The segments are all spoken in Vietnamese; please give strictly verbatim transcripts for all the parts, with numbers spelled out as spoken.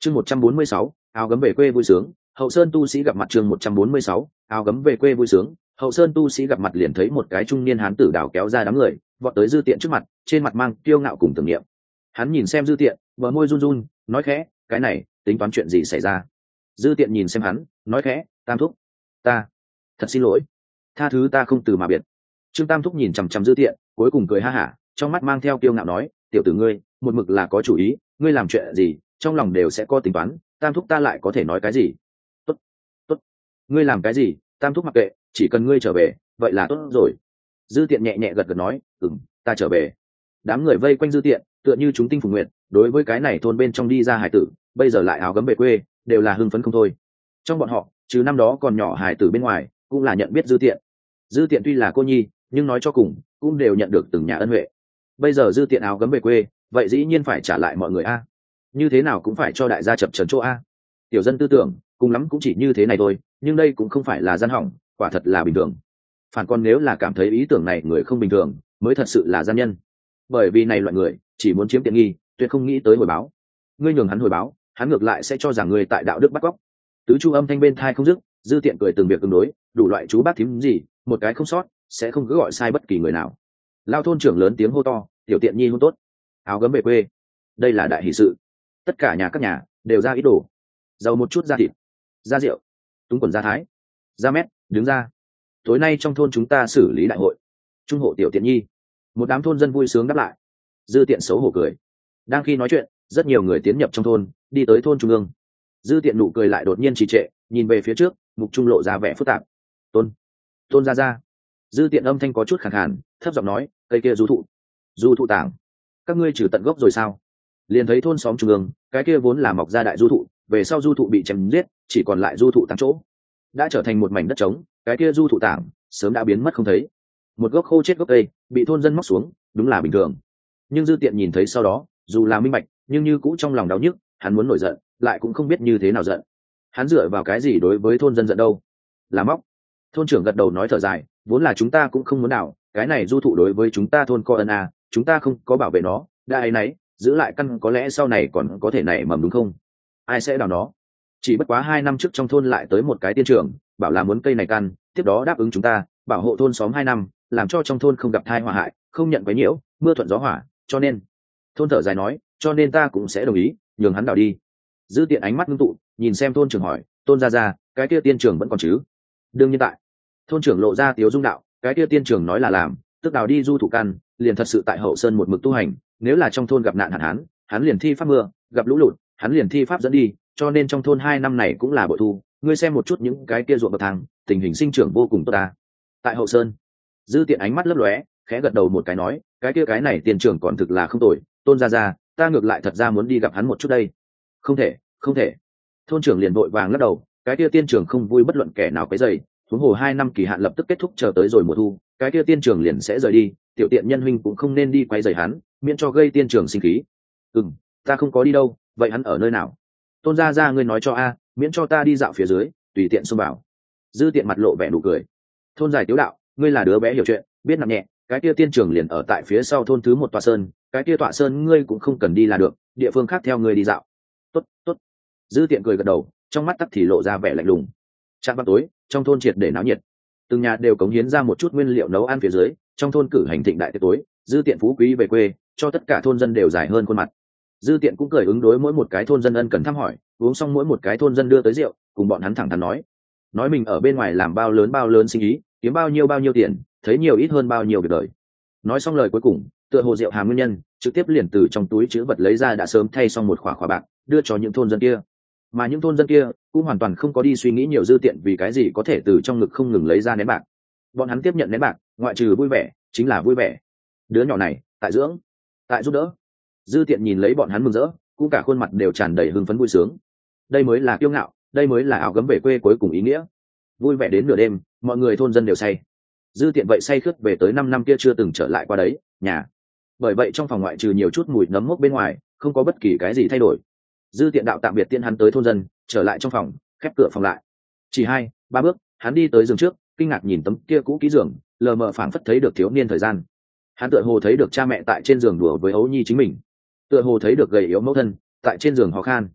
chương một trăm bốn mươi sáu, áo gấm về quê vui sướng. Hậu Sơn tu sĩ gặp mặt. chương một trăm bốn mươi sáu, áo gấm về quê vui sướng. Hậu Sơn tu sĩ gặp mặt liền thấy một cái trung niên hán tử đào kéo ra đám người, vọt tới Dư Tiện trước mặt, trên mặt mang kiêu ngạo cùng tưởng niệm. Hắn nhìn xem Dư Tiện, bờ môi run run, nói khẽ, cái này tính toán chuyện gì xảy ra? Dư Tiện nhìn xem hắn, nói khẽ, Tam thúc, ta thật xin lỗi, tha thứ ta không từ mà biệt. Trương Tam thúc nhìn chằm chằm Dư Tiện, cuối cùng cười ha hả, trong mắt mang theo kiêu ngạo nói, tiểu tử ngươi một mực là có chủ ý, ngươi làm chuyện gì trong lòng đều sẽ có tính toán, Tam thúc ta lại có thể nói cái gì? Tốt, tốt, ngươi làm cái gì Tam thúc mặc kệ, chỉ cần ngươi trở về vậy là tốt rồi. Dư Tiện nhẹ nhẹ gật gật nói, ừm, ta trở về. Đám người vây quanh Dư Tiện tựa như chúng tinh phùng nguyện, đối với cái này thôn bên trong đi ra hải tử bây giờ lại áo gấm về quê đều là hưng phấn không thôi. Trong bọn họ trừ năm đó còn nhỏ hải tử bên ngoài cũng là nhận biết Dư Tiện. Dư Tiện tuy là cô nhi nhưng nói cho cùng cũng đều nhận được từng nhà ân huệ. Bây giờ Dư Tiện áo gấm về quê vậy dĩ nhiên phải trả lại mọi người a, như thế nào cũng phải cho đại gia chập trần chỗ a. Tiểu dân tư tưởng cùng lắm cũng chỉ như thế này thôi, nhưng đây cũng không phải là gian hỏng, quả thật là bình thường. Phản còn nếu là cảm thấy ý tưởng này người không bình thường mới thật sự là gian nhân, bởi vì này loại người chỉ muốn chiếm tiện nghi, tuyệt không nghĩ tới hồi báo. Ngươi nhường hắn hồi báo, hắn ngược lại sẽ cho rằng ngươi tại đạo đức bắt cóc. Tứ chu âm thanh bên thai không dứt, Dư Tiện cười từng việc tương đối, đủ loại chú bác thím gì một cái không sót, sẽ không cứ gọi sai bất kỳ người nào. Lao thôn trưởng lớn tiếng hô to, tiểu Tiện nhi hôn tốt, áo gấm về quê, đây là đại hỷ sự. Tất cả nhà các nhà đều ra ít đồ, giàu một chút da thịt, da rượu, túng quần da thái, da mét, đứng ra. Tối nay trong thôn chúng ta xử lý đại hội, trung hộ tiểu Tiện nhi. Một đám thôn dân vui sướng đáp lại. Dư Tiện xấu hổ cười. Đang khi nói chuyện, rất nhiều người tiến nhập trong thôn, đi tới thôn trung ương. Dư Tiện nụ cười lại đột nhiên trì trệ, nhìn về phía trước, mục trung lộ ra vẻ phức tạp. Tôn, tôn ra ra. Dư Tiện âm thanh có chút khàn khàn, thấp giọng nói, cây kia du thụ, du thụ tảng, các ngươi trừ tận gốc rồi sao? Liền thấy thôn xóm trung ương, cái kia vốn là mọc ra đại du thụ, về sau du thụ bị chém giết, chỉ còn lại du thụ tảng chỗ, đã trở thành một mảnh đất trống. Cái kia du thụ tảng sớm đã biến mất không thấy. Một gốc khô chết gốc cây bị thôn dân móc xuống, đúng là bình thường. Nhưng Dư Tiện nhìn thấy sau đó, dù là minh bạch nhưng như cũ trong lòng đau nhức, hắn muốn nổi giận lại cũng không biết như thế nào giận. Hắn dựa vào cái gì đối với thôn dân giận đâu? Là móc. Thôn trưởng gật đầu nói thở dài, vốn là chúng ta cũng không muốn nào, cái này du thụ đối với chúng ta thôn có ân à, chúng ta không có bảo vệ nó, đã ấy nấy giữ lại căn có lẽ sau này còn có thể nảy mầm đúng không? Ai sẽ đào nó? Chỉ bất quá hai năm trước trong thôn lại tới một cái tiên trưởng bảo là muốn cây này căn, tiếp đó đáp ứng chúng ta bảo hộ thôn xóm hai năm, làm cho trong thôn không gặp tai họa hại, không nhận quấy nhiễu, mưa thuận gió hỏa, cho nên thôn thở dài nói, cho nên ta cũng sẽ đồng ý nhường hắn đào đi. Dư Tiện ánh mắt ngưng tụ, nhìn xem thôn trưởng hỏi, tôn gia gia, cái kia tiên trưởng vẫn còn chứ? Đương nhiên tại. Thôn trưởng lộ ra tiếu dung đạo, cái kia tiên trưởng nói là làm, tức đào đi du thụ căn, liền thật sự tại Hậu Sơn một mực tu hành. Nếu là trong thôn gặp nạn hạn hán, hắn liền thi pháp mưa, gặp lũ lụt, hắn liền thi pháp dẫn đi, cho nên trong thôn hai năm này cũng là bội thu. Ngươi xem một chút những cái kia ruộng bậc thang, tình hình sinh trưởng vô cùng tốt ta. Tại Hậu Sơn. Dư Tiện ánh mắt lấp lóe, khẽ gật đầu một cái nói, cái kia cái này tiên trưởng còn thực là không tồi, tôn gia gia, ta ngược lại thật ra muốn đi gặp hắn một chút đây. Không thể, không thể. Thôn trưởng liền vội vàng lắc đầu, cái kia tiên trưởng không vui bất luận kẻ nào cái dày, huống hồ hai năm kỳ hạn lập tức kết thúc, chờ tới rồi mùa thu, cái kia tiên trưởng liền sẽ rời đi, tiểu Tiện nhân huynh cũng không nên đi quay rầy hắn, miễn cho gây tiên trưởng sinh khí. Ừm, ta không có đi đâu, vậy hắn ở nơi nào? Tôn gia gia ngươi nói cho a, miễn cho ta đi dạo phía dưới, tùy tiện xông vào. Dư Tiện mặt lộ vẻ nụ cười. Thôn giải tiếu đạo, ngươi là đứa bé hiểu chuyện, biết nặng nhẹ, cái kia tiên trưởng liền ở tại phía sau thôn thứ một tọa sơn, cái kia tọa sơn ngươi cũng không cần đi là được, địa phương khác theo ngươi đi dạo. Tốt, tốt. Dư Tiện cười gật đầu, trong mắt tắc thì lộ ra vẻ lạnh lùng. Trạm vào tối, trong thôn triệt để náo nhiệt, từng nhà đều cống hiến ra một chút nguyên liệu nấu ăn phía dưới, trong thôn cử hành thịnh đại tiệc tối. Dư Tiện phú quý về quê, cho tất cả thôn dân đều dài hơn khuôn mặt. Dư Tiện cũng cười ứng đối mỗi một cái thôn dân ân cần thăm hỏi, uống xong mỗi một cái thôn dân đưa tới rượu, cùng bọn hắn thẳng thắn nói, nói mình ở bên ngoài làm bao lớn bao lớn sinh ý, kiếm bao nhiêu bao nhiêu tiền, thấy nhiều ít hơn bao nhiêu việc đời. Nói xong lời cuối cùng, tựa hồ rượu hàm nguyên nhân, trực tiếp liền từ trong túi chữ vật lấy ra đã sớm thay xong một khỏa khỏa bạc, đưa cho những thôn dân kia. Mà những thôn dân kia cũng hoàn toàn không có đi suy nghĩ nhiều Dư Tiện vì cái gì có thể từ trong ngực không ngừng lấy ra nén bạc. Bọn hắn tiếp nhận nén bạc, ngoại trừ vui vẻ chính là vui vẻ. Đứa nhỏ này tại dưỡng, tại giúp đỡ. Dư Tiện nhìn lấy bọn hắn mừng rỡ, cũng cả khuôn mặt đều tràn đầy hưng phấn vui sướng. Đây mới là kiêu ngạo, đây mới là áo gấm về quê cuối cùng ý nghĩa. Vui vẻ đến nửa đêm, mọi người thôn dân đều say. Dư Tiện vậy say khướt về tới năm năm kia chưa từng trở lại qua đấy nhà. Bởi vậy trong phòng ngoại trừ nhiều chút mùi nấm mốc bên ngoài, không có bất kỳ cái gì thay đổi. Dư Tiện đạo tạm biệt tiên hắn tới thôn dân, trở lại trong phòng, khép cửa phòng lại. Chỉ hai ba bước, hắn đi tới giường trước, kinh ngạc nhìn tấm kia cũ kỹ giường, lờ mờ phảng phất thấy được thiếu niên thời gian. Hắn tựa hồ thấy được cha mẹ tại trên giường đùa với ấu nhi chính mình, tựa hồ thấy được gầy yếu mẫu thân tại trên giường ho khan.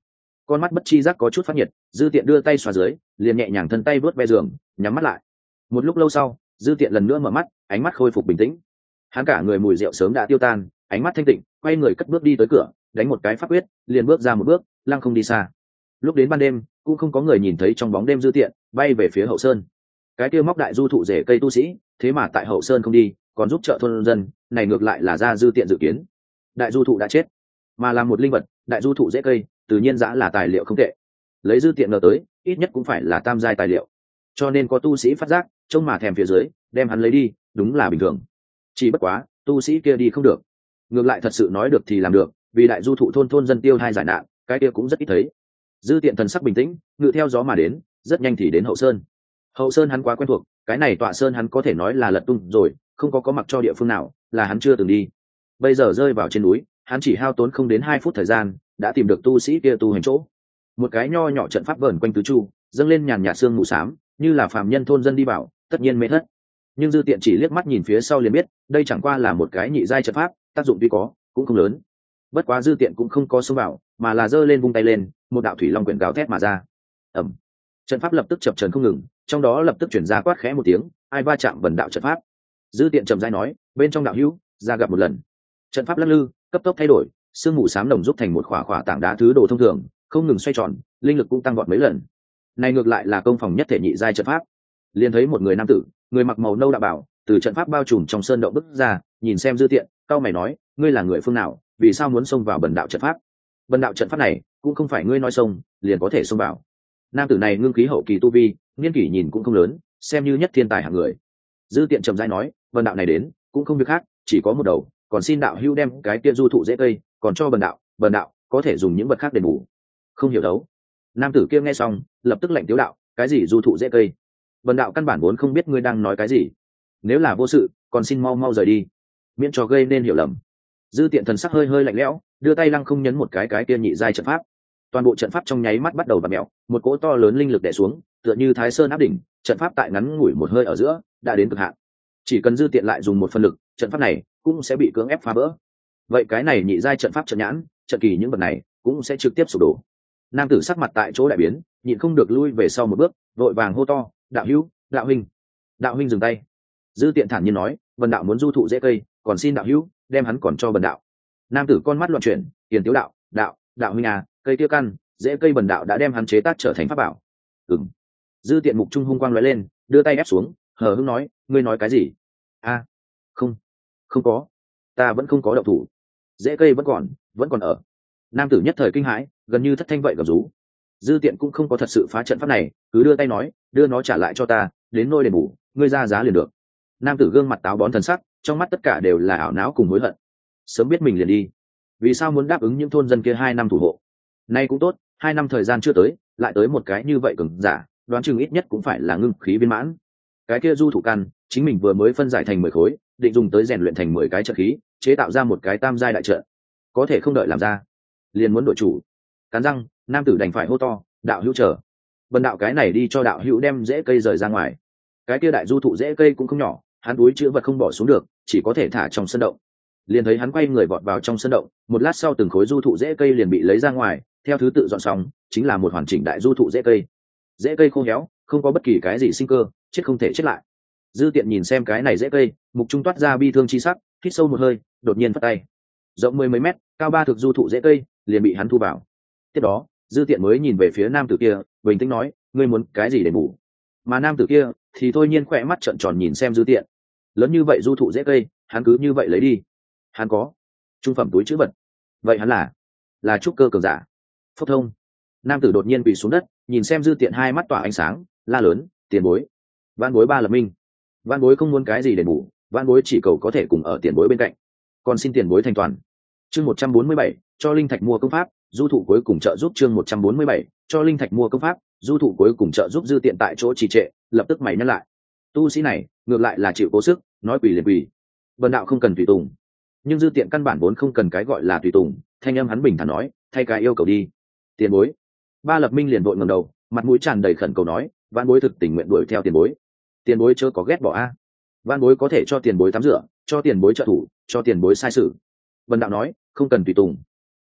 con mắt bất chi giác có chút phát nhiệt, dư tiện đưa tay xoa dưới, liền nhẹ nhàng thân tay vớt ve giường, nhắm mắt lại. Một lúc lâu sau, dư tiện lần nữa mở mắt, ánh mắt khôi phục bình tĩnh. Hắn cả người mùi rượu sớm đã tiêu tan, ánh mắt thanh tịnh, quay người cất bước đi tới cửa, đánh một cái pháp quyết, liền bước ra một bước, lăng không đi xa. Lúc đến ban đêm, cũng không có người nhìn thấy trong bóng đêm dư tiện bay về phía hậu sơn. Cái kia móc đại du thụ rễ cây tu sĩ, thế mà tại hậu sơn không đi, còn giúp trợ thôn dân, này ngược lại là ra dư tiện dự kiến. Đại du thụ đã chết, mà là một linh vật, đại du thụ rễ cây, tự nhiên dã là tài liệu không tệ. Lấy dư tiện ngờ tới, ít nhất cũng phải là tam giai tài liệu. Cho nên có tu sĩ phát giác, trông mà thèm phía dưới, đem hắn lấy đi, đúng là bình thường. Chỉ bất quá, tu sĩ kia đi không được. Ngược lại thật sự nói được thì làm được, vì đại du thụ thôn thôn dân tiêu hai giải nạn, cái kia cũng rất ít thấy. Dư tiện thần sắc bình tĩnh, ngự theo gió mà đến, rất nhanh thì đến hậu sơn. Hậu sơn hắn quá quen thuộc, cái này tọa sơn hắn có thể nói là lật tung rồi, không có có mặc cho địa phương nào là hắn chưa từng đi. Bây giờ rơi vào trên núi, hắn chỉ hao tốn không đến hai phút thời gian, đã tìm được tu sĩ kia tu hành chỗ. Một cái nho nhỏ trận pháp vờn quanh tứ chu, dâng lên nhàn nhạt sương mù xám, như là phàm nhân thôn dân đi vào, tất nhiên mê thất. Nhưng dư tiện chỉ liếc mắt nhìn phía sau liền biết, đây chẳng qua là một cái nhị giai trận pháp, tác dụng tuy có, cũng không lớn. Bất quá dư tiện cũng không có xông vào, mà là giơ lên vung tay lên, một đạo thủy long quyển gào thét mà ra. Ầm. Trận pháp lập tức chập chờn không ngừng, trong đó lập tức chuyển ra quát khẽ một tiếng, ai va chạm vần đạo trận pháp. Dư tiện trầm rãi nói, bên trong đạo hữu, ra gặp một lần. Trận pháp lắc lư, cấp tốc thay đổi, sương mù xám nồng giúp thành một khỏa khỏa tảng đá thứ đồ thông thường, không ngừng xoay tròn, linh lực cũng tăng vọt mấy lần. Này ngược lại là công phòng nhất thể nhị giai trận pháp. Liền thấy một người nam tử, người mặc màu nâu đạo bảo, từ trận pháp bao trùm trong sơn động bước ra, nhìn xem dư tiện, cao mày nói, ngươi là người phương nào, vì sao muốn xông vào bần đạo trận pháp? Bần đạo trận pháp này, cũng không phải ngươi nói xông, liền có thể xông vào. Nam tử này ngưng khí hậu kỳ tu vi, niên kỷ nhìn cũng không lớn, xem như nhất thiên tài hạng người. Dư tiện trầm rãi nói, bần đạo này đến, cũng không việc khác, chỉ có một đầu, còn xin đạo hữu đem cái kia du thụ dễ cây, còn cho bần đạo, bần đạo có thể dùng những vật khác để bù. Không hiểu đấu. Nam tử kia nghe xong, lập tức lạnh tiếu đạo, cái gì du thụ dễ cây? Bần đạo căn bản vốn không biết ngươi đang nói cái gì. Nếu là vô sự, còn xin mau mau rời đi, miễn cho gây nên hiểu lầm. Dư tiện thần sắc hơi hơi lạnh lẽo, đưa tay lăng không nhấn một cái cái kia nhị giai trận pháp. Toàn bộ trận pháp trong nháy mắt bắt đầu vặn mèo, một cỗ to lớn linh lực đè xuống, tựa như Thái Sơn áp đỉnh, trận pháp tại ngắn ngủi một hơi ở giữa đã đến cực hạn. Chỉ cần dư tiện lại dùng một phần lực, trận pháp này cũng sẽ bị cưỡng ép phá vỡ. Vậy cái này nhị giai trận pháp trận nhãn, trận kỳ những vật này cũng sẽ trực tiếp sụp đổ. Nam tử sắc mặt tại chỗ đại biến, nhịn không được lui về sau một bước, vội vàng hô to, đạo hữu, đạo huynh. Đạo huynh dừng tay. Dư tiện thản nhiên nói, vân đạo muốn du thụ dễ cây, còn xin đạo hữu đem hắn còn cho bần đạo. Nam tử con mắt loạn chuyển, tiền tiếu đạo, đạo, đạo huynh à, cây kia căn, dễ cây bần đạo đã đem hắn chế tác trở thành pháp bảo. Ừm. Dư tiện mục trung hung quang lóe lên, đưa tay ép xuống, hờ hững nói, ngươi nói cái gì? A, không, không có, ta vẫn không có động thủ, dễ cây vẫn còn, vẫn còn ở. Nam tử nhất thời kinh hãi, gần như thất thanh vậy gầm rú. Dư tiện cũng không có thật sự phá trận pháp này, cứ đưa tay nói, đưa nó trả lại cho ta, đến nôi đền bù, ngươi ra giá liền được. Nam tử gương mặt táo bón thần sắc, trong mắt tất cả đều là ảo não cùng hối hận. Sớm biết mình liền đi, vì sao muốn đáp ứng những thôn dân kia hai năm thủ hộ? Nay cũng tốt, hai năm thời gian chưa tới, lại tới một cái như vậy cường giả, đoán chừng ít nhất cũng phải là ngưng khí viên mãn. Cái kia du thủ căn, chính mình vừa mới phân giải thành mười khối, định dùng tới rèn luyện thành mười cái trận khí, chế tạo ra một cái tam giai đại trận. Có thể không đợi làm ra, liền muốn đổi chủ. Cắn răng, nam tử đành phải hô to, đạo hữu chờ. Bần đạo cái này đi cho đạo hữu đem rễ cây rời ra ngoài. Cái kia đại du thụ rễ cây cũng không nhỏ, hắn túi chữ vật không bỏ xuống được, chỉ có thể thả trong sân động. Liền thấy hắn quay người vọt vào trong sân động, một lát sau từng khối du thụ rễ cây liền bị lấy ra ngoài, theo thứ tự dọn xong, chính là một hoàn chỉnh đại du thụ rễ cây. Rễ cây khô héo, không có bất kỳ cái gì sinh cơ, chết không thể chết lại. Dư tiện nhìn xem cái này rễ cây, mục trung toát ra bi thương chi sắc, hít sâu một hơi, đột nhiên phất tay. Rộng mười mấy mét, cao ba thực du thụ rễ cây, liền bị hắn thu vào. Tiếp đó, dư tiện mới nhìn về phía nam tử kia, bình tĩnh nói, ngươi muốn cái gì để bù? Mà nam tử kia thì thôi nhiên khỏe mắt trợn tròn nhìn xem dư tiện. Lớn như vậy du thụ rễ cây, hắn cứ như vậy lấy đi. Hắn có trung phẩm túi chữ vật, vậy hắn là là trúc cơ cường giả. Phúc thông. Nam tử đột nhiên quỳ xuống đất, nhìn xem dư tiện, hai mắt tỏa ánh sáng, la lớn, tiền bối. Văn bối ba lập minh. Văn bối không muốn cái gì đền bù, văn bối chỉ cầu có thể cùng ở tiền bối bên cạnh, còn xin tiền bối thành toàn. Chương một trăm bốn mươi bảy, cho linh thạch mua công pháp, du thụ cuối cùng trợ giúp. Chương một trăm bốn mươi bảy, cho linh thạch mua công pháp, du thụ cuối cùng trợ giúp. Dư tiện tại chỗ trì trệ, lập tức mày nhắc lại. Tu sĩ này ngược lại là chịu cố sức, nói quỳ liền quỳ. Bần đạo không cần tùy tùng. Nhưng dư tiện căn bản vốn không cần cái gọi là tùy tùng, thanh âm hắn bình thản nói, thay cái yêu cầu đi. Tiền bối. Ba lập minh liền vội ngẩng đầu, mặt mũi tràn đầy khẩn cầu nói, vãn bối thực tình nguyện đuổi theo tiền bối. Tiền bối chớ có ghét bỏ a. Vãn bối có thể cho tiền bối tắm rửa, cho tiền bối trợ thủ, cho tiền bối sai sự. Vân đạo nói, không cần tùy tùng.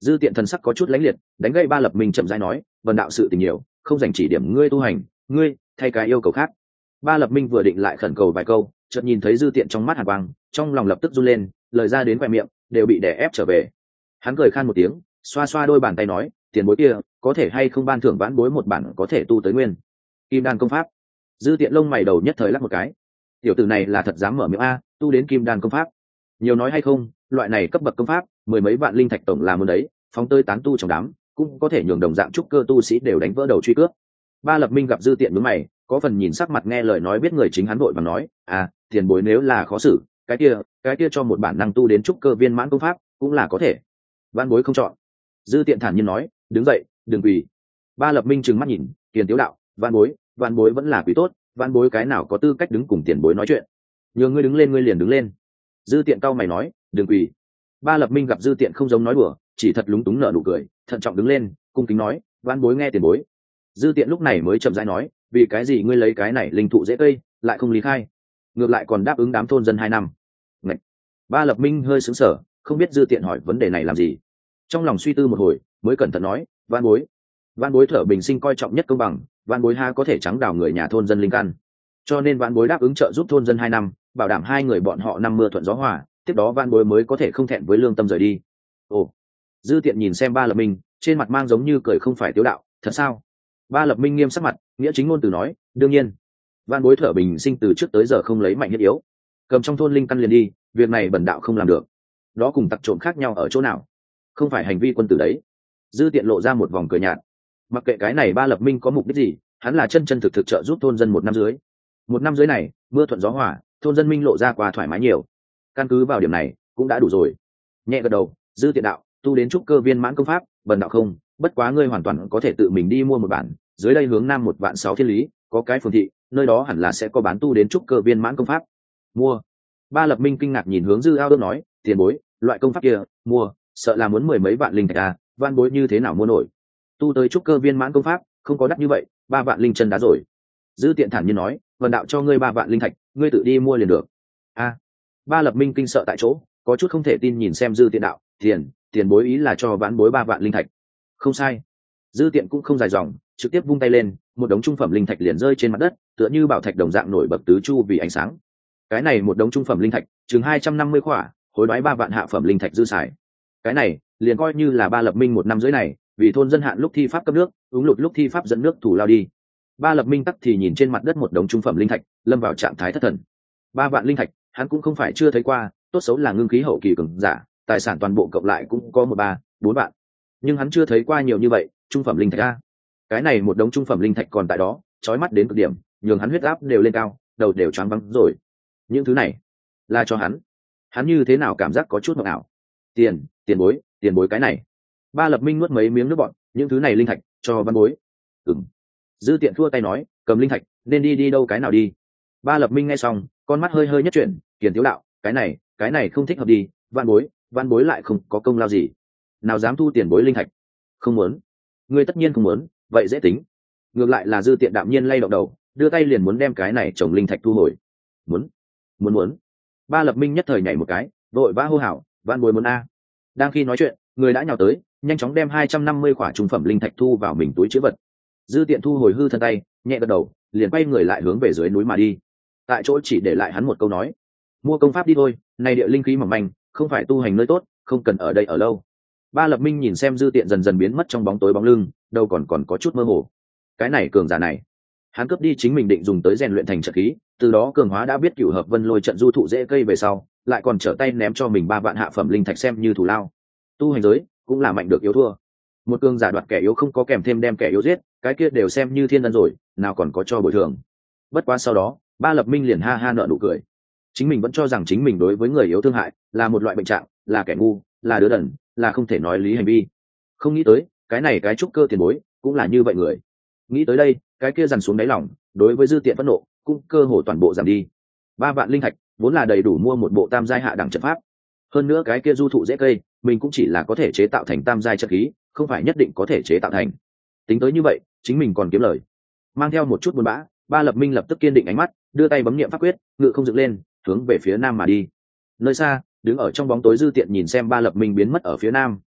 Dư Tiện thần sắc có chút lãnh liệt, đánh gậy Ba Lập Minh chậm rãi nói, vần đạo sự tình nhiều, không dành chỉ điểm ngươi tu hành, ngươi thay cái yêu cầu khác. Ba Lập Minh vừa định lại khẩn cầu vài câu, chợt nhìn thấy Dư Tiện trong mắt hàn quang, trong lòng lập tức run lên, lời ra đến khoe miệng đều bị đè ép trở về. Hắn cười khan một tiếng, xoa xoa đôi bàn tay nói, tiền bối kia có thể hay không ban thưởng vãn bối một bản có thể tu tới nguyên kim đan công pháp. Dư Tiện lông mày đầu nhất thời lắc một cái, tiểu tử này là thật dám mở miệng a, tu đến kim đan công pháp. Nhiều nói hay không, loại này cấp bậc công pháp mười mấy vạn linh thạch tổng là muốn đấy, phóng tơi tán tu trong đám cũng có thể nhường đồng dạng trúc cơ tu sĩ đều đánh vỡ đầu truy cướp. Ba Lập Minh gặp Dư Tiện nhướng mày, có phần nhìn sắc mặt nghe lời nói biết người chính hắn vội bằng nói, à tiền bối nếu là khó xử, cái kia cái kia cho một bản năng tu đến trúc cơ viên mãn công pháp cũng là có thể. Vãn bối không chọn. Dư Tiện thản nhiên nói, đứng dậy đừng quỳ. Ba Lập Minh trừng mắt nhìn, kiền tiếu đạo, vãn bối vãn bối vẫn là quý tốt, vãn bối cái nào có tư cách đứng cùng tiền bối nói chuyện. Nhường ngươi đứng lên ngươi liền đứng lên. Dư Tiện cau mày nói, đừng quỳ. Ba Lập Minh gặp Dư Tiện không giống nói đùa, chỉ thật lúng túng nở nụ cười, thận trọng đứng lên, cung kính nói, vãn bối nghe tiền bối. Dư Tiện lúc này mới chậm rãi nói, vì cái gì ngươi lấy cái này linh thụ dễ cây lại không lý khai, ngược lại còn đáp ứng đám thôn dân hai năm. Ngậy. Ba Lập Minh hơi sững sờ, không biết Dư Tiện hỏi vấn đề này làm gì, trong lòng suy tư một hồi mới cẩn thận nói, vãn bối vãn bối thở bình sinh coi trọng nhất công bằng, vãn bối ha có thể trắng đào người nhà thôn dân linh căn, cho nên vãn bối đáp ứng trợ giúp thôn dân hai năm, bảo đảm hai người bọn họ năm mưa thuận gió hòa, tiếp đó vãn bối mới có thể không thẹn với lương tâm rời đi. Ồ. Dư Tiện nhìn xem Ba Lập Minh, trên mặt mang giống như cười không phải tiếu đạo, thật sao? Ba Lập Minh nghiêm sắc mặt, nghĩa chính ngôn từ nói, đương nhiên. Vãn bối thở bình sinh từ trước tới giờ không lấy mạnh nhất yếu, cầm trong thôn linh căn liền đi, việc này bần đạo không làm được. Đó cùng tặc trộm khác nhau ở chỗ nào? Không phải hành vi quân tử đấy. Dư Tiện lộ ra một vòng cười nhạt, mặc kệ cái này Ba Lập Minh có mục đích gì, hắn là chân chân thực thực trợ giúp thôn dân một năm dưới. Một năm dưới này, mưa thuận gió hòa, thôn dân minh lộ ra qua thoải mái nhiều. Căn cứ vào điểm này, cũng đã đủ rồi. Nhẹ gật đầu, Dư Tiện đạo, tu đến trúc cơ viên mãn công pháp, bần đạo không, bất quá ngươi hoàn toàn có thể tự mình đi mua một bản, dưới đây hướng nam một vạn sáu thiên lý, có cái phường thị, nơi đó hẳn là sẽ có bán tu đến trúc cơ viên mãn công pháp. Mua. Ba Lập Minh kinh ngạc nhìn hướng Dư Ao Đương nói, tiền bối, loại công pháp kia, mua, sợ là muốn mười mấy vạn linh thạch à, van bối như thế nào mua nổi? Tu tới trúc cơ viên mãn công pháp, không có đắt như vậy, ba vạn linh chân đá rồi. Dư Tiện thản nhiên nói, vần đạo cho ngươi ba vạn linh thạch, ngươi tự đi mua liền được. A. À. Ba Lập Minh kinh sợ tại chỗ, có chút không thể tin nhìn xem Dư Tiện đạo, tiền, tiền bối ý là cho vãn bối ba vạn linh thạch. Không sai. Dư Tiện cũng không dài dòng, trực tiếp vung tay lên, một đống trung phẩm linh thạch liền rơi trên mặt đất, tựa như bảo thạch đồng dạng nổi bật tứ chu vì ánh sáng. Cái này một đống trung phẩm linh thạch, chừng hai trăm năm mươi khỏa, hối đoái ba vạn hạ phẩm linh thạch dư xài. Cái này, liền coi như là Ba Lập Minh một năm dưới này, vì thôn dân hạn lúc thi pháp cấp nước, ứng lụt lúc thi pháp dẫn nước thủ lao đi. Ba Lập Minh tắc thì nhìn trên mặt đất một đống trung phẩm linh thạch, lâm vào trạng thái thất thần. Ba vạn linh thạch, hắn cũng không phải chưa thấy qua, tốt xấu là ngưng khí hậu kỳ cường giả, tài sản toàn bộ cộng lại cũng có một ba, bốn vạn. Nhưng hắn chưa thấy qua nhiều như vậy, trung phẩm linh thạch a. Cái này một đống trung phẩm linh thạch còn tại đó, chói mắt đến cực điểm, nhường hắn huyết áp đều lên cao, đầu đều choáng váng rồi. Những thứ này là cho hắn. Hắn như thế nào cảm giác có chút mộng ảo. Tiền, tiền bối, tiền bối cái này. Ba Lập Minh nuốt mấy miếng nước bọt, những thứ này linh thạch cho văn bối. Ừm. Dư Tiện thua tay nói, cầm linh thạch, nên đi đi đâu cái nào đi. Ba Lập Minh nghe xong, con mắt hơi hơi nhất chuyển, kiền tiếu đạo, cái này, cái này không thích hợp đi, văn bối, văn bối lại không có công lao gì, nào dám thu tiền bối linh thạch. Không muốn. Ngươi tất nhiên không muốn, vậy dễ tính. Ngược lại là Dư Tiện đạm nhiên lay động đầu, đưa tay liền muốn đem cái này trồng linh thạch thu hồi. Muốn, muốn muốn. Ba Lập Minh nhất thời nhảy một cái, vội vã hô hào, văn bối muốn a. Đang khi nói chuyện, người đã nhào tới, nhanh chóng đem hai trăm năm mươi khỏa trung phẩm linh thạch thu vào mình túi trữ vật. Dư Tiện thu hồi hư thân tay, nhẹ gật đầu, liền quay người lại hướng về dưới núi mà đi. Tại chỗ chỉ để lại hắn một câu nói, mua công pháp đi thôi, này địa linh khí mỏng manh, không phải tu hành nơi tốt, không cần ở đây ở lâu. Ba Lập Minh nhìn xem Dư Tiện dần dần biến mất trong bóng tối bóng lưng, đâu còn còn có chút mơ hồ. Cái này cường giả này, hắn cướp đi chính mình định dùng tới rèn luyện thành trận khí, từ đó cường hóa đã biết cửu hợp vân lôi trận du thụ dễ cây về sau, lại còn trở tay ném cho mình ba vạn hạ phẩm linh thạch xem như thù lao. Tu hành giới cũng là mạnh được yếu thua, một cường giả đoạt kẻ yếu không có kèm thêm đem kẻ yếu giết, cái kia đều xem như thiên ân rồi, nào còn có cho bồi thường. Bất quá sau đó, Ba Lập Minh liền ha ha nở nụ cười. Chính mình vẫn cho rằng chính mình đối với người yếu thương hại là một loại bệnh trạng, là kẻ ngu, là đứa đần, là không thể nói lý hành vi. Không nghĩ tới, cái này cái trúc cơ tiền bối cũng là như vậy người. Nghĩ tới đây, cái kia dằn xuống đáy lòng, đối với Dư Tiện phẫn nộ cũng cơ hồ toàn bộ giảm đi. Ba vạn linh thạch vốn là đầy đủ mua một bộ tam giai hạ đẳng trận pháp. Hơn nữa cái kia du thụ dễ cây, mình cũng chỉ là có thể chế tạo thành tam giai trận khí, không phải nhất định có thể chế tạo thành. Tính tới như vậy, chính mình còn kiếm lời. Mang theo một chút buồn bã, Ba Lập Minh lập tức kiên định ánh mắt, đưa tay bấm niệm pháp quyết, ngự không dựng lên, hướng về phía nam mà đi. Nơi xa, đứng ở trong bóng tối Dư Tiện nhìn xem Ba Lập Minh biến mất ở phía nam,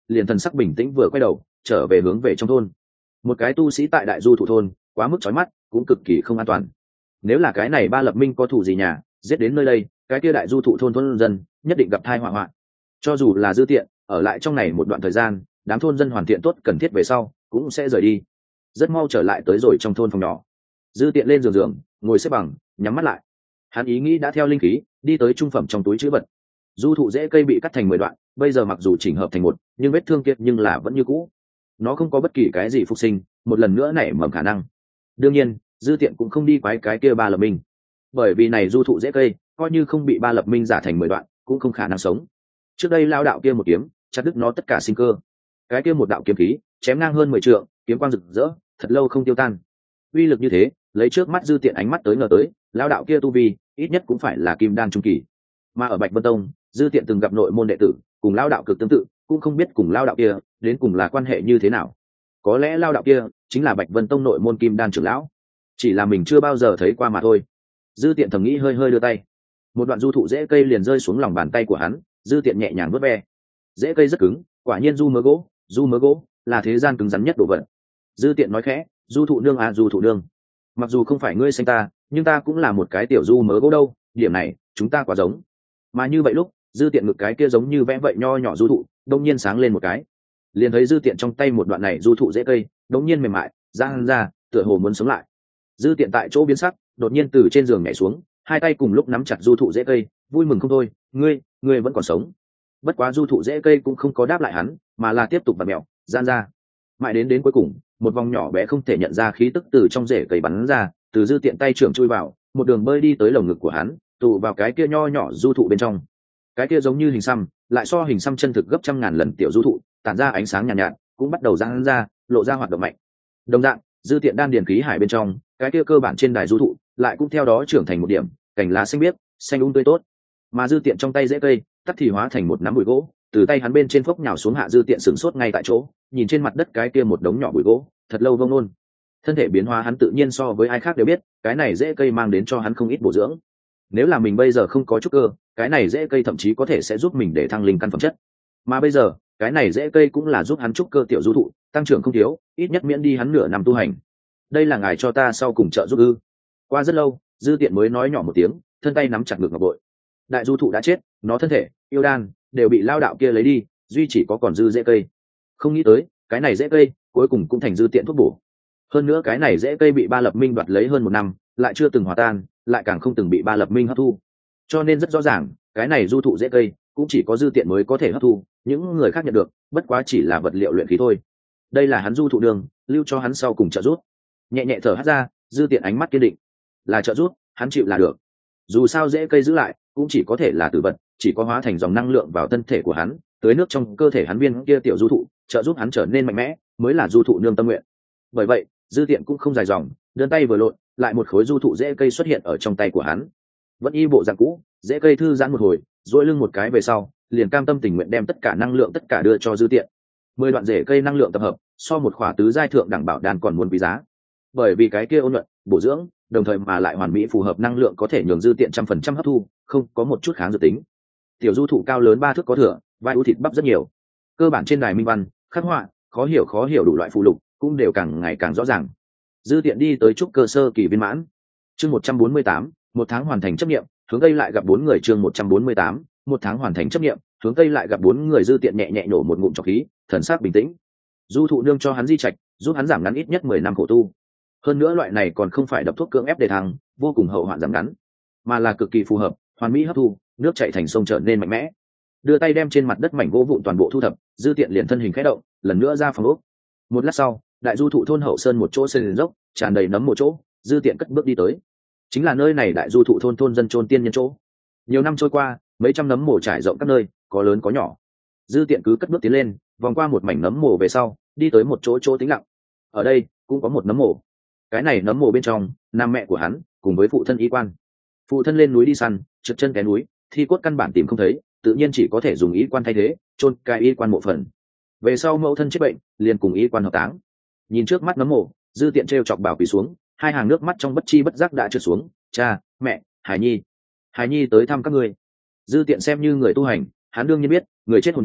liền thần sắc bình tĩnh vừa quay đầu trở về hướng về trong thôn. Một cái tu sĩ tại đại du thụ thôn quá mức chói mắt, cũng cực kỳ không an toàn. Nếu là cái này ba lập minh có thủ gì nhà giết đến nơi đây, cái kia đại du thụ thôn thôn dân nhất định gặp tai họa họa. Cho dù là Dư Tiện ở lại trong này một đoạn thời gian, đám thôn dân hoàn thiện tốt cần thiết về sau cũng sẽ rời đi. Rất mau trở lại tới rồi trong thôn phòng nhỏ. Dư Tiện lên giường giường ngồi xếp bằng, nhắm mắt lại. Hắn ý nghĩ đã theo linh khí đi tới trung phẩm trong túi trữ vật. Du thụ rễ cây bị cắt thành mười đoạn, bây giờ mặc dù chỉnh hợp thành một, nhưng vết thương kiệt nhưng là vẫn như cũ. Nó không có bất kỳ cái gì phục sinh, một lần nữa nảy mầm khả năng. Đương nhiên, Dư Tiện cũng không đi quái cái kia ba lập minh, bởi vì này du thụ rễ cây coi như không bị ba lập minh giả thành mười đoạn cũng không khả năng sống. Trước đây lao đạo kia một kiếm chặt đứt nó tất cả sinh cơ, cái kia một đạo kiếm khí chém ngang hơn mười trượng, kiếm quang rực rỡ thật lâu không tiêu tan. Uy lực như thế, lấy trước mắt Dư Tiện ánh mắt tới ngờ tới, lao đạo kia tu vi ít nhất cũng phải là kim đan trung kỳ. Mà ở Bạch Vân Tông, Dư Tiện từng gặp nội môn đệ tử cùng lao đạo cực tương tự, cũng không biết cùng lao đạo kia đến cùng là quan hệ như thế nào. Có lẽ lao đạo kia chính là Bạch Vân Tông nội môn kim đan trưởng lão, chỉ là mình chưa bao giờ thấy qua mà thôi. Dư Tiện thầm nghĩ, hơi hơi đưa tay, một đoạn du thụ rễ cây liền rơi xuống lòng bàn tay của hắn. Dư Tiện nhẹ nhàng vớt ve, rễ cây rất cứng, quả nhiên du mớ gỗ, du mớ gỗ là thế gian cứng rắn nhất đồ vật. Dư Tiện nói khẽ, du thụ nương à, du thụ nương, mặc dù không phải ngươi sinh ta, nhưng ta cũng là một cái tiểu du mớ gỗ đâu, điểm này chúng ta quá giống. Mà như vậy lúc Dư Tiện ngực cái kia giống như vẽ vậy nho nhỏ du thụ đông nhiên sáng lên một cái, liền thấy Dư Tiện trong tay một đoạn này du thụ rễ cây đống nhiên mềm mại giang ra, tựa hồ muốn sống lại. Dư Tiện tại chỗ biến sắc, đột nhiên từ trên giường nhảy xuống, hai tay cùng lúc nắm chặt du thụ rễ cây, vui mừng không thôi. Ngươi, ngươi vẫn còn sống. Bất quá du thụ rễ cây cũng không có đáp lại hắn, mà là tiếp tục vặn mèo, gian ra. Mãi đến đến cuối cùng, một vòng nhỏ bé không thể nhận ra khí tức từ trong rễ cây bắn ra, từ Dư Tiện tay trưởng chui vào, một đường bơi đi tới lồng ngực của hắn, tụ vào cái kia nho nhỏ du thụ bên trong. Cái kia giống như hình xăm, lại so hình xăm chân thực gấp trăm ngàn lần tiểu du thụ, tản ra ánh sáng nhàn nhạt, nhạt, cũng bắt đầu giãn ra, lộ ra hoạt động mạnh. Đồng dạng, Dư Tiện đan điền khí hải bên trong, cái kia cơ bản trên đài du thụ lại cũng theo đó trưởng thành một điểm, cành lá xanh biếc, xanh úng um tươi tốt. Mà Dư Tiện trong tay rễ cây tắt thì hóa thành một nắm bụi gỗ, từ tay hắn bên trên phốc nhào xuống hạ. Dư Tiện sửng sốt ngay tại chỗ, nhìn trên mặt đất cái kia một đống nhỏ bụi gỗ, thật lâu vông nôn. Thân thể biến hóa hắn tự nhiên so với ai khác đều biết, cái này rễ cây mang đến cho hắn không ít bổ dưỡng. Nếu là mình bây giờ không có trúc cơ, cái này rễ cây thậm chí có thể sẽ giúp mình để thăng linh căn phẩm chất. Mà bây giờ, cái này rễ cây cũng là giúp hắn trúc cơ tiểu du thụ, tăng trưởng không thiếu, ít nhất miễn đi hắn nửa năm tu hành. Đây là ngài cho ta sau cùng trợ giúp ư? Qua rất lâu, Dư Tiện mới nói nhỏ một tiếng, thân tay nắm chặt ngực ngọc bội. Đại du thụ đã chết, nó thân thể, yêu đan đều bị lao đạo kia lấy đi, duy chỉ có còn dư rễ cây. Không nghĩ tới, cái này rễ cây cuối cùng cũng thành Dư Tiện thuốc bổ. Hơn nữa cái này rễ cây bị ba lập minh đoạt lấy hơn một năm, lại chưa từng hòa tan, lại càng không từng bị ba lập minh hấp thu. Cho nên rất rõ ràng, cái này du thụ rễ cây cũng chỉ có Dư Tiện mới có thể hấp thu, những người khác nhận được bất quá chỉ là vật liệu luyện khí thôi. Đây là hắn du thụ đường, lưu cho hắn sau cùng trợ giúp. Nhẹ nhẹ thở hắt ra, Dư Tiện ánh mắt kiên định, là trợ giúp, hắn chịu là được. Dù sao rễ cây giữ lại cũng chỉ có thể là tử vật, chỉ có hóa thành dòng năng lượng vào thân thể của hắn, tưới nước trong cơ thể hắn viên kia tiểu du thụ, trợ giúp hắn trở nên mạnh mẽ, mới là du thụ nương tâm nguyện. Bởi vậy, Dư Tiện cũng không dài dòng, đơn tay vừa lộn, lại một khối du thụ rễ cây xuất hiện ở trong tay của hắn. Vẫn y bộ dạng cũ, rễ cây thư giãn một hồi, duỗi lưng một cái về sau, liền cam tâm tình nguyện đem tất cả năng lượng tất cả đưa cho Dư Tiện. Mười đoạn rễ cây năng lượng tập hợp, so một khỏa tứ giai thượng đẳng bảo đan còn muốn quý giá. Bởi vì cái kia ôn nhuận, bổ dưỡng, đồng thời mà lại hoàn mỹ phù hợp năng lượng có thể nhường Dư Tiện trăm phần trăm hấp thu, không có một chút kháng dược tính. Tiểu du thụ cao lớn ba thước có thừa, vai u thịt bắp rất nhiều. Cơ bản trên đài minh văn, khắc họa, khó hiểu khó hiểu đủ loại phụ lục, cũng đều càng ngày càng rõ ràng. Dư Tiện đi tới trúc cơ sơ kỳ viên mãn. Chương một trăm bốn mươi tám, một tháng hoàn thành chấp nghiệm, hướng tây lại gặp bốn người. Chương một trăm bốn mươi tám, một tháng hoàn thành chấp nghiệm, hướng tây lại gặp bốn người. Dư Tiện nhẹ nhẹ nổ một ngụm trọc khí, thần sắc bình tĩnh. Du thụ nương cho hắn di trạch, giúp hắn giảm ngắn ít nhất mười năm khổ tu. Hơn nữa loại này còn không phải đập thuốc cưỡng ép để thăng, vô cùng hậu hoạn giảm ngắn, mà là cực kỳ phù hợp, hoàn mỹ hấp thu, nước chảy thành sông trở nên mạnh mẽ. Đưa tay đem trên mặt đất mảnh gỗ vụn toàn bộ thu thập, Dư Tiện liền thân hình khẽ động, lần nữa ra phòng ốc. Một lát sau, đại du thụ thôn hậu sơn một chỗ sơn dốc, tràn đầy nấm một chỗ, Dư Tiện cất bước đi tới. Chính là nơi này đại du thụ thôn thôn dân chôn tiên nhân chỗ. Nhiều năm trôi qua, mấy trăm nấm mồ trải rộng các nơi, có lớn có nhỏ. Dư Tiện cứ cất bước tiến lên, vòng qua một mảnh nấm mồ về sau, đi tới một chỗ chỗ tĩnh lặng. Ở đây cũng có một nấm mồ. Cái này nấm mồ bên trong, nam mẹ của hắn cùng với phụ thân y quan. Phụ thân lên núi đi săn, trượt chân té núi, thi cốt căn bản tìm không thấy, tự nhiên chỉ có thể dùng y quan thay thế, chôn cái y quan mộ phần. Về sau mẫu thân chết bệnh, liền cùng y quan hợp táng. Nhìn trước mắt nấm mồ, Dư Tiện trêu chọc bảo quỳ xuống, hai hàng nước mắt trong bất chi bất giác đã trượt xuống. Cha, mẹ, Hải Nhi, Hải Nhi tới thăm các ngươi. Dư Tiện xem như người tu hành, hắn đương nhiên biết, người chết hồn đi,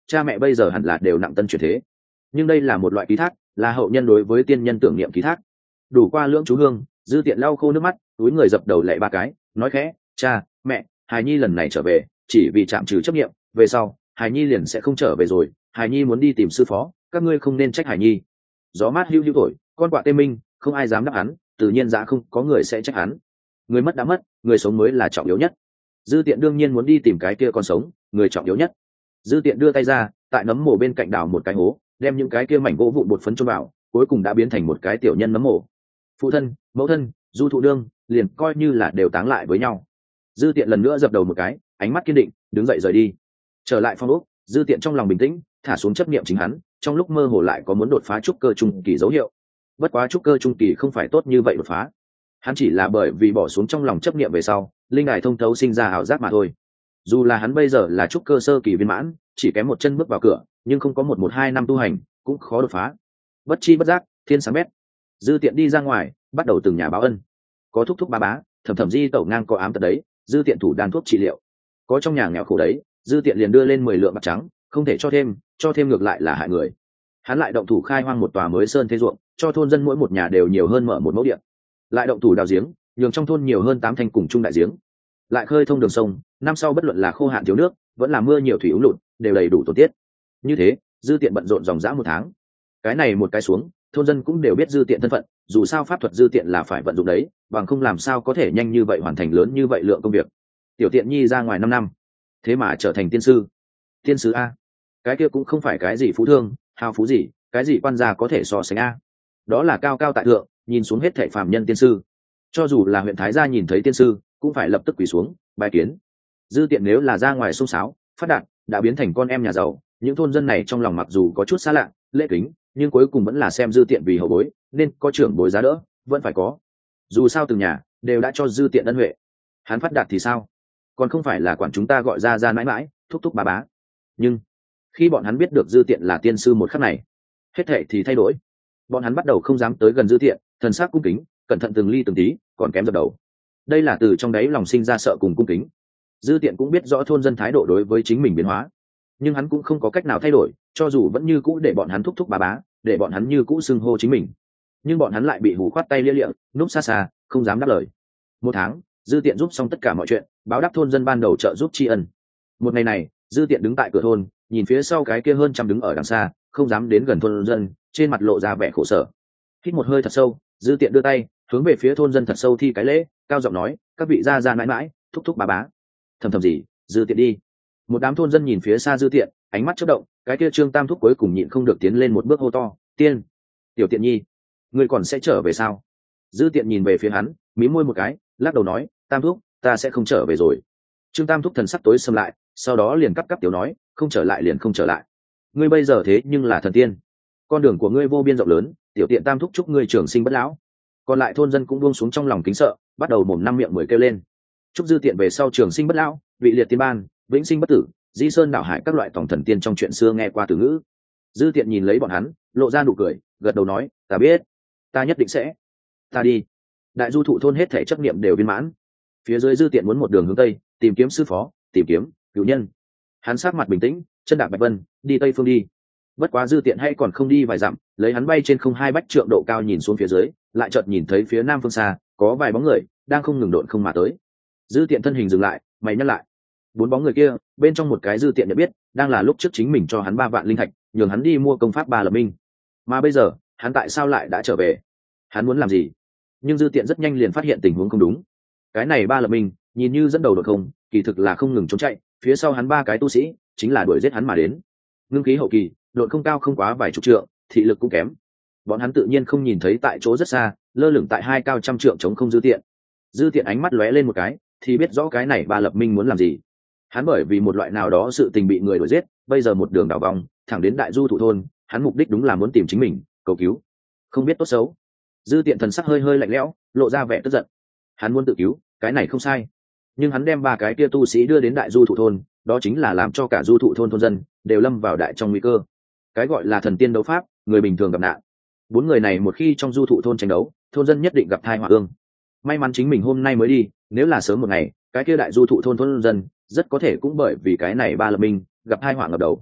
cha mẹ bây giờ hẳn là đều nặng tân chuyển thế, nhưng đây là một loại ký thác, là hậu nhân đối với tiên nhân tưởng niệm ký thác. Đủ qua lưỡng chú hương, Dư Tiện lau khô nước mắt, túi người dập đầu lạy ba cái, nói khẽ, cha mẹ, hài nhi lần này trở về chỉ vì chạm trừ chấp nghiệm, về sau hài nhi liền sẽ không trở về rồi, hài nhi muốn đi tìm sư phó, các ngươi không nên trách hài nhi. Gió mát hưu hưu thổi, con quạ tê minh, không ai dám đáp hắn, tự nhiên dạ không có người sẽ trách hắn. Người mất đã mất, người sống mới là trọng yếu nhất. Dư Tiện đương nhiên muốn đi tìm cái kia con sống, người trọng yếu nhất. Dư Tiện đưa tay ra, tại nấm mồ bên cạnh đào một cái hố, đem những cái kia mảnh gỗ vụn bột phấn cho vào, cuối cùng đã biến thành một cái tiểu nhân nấm mồ. Phụ thân, mẫu thân, Du thụ đương, liền coi như là đều táng lại với nhau. Dư Tiện lần nữa dập đầu một cái, ánh mắt kiên định, đứng dậy rời đi. Trở lại phòng ốc, Dư Tiện trong lòng bình tĩnh, thả xuống chấp niệm chính hắn, trong lúc mơ hồ lại có muốn đột phá trúc cơ trung kỳ dấu hiệu. Bất quá trúc cơ trung kỳ không phải tốt như vậy đột phá, hắn chỉ là bởi vì bỏ xuống trong lòng chấp niệm về sau, linh đài thông thấu sinh ra ảo giác mà thôi. Dù là hắn bây giờ là trúc cơ sơ kỳ viên mãn, chỉ kém một chân bước vào cửa, nhưng không có một một hai năm tu hành, cũng khó đột phá. Bất chi bất giác, thiên sáng bét. Dư Tiện đi ra ngoài, bắt đầu từng nhà báo ân. Có thúc thúc ba bá, thầm thầm di tẩu ngang có ám tật đấy, Dư Tiện thủ đan thuốc trị liệu. Có trong nhà nghèo khổ đấy, Dư Tiện liền đưa lên mười lượng bạc trắng, không thể cho thêm, cho thêm ngược lại là hại người. Hắn lại động thủ khai hoang một tòa mới sơn thế ruộng, cho thôn dân mỗi một nhà đều nhiều hơn mở một mẫu điện. Lại động thủ đào giếng, nhường trong thôn nhiều hơn tám thanh cùng chung đại giếng. Lại khơi thông đường sông, năm sau bất luận là khô hạn thiếu nước, vẫn là mưa nhiều thủy úng lụt, đều đầy đủ tổ tiết. Như thế, Dư Tiện bận rộn dòng dã một tháng. Cái này một cái xuống, thôn dân cũng đều biết Dư Tiện thân phận, dù sao pháp thuật Dư Tiện là phải vận dụng đấy, bằng không làm sao có thể nhanh như vậy hoàn thành lớn như vậy lượng công việc. Tiểu Tiện nhi ra ngoài năm năm, thế mà trở thành tiên sư. Tiên sư a, cái kia cũng không phải cái gì phú thương, hào phú gì, cái gì quan gia có thể so sánh a. Đó là cao cao tại thượng, nhìn xuống hết thảy phàm nhân tiên sư. Cho dù là huyện thái gia nhìn thấy tiên sư, cũng phải lập tức quỳ xuống bài kiến. Dư Tiện nếu là ra ngoài xông xáo phát đạt, đã biến thành con em nhà giàu, những thôn dân này trong lòng mặc dù có chút xa lạ lễ kính, nhưng cuối cùng vẫn là xem Dư Tiện vì hậu bối, nên có trưởng bối giá đỡ vẫn phải có. Dù sao từng nhà đều đã cho Dư Tiện ân huệ, hắn phát đạt thì sao, còn không phải là quản chúng ta gọi ra ra mãi mãi thúc thúc bá bá. Nhưng khi bọn hắn biết được Dư Tiện là tiên sư một khắc này, hết thệ thì thay đổi. Bọn hắn bắt đầu không dám tới gần Dư Tiện, thần sắc cung kính, cẩn thận từng ly từng tí, còn kém dập đầu. Đây là từ trong đáy lòng sinh ra sợ cùng cung kính. Dư Tiện cũng biết rõ thôn dân thái độ đối với chính mình biến hóa, nhưng hắn cũng không có cách nào thay đổi, cho dù vẫn như cũ để bọn hắn thúc thúc bá bá, để bọn hắn như cũ xưng hô chính mình, nhưng bọn hắn lại bị hù khoát tay lia lịa, núp xa xa, không dám đáp lời. Một tháng, Dư Tiện giúp xong tất cả mọi chuyện, báo đáp thôn dân ban đầu trợ giúp tri ân. Một ngày này, Dư Tiện đứng tại cửa thôn, nhìn phía sau cái kia hơn trăm đứng ở đằng xa, không dám đến gần thôn dân, trên mặt lộ ra vẻ khổ sở. Hít một hơi thật sâu, Dư Tiện đưa tay hướng về phía thôn dân thật sâu thi cái lễ, cao giọng nói, các vị gia gia mãi mãi thúc thúc bá bá. Thầm thầm gì, Dư Tiện đi. Một đám thôn dân nhìn phía xa Dư Tiện, ánh mắt chớp động, cái kia Trương Tam thúc cuối cùng nhịn không được tiến lên một bước hô to, tiên, tiểu Tiện nhi, ngươi còn sẽ trở về sao? Dư Tiện nhìn về phía hắn, mí môi một cái, lắc đầu nói, Tam thúc, ta sẽ không trở về rồi. Trương Tam thúc thần sắc tối sầm lại, sau đó liền cắp cắp tiểu nói, không trở lại liền không trở lại. Ngươi bây giờ thế nhưng là thần tiên, con đường của ngươi vô biên rộng lớn, tiểu Tiện Tam thúc chúc ngươi trường sinh bất lão. Còn lại thôn dân cũng buông xuống trong lòng kính sợ, bắt đầu mồm năm miệng mười kêu lên, chúc Dư Tiện về sau trường sinh bất lão, vị liệt tiên ban, vĩnh sinh bất tử, di sơn đảo hải các loại tổng thần tiên trong chuyện xưa nghe qua từ ngữ. Dư Tiện nhìn lấy bọn hắn, lộ ra nụ cười, gật đầu nói, ta biết, ta nhất định sẽ. Ta đi. Đại du thụ thôn hết thể chấp niệm đều viên mãn. Phía dưới Dư Tiện muốn một đường hướng tây, tìm kiếm sư phó, tìm kiếm cửu nhân. Hắn sát mặt bình tĩnh, chân đạp bạch vân, đi tây phương đi. Bất quá Dư Tiện hay còn không đi vài dặm, lấy hắn bay trên không hai bách trượng độ cao nhìn xuống phía dưới, lại chợt nhìn thấy phía nam phương xa có vài bóng người đang không ngừng độn không mà tới. Dư Tiện thân hình dừng lại, mày nhắc lại. Bốn bóng người kia, bên trong một cái Dư Tiện nhận biết, đang là lúc trước chính mình cho hắn ba vạn linh thạch, nhường hắn đi mua công pháp ba lập minh. Mà bây giờ, hắn tại sao lại đã trở về? Hắn muốn làm gì? Nhưng Dư Tiện rất nhanh liền phát hiện tình huống không đúng. Cái này ba lập minh, nhìn như dẫn đầu đột không, kỳ thực là không ngừng trốn chạy, phía sau hắn ba cái tu sĩ, chính là đuổi giết hắn mà đến. Ngưng khí hậu kỳ, đột không cao không quá vài chục trượng, thị lực cũng kém. Bọn hắn tự nhiên không nhìn thấy tại chỗ rất xa, lơ lửng tại hai cao trăm trượng chống không Dư Tiện. Dư Tiện ánh mắt lóe lên một cái, thì biết rõ cái này ba lập minh muốn làm gì. Hắn bởi vì một loại nào đó sự tình bị người đuổi giết, bây giờ một đường đảo vòng thẳng đến đại du thụ thôn, hắn mục đích đúng là muốn tìm chính mình, cầu cứu. Không biết tốt xấu. Dư Tiện thần sắc hơi hơi lạnh lẽo, lộ ra vẻ tức giận. Hắn muốn tự cứu, cái này không sai, nhưng hắn đem ba cái kia tu sĩ đưa đến đại du thụ thôn, đó chính là làm cho cả du thụ thôn thôn dân đều lâm vào đại trong nguy cơ. Cái gọi là thần tiên đấu pháp, người bình thường gặp nạn. Bốn người này một khi trong du thụ thôn tranh đấu, thôn dân nhất định gặp tai họa ương. May mắn chính mình hôm nay mới đi, nếu là sớm một ngày, cái kia đại du thụ thôn thôn dân rất có thể cũng bởi vì cái này ba lập minh gặp tai họa ngập đầu.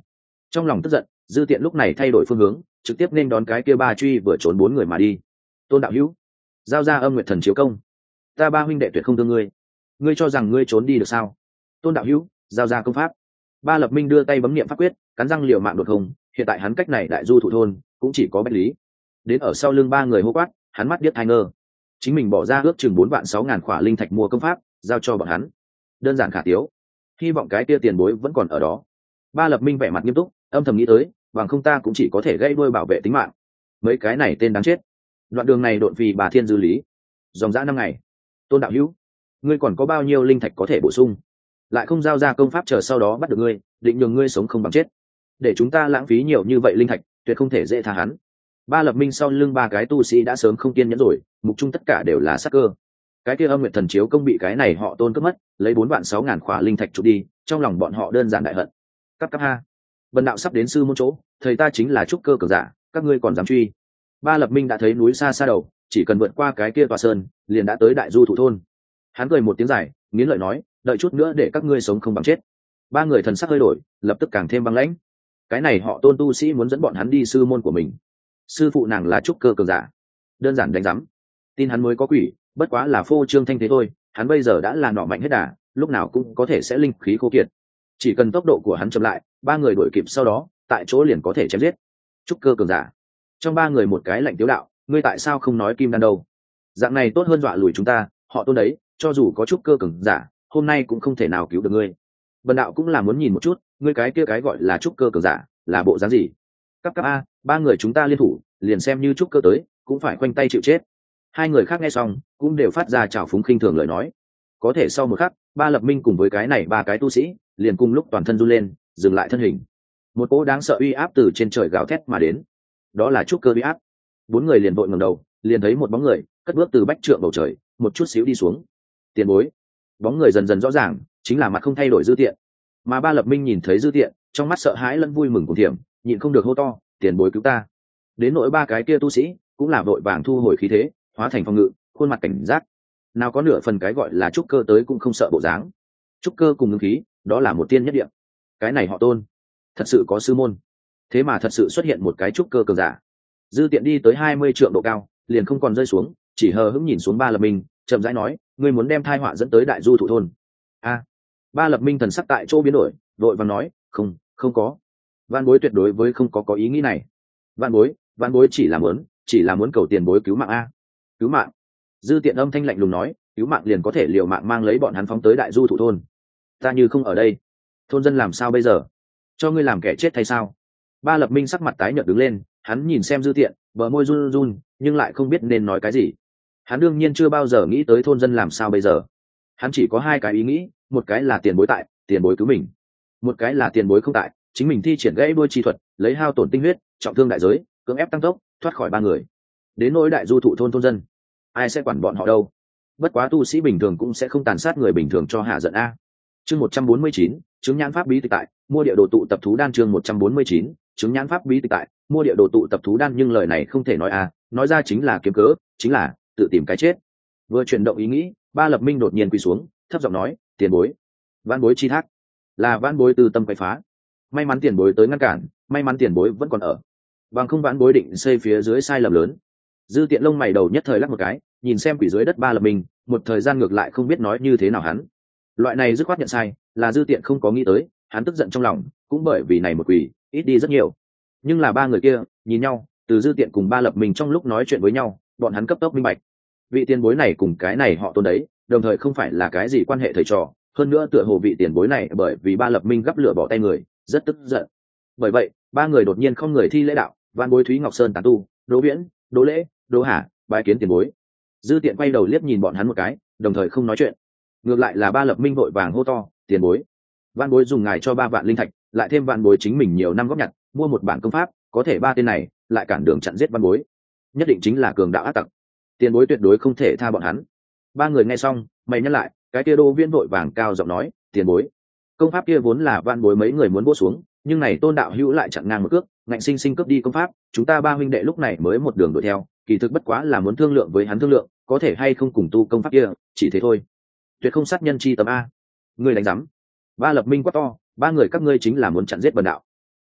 Trong lòng tức giận, dư tiện lúc này thay đổi phương hướng, trực tiếp nên đón cái kia ba truy vừa trốn bốn người mà đi. Tôn đạo hữu, giao ra âm nguyệt thần chiếu công, ta ba huynh đệ tuyệt không thương ngươi. Ngươi cho rằng ngươi trốn đi được sao? Tôn đạo hữu, giao ra công pháp. Ba Lập Minh đưa tay bấm niệm pháp quyết, cắn răng liều mạng đột hồng. Hiện tại hắn cách này đại du thụ thôn cũng chỉ có Bách Lý. Đến ở sau lưng ba người hô quát, hắn mắt điếc tai ngơ. Chính mình bỏ ra ước chừng bốn vạn sáu ngàn khỏa linh thạch mua công pháp, giao cho bọn hắn. Đơn giản khả tiếu. Hy vọng cái kia tiền bối vẫn còn ở đó. Ba Lập Minh vẻ mặt nghiêm túc, âm thầm nghĩ tới, bằng không ta cũng chỉ có thể gây đuôi bảo vệ tính mạng. Mấy cái này tên đáng chết. Đoạn đường này độn vì bà thiên dư lý, dòng dã năm ngày. Tôn đạo hữu, ngươi còn có bao nhiêu linh thạch có thể bổ sung? Lại không giao ra công pháp chờ sau đó bắt được ngươi, định nhường ngươi sống không bằng chết. Để chúng ta lãng phí nhiều như vậy linh thạch, tuyệt không thể dễ tha hắn. Ba Lập Minh sau lưng ba cái tu sĩ đã sớm không kiên nhẫn rồi, mục chung tất cả đều là sát cơ. Cái kia âm nguyệt thần chiếu công bị cái này họ Tôn cướp mất, lấy bốn vạn sáu ngàn khỏa linh thạch chụp đi, trong lòng bọn họ đơn giản đại hận. Cấp cấp ha, Vân đạo sắp đến sư môn chỗ, thầy ta chính là trúc cơ cường giả, các ngươi còn dám truy? Ba Lập Minh đã thấy núi xa xa đầu, chỉ cần vượt qua cái kia tòa sơn, liền đã tới đại du thụ thôn. Hắn cười một tiếng dài, nghiến lợi nói, đợi chút nữa để các ngươi sống không bằng chết. Ba người thần sắc hơi đổi, lập tức càng thêm băng lãnh. Cái này họ Tôn tu sĩ muốn dẫn bọn hắn đi sư môn của mình. Sư phụ nàng là trúc cơ cường giả, đơn giản đánh rắm. Tin hắn mới có quỷ, bất quá là phô trương thanh thế thôi. Hắn bây giờ đã là nọ mạnh hết đà, lúc nào cũng có thể sẽ linh khí khô kiệt. Chỉ cần tốc độ của hắn chậm lại, ba người đuổi kịp sau đó, tại chỗ liền có thể chém giết. Trúc cơ cường giả. Trong ba người một cái lạnh tiếu đạo, ngươi tại sao không nói kim đan đâu? Dạng này tốt hơn dọa lùi chúng ta, họ Tôn đấy, cho dù có trúc cơ cường giả, hôm nay cũng không thể nào cứu được ngươi. Bần đạo cũng là muốn nhìn một chút, ngươi cái kia cái gọi là trúc cơ cường giả, là bộ dáng gì? Cấp cấp a, ba người chúng ta liên thủ, liền xem như trúc cơ tới, cũng phải khoanh tay chịu chết. Hai người khác nghe xong, cũng đều phát ra trào phúng khinh thường lời nói. Có thể sau một khắc, Ba Lập Minh cùng với cái này ba cái tu sĩ, liền cùng lúc toàn thân run lên, dừng lại thân hình. Một cỗ đáng sợ uy áp từ trên trời gào thét mà đến. Đó là trúc cơ uy áp. Bốn người liền vội ngẩng đầu, liền thấy một bóng người cất bước từ bách trượng bầu trời, một chút xíu đi xuống. Tiền bối. Bóng người dần dần rõ ràng, chính là mặt không thay đổi Dư Tiện. Mà Ba Lập Minh nhìn thấy Dư Tiện, trong mắt sợ hãi lẫn vui mừng cùng thiểm, nhịn không được hô to, tiền bối cứu ta. Đến nỗi ba cái kia tu sĩ, cũng là vội vàng thu hồi khí thế, hóa thành phòng ngự, khuôn mặt cảnh giác. Nào có nửa phần cái gọi là trúc cơ tới cũng không sợ bộ dáng. Trúc cơ cùng ngưng khí, đó là một tiên nhất địa. Cái này họ Tôn, thật sự có sư môn. Thế mà thật sự xuất hiện một cái trúc cơ cường giả. Dư Tiện đi tới hai mươi trượng độ cao, liền không còn rơi xuống, chỉ hờ hững nhìn xuống Ba Lập Minh, chậm rãi nói, ngươi muốn đem tai họa dẫn tới đại du thụ thôn. A. Ba Lập Minh thần sắc tại chỗ biến đổi, vội vàng nói, không, không có. Vạn Bối tuyệt đối với không có có ý nghĩ này. Vạn Bối, Vạn Bối chỉ là muốn, chỉ là muốn cầu tiền bối cứu mạng a. Cứu mạng? Dư Tiện âm thanh lạnh lùng nói, cứu mạng liền có thể liều mạng mang lấy bọn hắn phóng tới đại du thụ thôn. Ta như không ở đây, thôn dân làm sao bây giờ? Cho ngươi làm kẻ chết hay sao? Ba Lập Minh sắc mặt tái nhợt đứng lên, hắn nhìn xem Dư Tiện, bờ môi run run, nhưng lại không biết nên nói cái gì. Hắn đương nhiên chưa bao giờ nghĩ tới thôn dân làm sao bây giờ. Hắn chỉ có hai cái ý nghĩ, một cái là tiền bối tại, tiền bối cứu mình. Một cái là tiền bối không tại, chính mình thi triển gãy đuôi chi thuật, lấy hao tổn tinh huyết, trọng thương đại giới, cưỡng ép tăng tốc, thoát khỏi ba người. Đến nỗi đại du thụ thôn thôn dân, ai sẽ quản bọn họ đâu? Bất quá tu sĩ bình thường cũng sẽ không tàn sát người bình thường cho hạ giận a. Chương một trăm bốn mươi chín, chứng nhãn pháp bí tịch tại, mua địa đồ tụ tập thú đan chương một trăm bốn mươi chín, chứng nhãn pháp bí tịch tại, mua địa đồ tụ tập thú đan nhưng lời này không thể nói a, nói ra chính là kiếm cớ, chính là tự tìm cái chết. Vừa chuyển động ý nghĩ, Ba Lập Minh đột nhiên quỳ xuống, thấp giọng nói, tiền bối, vãn bối chi thác, là vãn bối từ tâm quay phá. May mắn tiền bối tới ngăn cản, may mắn tiền bối vẫn còn ở, bằng không vãn bối định xây phía dưới sai lầm lớn. Dư Tiện lông mày đầu nhất thời lắc một cái, nhìn xem quỷ dưới đất Ba Lập Minh, một thời gian ngược lại không biết nói như thế nào hắn. Loại này dứt khoát nhận sai, là Dư Tiện không có nghĩ tới, hắn tức giận trong lòng, cũng bởi vì này một quỷ, ít đi rất nhiều. Nhưng là ba người kia, nhìn nhau, từ Dư Tiện cùng Ba Lập Minh trong lúc nói chuyện với nhau, bọn hắn cấp tốc minh bạch. Vị tiền bối này cùng cái này họ Tôn đấy, đồng thời không phải là cái gì quan hệ thầy trò, hơn nữa tựa hồ vị tiền bối này bởi vì Ba Lập Minh gấp lửa bỏ tay người, rất tức giận. Bởi vậy, ba người đột nhiên không người thi lễ đạo, Vạn Bối Thúy Ngọc Sơn tán tu, Đỗ Viễn, Đỗ Lễ, Đỗ Hà, bái kiến tiền bối. Dư Tiện quay đầu liếc nhìn bọn hắn một cái, đồng thời không nói chuyện. Ngược lại là Ba Lập Minh vội vàng hô to, tiền bối. Vạn Bối dùng ngài cho ba vạn linh thạch, lại thêm Vạn Bối chính mình nhiều năm góp nhặt, mua một bản công pháp, có thể ba tên này lại cản đường chặn giết Vạn Bối, nhất định chính là cường đạo ác tặc. Tiền bối tuyệt đối không thể tha bọn hắn. Ba người nghe xong, mày nhắc lại, cái kia Đỗ Viễn vội vàng cao giọng nói, tiền bối, công pháp kia vốn là Vạn Bối mấy người muốn bố xuống, nhưng này Tôn đạo hữu lại chặn ngang một cước, ngạnh sinh sinh cướp đi công pháp, chúng ta ba huynh đệ lúc này mới một đường đuổi theo, kỳ thực bất quá là muốn thương lượng với hắn thương lượng, có thể hay không cùng tu công pháp kia, chỉ thế thôi. Tuyệt không sát nhân chi tâm a. Ngươi đánh rắm. Ba Lập Minh quát to, ba người các ngươi chính là muốn chặn giết bần đạo.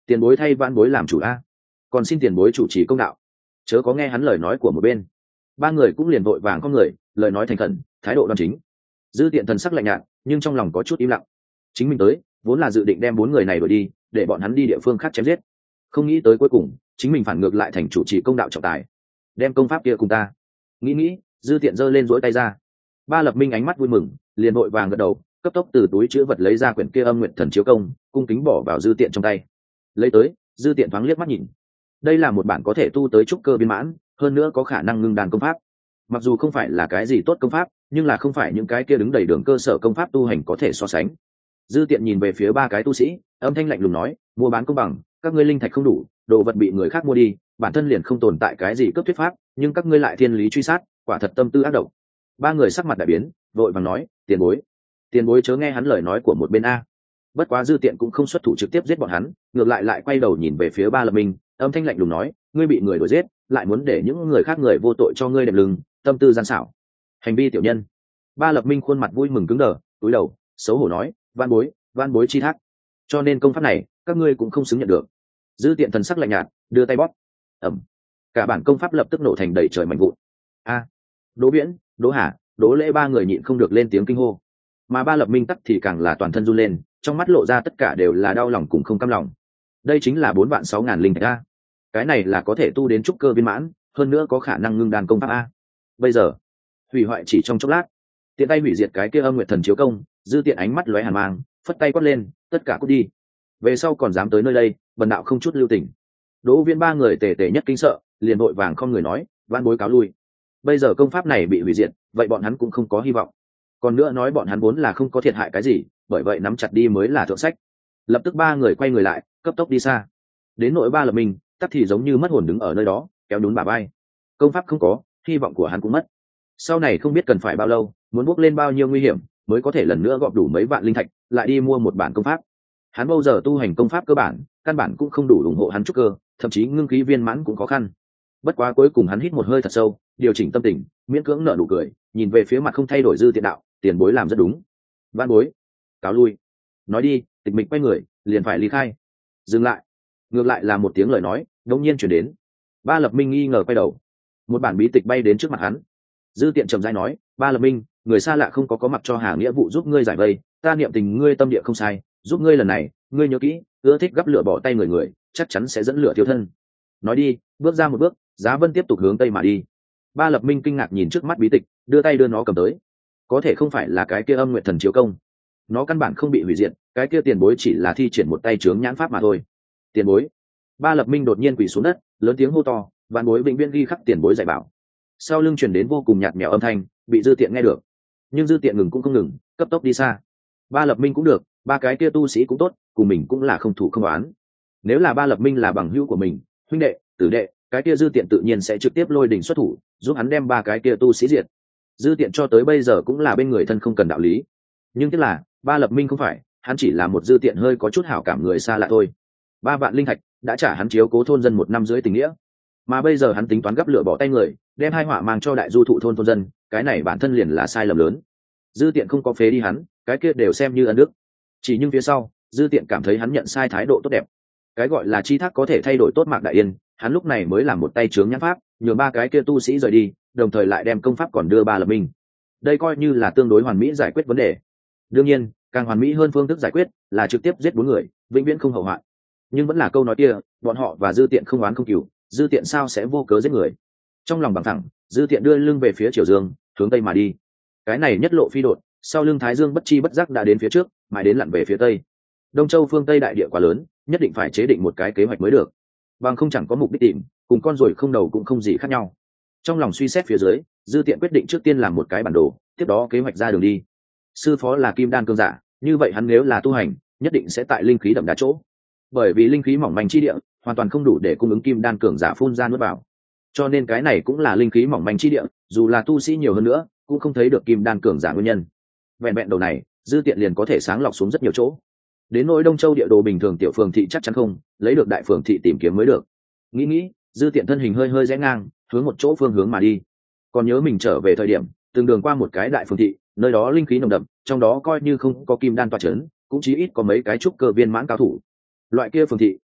tiền bối thay van bối làm chủ a, còn xin tiền bối chủ trì công đạo, chớ có nghe hắn lời nói của một bên. Ba người cũng liền vội vàng con người, lời nói thành khẩn, thái độ đoan chính. Dư Tiện thần sắc lạnh nhạt, nhưng trong lòng có chút im lặng. Chính mình tới vốn là dự định đem bốn người này đuổi đi, để bọn hắn đi địa phương khác chém giết, không nghĩ tới cuối cùng chính mình phản ngược lại thành chủ trì công đạo trọng tài, đem công pháp kia cùng ta. Nghĩ nghĩ, Dư Tiện giơ lên duỗi tay ra. Ba Lập Minh ánh mắt vui mừng, liền vội vàng gật đầu, cấp tốc từ túi chứa vật lấy ra quyển kia Âm Nguyện Thần Chiếu Công, cung kính bỏ vào Dư Tiện trong tay. Lấy tới, Dư Tiện thoáng liếc mắt nhìn. Đây là một bản có thể tu tới trúc cơ viên mãn, hơn nữa có khả năng ngưng đàn công pháp. Mặc dù không phải là cái gì tốt công pháp, nhưng là không phải những cái kia đứng đầy đường cơ sở công pháp tu hành có thể so sánh. Dư Tiện nhìn về phía ba cái tu sĩ, âm thanh lạnh lùng nói, mua bán công bằng, các ngươi linh thạch không đủ, đồ vật bị người khác mua đi, bản thân liền không tồn tại cái gì cấp thuyết pháp, nhưng các ngươi lại thiên lý truy sát, quả thật tâm tư ác độc. Ba người sắc mặt đại biến, vội vàng nói, tiền bối, tiền bối chớ nghe hắn lời nói của một bên a. Bất quá Dư Tiện cũng không xuất thủ trực tiếp giết bọn hắn, ngược lại lại quay đầu nhìn về phía Ba Lập Minh, âm thanh lạnh lùng nói, ngươi bị người đuổi giết, lại muốn để những người khác người vô tội cho ngươi đệm lưng, tâm tư gian xảo, hành vi tiểu nhân. Ba Lập Minh khuôn mặt vui mừng cứng đờ, cúi đầu xấu hổ nói, van bối, van bối chi thác, cho nên công pháp này các ngươi cũng không xứng nhận được. Dư Tiện thần sắc lạnh nhạt, đưa tay bóp, ẩm, cả bản công pháp lập tức nổ thành đầy trời mảnh vụn. A, Đỗ Viễn, Đỗ Hà, Đỗ Lễ ba người nhịn không được lên tiếng kinh hô, mà Ba Lập Minh tắc thì càng là toàn thân run lên, trong mắt lộ ra tất cả đều là đau lòng cùng không cam lòng. Đây chính là bốn vạn sáu ngàn linh thạch a, cái này là có thể tu đến trúc cơ viên mãn, hơn nữa có khả năng ngưng đàn công pháp a. Bây giờ hủy hoại chỉ trong chốc lát, tiện tay hủy diệt cái kia Âm Nguyệt Thần Chiếu Công. Dư Tiện ánh mắt lóe hàn mang, phất tay quát lên, tất cả cút đi, về sau còn dám tới nơi đây, bần đạo không chút lưu tình. Đỗ Viễn ba người tề tề nhất kinh sợ, liền vội vàng không người nói, van bối cáo lui. Bây giờ công pháp này bị hủy diệt, vậy bọn hắn cũng không có hy vọng. Còn nữa nói bọn hắn vốn là không có thiệt hại cái gì, bởi vậy nắm chặt đi mới là thượng sách. Lập tức ba người quay người lại, cấp tốc đi xa. Đến nội Ba Lập Minh tắc thì giống như mất hồn đứng ở nơi đó, kéo đún bà bay. Công pháp không có, hy vọng của hắn cũng mất. Sau này không biết cần phải bao lâu, muốn bước lên bao nhiêu nguy hiểm mới có thể lần nữa gọp đủ mấy vạn linh thạch, lại đi mua một bản công pháp. Hắn bây giờ tu hành công pháp cơ bản, căn bản cũng không đủ ủng hộ hắn trúc cơ, thậm chí ngưng khí viên mãn cũng khó khăn. Bất quá cuối cùng hắn hít một hơi thật sâu, điều chỉnh tâm tình, miễn cưỡng nở nụ cười, nhìn về phía mặt không thay đổi Dư Tiện đạo, tiền bối làm rất đúng, van bối cáo lui. Nói đi, tịch mịch quay người, liền phải ly khai. Dừng lại, ngược lại là một tiếng lời nói đống nhiên chuyển đến. Ba Lập Minh nghi ngờ quay đầu, một bản bí tịch bay đến trước mặt hắn. Dư Tiện trầm rãi nói, Ba Lập Minh, người xa lạ không có có mặc cho Hà nghĩa vụ giúp ngươi giải vây, ta niệm tình ngươi tâm địa không sai, giúp ngươi lần này, ngươi nhớ kỹ, ưa thích gắp lửa bỏ tay người người, chắc chắn sẽ dẫn lửa thiêu thân. Nói đi, bước ra một bước, Giá Vân tiếp tục hướng tây mà đi. Ba Lập Minh kinh ngạc nhìn trước mắt bí tịch, đưa tay đưa nó cầm tới. Có thể không phải là cái kia Âm Nguyệt Thần Chiếu Công, nó căn bản không bị hủy diệt, cái kia tiền bối chỉ là thi triển một tay chướng nhãn pháp mà thôi. Tiền bối. Ba Lập Minh đột nhiên quỳ xuống đất, lớn tiếng hô to, vạn bối vĩnh viễn ghi khắc tiền bối dạy bảo. Sau lưng truyền đến vô cùng nhạt nhẽo âm thanh, bị Dư Tiện nghe được, nhưng Dư Tiện ngừng cũng không ngừng, cấp tốc đi xa. Ba Lập Minh cũng được, ba cái kia tu sĩ cũng tốt, cùng mình cũng là không thủ không oán. Nếu là Ba Lập Minh là bằng hữu của mình, huynh đệ, tử đệ, cái kia Dư Tiện tự nhiên sẽ trực tiếp lôi đình xuất thủ, giúp hắn đem ba cái kia tu sĩ diệt. Dư Tiện cho tới bây giờ cũng là bên người thân không cần đạo lý, nhưng tiếc là Ba Lập Minh không phải, hắn chỉ là một Dư Tiện hơi có chút hảo cảm người xa lạ thôi. Ba vạn linh thạch đã trả hắn chiếu cố thôn dân một năm dưới tình nghĩa, mà bây giờ hắn tính toán gấp lửa bỏ tay người, đem hai họa mang cho đại du thụ thôn thôn dân, cái này bản thân liền là sai lầm lớn. Dư Tiện không có phế đi hắn, cái kia đều xem như ân đức. Chỉ nhưng phía sau, Dư Tiện cảm thấy hắn nhận sai thái độ tốt đẹp. Cái gọi là chi thác có thể thay đổi tốt mạc đại yên, hắn lúc này mới làm một tay chướng nhãn pháp, nhường ba cái kia tu sĩ rời đi, đồng thời lại đem công pháp còn đưa Ba Lập Minh. Đây coi như là tương đối hoàn mỹ giải quyết vấn đề. Đương nhiên, càng hoàn mỹ hơn phương thức giải quyết là trực tiếp giết bốn người, vĩnh viễn không hậu hoạn. Nhưng vẫn là câu nói kia, bọn họ và Dư Tiện không oán không cừu, Dư Tiện sao sẽ vô cớ giết người. Trong lòng bằng thẳng, Dư Tiện đưa lưng về phía Triều Dương, hướng tây mà đi. Cái này nhất lộ phi đột, sau lưng Thái Dương bất chi bất giác đã đến phía trước, mãi đến lặn về phía tây. Đông Châu phương Tây đại địa quá lớn, nhất định phải chế định một cái kế hoạch mới được. Bằng không chẳng có mục đích tìm, cùng con ruồi không đầu cũng không gì khác nhau. Trong lòng suy xét phía dưới, Dư Tiện quyết định trước tiên làm một cái bản đồ, tiếp đó kế hoạch ra đường đi. Sư phó là Kim Đan cường giả, như vậy hắn nếu là tu hành, nhất định sẽ tại linh khí đậm đà chỗ. Bởi vì linh khí mỏng manh chi địa, hoàn toàn không đủ để cung ứng Kim Đan cường giả phun ra nuốt vào. Cho nên cái này cũng là linh khí mỏng manh chi địa, dù là tu sĩ nhiều hơn nữa, cũng không thấy được Kim Đan cường giả nguyên nhân. Vẹn vẹn đầu này, Dư Tiện liền có thể sáng lọc xuống rất nhiều chỗ. Đến nỗi Đông Châu địa đồ bình thường tiểu phường thị chắc chắn không, lấy được đại phường thị tìm kiếm mới được. Nghĩ nghĩ, Dư Tiện thân hình hơi hơi rẽ ngang, hướng một chỗ phương hướng mà đi. Còn nhớ mình trở về thời điểm, từng đường qua một cái đại phường thị, nơi đó linh khí nồng đậm, trong đó coi như không có Kim Đan tọa chấn, cũng chí ít có mấy cái trúc cơ viên mãn cao thủ. Loại kia phường thị,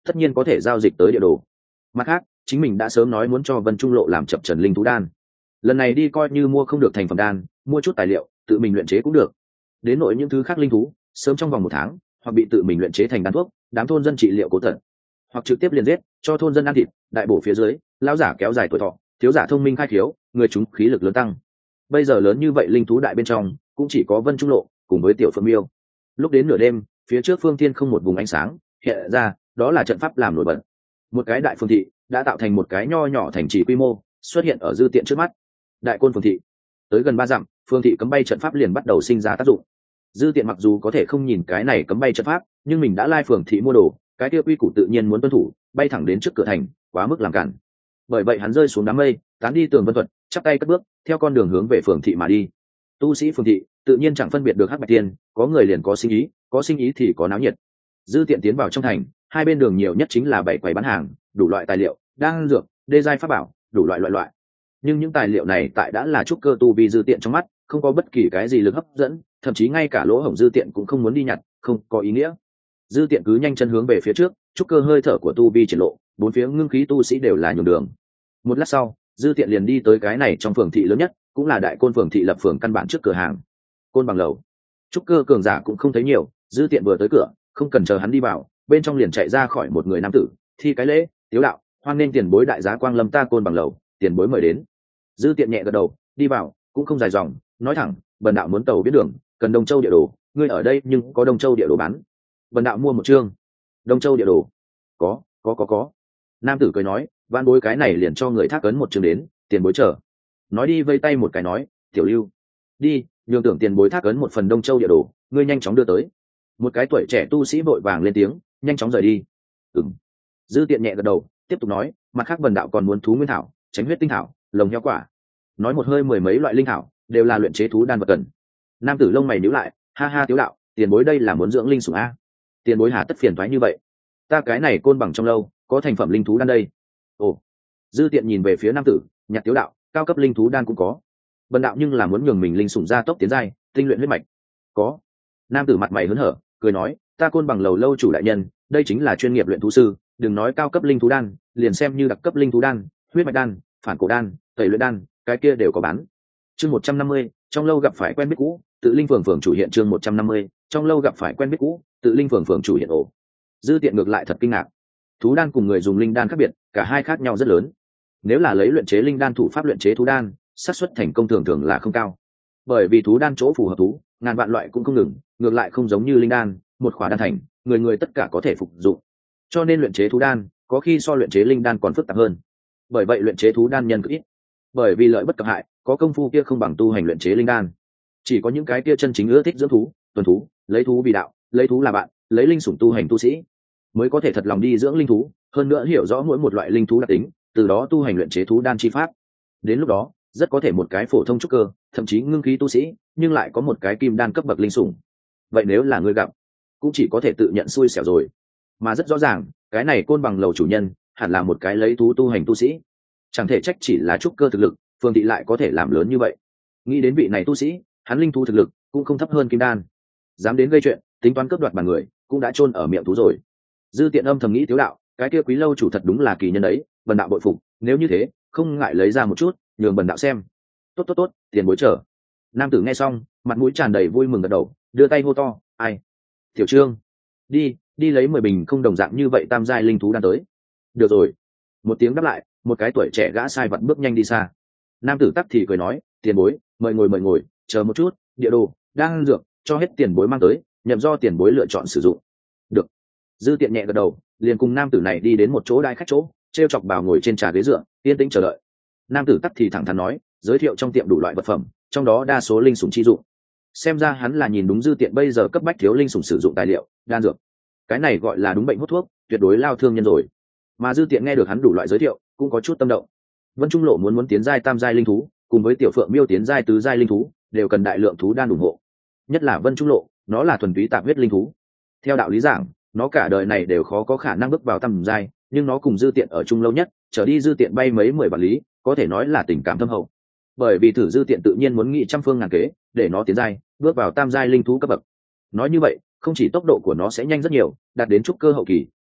tất nhiên có thể giao dịch tới địa đồ. Mặt khác, chính mình đã sớm nói muốn cho Vân Trung Lộ làm chập trần linh thú đan, lần này đi coi như mua không được thành phẩm đan, mua chút tài liệu tự mình luyện chế cũng được. Đến nội những thứ khác linh thú, sớm trong vòng một tháng hoặc bị tự mình luyện chế thành đan thuốc, đám thôn dân trị liệu cố tận, hoặc trực tiếp liền giết cho thôn dân ăn thịt, đại bổ phía dưới, lão giả kéo dài tuổi thọ, thiếu giả thông minh khai khiếu, người chúng khí lực lớn tăng. Bây giờ lớn như vậy linh thú đại bên trong cũng chỉ có Vân Trung Lộ cùng với Tiểu Phượng Miêu. Lúc đến nửa đêm, phía trước phương thiên không một vùng ánh sáng hiện ra, đó là trận pháp làm nổi bật. Một cái đại phương thị đã tạo thành một cái nho nhỏ thành trì quy mô xuất hiện ở Dư Tiện trước mắt. Đại Côn Phương thị. Tới gần ba dặm, phương thị cấm bay trận pháp liền bắt đầu sinh ra tác dụng. Dư Tiện mặc dù có thể không nhìn cái này cấm bay trận pháp, nhưng mình đã lai phường thị mua đồ, cái kia quy củ tự nhiên muốn tuân thủ, bay thẳng đến trước cửa thành, quá mức làm cản. Bởi vậy hắn rơi xuống đám mây, tán đi tường vân thuật, chắp tay cất bước, theo con đường hướng về phường thị mà đi. Tu sĩ phường thị tự nhiên chẳng phân biệt được hắc bạch tiên, có người liền có sinh ý, có sinh ý thì có náo nhiệt. Dư Tiện tiến vào trong thành, hai bên đường nhiều nhất chính là bảy quầy bán hàng, đủ loại tài liệu, đan dược, đê giai pháp bảo, đủ loại loại loại. Nhưng những tài liệu này tại đã là trúc cơ tu vi Dư Tiện trong mắt, không có bất kỳ cái gì lực hấp dẫn, thậm chí ngay cả lỗ hổng Dư Tiện cũng không muốn đi nhặt, không có ý nghĩa. Dư Tiện cứ nhanh chân hướng về phía trước, trúc cơ hơi thở của tu vi triển lộ, bốn phía ngưng khí tu sĩ đều là nhường đường. Một lát sau, Dư Tiện liền đi tới cái này trong phường thị lớn nhất, cũng là Đại Côn phường thị lập phường căn bản trước cửa hàng. Côn Bằng lầu. Trúc cơ cường giả cũng không thấy nhiều, Dư Tiện vừa tới cửa, không cần chờ hắn đi vào, bên trong liền chạy ra khỏi một người nam tử, thi cái lễ, tiếu đạo, hoan nên tiền bối đại giá quang lâm ta Côn Bằng lầu, tiền bối mời đến. Dư Tiện nhẹ gật đầu, đi vào, cũng không dài dòng, nói thẳng, bần đạo muốn tàu biết đường, cần Đông Châu địa đồ, ngươi ở đây nhưng có Đông Châu địa đồ bán. Bần đạo mua một chương. Đông Châu địa đồ. Có, có có có. Nam tử cười nói, van bối cái này liền cho người thác ấn một chương đến, tiền bối chờ. Nói đi vây tay một cái nói, tiểu lưu, đi, nhường tưởng tiền bối thác ấn một phần Đông Châu địa đồ, ngươi nhanh chóng đưa tới. Một cái tuổi trẻ tu sĩ vội vàng lên tiếng, nhanh chóng rời đi. Ừm. Dư Tiện nhẹ gật đầu, tiếp tục nói, mặt khác bần đạo còn muốn thú nguyên thảo, tránh huyết tinh thảo, lồng heo quả. Nói một hơi mười mấy loại linh thảo, đều là luyện chế thú đan vật cần. Nam tử lông mày nhíu lại, ha ha tiếu đạo, tiền bối đây là muốn dưỡng linh sủng a? Tiền bối hà tất phiền toái như vậy? Ta cái này Côn Bằng trong lâu, có thành phẩm linh thú đan đây. Ồ. Dư Tiện nhìn về phía nam tử, nhặt tiếu đạo, cao cấp linh thú đan cũng có. Bần đạo nhưng là muốn nhường mình linh sủng gia tốc tiến giai, tinh luyện huyết mạch. Có. Nam tử mặt mày hớn hở, cười nói, ta Côn Bằng lầu lâu chủ đại nhân, đây chính là chuyên nghiệp luyện thú sư, đừng nói cao cấp linh thú đan, liền xem như đặc cấp linh thú đan, huyết mạch đan, phản cổ đan, tẩy luyện đan, cái kia đều có bán. Chương một trăm năm mươi, trong lâu gặp phải quen biết cũ, tự linh phường phường chủ hiện chương một trăm năm mươi, trong lâu gặp phải quen biết cũ, tự linh phường phường chủ hiện ổ. Dư Tiện ngược lại thật kinh ngạc. Thú đan cùng người dùng linh đan khác biệt, cả hai khác nhau rất lớn. Nếu là lấy luyện chế linh đan thủ pháp luyện chế thú đan, xác suất thành công thường thường là không cao. Bởi vì thú đan chỗ phù hợp thú, ngàn vạn loại cũng không ngừng, ngược lại không giống như linh đan, một khỏa đan thành, người người tất cả có thể phục dụng. Cho nên luyện chế thú đan, có khi so luyện chế linh đan còn phức tạp hơn. Bởi vậy luyện chế thú đan nhân cực ít. Bởi vì lợi bất cập hại, có công phu kia không bằng tu hành luyện chế linh đan. Chỉ có những cái kia chân chính ưa thích dưỡng thú, tuần thú, lấy thú vì đạo, lấy thú là bạn, lấy linh sủng tu hành tu sĩ, mới có thể thật lòng đi dưỡng linh thú, hơn nữa hiểu rõ mỗi một loại linh thú đặc tính, từ đó tu hành luyện chế thú đan chi pháp. Đến lúc đó, rất có thể một cái phổ thông trúc cơ, thậm chí ngưng khí tu sĩ, nhưng lại có một cái kim đan cấp bậc linh sủng. Vậy nếu là người gặp, cũng chỉ có thể tự nhận xui xẻo rồi. Mà rất rõ ràng, cái này Côn Bằng lầu chủ nhân, hẳn là một cái lấy thú tu hành tu sĩ. Chẳng thể trách chỉ là trúc cơ thực lực, Phương thị lại có thể làm lớn như vậy. Nghĩ đến vị này tu sĩ, hắn linh thú thực lực cũng không thấp hơn kim đan. Dám đến gây chuyện, tính toán cướp đoạt bàn người, cũng đã chôn ở miệng thú rồi. Dư Tiện âm thầm nghĩ tiếu đạo, cái kia quý lâu chủ thật đúng là kỳ nhân đấy, bần đạo bội phục, nếu như thế, không ngại lấy ra một chút, nhường bần đạo xem. Tốt tốt tốt, tiền bối chờ. Nam tử nghe xong, mặt mũi tràn đầy vui mừng gật đầu, đưa tay hô to, ai? Tiểu Trương, đi, đi lấy mười bình không đồng dạng như vậy tam giai linh thú đan tới. Được rồi. Một tiếng đáp lại, một cái tuổi trẻ gã sai vật bước nhanh đi xa. Nam tử tắc thì cười nói, tiền bối, mời ngồi mời ngồi, chờ một chút, địa đồ, đang dược, cho hết tiền bối mang tới, nhậm do tiền bối lựa chọn sử dụng. Được. Dư Tiện nhẹ gật đầu, liền cùng nam tử này đi đến một chỗ đai khách chỗ, treo chọc bào ngồi trên trà ghế dựa, yên tĩnh chờ đợi. Nam tử tắc thì thẳng thắn nói, giới thiệu trong tiệm đủ loại vật phẩm, trong đó đa số linh sủng chi dụng. Xem ra hắn là nhìn đúng Dư Tiện bây giờ cấp bách thiếu linh sủng sử dụng tài liệu, đan dược. Cái này gọi là đúng bệnh hút thuốc, tuyệt đối lao thương nhân rồi. Mà Dư Tiện nghe được hắn đủ loại giới thiệu, cũng có chút tâm động. Vân Trung Lộ muốn muốn tiến giai tam giai linh thú, cùng với Tiểu Phượng Miêu tiến giai tứ giai linh thú, đều cần đại lượng thú đan ủng hộ. Nhất là Vân Trung Lộ, nó là thuần túy tạp huyết linh thú. Theo đạo lý giảng, nó cả đời này đều khó có khả năng bước vào tam giai, nhưng nó cùng Dư Tiện ở chung lâu nhất, trở đi Dư Tiện bay mấy mười vạn lý, có thể nói là tình cảm thâm hậu. Bởi vì thử Dư Tiện tự nhiên muốn nghị trăm phương ngàn kế, để nó tiến giai, bước vào tam giai linh thú cấp bậc. Nói như vậy, không chỉ tốc độ của nó sẽ nhanh rất nhiều, đạt đến trúc cơ hậu kỳ,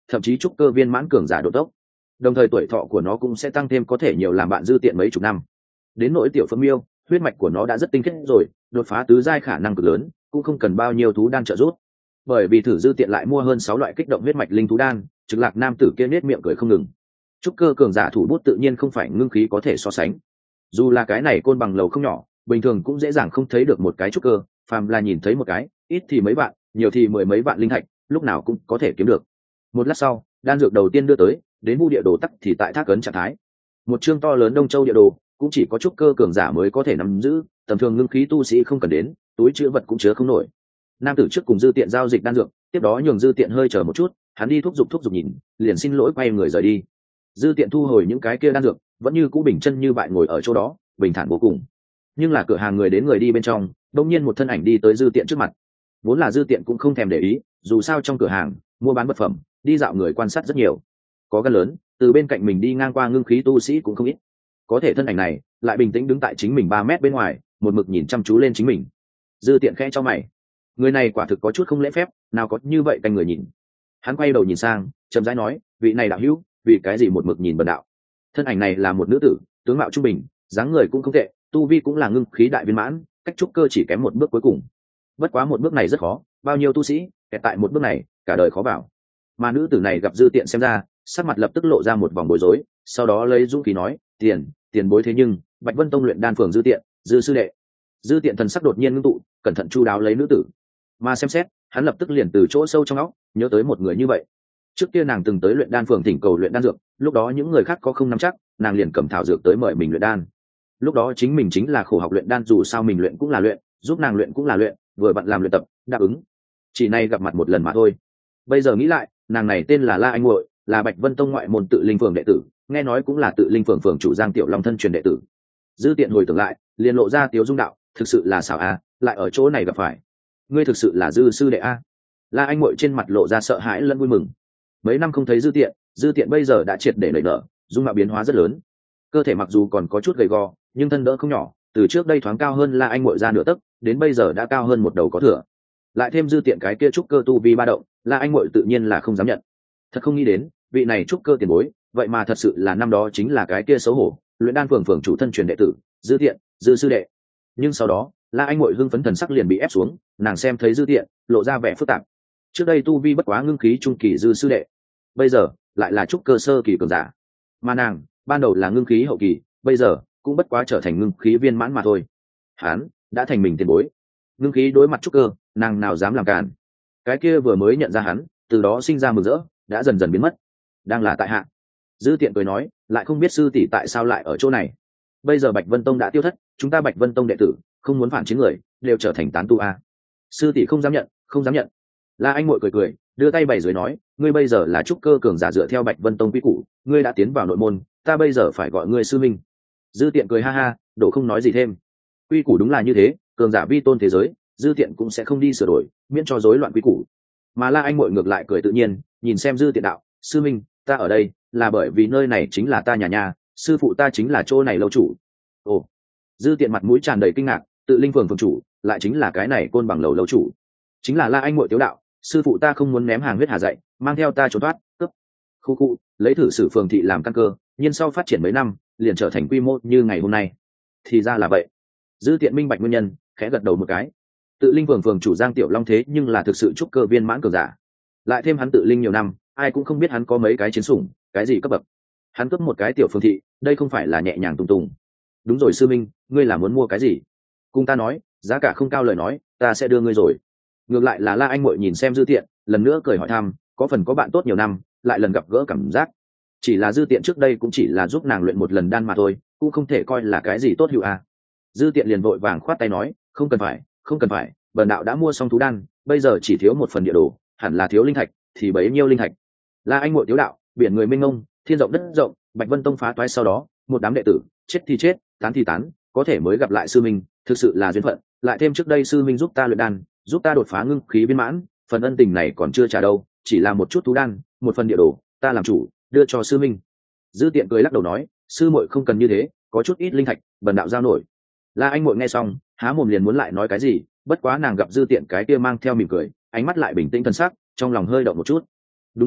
thậm chí trúc cơ viên mãn cường giả độ tốc, đồng thời tuổi thọ của nó cũng sẽ tăng thêm, có thể nhiều làm bạn dư tiện mấy chục năm. Đến nỗi tiểu phượng miêu, huyết mạch của nó đã rất tinh khiết rồi, đột phá tứ giai khả năng cực lớn, cũng không cần bao nhiêu thú đan trợ giúp. Bởi vì thử dư tiện lại mua hơn sáu loại kích động huyết mạch linh thú đan, Trực Lạc nam tử kia nết miệng cười không ngừng. Trúc cơ cường giả thủ bút tự nhiên không phải ngưng khí có thể so sánh. Dù là cái này côn bằng lầu không nhỏ, bình thường cũng dễ dàng không thấy được một cái trúc cơ, phàm là nhìn thấy một cái, ít thì mấy vạn, nhiều thì mười mấy vạn linh thạch, lúc nào cũng có thể kiếm được. Một lát sau, đan dược đầu tiên đưa tới, đến vu địa đồ tắc thì tại thác ấn trạng thái. Một chương to lớn Đông Châu địa đồ, cũng chỉ có trúc cơ cường giả mới có thể nắm giữ, tầm thường ngưng khí tu sĩ không cần đến, túi chứa vật cũng chứa không nổi. Nam tử trước cùng dư tiện giao dịch đan dược, tiếp đó nhường dư tiện hơi chờ một chút, hắn đi thúc giục thúc giục nhìn, liền xin lỗi quay người rời đi. Dư tiện thu hồi những cái kia đan dược, vẫn như cũ bình chân như bại ngồi ở chỗ đó, bình thản vô cùng. Nhưng là cửa hàng người đến người đi bên trong, đột nhiên một thân ảnh đi tới dư tiện trước mặt. Vốn là dư tiện cũng không thèm để ý, dù sao trong cửa hàng mua bán vật phẩm, đi dạo người quan sát rất nhiều, có gan lớn từ bên cạnh mình đi ngang qua ngưng khí tu sĩ cũng không ít, có thể thân ảnh này lại bình tĩnh đứng tại chính mình ba mét bên ngoài, một mực nhìn chăm chú lên chính mình. Dư tiện khẽ cho mày, người này quả thực có chút không lễ phép, nào có như vậy canh người nhìn. Hắn quay đầu nhìn sang, chậm rãi nói, vị này đạo hữu, vì cái gì một mực nhìn bần đạo? Thân ảnh này là một nữ tử, tướng mạo trung bình, dáng người cũng không tệ, tu vi cũng là ngưng khí đại viên mãn, cách trúc cơ chỉ kém một bước cuối cùng. Bất quá một bước này rất khó, bao nhiêu tu sĩ kẹt tại một bước này, cả đời khó bảo. Mà nữ tử này gặp dư tiện xem ra, sắc mặt lập tức lộ ra một vòng bối rối, sau đó lấy dũng khí nói, tiền tiền bối thế nhưng Bạch Vân Tông luyện đan phường dư tiện, dư sư đệ. Dư tiện thần sắc đột nhiên ngưng tụ, cẩn thận chu đáo lấy nữ tử, mà xem xét, hắn lập tức liền từ chỗ sâu trong óc nhớ tới một người như vậy. Trước kia nàng từng tới luyện đan phường thỉnh cầu luyện đan dược, lúc đó những người khác có không nắm chắc, nàng liền cầm thảo dược tới mời mình luyện đan. Lúc đó chính mình chính là khổ học luyện đan, dù sao mình luyện cũng là luyện, giúp nàng luyện cũng là luyện, vừa bận làm luyện tập, đáp ứng. Chỉ nay gặp mặt một lần mà thôi. Bây giờ nghĩ lại, nàng này tên là La Anh Muội, là Bạch Vân Tông ngoại môn tự linh phường đệ tử, nghe nói cũng là tự linh phường phường chủ Giang Tiểu Long thân truyền đệ tử. Dư tiện hồi tưởng lại, liền lộ ra tiếu dung đạo, thực sự là xảo a, lại ở chỗ này gặp phải. Ngươi thực sự là dư sư đệ a? La Anh Muội trên mặt lộ ra sợ hãi lẫn vui mừng. Mấy năm không thấy dư tiện, dư tiện bây giờ đã triệt để nảy nở, dung mạo biến hóa rất lớn. Cơ thể mặc dù còn có chút gầy gò, nhưng thân đỡ không nhỏ, từ trước đây thoáng cao hơn La Anh Muội ra nửa tấc, đến bây giờ đã cao hơn một đầu có thừa. Lại thêm dư tiện cái kia trúc cơ tu vi ba động, La Anh Muội tự nhiên là không dám nhận. Thật không nghĩ đến, vị này trúc cơ tiền bối, vậy mà thật sự là năm đó chính là cái kia xấu hổ, luyện đan phường phường chủ thân truyền đệ tử, dư tiện, dư sư đệ. Nhưng sau đó, La Anh Muội hưng phấn thần sắc liền bị ép xuống, nàng xem thấy dư tiện, lộ ra vẻ phức tạp. Trước đây tu vi bất quá ngưng khí trung kỳ dư sư đệ, bây giờ lại là trúc cơ sơ kỳ cường giả. Mà nàng, ban đầu là ngưng khí hậu kỳ, bây giờ cũng bất quá trở thành ngưng khí viên mãn mà thôi. Hắn đã thành mình tiền bối. Ngưng khí đối mặt trúc cơ, nàng nào dám làm cản. Cái kia vừa mới nhận ra hắn, từ đó sinh ra mừng rỡ, đã dần dần biến mất. Đang là tại hạ. Dư tiện cười nói, lại không biết sư tỷ tại sao lại ở chỗ này. Bây giờ Bạch Vân Tông đã tiêu thất, chúng ta Bạch Vân Tông đệ tử không muốn phản chiến người, đều trở thành tán tu a. Sư tỷ không dám nhận, không dám nhận. La Anh Muội cười cười, đưa tay bày dưới nói, ngươi bây giờ là trúc cơ cường giả dựa theo Bạch Vân Tông quy củ, ngươi đã tiến vào nội môn, ta bây giờ phải gọi ngươi sư minh. Dư tiện cười ha ha, đổ không nói gì thêm. Quy củ đúng là như thế, cường giả vi tôn thế giới, dư tiện cũng sẽ không đi sửa đổi, miễn cho rối loạn quy củ. Mà La Anh Muội ngược lại cười tự nhiên, nhìn xem dư tiện đạo, sư minh, ta ở đây là bởi vì nơi này chính là ta nhà nhà, sư phụ ta chính là chỗ này lâu chủ. Ồ. Dư tiện mặt mũi tràn đầy kinh ngạc, tự linh phường phường chủ, lại chính là cái này côn bằng lầu lâu chủ, chính là La Anh Muội tiếu đạo, sư phụ ta không muốn ném hàng huyết hà dạy, mang theo ta trốn thoát, cướp. Khu khu, lấy thử sử phường thị làm căn cơ, nhưng sau phát triển mấy năm, liền trở thành quy mô như ngày hôm nay. Thì ra là vậy. Dư tiện minh bạch nguyên nhân, khẽ gật đầu một cái. Tự linh phường phường chủ Giang Tiểu Long thế nhưng là thực sự trúc cơ viên mãn cường giả. Lại thêm hắn tự linh nhiều năm, ai cũng không biết hắn có mấy cái chiến sủng, cái gì cấp bậc. Hắn cướp một cái tiểu phường thị, đây không phải là nhẹ nhàng tùng tùng. Đúng rồi sư minh, ngươi là muốn mua cái gì? Cùng ta nói, giá cả không cao lời nói, ta sẽ đưa ngươi rồi. Ngược lại là La Anh Muội nhìn xem dư tiện, lần nữa cười hỏi thăm, có phần có bạn tốt nhiều năm, lại lần gặp gỡ cảm giác. Chỉ là dư tiện trước đây cũng chỉ là giúp nàng luyện một lần đan mà thôi, cũng không thể coi là cái gì tốt hữu à. Dư tiện liền vội vàng khoát tay nói, không cần phải, không cần phải, bần đạo đã mua xong thú đan, bây giờ chỉ thiếu một phần địa đồ, hẳn là thiếu linh thạch, thì bấy nhiêu linh thạch. La Anh Muội tiếu đạo, biển người mênh mông, thiên rộng đất rộng, Bạch Vân Tông phá toái sau đó, một đám đệ tử, chết thì chết, tán thì tán, có thể mới gặp lại sư minh, thực sự là duyên phận, lại thêm trước đây sư minh giúp ta luyện đan, giúp ta đột phá ngưng khí viên mãn, phần ân tình này còn chưa trả đâu, chỉ là một chút thú đan, một phần địa đồ, ta làm chủ, đưa cho sư minh. Dư tiện cười lắc đầu nói, sư muội không cần như thế, có chút ít linh thạch, bần đạo giao nổi. La Anh Muội nghe xong, há mồm liền muốn lại nói cái gì, bất quá nàng gặp dư tiện cái kia mang theo mỉm cười, ánh mắt lại bình tĩnh thần sắc, trong lòng hơi động một chút. Đúng rồi,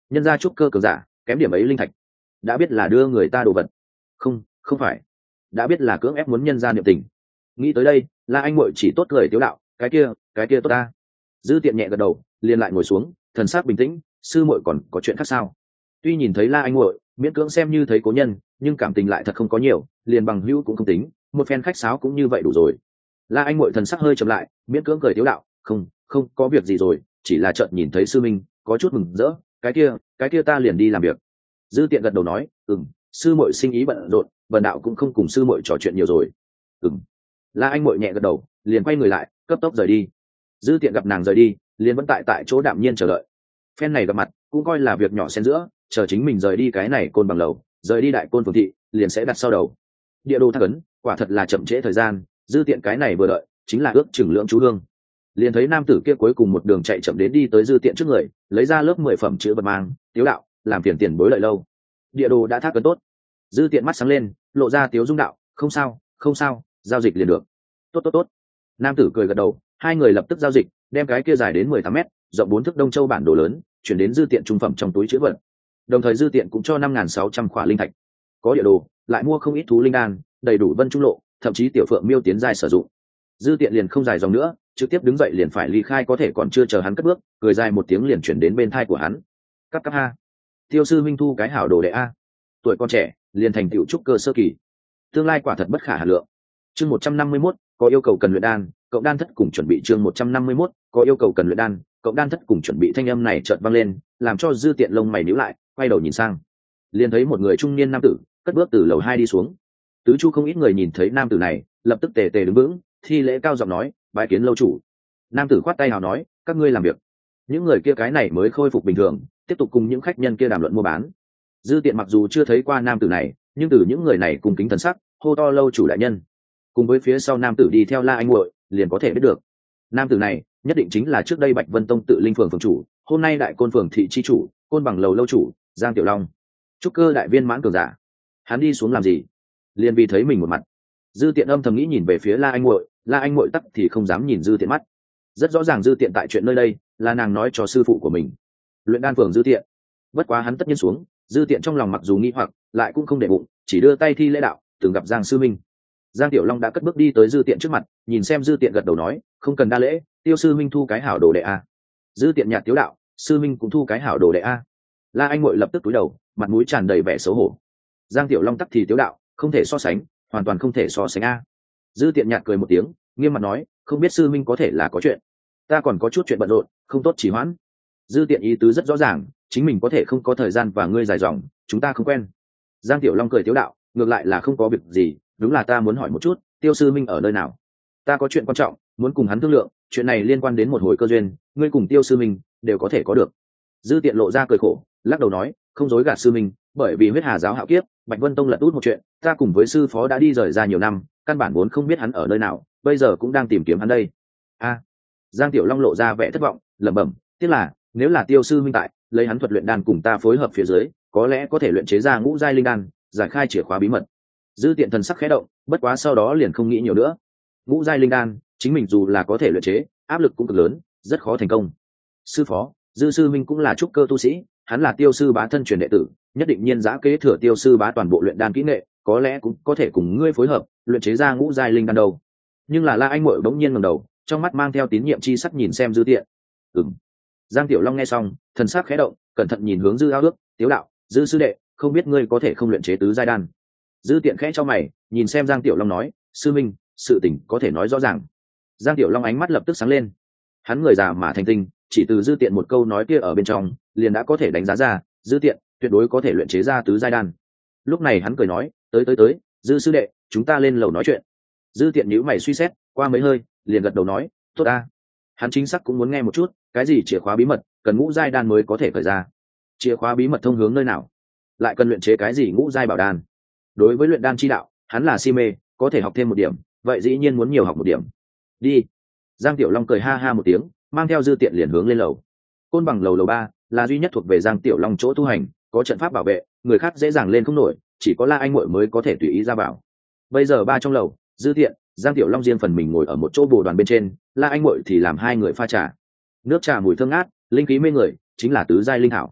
nhân gia trúc cơ cường giả kém điểm ấy linh thạch, đã biết là đưa người ta đồ vật. Không, không phải, đã biết là cưỡng ép muốn nhân gia niệm tình. Nghĩ tới đây, La Anh Muội chỉ tốt cười tiếu đạo, cái kia cái kia tốt ta. Dư Tiện nhẹ gật đầu, liền lại ngồi xuống, thần sắc bình tĩnh. Sư muội còn có chuyện khác sao? Tuy nhìn thấy La Anh Muội miễn cưỡng xem như thấy cố nhân, nhưng cảm tình lại thật không có nhiều, liền bằng hữu cũng không tính, một phen khách sáo cũng như vậy đủ rồi. La Anh Muội thần sắc hơi chậm lại, miễn cưỡng cười tiếu đạo, không không có việc gì rồi, chỉ là chợt nhìn thấy sư minh có chút mừng rỡ, cái kia cái kia ta liền đi làm việc. Dư Tiện gật đầu nói, ừm, sư muội sinh ý bận rộn, bần đạo cũng không cùng sư muội trò chuyện nhiều rồi. Ừm. La Anh Muội nhẹ gật đầu, liền quay người lại, cấp tốc rời đi. Dư Tiện gặp nàng rời đi, liền vẫn tại tại chỗ đạm nhiên chờ đợi. Phen này gặp mặt cũng coi là việc nhỏ xen giữa, chờ chính mình rời đi cái này côn bằng lầu, rời đi đại côn phường thị, liền sẽ đặt sau đầu. Địa đồ thác ấn, quả thật là chậm trễ thời gian. Dư Tiện cái này vừa đợi chính là ước chừng lượng chú hương, liền thấy nam tử kia cuối cùng một đường chạy chậm đến đi tới Dư Tiện trước người, lấy ra lớp mười phẩm chữ vật mang, tiếu đạo, làm phiền tiền bối lợi lâu. Địa đồ đã thác ấn tốt. Dư Tiện mắt sáng lên, lộ ra tiếu dung đạo, không sao không sao, giao dịch liền được. Tốt tốt tốt. Nam tử cười gật đầu, hai người lập tức giao dịch, đem cái kia dài đến mười tám mét, rộng bốn thước Đông Châu bản đồ lớn chuyển đến Dư Tiện trung phẩm trong túi chữ vật. Đồng thời Dư Tiện cũng cho năm nghìn sáu trăm khỏa linh thạch. Có địa đồ, lại mua không ít thú linh đan, đầy đủ vân trung lộ, thậm chí tiểu phượng miêu tiến giai sử dụng. Dư Tiện liền không dài dòng nữa, trực tiếp đứng dậy liền phải ly khai, có thể còn chưa chờ hắn cất bước, cười dài một tiếng liền chuyển đến bên thai của hắn. Cắp cắp ha. Tiêu sư minh thu cái hảo đồ đệ a. Tuổi con trẻ, liền thành tựu trúc cơ sơ kỳ. Tương lai quả thật bất khả hà lượng. Chương một trăm năm mươi mốt, có yêu cầu cần luyện đan, cộng đan thất cùng chuẩn bị. Chương một trăm năm mươi mốt, có yêu cầu cần luyện đan, cộng đan thất cùng chuẩn bị. Thanh âm này chợt vang lên, làm cho Dư Tiện lông mày nhíu lại, quay đầu nhìn sang, liền thấy một người trung niên nam tử cất bước từ lầu hai đi xuống. Tứ chu không ít người nhìn thấy nam tử này, lập tức tề tề đứng vững, thi lễ cao giọng nói, bái kiến lâu chủ. Nam tử khoát tay hào nói, các ngươi làm việc. Những người kia cái này mới khôi phục bình thường, tiếp tục cùng những khách nhân kia đàm luận mua bán. Dư Tiện mặc dù chưa thấy qua nam tử này, nhưng từ những người này cùng kính thần sắc, hô to lâu chủ đại nhân, cùng với phía sau nam tử đi theo La Anh Muội, liền có thể biết được nam tử này nhất định chính là trước đây Bạch Vân Tông tự linh phường phường chủ, hôm nay đại côn phường thị chi chủ, côn bằng lầu lâu chủ Giang Tiểu Long, trúc cơ đại viên mãn cường giả. Hắn đi xuống làm gì? Liền vì thấy mình một mặt. Dư Tiện âm thầm nghĩ nhìn về phía La Anh Muội, La Anh Muội tắc thì không dám nhìn Dư Tiện mắt. Rất rõ ràng Dư Tiện tại chuyện nơi đây là nàng nói cho sư phụ của mình, luyện đan phường Dư Tiện. Bất quá hắn tất nhiên xuống, Dư Tiện trong lòng mặc dù nghi hoặc, lại cũng không để bụng, chỉ đưa tay thi lễ đạo, từng gặp Giang sư minh. Giang Tiểu Long đã cất bước đi tới Dư Tiện trước mặt, nhìn xem Dư Tiện gật đầu nói, không cần đa lễ, tiêu sư minh thu cái hảo đồ đệ a. Dư Tiện nhạt tiếu đạo, sư minh cũng thu cái hảo đồ đệ a. La Anh Muội lập tức cúi đầu, mặt mũi tràn đầy vẻ xấu hổ. Giang Tiểu Long tắc thì tiếu đạo, không thể so sánh, hoàn toàn không thể so sánh a. Dư Tiện nhạt cười một tiếng, nghiêm mặt nói, không biết sư minh có thể là có chuyện, ta còn có chút chuyện bận rộn, không tốt trì hoãn. Dư Tiện ý tứ rất rõ ràng, chính mình có thể không có thời gian và ngươi dài dòng, chúng ta không quen. Giang Tiểu Long cười tiếu đạo, ngược lại là không có việc gì, đúng là ta muốn hỏi một chút, tiêu sư minh ở nơi nào? Ta có chuyện quan trọng muốn cùng hắn thương lượng, chuyện này liên quan đến một hồi cơ duyên, ngươi cùng tiêu sư minh đều có thể có được. Dư Tiện lộ ra cười khổ, lắc đầu nói, không dối gạt sư minh, bởi vì huyết hà giáo hạo kiếp, Bạch Vân Tông lật út một chuyện, ta cùng với sư phó đã đi rời ra nhiều năm, căn bản vốn không biết hắn ở nơi nào, bây giờ cũng đang tìm kiếm hắn đây. A. Giang Tiểu Long lộ ra vẻ thất vọng, lẩm bẩm, tiếc là nếu là tiêu sư minh tại, lấy hắn thuật luyện đan cùng ta phối hợp phía dưới, có lẽ có thể luyện chế ra ngũ giai linh đan, giải khai chìa khóa bí mật. Dư Tiện thần sắc khẽ động, bất quá sau đó liền không nghĩ nhiều nữa. Ngũ giai linh đan, chính mình dù là có thể luyện chế, áp lực cũng cực lớn, rất khó thành công. Sư phó, Dư sư minh cũng là trúc cơ tu sĩ, hắn là tiêu sư bá thân truyền đệ tử, nhất định nhiên giá kế thừa tiêu sư bá toàn bộ luyện đan kỹ nghệ, có lẽ cũng có thể cùng ngươi phối hợp, luyện chế ra ngũ giai linh đan đâu. Nhưng là La Anh Muội bỗng nhiên ngẩng đầu, trong mắt mang theo tín nhiệm chi sắc nhìn xem Dư Tiện. Ừm. Giang Tiểu Long nghe xong, thần sắc khẽ động, cẩn thận nhìn hướng Dư Ao Ước, tiếu đạo, Dư sư đệ, không biết ngươi có thể không luyện chế tứ giai đan. Dư Tiện khẽ cho mày, nhìn xem Giang Tiểu Long nói, sư minh, sự tình có thể nói rõ ràng. Giang Tiểu Long ánh mắt lập tức sáng lên. Hắn người già mà thành tinh, chỉ từ Dư Tiện một câu nói kia ở bên trong, liền đã có thể đánh giá ra, Dư Tiện tuyệt đối có thể luyện chế ra tứ giai đan. Lúc này hắn cười nói, tới tới tới, Dư sư đệ, chúng ta lên lầu nói chuyện. Dư Tiện nhíu mày suy xét, qua mấy hơi, liền gật đầu nói, tốt a. Hắn chính xác cũng muốn nghe một chút, cái gì chìa khóa bí mật, cần ngũ giai đan mới có thể khởi ra. Chìa khóa bí mật thông hướng nơi nào? Lại cần luyện chế cái gì ngũ giai bảo đan? Đối với luyện đan chi đạo, hắn là si mê, có thể học thêm một điểm, vậy dĩ nhiên muốn nhiều học một điểm. Đi. Giang Tiểu Long cười ha ha một tiếng, mang theo Dư Tiện liền hướng lên lầu. Côn bằng lầu lầu ba là duy nhất thuộc về Giang Tiểu Long chỗ tu hành, có trận pháp bảo vệ, người khác dễ dàng lên không nổi, chỉ có La Anh Muội mới có thể tùy ý ra vào. Bây giờ ba trong lầu, Dư Tiện, Giang Tiểu Long riêng phần mình ngồi ở một chỗ bồ đoàn bên trên, La Anh Muội thì làm hai người pha trà. Nước trà mùi thơm ngát, linh khí mê người, chính là tứ giai linh thảo.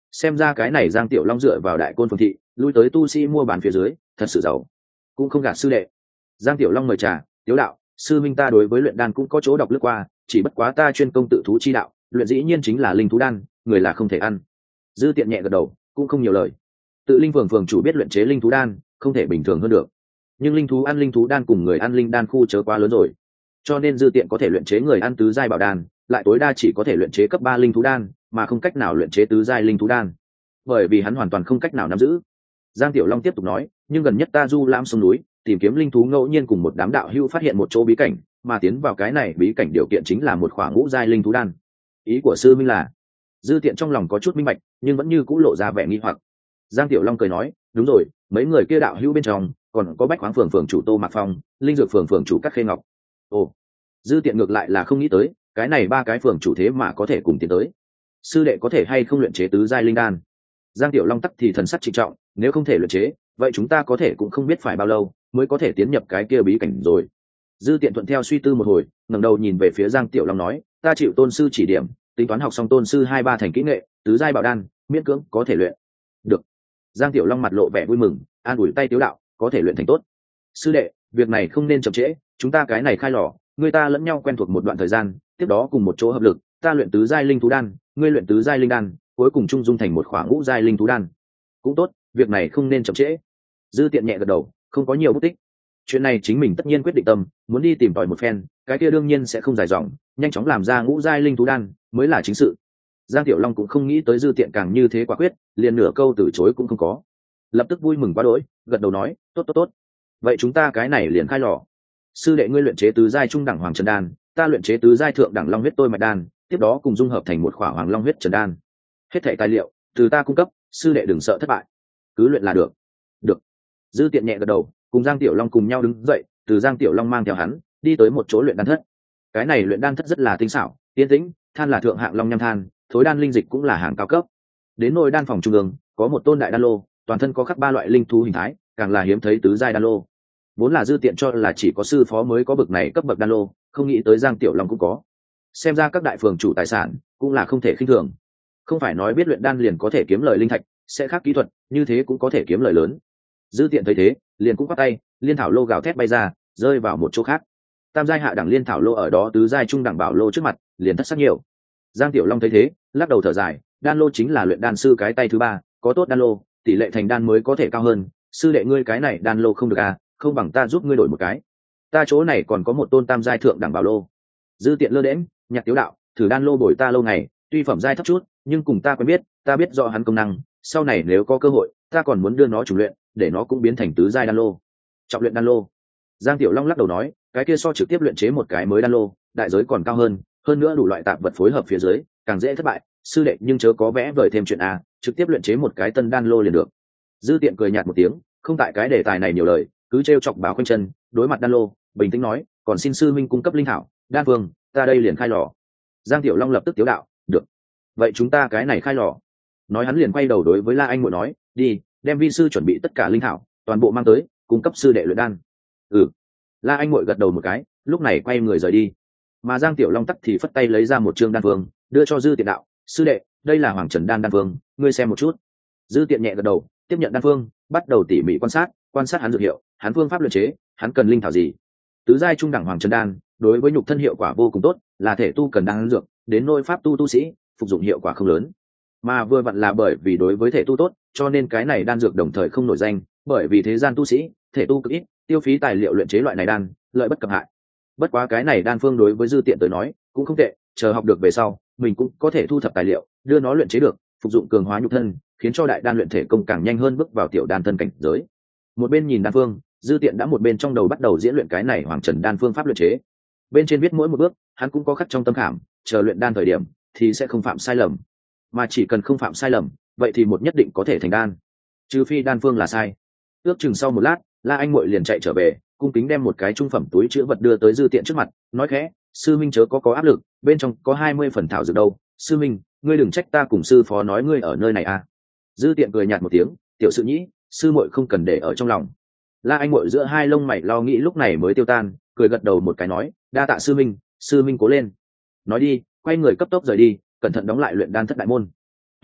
xem ra cái này Giang Tiểu Long dựa vào đại côn phường thị lui tới tu sĩ mua bán phía dưới thật sự giàu, cũng không gạt sư đệ. Giang Tiểu Long mời trà. Tiếu đạo, sư minh ta đối với luyện đan cũng có chỗ đọc lướt qua, chỉ bất quá ta chuyên công tự thú chi đạo, luyện dĩ nhiên chính là linh thú đan, người là không thể ăn. Dư Tiện nhẹ gật đầu, cũng không nhiều lời. Tự linh phường phường chủ biết luyện chế linh thú đan không thể bình thường hơn được, nhưng linh thú ăn linh thú đan cùng người ăn linh đan khu chớ quá lớn rồi, cho nên Dư Tiện có thể luyện chế người ăn tứ giai bảo đan, lại tối đa chỉ có thể luyện chế cấp ba linh thú đan, mà không cách nào luyện chế tứ giai linh thú đan, bởi vì hắn hoàn toàn không cách nào nắm giữ. Giang Tiểu Long tiếp tục nói, nhưng gần nhất ta du lãm sông núi tìm kiếm linh thú, ngẫu nhiên cùng một đám đạo hữu phát hiện một chỗ bí cảnh, mà tiến vào cái này bí cảnh điều kiện chính là một khoảng ngũ giai linh thú đan. Ý của sư minh là? Dư Tiện trong lòng có chút minh bạch, nhưng vẫn như cũ lộ ra vẻ nghi hoặc. Giang Tiểu Long cười nói, đúng rồi, mấy người kia đạo hữu bên trong còn có Bách Khoáng phường phường chủ Tô Mạc Phong, linh dược phường phường chủ Cát Khê Ngọc. Ồ. Dư Tiện ngược lại là không nghĩ tới, cái này ba cái phường chủ thế mà có thể cùng tiến tới. Sư đệ có thể hay không luyện chế tứ giai linh đan? Giang Tiểu Long tắc thì thần sắc trịnh trọng, nếu không thể luyện chế, vậy chúng ta có thể cũng không biết phải bao lâu mới có thể tiến nhập cái kia bí cảnh rồi. Dư Tiện thuận theo suy tư một hồi, ngẩng đầu nhìn về phía Giang Tiểu Long nói, ta chịu tôn sư chỉ điểm, tính toán học xong tôn sư hai ba thành kỹ nghệ, tứ giai bảo đan, miễn cưỡng có thể luyện. Được. Giang Tiểu Long mặt lộ vẻ vui mừng, an ủi tay Tiếu đạo, có thể luyện thành tốt. Sư đệ, việc này không nên chậm trễ, chúng ta cái này khai lò, người ta lẫn nhau quen thuộc một đoạn thời gian, tiếp đó cùng một chỗ hợp lực, ta luyện tứ giai linh thú đan, ngươi luyện tứ giai linh đan, cuối cùng chung dung thành một khoảng ngũ giai linh thú đan. Cũng tốt, việc này không nên chậm trễ. Dư Tiện nhẹ gật đầu, không có nhiều bút tích. Chuyện này chính mình tất nhiên quyết định tâm, muốn đi tìm tòi một phen, cái kia đương nhiên sẽ không dài dòng, nhanh chóng làm ra ngũ giai linh thú đan mới là chính sự. Giang Tiểu Long cũng không nghĩ tới Dư Tiện càng như thế quả quyết, liền nửa câu từ chối cũng không có. Lập tức vui mừng quá đỗi, gật đầu nói, tốt tốt tốt. Vậy chúng ta cái này liền khai lò. Sư đệ ngươi luyện chế tứ giai trung đẳng hoàng trần đan, ta luyện chế tứ giai thượng đẳng long huyết tôi mạch đan, tiếp đó cùng dung hợp thành một khỏa hoàng long huyết trần đan. Hết thảy tài liệu từ ta cung cấp, sư đệ đừng sợ thất bại, cứ luyện là được. Được. Dư Tiện nhẹ gật đầu, cùng Giang Tiểu Long cùng nhau đứng dậy, từ Giang Tiểu Long mang theo hắn đi tới một chỗ luyện đan thất. Cái này luyện đan thất rất là tinh xảo, yên tĩnh, than là thượng hạng long nham than, thối đan linh dịch cũng là hàng cao cấp. Đến nôi đan phòng trung ương có một tôn đại đan lô, toàn thân có khắc ba loại linh thú hình thái, càng là hiếm thấy tứ giai đan lô. Vốn là Dư Tiện cho là chỉ có sư phó mới có bậc này cấp bậc đan lô, không nghĩ tới Giang Tiểu Long cũng có. Xem ra các đại phường chủ tài sản cũng là không thể khinh thường. Không phải nói biết luyện đan liền có thể kiếm lời linh thạch, sẽ khác kỹ thuật, như thế cũng có thể kiếm lời lớn. Dư Tiện thấy thế, liền cũng quát tay, liên thảo lô gào thét bay ra, rơi vào một chỗ khác. Tam giai hạ đẳng liên thảo lô ở đó tứ giai trung đẳng bảo lô trước mặt, liền thất sắc nhiều. Giang Tiểu Long thấy thế, lắc đầu thở dài, đan lô chính là luyện đan sư cái tay thứ ba, có tốt đan lô, tỷ lệ thành đan mới có thể cao hơn. Sư đệ ngươi cái này đan lô không được à, không bằng ta giúp ngươi đổi một cái. Ta chỗ này còn có một tôn tam giai thượng đẳng bảo lô. Dư Tiện lơ đễnh, nhạc Tiếu đạo, thử đan lô bồi ta lâu ngày, tuy phẩm giai thấp chút, nhưng cùng ta quen biết, ta biết rõ hắn công năng, sau này nếu có cơ hội, ta còn muốn đưa nó trùng luyện, để nó cũng biến thành tứ giai đan lô. Trọng luyện đan lô. Giang Tiểu Long lắc đầu nói, cái kia so trực tiếp luyện chế một cái mới đan lô, đại giới còn cao hơn, hơn nữa đủ loại tạp vật phối hợp phía dưới, càng dễ thất bại. Sư đệ nhưng chớ có vẽ vời thêm chuyện a, trực tiếp luyện chế một cái tân đan lô liền được. Dư Tiện cười nhạt một tiếng, không tại cái đề tài này nhiều lời, cứ trêu chọc báo quanh chân, đối mặt đan lô, bình tĩnh nói, còn xin sư minh cung cấp linh thảo, đan phương, ta đây liền khai lò. Giang Tiểu Long lập tức tiếu đạo, được. Vậy chúng ta cái này khai lò. Nói hắn liền quay đầu đối với La Anh Muội nói, đi, đem vi sư chuẩn bị tất cả linh thảo, toàn bộ mang tới, cung cấp sư đệ luyện đan. Ừ. La Anh Muội gật đầu một cái, lúc này quay người rời đi. Mà Giang Tiểu Long tắc thì phất tay lấy ra một trương đan phương, đưa cho Dư Tiện đạo, sư đệ, đây là Hoàng Trần đan đan phương, ngươi xem một chút. Dư Tiện nhẹ gật đầu, tiếp nhận đan phương, bắt đầu tỉ mỉ quan sát, quan sát hắn dược hiệu, hắn phương pháp luyện chế, hắn cần linh thảo gì. Tứ giai trung đẳng Hoàng Trần đan, đối với nhục thân hiệu quả vô cùng tốt, là thể tu cần đan dược, đến nôi pháp tu tu sĩ, phục dụng hiệu quả không lớn. Mà vừa vặn là bởi vì đối với thể tu tốt, cho nên cái này đan dược đồng thời không nổi danh, bởi vì thế gian tu sĩ, thể tu cực ít, tiêu phí tài liệu luyện chế loại này đan, lợi bất cập hại. Bất quá cái này đan phương đối với Dư Tiện tới nói, cũng không tệ, chờ học được về sau, mình cũng có thể thu thập tài liệu, đưa nó luyện chế được, phục dụng cường hóa nhục thân, khiến cho đại đan luyện thể công càng nhanh hơn bước vào tiểu đan thân cảnh giới. Một bên nhìn đan phương, Dư Tiện đã một bên trong đầu bắt đầu diễn luyện cái này Hoàng Trần đan phương pháp luyện chế. Bên trên viết mỗi một bước, hắn cũng có khắc trong tâm khảm, chờ luyện đan thời điểm thì sẽ không phạm sai lầm, mà chỉ cần không phạm sai lầm, vậy thì một nhất định có thể thành đan, trừ phi đan phương là sai. Ước chừng sau một lát, La Anh Muội liền chạy trở về, cung kính đem một cái trung phẩm túi chứa vật đưa tới Dư Tiện trước mặt, nói khẽ, sư minh chớ có có áp lực, bên trong có hai mươi phần thảo dược đâu, sư minh, ngươi đừng trách ta cùng sư phó nói ngươi ở nơi này à. Dư Tiện cười nhạt một tiếng, tiểu sự nhĩ, sư muội không cần để ở trong lòng. La Anh Muội giữa hai lông mày lo nghĩ lúc này mới tiêu tan, cười gật đầu một cái nói, đa tạ sư minh, sư minh cố lên. Nói đi, quay người cấp tốc rời đi, cẩn thận đóng lại luyện đan thất đại môn.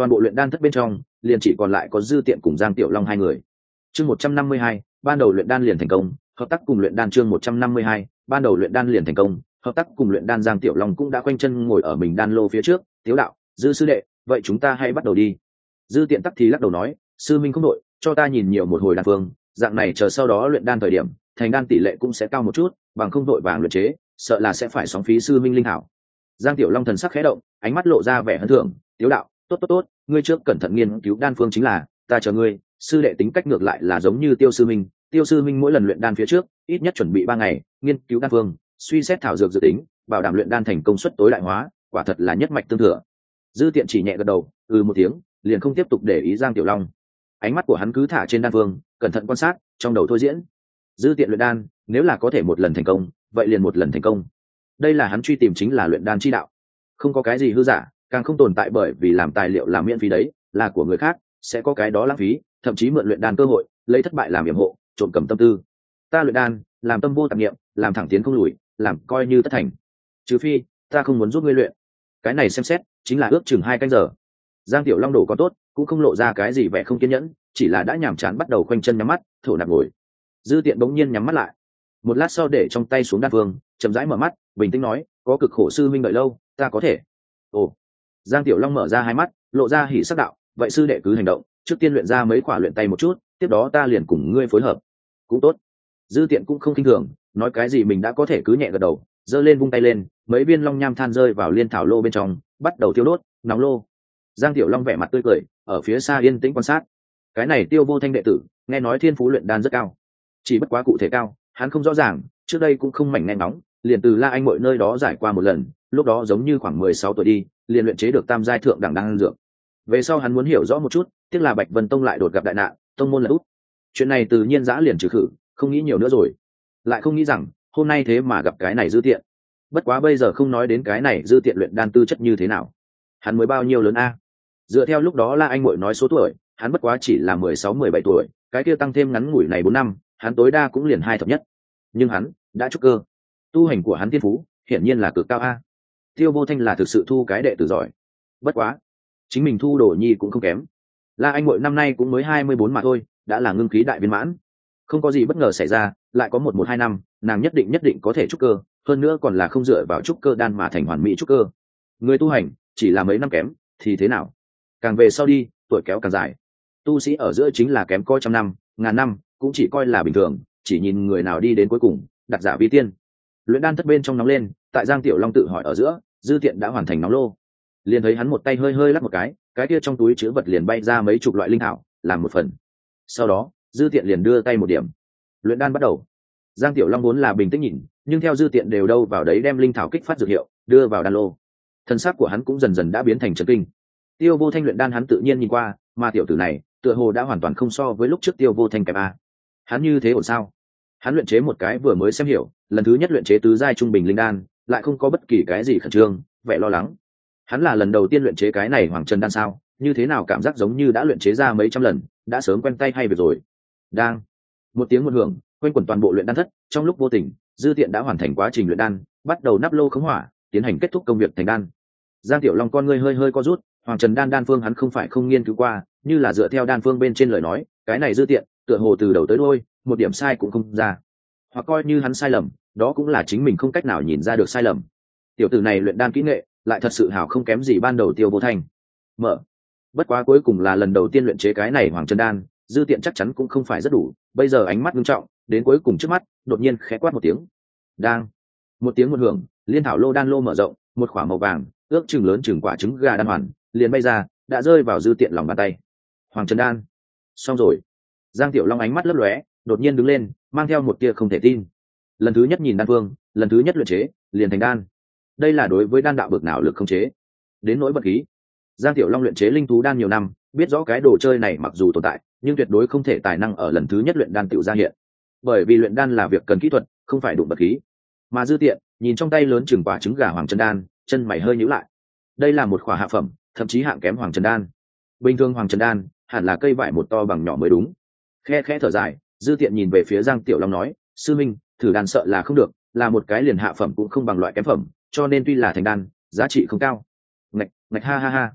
toàn bộ luyện đan thất bên trong liền chỉ còn lại có Dư Tiện cùng Giang Tiểu Long hai người. Chương một trăm năm mươi hai, ban đầu luyện đan liền thành công, hợp tác cùng luyện đan chương một trăm năm mươi hai, ban đầu luyện đan liền thành công, hợp tác cùng luyện đan Giang Tiểu Long cũng đã quanh chân ngồi ở mình đan lô phía trước, tiếu đạo, Dư sư đệ, vậy chúng ta hãy bắt đầu đi. Dư Tiện tắc thì lắc đầu nói, sư minh không đội, cho ta nhìn nhiều một hồi đan phương, dạng này chờ sau đó luyện đan thời điểm, thành đan tỷ lệ cũng sẽ cao một chút, bằng không đội vàng luyện chế, sợ là sẽ phải sóng phí sư minh linh hảo. Giang Tiểu Long thần sắc khẽ động, ánh mắt lộ ra vẻ hân thưởng, tiếu đạo, tốt tốt tốt, ngươi trước cẩn thận nghiên cứu đan phương chính là, ta chờ ngươi. Sư đệ tính cách ngược lại là giống như Tiêu sư minh, Tiêu sư minh mỗi lần luyện đan phía trước, ít nhất chuẩn bị ba ngày, nghiên cứu đan phương, suy xét thảo dược dự tính, bảo đảm luyện đan thành công suất tối đại hóa, quả thật là nhất mạch tương thừa. Dư Tiện chỉ nhẹ gật đầu, ừ một tiếng, liền không tiếp tục để ý Giang Tiểu Long. Ánh mắt của hắn cứ thả trên đan phương, cẩn thận quan sát, trong đầu thôi diễn. Dư Tiện luyện đan, nếu là có thể một lần thành công, vậy liền một lần thành công. Đây là hắn truy tìm chính là luyện đan chi đạo. Không có cái gì hư giả, càng không tồn tại bởi vì làm tài liệu làm miễn phí đấy, là của người khác, sẽ có cái đó lãng phí, thậm chí mượn luyện đan cơ hội, lấy thất bại làm yểm hộ, trộm cầm tâm tư. Ta luyện đan, làm tâm vô tạp niệm, làm thẳng tiến không lùi, làm coi như tất thành. Trừ phi, ta không muốn giúp ngươi luyện. Cái này xem xét, chính là ước chừng hai canh giờ. Giang Tiểu Long đổ có tốt, cũng không lộ ra cái gì vẻ không kiên nhẫn, chỉ là đã nhàm chán bắt đầu khoanh chân nhắm mắt, thổ nạp ngồi. Dư Tiện bỗng nhiên nhắm mắt lại. Một lát sau để trong tay xuống đan phương, chậm rãi mở mắt, bình tĩnh nói, có cực khổ sư minh đợi lâu, ta có thể. Ồ. Giang Tiểu Long mở ra hai mắt, lộ ra hỉ sắc đạo, vậy sư đệ cứ hành động, trước tiên luyện ra mấy khỏa luyện tay một chút, tiếp đó ta liền cùng ngươi phối hợp. Cũng tốt. Dư Tiện cũng không kinh thường, nói cái gì mình đã có thể cứ nhẹ gật đầu, giơ lên vung tay lên, mấy viên long nham than rơi vào liên thảo lô bên trong, bắt đầu thiêu đốt, nóng lô. Giang Tiểu Long vẻ mặt tươi cười, ở phía xa yên tĩnh quan sát. Cái này Tiêu Vô Thanh đệ tử, nghe nói thiên phú luyện đan rất cao, chỉ bất quá cụ thể cao, hắn không rõ ràng, trước đây cũng không mảnh nghe nóng, liền từ La Anh mọi nơi đó giải qua một lần, lúc đó giống như khoảng mười sáu tuổi đi, liền luyện chế được tam giai thượng đẳng đan dược. Về sau hắn muốn hiểu rõ một chút, tiếc là Bạch Vân Tông lại đột gặp đại nạn, tông môn là út. Chuyện này tự nhiên giã liền trừ khử, không nghĩ nhiều nữa rồi. Lại không nghĩ rằng, hôm nay thế mà gặp cái này Dư Tiện. Bất quá bây giờ không nói đến cái này Dư Tiện luyện đan tư chất như thế nào. Hắn mới bao nhiêu lớn a? Dựa theo lúc đó La Anh muội nói số tuổi, hắn bất quá chỉ là mười sáu mười bảy tuổi, cái kia tăng thêm ngắn ngủi này bốn năm, hắn tối đa cũng liền hai thập nhất. Nhưng hắn đã trúc cơ, tu hành của hắn tiên phú, hiển nhiên là cực cao a. Tiêu Vô Thanh là thực sự thu cái đệ tử giỏi. Bất quá, chính mình thu đồ nhi cũng không kém. La Anh muội năm nay cũng mới hai mươi bốn mà thôi, đã là ngưng khí đại viên mãn. Không có gì bất ngờ xảy ra, lại có một một hai năm, nàng nhất định nhất định có thể trúc cơ, hơn nữa còn là không dựa vào trúc cơ đan mà thành hoàn mỹ trúc cơ. Người tu hành chỉ là mấy năm kém thì thế nào? Càng về sau đi, tuổi kéo càng dài. Tu sĩ ở giữa chính là kém coi trăm năm, ngàn năm, cũng chỉ coi là bình thường, chỉ nhìn người nào đi đến cuối cùng, đặt giả vi tiên. Luyện đan thất bên trong nóng lên, tại Giang Tiểu Long tự hỏi ở giữa, Dư Tiện đã hoàn thành nóng lô. Liền thấy hắn một tay hơi hơi lắc một cái, cái kia trong túi chứa vật liền bay ra mấy chục loại linh thảo, làm một phần. Sau đó, Dư Tiện liền đưa tay một điểm. Luyện đan bắt đầu. Giang Tiểu Long vốn là bình tĩnh nhìn, nhưng theo Dư Tiện đều đâu vào đấy đem linh thảo kích phát dược hiệu, đưa vào đan lô. Thân xác của hắn cũng dần dần đã biến thành chấn kinh. Tiêu Vô Thanh luyện đan hắn tự nhiên nhìn qua, mà tiểu tử này, tựa hồ đã hoàn toàn không so với lúc trước Tiêu Vô Thanh kém a. Hắn như thế ổn sao? Hắn luyện chế một cái vừa mới xem hiểu, lần thứ nhất luyện chế tứ giai trung bình linh đan, lại không có bất kỳ cái gì khẩn trương, vẻ lo lắng. Hắn là lần đầu tiên luyện chế cái này Hoàng Trần đan sao? Như thế nào cảm giác giống như đã luyện chế ra mấy trăm lần, đã sớm quen tay hay việc rồi. Đang một tiếng một hưởng, quanh quẩn toàn bộ luyện đan thất, trong lúc vô tình, Dư Tiện đã hoàn thành quá trình luyện đan, bắt đầu nắp lô khống hỏa, tiến hành kết thúc công việc thành đan. Giang Tiểu Long con ngươi hơi hơi co rút, Hoàng Trần đan đan phương hắn không phải không nghiên cứu qua, như là dựa theo đan phương bên trên lời nói, cái này Dư Tiện, tựa hồ từ đầu tới đuôi, một điểm sai cũng không ra. Hoặc coi như hắn sai lầm, đó cũng là chính mình không cách nào nhìn ra được sai lầm. Tiểu tử này luyện đan kỹ nghệ, lại thật sự hảo không kém gì ban đầu Tiêu Vô Thanh. Mở. Bất quá cuối cùng là lần đầu tiên luyện chế cái này Hoàng Trần đan, Dư Tiện chắc chắn cũng không phải rất đủ, bây giờ ánh mắt nghiêm trọng, đến cuối cùng trước mắt, đột nhiên khẽ quát một tiếng. Đang. Một tiếng một hưởng, liên thảo lô đan lô mở rộng, một quả màu vàng, ước chừng lớn chừng quả trứng gà đan hoàn, liền bay ra, đã rơi vào Dư Tiện lòng bàn tay. Hoàng Trần đan. Xong rồi. Giang Tiểu Long ánh mắt lấp lóe, đột nhiên đứng lên, mang theo một tia không thể tin. Lần thứ nhất nhìn đan phương, lần thứ nhất luyện chế, liền thành đan. Đây là đối với đan đạo bực nào lực không chế. Đến nỗi bật khí. Giang Tiểu Long luyện chế linh thú đan nhiều năm, biết rõ cái đồ chơi này mặc dù tồn tại, nhưng tuyệt đối không thể tài năng ở lần thứ nhất luyện đan tiểu ra hiện. Bởi vì luyện đan là việc cần kỹ thuật, không phải đụng bật khí. Mà Dư Tiện, nhìn trong tay lớn chừng quả trứng gà Hoàng Trần đan, chân mày hơi nhíu lại. Đây là một khỏa hạ phẩm, thậm chí hạng kém Hoàng Trần đan. Bình thường Hoàng Trần đan, hẳn là cây vải một to bằng nhỏ mới đúng. Khe khẽ thở dài, Dư Tiện nhìn về phía Giang Tiểu Long nói, sư minh, thử đan sợ là không được, là một cái liền hạ phẩm cũng không bằng loại kém phẩm, cho nên tuy là thành đan, giá trị không cao. Ngạch, ngạch ha ha ha.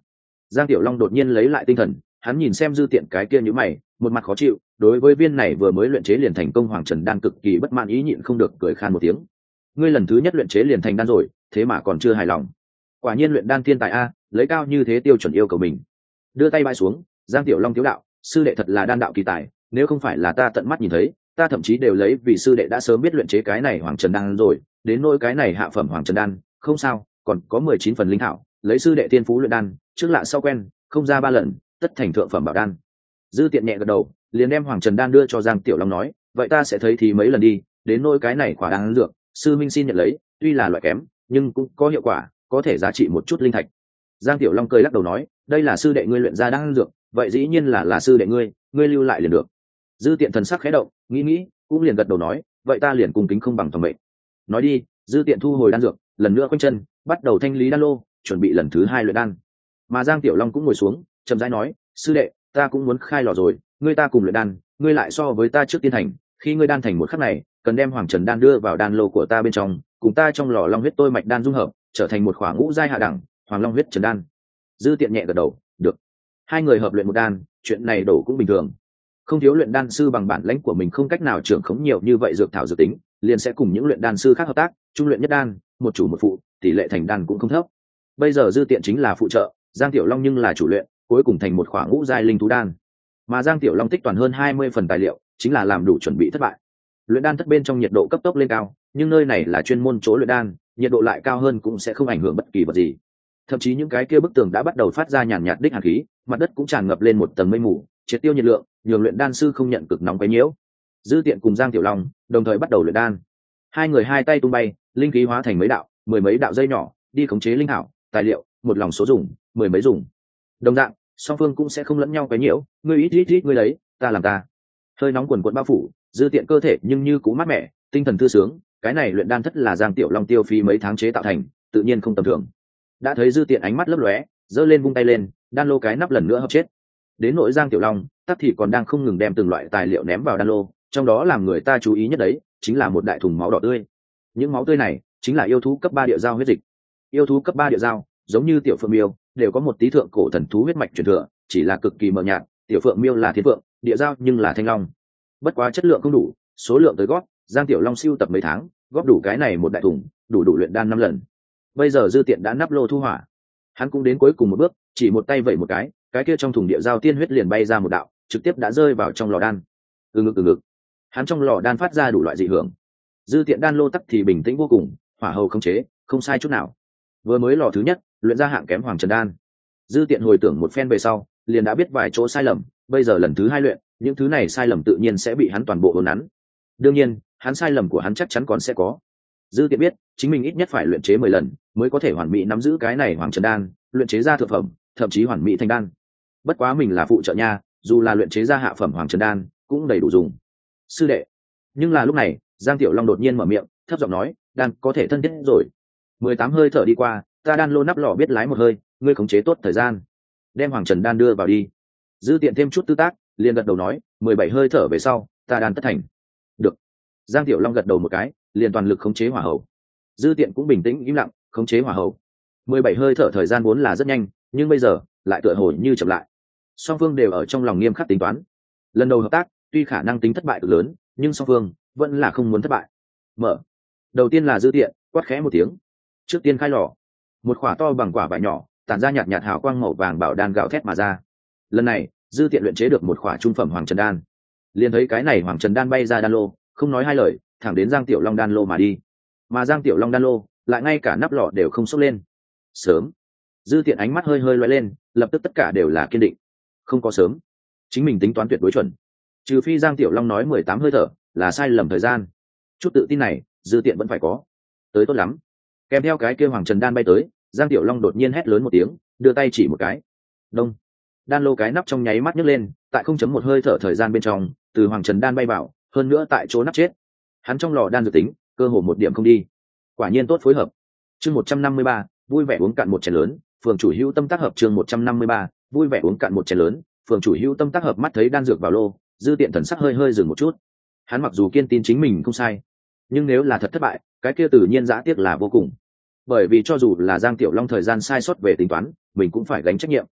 Giang Tiểu Long đột nhiên lấy lại tinh thần, hắn nhìn xem Dư Tiện cái kia nhíu mày, một mặt khó chịu, đối với viên này vừa mới luyện chế liền thành công hoàng trần đan cực kỳ bất mãn, ý nhịn không được cười khan một tiếng. Ngươi lần thứ nhất luyện chế liền thành đan rồi, thế mà còn chưa hài lòng. Quả nhiên luyện đan thiên tài a, lấy cao như thế tiêu chuẩn yêu cầu mình. Đưa tay bay xuống, Giang Tiểu Long thiếu đạo, sư đệ thật là đan đạo kỳ tài, nếu không phải là ta tận mắt nhìn thấy, ta thậm chí đều lấy vì sư đệ đã sớm biết luyện chế cái này hoàng trần đan rồi, đến nỗi cái này hạ phẩm hoàng trần đan, không sao, còn có mười chín phần linh thảo, lấy sư đệ tiên phú luyện đan, trước lạ sau quen, không ra ba lần, tất thành thượng phẩm bảo đan. Dư Tiện nhẹ gật đầu, liền đem hoàng trần đan đưa cho Giang Tiểu Long nói, vậy ta sẽ thấy thì mấy lần đi, đến nỗi cái này quả đan dược, sư minh xin nhận lấy, tuy là loại kém, nhưng cũng có hiệu quả, có thể giá trị một chút linh thạch. Giang Tiểu Long cười lắc đầu nói, đây là sư đệ ngươi luyện ra đan dược, vậy dĩ nhiên là là sư đệ ngươi, ngươi lưu lại liền được. Dư Tiện thần sắc khẽ động, nghĩ nghĩ, cũng liền gật đầu nói, vậy ta liền cung kính không bằng tòng mệnh. Nói đi, Dư Tiện thu hồi đan dược, lần nữa quanh chân, bắt đầu thanh lý đan lô, chuẩn bị lần thứ hai luyện đan. Mà Giang Tiểu Long cũng ngồi xuống, chậm rãi nói, sư đệ, ta cũng muốn khai lò rồi, ngươi ta cùng luyện đan, ngươi lại so với ta trước tiên thành, khi ngươi đan thành một khắc này, cần đem hoàng trần đan đưa vào đan lô của ta bên trong, cùng ta trong lò long huyết tôi mạch đan dung hợp, trở thành một khỏa ngũ giai hạ đẳng, hoàng long huyết trần đan. Dư Tiện nhẹ gật đầu, được. Hai người hợp luyện một đan, chuyện này đổ cũng bình thường. Không thiếu luyện đan sư bằng bản lãnh của mình không cách nào trưởng khống nhiều như vậy dược thảo dược tính, liền sẽ cùng những luyện đan sư khác hợp tác, trung luyện nhất đan, một chủ một phụ, tỷ lệ thành đan cũng không thấp. Bây giờ Dư Tiện chính là phụ trợ, Giang Tiểu Long nhưng là chủ luyện, cuối cùng thành một khỏa ngũ giai linh thú đan. Mà Giang Tiểu Long tích toàn hơn hai mươi phần tài liệu, chính là làm đủ chuẩn bị thất bại. Luyện đan thất bên trong nhiệt độ cấp tốc lên cao, nhưng nơi này là chuyên môn chỗ luyện đan, nhiệt độ lại cao hơn cũng sẽ không ảnh hưởng bất kỳ vật gì. Thậm chí những cái kia bức tường đã bắt đầu phát ra nhàn nhạt đích hàn khí, mặt đất cũng tràn ngập lên một tầng mây mù, triệt tiêu nhiệt lượng, nhường luyện đan sư không nhận cực nóng quấy nhiễu. Dư Tiện cùng Giang Tiểu Long đồng thời bắt đầu luyện đan. Hai người hai tay tung bay, linh khí hóa thành mấy đạo, mười mấy đạo dây nhỏ, đi khống chế linh thảo, tài liệu, một lòng số dùng, mười mấy dùng. Đồng dạng, song phương cũng sẽ không lẫn nhau quấy nhiễu, ngươi ít ít ít ngươi lấy, ta làm ta. Hơi nóng quần quần bao phủ, Dư Tiện cơ thể nhưng như cũ mát mẻ, tinh thần thư sướng, cái này luyện đan thất là Giang Tiểu Long tiêu phí mấy tháng chế tạo thành, tự nhiên không tầm thường. Đã thấy Dư Tiện ánh mắt lấp lóe, giơ lên vung tay lên, đan lô cái nắp lần nữa hợp chết. Đến nội Giang Tiểu Long, tắc thì còn đang không ngừng đem từng loại tài liệu ném vào đan lô, trong đó làm người ta chú ý nhất đấy, chính là một đại thùng máu đỏ tươi. Những máu tươi này chính là yêu thú cấp ba địa giao huyết dịch. Yêu thú cấp ba địa giao, giống như tiểu phượng miêu, đều có một tí thượng cổ thần thú huyết mạch truyền thừa, chỉ là cực kỳ mờ nhạt, tiểu phượng miêu là thiên phượng, địa giao nhưng là thanh long. Bất quá chất lượng không đủ, số lượng tới gót, Giang Tiểu Long siêu tập mấy tháng, góp đủ cái này một đại thùng, đủ đủ luyện đan năm lần. Bây giờ Dư Tiện đã nắp lô thu hỏa, hắn cũng đến cuối cùng một bước, chỉ một tay vẩy một cái, cái kia trong thùng địa giao tiên huyết liền bay ra một đạo, trực tiếp đã rơi vào trong lò đan. từ ngực từ ngực hắn trong lò đan phát ra đủ loại dị hưởng. Dư Tiện đan lô tắc thì bình tĩnh vô cùng, hỏa hầu không chế, không sai chút nào. Vừa mới lò thứ nhất luyện ra hạng kém hoàng trần đan, Dư Tiện hồi tưởng một phen về sau, liền đã biết vài chỗ sai lầm, bây giờ lần thứ hai luyện, những thứ này sai lầm tự nhiên sẽ bị hắn toàn bộ hồn nắn. Đương nhiên, hắn sai lầm của hắn chắc chắn còn sẽ có. Dư Tiện biết, chính mình ít nhất phải luyện chế mười lần, mới có thể hoàn mỹ nắm giữ cái này hoàng trần đan, luyện chế ra thượng phẩm, thậm chí hoàn mỹ thành đan. Bất quá mình là phụ trợ nha, dù là luyện chế ra hạ phẩm hoàng trần đan, cũng đầy đủ dùng. Sư đệ. Nhưng là lúc này, Giang Tiểu Long đột nhiên mở miệng, thấp giọng nói, đan có thể thân thiết rồi. mười tám hơi thở đi qua, ta đan lô nắp lò biết lái một hơi, ngươi khống chế tốt thời gian, đem hoàng trần đan đưa vào đi. Dư Tiện thêm chút tư tác, liền gật đầu nói, mười bảy hơi thở về sau, ta đan tất thành. Được. Giang Tiểu Long gật đầu một cái, liền toàn lực khống chế hỏa hầu. Dư Tiện cũng bình tĩnh im lặng, khống chế hỏa hầu. mười bảy hơi thở thời gian vốn là rất nhanh, nhưng bây giờ lại tựa hồ như chậm lại. Song phương đều ở trong lòng nghiêm khắc tính toán. Lần đầu hợp tác, tuy khả năng tính thất bại cực lớn, nhưng song phương vẫn là không muốn thất bại. Mở. Đầu tiên là Dư Tiện, quát khẽ một tiếng. Trước tiên khai lò. Một quả to bằng quả vải nhỏ, tản ra nhạt nhạt hào quang màu vàng bảo đan gạo thét mà ra. Lần này, Dư Tiện luyện chế được một quả trung phẩm hoàng trần đan. Liền thấy cái này hoàng trần đan bay ra đan lô, không nói hai lời, thẳng đến Giang Tiểu Long đan lô mà đi. Mà Giang Tiểu Long đan lô, lại ngay cả nắp lọ đều không sốc lên. Sớm. Dư Tiện ánh mắt hơi hơi lóe lên, lập tức tất cả đều là kiên định. Không có sớm, chính mình tính toán tuyệt đối chuẩn. Trừ phi Giang Tiểu Long nói mười tám hơi thở là sai lầm thời gian. Chút tự tin này, Dư Tiện vẫn phải có. Tới tốt lắm. Kèm theo cái kia hoàng trần đan bay tới, Giang Tiểu Long đột nhiên hét lớn một tiếng, đưa tay chỉ một cái. Đông. Đan lô cái nắp trong nháy mắt nhấc lên, tại không chấm một hơi thở thời gian bên trong, từ hoàng trần đan bay vào, hơn nữa tại chỗ nắp chết. Hắn trong lò đan dự tính, cơ hồ một điểm không đi. Quả nhiên tốt phối hợp. Chương một trăm năm mươi ba, vui vẻ uống cạn một chén lớn, phường chủ hữu tâm tác hợp. Chương một trăm năm mươi ba, vui vẻ uống cạn một chén lớn, phường chủ hữu tâm tác hợp. Mắt thấy đan dược vào lô, Dư Tiện thần sắc hơi hơi dừng một chút. Hắn mặc dù kiên tin chính mình không sai, nhưng nếu là thật thất bại, cái kia tự nhiên dã tiếc là vô cùng. Bởi vì cho dù là Giang Tiểu Long thời gian sai sót về tính toán, mình cũng phải gánh trách nhiệm.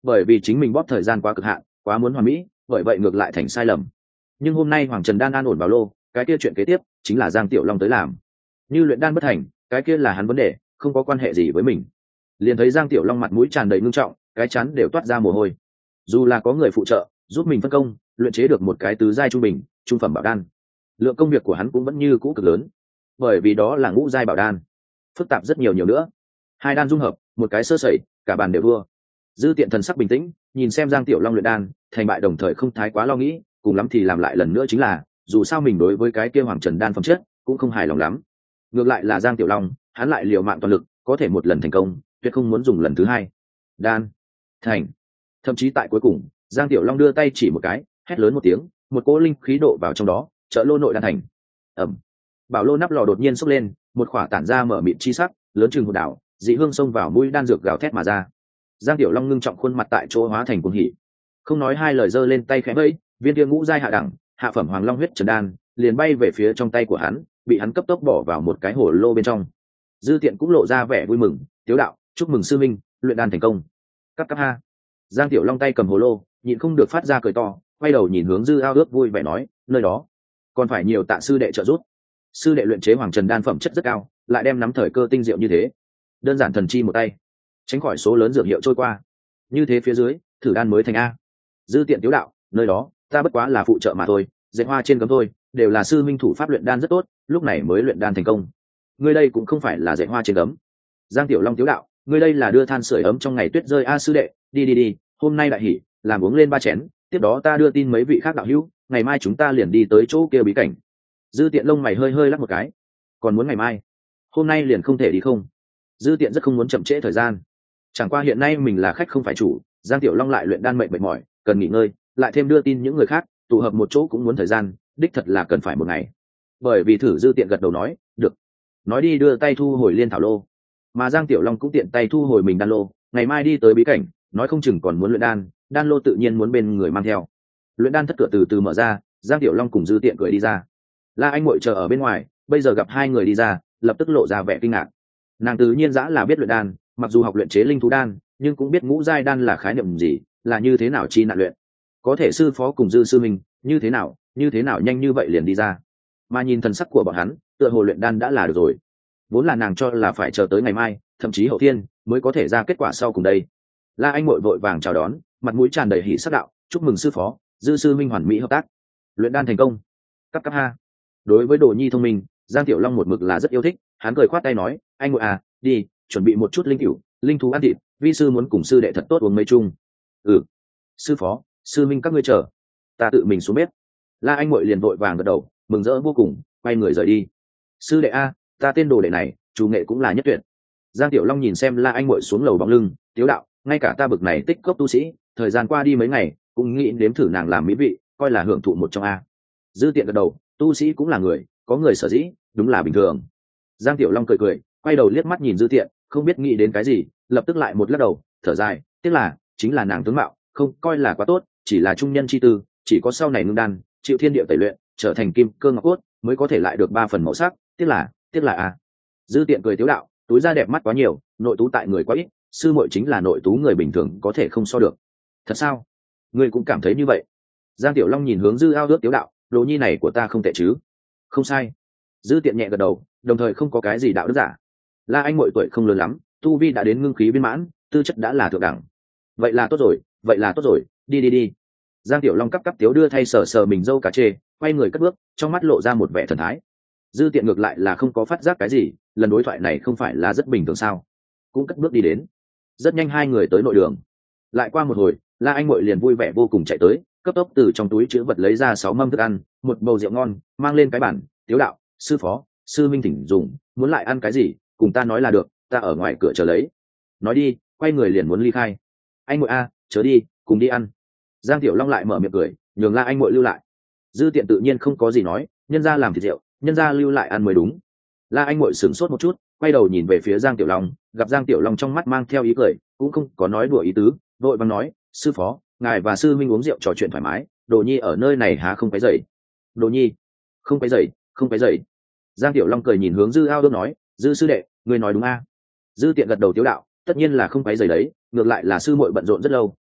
bởi vì chính mình bóp thời gian quá cực hạn, quá muốn hoàn mỹ, bởi vậy ngược lại thành sai lầm. Nhưng hôm nay Hoàng Trần Đan an ổn vào lô, cái kia chuyện kế tiếp chính là Giang Tiểu Long tới làm. Như luyện đan bất thành, cái kia là hắn vấn đề, không có quan hệ gì với mình. Liền thấy Giang Tiểu Long mặt mũi tràn đầy ngưng trọng, cái chắn đều toát ra mồ hôi. Dù là có người phụ trợ giúp mình phân công, luyện chế được một cái tứ giai trung bình, trung phẩm bảo đan, lượng công việc của hắn cũng vẫn như cũ cực lớn, bởi vì đó là ngũ giai bảo đan, phức tạp rất nhiều nhiều nữa. Hai đan dung hợp, một cái sơ sẩy, cả bàn đều thua. Dư Tiện thần sắc bình tĩnh, nhìn xem Giang Tiểu Long luyện đan, thành bại đồng thời không thái quá lo nghĩ, cùng lắm thì làm lại lần nữa chính là, dù sao mình đối với cái kia Hoàng Trần đan phẩm chất cũng không hài lòng lắm. Ngược lại là Giang Tiểu Long, hắn lại liều mạng toàn lực, có thể một lần thành công, tuyệt không muốn dùng lần thứ hai. Đan thành. Thậm chí tại cuối cùng, Giang Tiểu Long đưa tay chỉ một cái, hét lớn một tiếng, một cỗ linh khí độ vào trong đó, trợ lô nội đan thành. Ẩm. Bảo lô nắp lò đột nhiên sốc lên, một khỏa tản ra mở mịt chi sắc, lớn chừng hột đảo, dị hương xông vào mũi đan dược gào thét mà ra. Giang Tiểu Long ngưng trọng khuôn mặt tại chỗ hóa thành cuồng hỉ, không nói hai lời giơ lên tay khẽ vẫy, viên kia ngũ giai hạ đẳng, hạ phẩm Hoàng Long huyết trần đan, liền bay về phía trong tay của hắn, bị hắn cấp tốc bỏ vào một cái hồ lô bên trong. Dư Tiện cũng lộ ra vẻ vui mừng, tiếu đạo, chúc mừng sư minh, luyện đan thành công. Cắp cắp ha. Giang Tiểu Long tay cầm hồ lô, nhịn không được phát ra cười to, quay đầu nhìn hướng Dư Ao ước vui vẻ nói, nơi đó còn phải nhiều tạ sư đệ trợ giúp. Sư đệ luyện chế Hoàng Trần đan phẩm chất rất cao, lại đem nắm thời cơ tinh diệu như thế, đơn giản thần chi một tay, tránh khỏi số lớn dược hiệu trôi qua. Như thế phía dưới, thử đan mới thành a. Dư Tiện tiếu đạo, nơi đó ta bất quá là phụ trợ mà thôi, dệt hoa trên cấm thôi, đều là sư minh thủ pháp luyện đan rất tốt, lúc này mới luyện đan thành công. Ngươi đây cũng không phải là dệt hoa trên cấm. Giang Tiểu Long tiếu đạo, ngươi đây là đưa than sưởi ấm trong ngày tuyết rơi a. Sư đệ, đi đi đi, hôm nay đại hỉ, làm uống lên ba chén, tiếp đó ta đưa tin mấy vị khác đạo hữu, ngày mai chúng ta liền đi tới chỗ kia bí cảnh. Dư Tiện lông mày hơi hơi lắc một cái, còn muốn ngày mai? Hôm nay liền không thể đi không? Dư Tiện rất không muốn chậm trễ thời gian, chẳng qua hiện nay mình là khách không phải chủ, Giang Tiểu Long lại luyện đan mệt mệt mỏi, cần nghỉ ngơi, lại thêm đưa tin những người khác, tụ hợp một chỗ cũng muốn thời gian, đích thật là cần phải một ngày. Bởi vì thử Dư Tiện gật đầu nói, được. Nói đi đưa tay thu hồi liên thảo lô, mà Giang Tiểu Long cũng tiện tay thu hồi mình đan lô, ngày mai đi tới bí cảnh, nói không chừng còn muốn luyện đan, đan lô tự nhiên muốn bên người mang theo. Luyện đan thất cửa từ từ mở ra, Giang Tiểu Long cùng Dư Tiện cười đi ra. La Anh ngồi chờ ở bên ngoài, bây giờ gặp hai người đi ra, lập tức lộ ra vẻ kinh ngạc. Nàng tự nhiên dã là biết luyện đan, mặc dù học luyện chế linh thú đan, nhưng cũng biết ngũ giai đan là khái niệm gì, là như thế nào chi nạn luyện. Có thể sư phó cùng Dư sư mình, như thế nào, như thế nào nhanh như vậy liền đi ra. Mà nhìn thần sắc của bọn hắn, tựa hồ luyện đan đã là được rồi. Vốn là nàng cho là phải chờ tới ngày mai, thậm chí hậu thiên mới có thể ra kết quả sau cùng đây. La Anh vội vội vàng chào đón, mặt mũi tràn đầy hỉ sắc đạo, chúc mừng sư phó, Dư sư minh hoàn mỹ hợp tác, luyện đan thành công. Cắp cắp ha. Đối với đồ nhi thông minh, Giang Tiểu Long một mực là rất yêu thích, hắn cười khoát tay nói, anh ngồi à, đi, chuẩn bị một chút linh cửu, linh thú ăn thịt, vi sư muốn cùng sư đệ thật tốt uống mấy chung. Ừ, sư phó, sư minh các ngươi chờ, ta tự mình xuống bếp. La Anh Ngụy liền vội vàng gật đầu, mừng rỡ vô cùng, quay người rời đi. Sư đệ a, ta tên đồ đệ này, chủ nghệ cũng là nhất tuyệt. Giang Tiểu Long nhìn xem La Anh Ngụy xuống lầu bóng lưng, tiếu đạo, ngay cả ta bực này tích cốc tu sĩ, thời gian qua đi mấy ngày, cũng nghĩ đếm thử nàng làm mỹ vị, coi là hưởng thụ một trong a. Dư Tiện gật đầu, tu sĩ cũng là người, có người sở dĩ, đúng là bình thường. Giang Tiểu Long cười cười, quay đầu liếc mắt nhìn Dư Tiện, không biết nghĩ đến cái gì, lập tức lại một lắc đầu, thở dài, tiếc là, chính là nàng tướng mạo, không coi là quá tốt, chỉ là trung nhân chi tư, chỉ có sau này ngưng đan, chịu thiên địa tẩy luyện, trở thành kim cơ ngọc cốt, mới có thể lại được ba phần màu sắc, tiếc là, tiếc là a. Dư Tiện cười tiếu đạo, túi da đẹp mắt quá nhiều, nội tú tại người quá ít, sư muội chính là nội tú người bình thường có thể không so được. Thật sao? Ngươi cũng cảm thấy như vậy? Giang Tiểu Long nhìn hướng Dư Ao ước tiếu đạo, đồ nhi này của ta không tệ chứ? Không sai. Dư Tiện nhẹ gật đầu, đồng thời không có cái gì đạo đức giả. La Anh muội tuổi không lớn lắm, tu vi đã đến ngưng khí viên mãn, tư chất đã là thượng đẳng. Vậy là tốt rồi, vậy là tốt rồi, đi đi đi. Giang Tiểu Long cắp cắp tiếu đưa thay sờ sờ mình dâu cả chê, quay người cất bước, trong mắt lộ ra một vẻ thần thái. Dư Tiện ngược lại là không có phát giác cái gì, lần đối thoại này không phải là rất bình thường sao? Cũng cất bước đi đến. Rất nhanh hai người tới nội đường. Lại qua một hồi, La Anh muội liền vui vẻ vô cùng chạy tới, cấp tốc từ trong túi chứa vật lấy ra sáu mâm thức ăn, một bầu rượu ngon, mang lên cái bản, tiếu đạo, sư phó, sư minh thỉnh dùng, muốn lại ăn cái gì, cùng ta nói là được, ta ở ngoài cửa chờ lấy. Nói đi, quay người liền muốn ly khai. Anh muội a, chớ đi, cùng đi ăn. Giang Tiểu Long lại mở miệng cười, nhường La Anh muội lưu lại. Dư Tiện tự nhiên không có gì nói, nhân gia làm thịt rượu, nhân gia lưu lại ăn mới đúng. La Anh muội sửng sốt một chút, quay đầu nhìn về phía Giang Tiểu Long, gặp Giang Tiểu Long trong mắt mang theo ý cười, cũng không có nói đùa ý tứ, vội vàng nói, sư phó, ngài và sư minh uống rượu trò chuyện thoải mái, đồ nhi ở nơi này há không quấy rầy. Đồ nhi, không quấy rầy, không quấy rầy. Giang Tiểu Long cười nhìn hướng Dư Ao Đương nói, Dư sư đệ, ngươi nói đúng a. Dư Tiện gật đầu tiếu đạo, tất nhiên là không quấy rầy đấy, ngược lại là sư muội bận rộn rất lâu,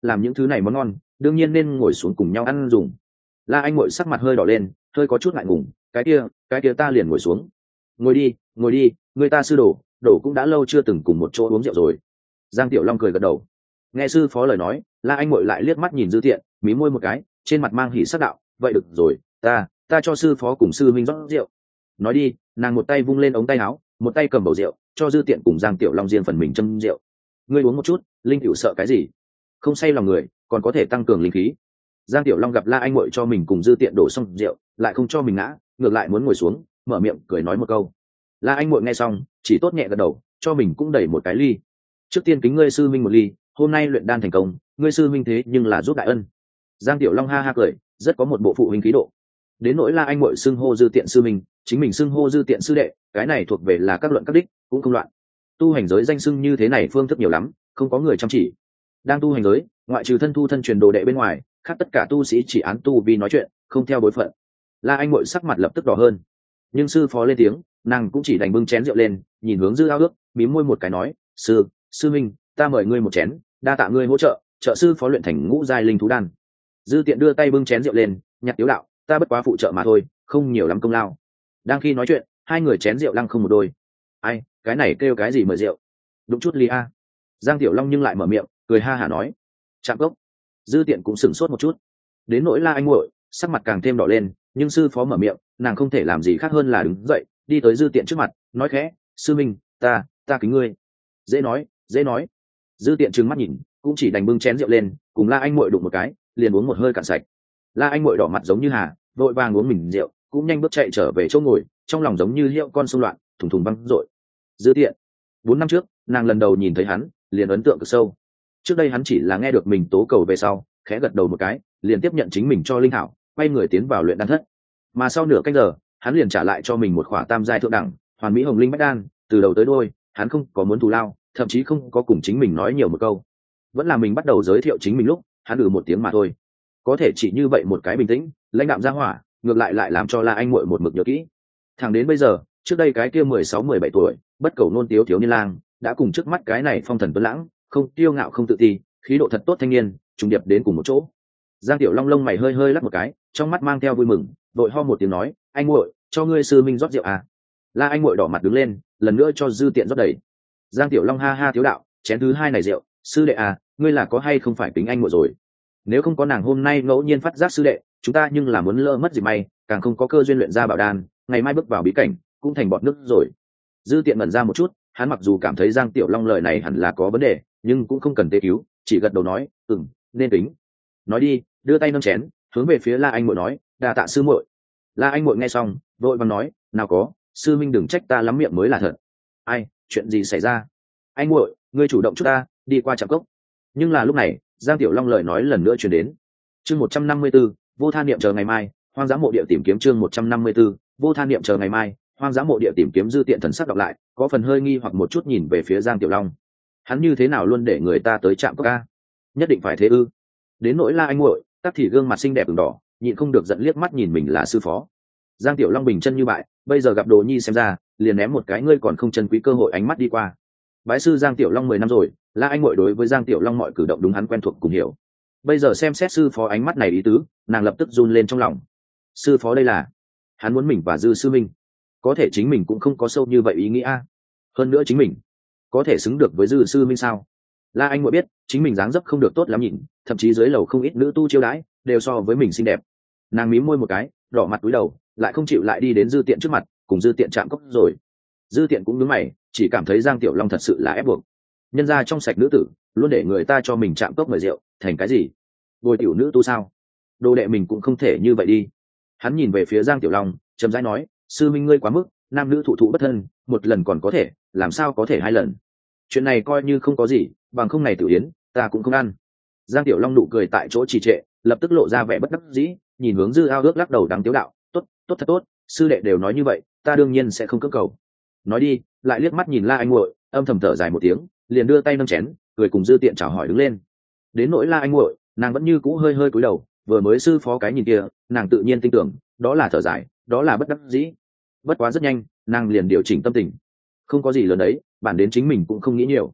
làm những thứ này món ngon đương nhiên nên ngồi xuống cùng nhau ăn dùng. La Anh Ngụy sắc mặt hơi đỏ lên, hơi có chút ngại ngùng, cái kia cái kia ta liền ngồi xuống. Ngồi đi ngồi đi, người ta sư đồ đổ cũng đã lâu chưa từng cùng một chỗ uống rượu rồi. Giang Tiểu Long cười gật đầu. Nghe sư phó lời nói, La Anh Ngụy lại liếc mắt nhìn Dư Tiện, mí môi một cái, trên mặt mang hỉ sắc đạo, vậy được rồi, ta ta cho sư phó cùng sư minh rót rượu. Nói đi, nàng một tay vung lên ống tay áo, một tay cầm bầu rượu, cho Dư Tiện cùng Giang Tiểu Long riêng phần mình châm rượu. Ngươi uống một chút, linh cửu sợ cái gì? Không say lòng người, còn có thể tăng cường linh khí. Giang Tiểu Long gặp La Anh Ngụy cho mình cùng Dư Tiện đổ xong rượu, lại không cho mình ngã, ngược lại muốn ngồi xuống, mở miệng cười nói một câu. La Anh Ngụy nghe xong, chỉ tốt nhẹ gật đầu, cho mình cũng đẩy một cái ly. Trước tiên kính ngươi sư minh một ly, hôm nay luyện đan thành công, ngươi sư minh thế nhưng là giúp đại ân. Giang Tiểu Long ha ha cười, rất có một bộ phụ huynh khí độ. Đến nỗi La Anh Ngụy xưng hô Dư Tiện sư minh, chính mình xưng hô Dư Tiện sư đệ, cái này thuộc về là các luận các đích, cũng không loạn. Tu hành giới danh xưng như thế này phương thức nhiều lắm, không có người chăm chỉ. Đang tu hành giới, ngoại trừ thân thu thân truyền đồ đệ bên ngoài, khác tất cả tu sĩ chỉ án tu vì nói chuyện, không theo bối phận. La Anh Ngụy sắc mặt lập tức đỏ hơn, nhưng sư phó lên tiếng, nàng cũng chỉ đành bưng chén rượu lên, nhìn hướng Dư Ao Ước, mím môi một cái nói, sư sư minh, ta mời ngươi một chén, đa tạ ngươi hỗ trợ, trợ sư phó luyện thành ngũ giai linh thú đan. Dư Tiện đưa tay bưng chén rượu lên, nhặt tiếu đạo, ta bất quá phụ trợ mà thôi, không nhiều lắm công lao. Đang khi nói chuyện, hai người chén rượu lăng không một đôi. Ai, cái này kêu cái gì mời rượu? Đụng chút ly a. Giang Tiểu Long nhưng lại mở miệng, cười ha hả nói, chạm cốc. Dư Tiện cũng sửng sốt một chút. Đến nỗi La Anh Ngụy, sắc mặt càng thêm đỏ lên, nhưng sư phó mở miệng, nàng không thể làm gì khác hơn là đứng dậy, đi tới Dư Tiện trước mặt, nói khẽ, sư minh, ta ta kính ngươi. Dễ nói dễ nói. Dư Tiện trừng mắt nhìn, cũng chỉ đành bưng chén rượu lên, cùng La Anh Ngụy đụng một cái, liền uống một hơi cạn sạch. La Anh Ngụy đỏ mặt giống như hà, vội vàng uống mình rượu, cũng nhanh bước chạy trở về chỗ ngồi, trong lòng giống như hiệu con xung loạn, thùng thùng văng dội. Dư Tiện, bốn năm trước, nàng lần đầu nhìn thấy hắn, liền ấn tượng cực sâu. Trước đây hắn chỉ là nghe được mình tố cầu về sau, khẽ gật đầu một cái, liền tiếp nhận chính mình cho linh hảo, quay người tiến vào luyện đan thất. Mà sau nửa canh giờ, hắn liền trả lại cho mình một khỏa tam giai thượng đẳng, hoàn mỹ hồng linh bách đan, từ đầu tới đuôi, hắn không có muốn thù lao, thậm chí không có cùng chính mình nói nhiều một câu. Vẫn là mình bắt đầu giới thiệu chính mình lúc, hắn ừ một tiếng mà thôi. Có thể chỉ như vậy một cái bình tĩnh, lãnh đạm ra hỏa, ngược lại lại làm cho La Anh Ngụy một mực nhớ kỹ. Thẳng đến bây giờ, trước đây cái kia mười sáu mười bảy tuổi, bất cầu nôn tiếu thiếu niên lang, đã cùng trước mắt cái này phong thần tuấn lãng, không tiêu ngạo không tự ti, khí độ thật tốt thanh niên, trùng điệp đến cùng một chỗ. Giang Tiểu Long lông mày hơi hơi lắc một cái, trong mắt mang theo vui mừng, vội ho một tiếng nói, anh Ngụy, cho ngươi sư minh rót rượu à? La Anh Ngụy đỏ mặt đứng lên, lần nữa cho Dư Tiện rót đầy. Giang Tiểu Long ha ha thiếu đạo, chén thứ hai này rượu, sư đệ à, ngươi là có hay không phải tính anh Ngụy rồi? Nếu không có nàng hôm nay ngẫu nhiên phát giác sư đệ, chúng ta nhưng là muốn lỡ mất gì may, càng không có cơ duyên luyện ra bảo đan, ngày mai bước vào bí cảnh, cũng thành bọt nước rồi. Dư Tiện ngẩn ra một chút, hắn mặc dù cảm thấy Giang Tiểu Long lời này hẳn là có vấn đề, nhưng cũng không cần tê cứu, chỉ gật đầu nói, ừm, nên tính. Nói đi, đưa tay nâng chén, hướng về phía La Anh Ngụy nói, đa tạ sư muội. La Anh Ngụy nghe xong, vội vàng nói, nào có, sư minh đừng trách ta lắm miệng mới là thật. Ai, chuyện gì xảy ra? Anh Ngụy, ngươi chủ động chút ta, đi qua trạm cốc. Nhưng là lúc này, Giang Tiểu Long lời nói lần nữa truyền đến. Chương một trăm năm mươi 154, vô than niệm chờ ngày mai, hoang dã mộ địa tìm kiếm chương một trăm năm mươi 154, vô than niệm chờ ngày mai, hoang dã mộ địa tìm kiếm. Dư Tiện thần sắc đọc lại, có phần hơi nghi hoặc một chút nhìn về phía Giang Tiểu Long. Hắn như thế nào luôn để người ta tới trạm cốc a? Nhất định phải thế ư? Đến nỗi La Anh Ngụy, tắc thì gương mặt xinh đẹp ửng đỏ, nhịn không được giận liếc mắt nhìn mình là sư phó. Giang Tiểu Long bình chân như bại, bây giờ gặp Đồ Nhi xem ra, liền ném một cái ngươi còn không trân quý cơ hội ánh mắt đi qua. Bái sư Giang Tiểu Long mười năm rồi, La Anh Ngụy đối với Giang Tiểu Long mọi cử động đúng hắn quen thuộc cùng hiểu. Bây giờ xem xét sư phó ánh mắt này ý tứ, nàng lập tức run lên trong lòng. Sư phó đây là, hắn muốn mình và Dư sư minh, có thể chính mình cũng không có sâu như vậy ý nghĩa. Hơn nữa chính mình, có thể xứng được với Dư sư minh sao? La Anh Ngụy biết, chính mình dáng dấp không được tốt lắm nhìn, thậm chí dưới lầu không ít nữ tu chiêu đãi, đều so với mình xinh đẹp. Nàng mím môi một cái, đỏ mặt cúi đầu, lại không chịu lại đi đến Dư Tiện trước mặt, cùng Dư Tiện chạm cốc rồi. Dư Tiện cũng nhướng mày, chỉ cảm thấy Giang Tiểu Long thật sự là ép buộc. Nhân ra trong sạch nữ tử, luôn để người ta cho mình chạm cốc mời rượu, thành cái gì? Bồi tiểu nữ tu sao? Đồ đệ mình cũng không thể như vậy đi. Hắn nhìn về phía Giang Tiểu Long, chậm rãi nói, sư minh ngươi quá mức, nam nữ thụ thụ bất thân, một lần còn có thể, làm sao có thể hai lần? Chuyện này coi như không có gì, bằng không này Tiểu Yến, ta cũng không ăn. Giang Tiểu Long nụ cười tại chỗ trì trệ, lập tức lộ ra vẻ bất đắc dĩ, nhìn hướng Dư Ao Ước lắc đầu đắng tiếu đạo, tốt, tốt thật tốt, sư đệ đều nói như vậy, ta đương nhiên sẽ không cưỡng cầu. Nói đi, lại liếc mắt nhìn La Anh Ngụy, âm thầm thở dài một tiếng, liền đưa tay nâng chén, cười cùng Dư Tiện chào hỏi đứng lên. Đến nỗi La Anh Ngụy, nàng vẫn như cũ hơi hơi cúi đầu, vừa mới sư phó cái nhìn kia, nàng tự nhiên tin tưởng, đó là thở dài, đó là bất đắc dĩ. Bất quá rất nhanh, nàng liền điều chỉnh tâm tình. Không có gì lớn đấy, bản đến chính mình cũng không nghĩ nhiều.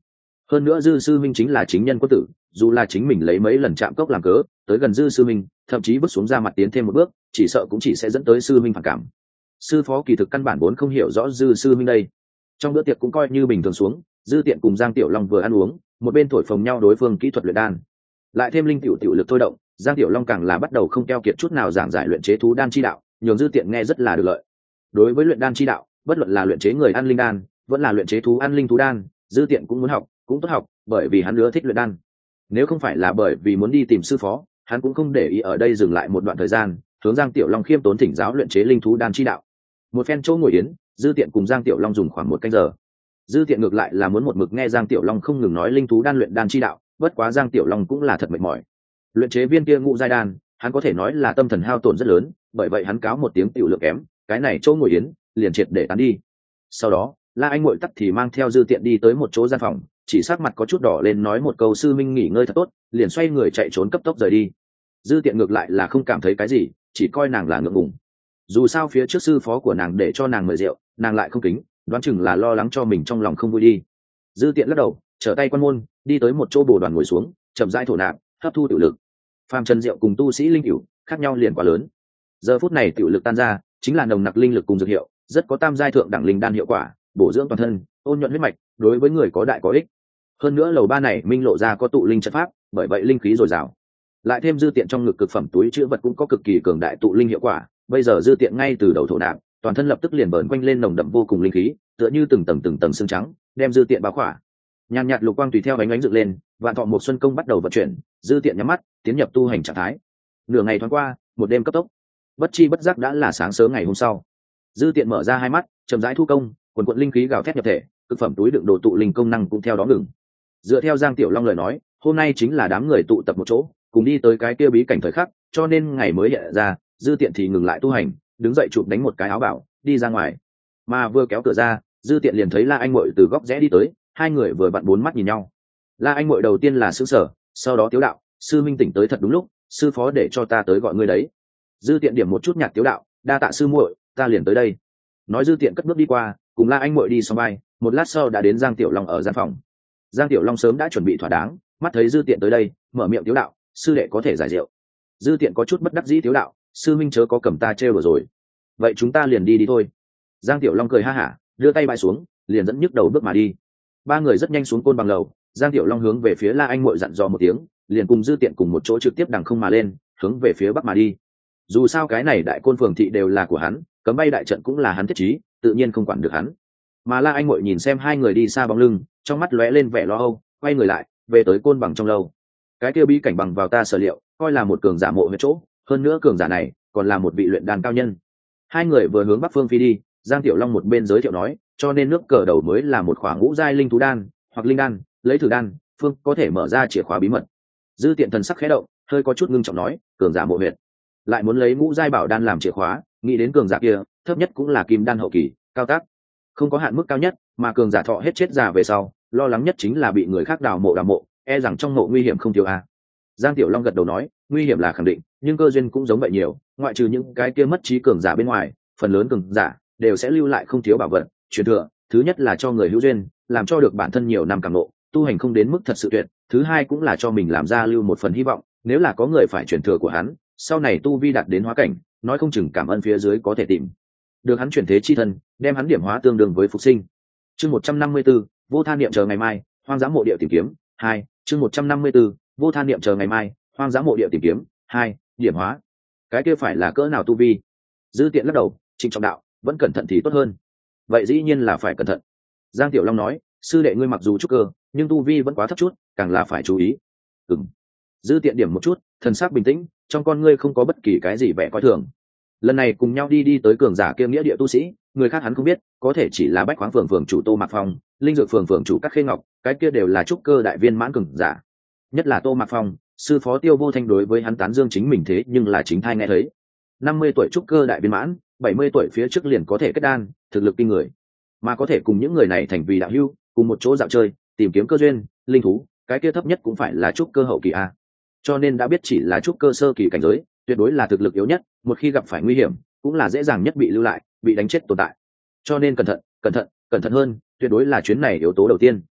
hơn nữa dư sư minh chính là chính nhân quân tử, dù là chính mình lấy mấy lần chạm cốc làm cớ tới gần dư sư minh, thậm chí bước xuống ra mặt tiến thêm một bước, chỉ sợ cũng chỉ sẽ dẫn tới sư minh phản cảm. Sư phó kỳ thực căn bản vốn không hiểu rõ dư sư minh đây. Trong bữa tiệc cũng coi như bình thường xuống, dư tiện cùng Giang Tiểu Long vừa ăn uống, một bên thổi phồng nhau đối phương kỹ thuật luyện đan, lại thêm linh tiểu tiểu lực thôi động, Giang Tiểu Long càng là bắt đầu không keo kiệt chút nào giảng giải luyện chế thú đan chi đạo, nhường dư tiện nghe rất là được lợi. Đối với luyện đan chi đạo, bất luận là luyện chế người ăn linh đan vẫn là luyện chế thú ăn linh thú đan, dư tiện cũng muốn học, cũng tốt học, bởi vì hắn ưa thích luyện đan. Nếu không phải là bởi vì muốn đi tìm sư phó, hắn cũng không để ý ở đây dừng lại một đoạn thời gian, hướng Giang Tiểu Long khiêm tốn thỉnh giáo luyện chế linh thú đan chi đạo. Một phen chỗ ngồi yến, dư tiện cùng Giang Tiểu Long dùng khoảng một canh giờ. Dư tiện ngược lại là muốn một mực nghe Giang Tiểu Long không ngừng nói linh thú đan luyện đan chi đạo, bất quá Giang Tiểu Long cũng là thật mệt mỏi. Luyện chế viên kia ngũ giai đan, hắn có thể nói là tâm thần hao tổn rất lớn, bởi vậy hắn cáo một tiếng tiểu lượng kém, cái này chỗ ngồi yến liền triệt để tán đi. Sau đó, La Anh Ngụy tắc thì mang theo dư tiện đi tới một chỗ gian phòng, chỉ sắc mặt có chút đỏ lên nói một câu sư minh nghỉ ngơi thật tốt, liền xoay người chạy trốn cấp tốc rời đi. Dư tiện ngược lại là không cảm thấy cái gì, chỉ coi nàng là ngượng ngùng. Dù sao phía trước sư phó của nàng để cho nàng mời rượu, nàng lại không kính, đoán chừng là lo lắng cho mình trong lòng không vui đi. Dư tiện lắc đầu, trở tay quan môn, đi tới một chỗ bồ đoàn ngồi xuống, chậm rãi thổ nạp, hấp thu tiểu lực. Phàm trần rượu cùng tu sĩ linh cửu khác nhau liền quá lớn. Giờ phút này tiểu lực tan ra, chính là nồng nặc linh lực cùng dược hiệu, rất có tam giai thượng đẳng linh đan hiệu quả, bổ dưỡng toàn thân, ôn nhuận huyết mạch, đối với người có đại có ích. Hơn nữa lầu ba này minh lộ ra có tụ linh trận pháp, bởi vậy linh khí dồi dào. Lại thêm dư tiện trong ngực cực phẩm túi chứa vật cũng có cực kỳ cường đại tụ linh hiệu quả, bây giờ dư tiện ngay từ đầu thổ nạp, toàn thân lập tức liền bờn quanh lên nồng đậm vô cùng linh khí, tựa như từng tầng từng tầng xương trắng, đem dư tiện bao khỏa. Nhàn nhạt lục quang tùy theo ánh ánh dựng lên, vạn thọ một xuân công bắt đầu vận chuyển, dư tiện nhắm mắt, tiến nhập tu hành trạng thái. Nửa ngày thoáng qua, một đêm cấp tốc, bất chi bất giác đã là sáng sớm ngày hôm sau. Dư tiện mở ra hai mắt, chậm rãi thu công, quần quận linh khí gào thét nhập thể, cực phẩm túi đựng đồ tụ linh công năng cũng theo đó ngừng. Dựa theo Giang Tiểu Long lời nói, hôm nay chính là đám người tụ tập một chỗ, cùng đi tới cái kia bí cảnh thời khắc, cho nên ngày mới hiện ra, dư tiện thì ngừng lại tu hành, đứng dậy chụp đánh một cái áo bảo, đi ra ngoài. Mà vừa kéo cửa ra, dư tiện liền thấy La Anh Ngụy từ góc rẽ đi tới, hai người vừa vặn bốn mắt nhìn nhau. La Anh Ngụy đầu tiên là sững sờ, sau đó tiếu đạo, sư minh tỉnh tới thật đúng lúc, sư phó để cho ta tới gọi ngươi đấy. Dư tiện điểm một chút nhạt tiếu đạo, đa tạ sư muội, ta liền tới đây. Nói dư tiện cất bước đi qua, cùng La Anh Ngụy đi xong bay, một lát sau đã đến Giang Tiểu Long ở gian phòng. Giang Tiểu Long sớm đã chuẩn bị thỏa đáng, mắt thấy dư tiện tới đây, mở miệng tiếu đạo, sư đệ có thể giải rượu. Dư tiện có chút bất đắc dĩ tiếu đạo, sư minh chớ có cầm ta trêu đùa rồi. Vậy chúng ta liền đi đi thôi. Giang Tiểu Long cười ha hả, đưa tay bãi xuống, liền dẫn nhức đầu bước mà đi. Ba người rất nhanh xuống côn bằng lầu, Giang Tiểu Long hướng về phía La Anh Ngụy dặn dò một tiếng, liền cùng dư tiện cùng một chỗ trực tiếp đằng không mà lên, hướng về phía bắc mà đi. Dù sao cái này đại côn phường thị đều là của hắn, cấm bay đại trận cũng là hắn thiết trí, tự nhiên không quản được hắn. Mà La Anh Ngụy nhìn xem hai người đi xa bóng lưng, trong mắt lóe lên vẻ lo âu, quay người lại, về tới côn bằng trong lâu. Cái kia bí cảnh bằng vào ta sở liệu, coi là một cường giả mộ huyết chỗ, hơn nữa cường giả này còn là một vị luyện đan cao nhân. Hai người vừa hướng bắc phương phi đi, Giang Tiểu Long một bên giới thiệu nói, cho nên nước cờ đầu mới là một khoảng ngũ giai linh thú đan, hoặc linh đan, lấy thử đan, phương có thể mở ra chìa khóa bí mật. Dư tiện thần sắc khẽ động, hơi có chút ngưng trọng nói, cường giả mộ huyệt, lại muốn lấy ngũ giai bảo đan làm chìa khóa, nghĩ đến cường giả kia, thấp nhất cũng là kim đan hậu kỳ, cao tác, không có hạn mức cao nhất, mà cường giả thọ hết chết già về sau, lo lắng nhất chính là bị người khác đào mộ đào mộ, e rằng trong mộ nguy hiểm không thiếu a. Giang Tiểu Long gật đầu nói, nguy hiểm là khẳng định, nhưng cơ duyên cũng giống vậy nhiều, ngoại trừ những cái kia mất trí cường giả bên ngoài, phần lớn cường giả đều sẽ lưu lại không thiếu bảo vật truyền thừa. Thứ nhất là cho người hữu duyên, làm cho được bản thân nhiều năm cảm ngộ, tu hành không đến mức thật sự tuyệt. Thứ hai cũng là cho mình làm ra lưu một phần hy vọng, nếu là có người phải truyền thừa của hắn, sau này tu vi đạt đến hóa cảnh, nói không chừng cảm ơn phía dưới có thể tìm được hắn chuyển thế chi thân, đem hắn điểm hóa tương đương với phục sinh. Chương một trăm năm mươi 154, vô than niệm chờ ngày mai, hoang dã mộ địa tìm kiếm. Hai, chương một trăm năm mươi 154, vô than niệm chờ ngày mai, hoang dã mộ địa tìm kiếm. Hai, điểm hóa. Cái kia phải là cỡ nào tu vi? Dư tiện lắc đầu, trịnh trọng đạo, vẫn cẩn thận thì tốt hơn. Vậy dĩ nhiên là phải cẩn thận. Giang Tiểu Long nói, sư đệ ngươi mặc dù trúc cơ, nhưng tu vi vẫn quá thấp chút, càng là phải chú ý. Ừm. Dư tiện điểm một chút, thần sắc bình tĩnh, trong con ngươi không có bất kỳ cái gì vẻ coi thường. Lần này cùng nhau đi đi tới cường giả kia nghĩa địa tu sĩ, người khác hắn không biết, có thể chỉ là bách khoáng phường phường chủ Tô Mạc Phong, linh dược phường phường chủ Các Khê Ngọc, cái kia đều là trúc cơ đại viên mãn cường giả. Nhất là Tô Mạc Phong, sư phó Tiêu Vô Thanh đối với hắn tán dương chính mình thế nhưng là chính thai nghe thấy. năm mươi tuổi trúc cơ đại viên mãn, bảy mươi tuổi phía trước liền có thể kết đan, thực lực kinh người. Mà có thể cùng những người này thành vì đạo hữu, cùng một chỗ dạo chơi, tìm kiếm cơ duyên, linh thú, cái kia thấp nhất cũng phải là trúc cơ hậu kỳ a. Cho nên đã biết chỉ là trúc cơ sơ kỳ cảnh giới, tuyệt đối là thực lực yếu nhất, một khi gặp phải nguy hiểm, cũng là dễ dàng nhất bị lưu lại, bị đánh chết tồn tại. Cho nên cẩn thận, cẩn thận, cẩn thận hơn, tuyệt đối là chuyến này yếu tố đầu tiên.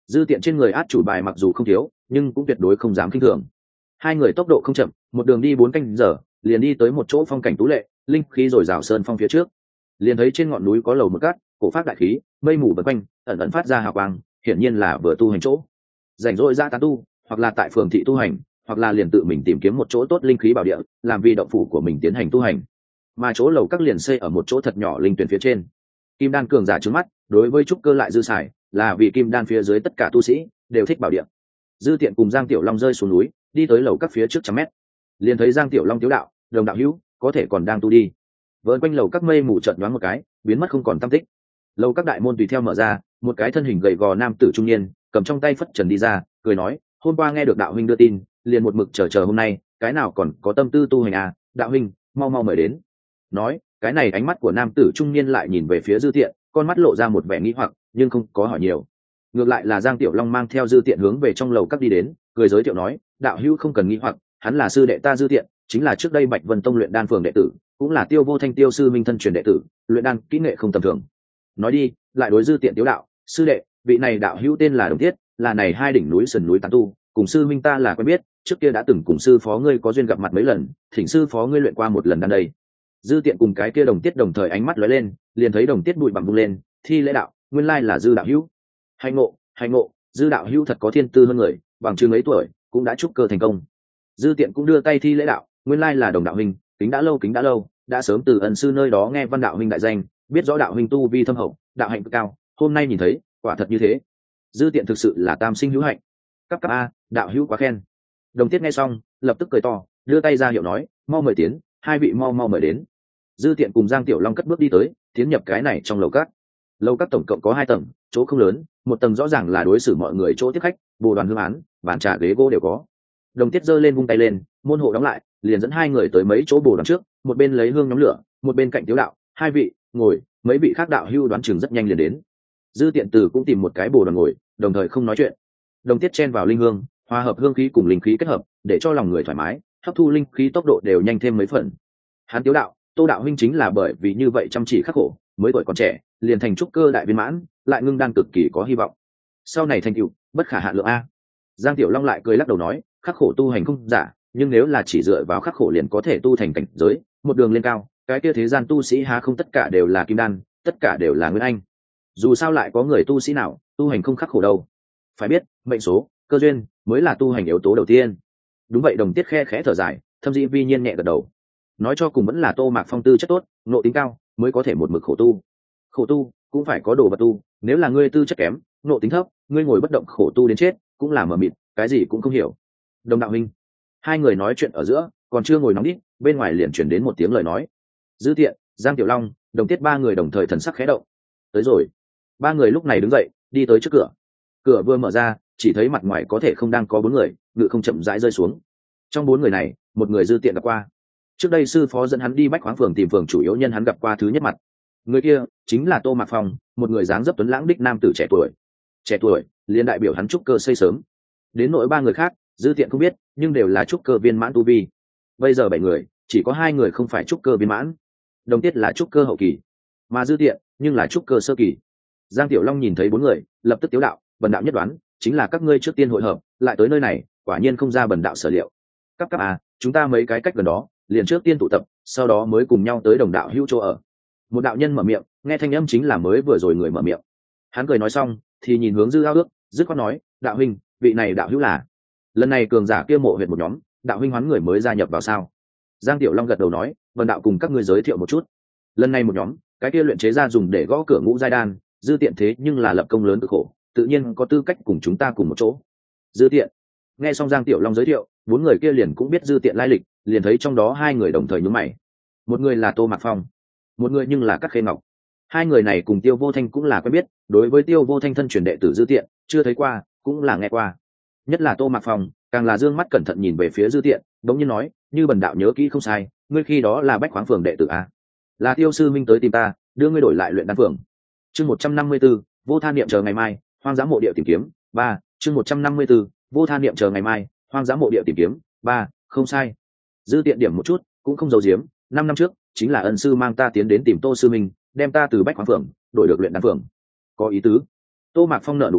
Dư Tiện trên người át chủ bài mặc dù không thiếu, nhưng cũng tuyệt đối không dám khinh thường. Hai người tốc độ không chậm, một đường đi bốn canh giờ, liền đi tới một chỗ phong cảnh tú lệ, linh khí rồi rào sơn phong phía trước. Liền thấy trên ngọn núi có lầu một cát, cổ phát đại khí, mây mù vần quanh, ẩn ẩn phát ra hào quang, hiển nhiên là vừa tu hành chỗ. Rảnh rỗi ra tán tu, hoặc là tại phường thị tu hành, hoặc là liền tự mình tìm kiếm một chỗ tốt linh khí bảo địa, làm vì động phủ của mình tiến hành tu hành. Mà chỗ lầu các liền xây ở một chỗ thật nhỏ linh tuyển phía trên. Kim đan cường giả trứng mắt, đối với trúc cơ lại dư xài, là vì kim đan phía dưới tất cả tu sĩ đều thích bảo địa. Dư Tiện cùng Giang Tiểu Long rơi xuống núi, đi tới lầu các phía trước trăm mét, liền thấy Giang Tiểu Long tiếu đạo, đồng đạo hữu, có thể còn đang tu đi. Vợn quanh lầu các mây mù chợt nhoáng một cái, biến mất không còn tăm tích. Lầu các đại môn tùy theo mở ra, một cái thân hình gầy gò nam tử trung niên, cầm trong tay phất trần đi ra, cười nói, hôm qua nghe được đạo huynh đưa tin, liền một mực chờ chờ hôm nay, cái nào còn có tâm tư tu hành à, đạo huynh, mau mau mời đến. Nói, cái này ánh mắt của nam tử trung niên lại nhìn về phía Dư Tiện, con mắt lộ ra một vẻ nghi hoặc, nhưng không có hỏi nhiều. Ngược lại là Giang Tiểu Long mang theo Dư Tiện hướng về trong lầu các đi đến, cười giới thiệu nói, đạo hữu không cần nghi hoặc, hắn là sư đệ ta Dư Tiện, chính là trước đây Bạch Vân Tông luyện đan phường đệ tử, cũng là Tiêu Vô Thanh Tiêu sư minh thân truyền đệ tử, luyện đan kỹ nghệ không tầm thường. Nói đi, lại đối Dư Tiện tiếu đạo, sư đệ, vị này đạo hữu tên là Đồng Tiết, là này hai đỉnh núi sườn núi tán tu, cùng sư minh ta là quen biết, trước kia đã từng cùng sư phó ngươi có duyên gặp mặt mấy lần, thỉnh sư phó ngươi luyện qua một lần đan đây. Dư Tiện cùng cái kia Đồng Tiết đồng thời ánh mắt lóe lên, liền thấy Đồng Tiết bụi bặm bung lên, thi lễ đạo, nguyên lai là Dư đạo hữu. Hành ngộ, hành ngộ, Dư đạo hữu thật có thiên tư hơn người, bằng chừng ấy tuổi cũng đã trúc cơ thành công. Dư Tiện cũng đưa tay thi lễ đạo, nguyên lai là Đồng đạo huynh, kính đã lâu kính đã lâu, đã sớm từ ân sư nơi đó nghe văn đạo huynh đại danh, biết rõ đạo huynh tu vi thâm hậu, đạo hạnh cực cao, hôm nay nhìn thấy, quả thật như thế. Dư Tiện thực sự là tam sinh hữu hạnh. Cấp cấp a, đạo hữu quá khen. Đồng Tiết nghe xong, lập tức cười to, đưa tay ra hiệu nói, mau mời tiến, hai vị mau mau mời đến. Dư Tiện cùng Giang Tiểu Long cất bước đi tới, tiến nhập cái này trong lầu các. Lầu các tổng cộng có hai tầng, chỗ không lớn, một tầng rõ ràng là đối xử mọi người chỗ tiếp khách, bồ đoàn hương án, bàn trà ghế gỗ đều có. Đồng Tiết giơ lên vung tay lên, môn hộ đóng lại, liền dẫn hai người tới mấy chỗ bồ đoàn trước, một bên lấy hương nhóm lửa, một bên cạnh tiếu đạo, hai vị ngồi, mấy vị khác đạo hưu đoán chừng rất nhanh liền đến. Dư Tiện từ cũng tìm một cái bồ đoàn ngồi, đồng thời không nói chuyện. Đồng Tiết chen vào linh hương, hòa hợp hương khí cùng linh khí kết hợp, để cho lòng người thoải mái, hấp thu linh khí tốc độ đều nhanh thêm mấy phần. Hắn tiếu đạo, Tô đạo huynh chính là bởi vì như vậy chăm chỉ khắc khổ, mới tuổi còn trẻ, liền thành trúc cơ đại viên mãn, lại ngưng đan cực kỳ có hy vọng. Sau này thành tựu bất khả hạn lượng a. Giang Tiểu Long lại cười lắc đầu nói, khắc khổ tu hành không giả, nhưng nếu là chỉ dựa vào khắc khổ liền có thể tu thành cảnh giới, một đường lên cao, cái kia thế gian tu sĩ há không tất cả đều là kim đan, tất cả đều là nguyên anh. Dù sao lại có người tu sĩ nào tu hành không khắc khổ đâu. Phải biết, mệnh số, cơ duyên mới là tu hành yếu tố đầu tiên. Đúng vậy. Đồng Tiết khe khẽ thở dài, thâm dĩ vi nhiên nhẹ gật đầu. Nói cho cùng vẫn là Tô Mạc Phong tư chất tốt, nội tính cao, mới có thể một mực khổ tu. Khổ tu cũng phải có đồ vật tu, nếu là ngươi tư chất kém, nội tính thấp, ngươi ngồi bất động khổ tu đến chết, cũng là mờ mịt, cái gì cũng không hiểu. Đồng đạo huynh. Hai người nói chuyện ở giữa, còn chưa ngồi nóng đít, bên ngoài liền chuyển đến một tiếng lời nói. Dư Tiện, Giang Tiểu Long, Đồng Tiết ba người đồng thời thần sắc khẽ động. Tới rồi. Ba người lúc này đứng dậy, đi tới trước cửa. Cửa vừa mở ra, chỉ thấy mặt ngoài có thể không đang có bốn người, ngự không chậm rãi rơi xuống. Trong bốn người này, một người Dư Tiện gặp qua. Trước đây sư phó dẫn hắn đi Bách Khoáng phường tìm phường chủ yếu nhân hắn gặp qua thứ nhất mặt. Người kia chính là Tô Mạc Phong, một người dáng dấp tuấn lãng đích nam tử trẻ tuổi. Trẻ tuổi, liên đại biểu hắn trúc cơ xây sớm. Đến nỗi ba người khác, Dư Tiện không biết, nhưng đều là trúc cơ viên mãn tu vi. Bây giờ bảy người, chỉ có hai người không phải trúc cơ viên mãn. Đồng Tiết là trúc cơ hậu kỳ, mà Dư Tiện nhưng là trúc cơ sơ kỳ. Giang Tiểu Long nhìn thấy bốn người, lập tức tiếu đạo, bần đạo nhất đoán, chính là các ngươi trước tiên hội hợp, lại tới nơi này, quả nhiên không ra bần đạo sở liệu. Cấp cấp à, chúng ta mấy cái cách gần đó, liền trước tiên tụ tập, sau đó mới cùng nhau tới đồng đạo hữu chỗ ở. Một đạo nhân mở miệng, nghe thanh âm chính là mới vừa rồi người mở miệng. Hắn cười nói xong, thì nhìn hướng Dư Ao Ước, dứt khoát nói, đạo huynh, vị này đạo hữu là. Lần này cường giả kia mộ huyệt một nhóm, đạo huynh hoán người mới gia nhập vào sao? Giang Tiểu Long gật đầu nói, vân đạo cùng các ngươi giới thiệu một chút. Lần này một nhóm, cái kia luyện chế ra dùng để gõ cửa ngũ giai đan, Dư Tiện thế nhưng là lập công lớn cực khổ, tự nhiên có tư cách cùng chúng ta cùng một chỗ. Dư Tiện. Nghe xong Giang Tiểu Long giới thiệu, bốn người kia liền cũng biết Dư Tiện lai lịch, liền thấy trong đó hai người đồng thời nhướng mày. Một người là Tô Mạc Phong, một người nhưng là Cát Khê Ngọc. Hai người này cùng Tiêu Vô Thanh cũng là quen biết, đối với Tiêu Vô Thanh thân truyền đệ tử Dư Tiện, chưa thấy qua, cũng là nghe qua. Nhất là Tô Mạc Phong, càng là dương mắt cẩn thận nhìn về phía Dư Tiện, đống nhiên nói, như bần đạo nhớ kỹ không sai, ngươi khi đó là Bách Khoáng phường đệ tử a? Là Tiêu sư minh tới tìm ta, đưa ngươi đổi lại luyện đan phường. Chương một trăm năm mươi 154, vô tha niệm chờ ngày mai, hoang dã mộ địa tìm kiếm. Ba, chương một trăm năm mươi 154, vô tha niệm chờ ngày mai, hoang dã mộ địa tìm kiếm. Ba, không sai. Dư Tiện điểm một chút, cũng không giấu giếm, năm năm trước, chính là ân sư mang ta tiến đến tìm Tô sư minh, đem ta từ Bách Khoáng phường đổi được luyện đan phường. Có ý tứ. Tô Mạc Phong nở nụ cười,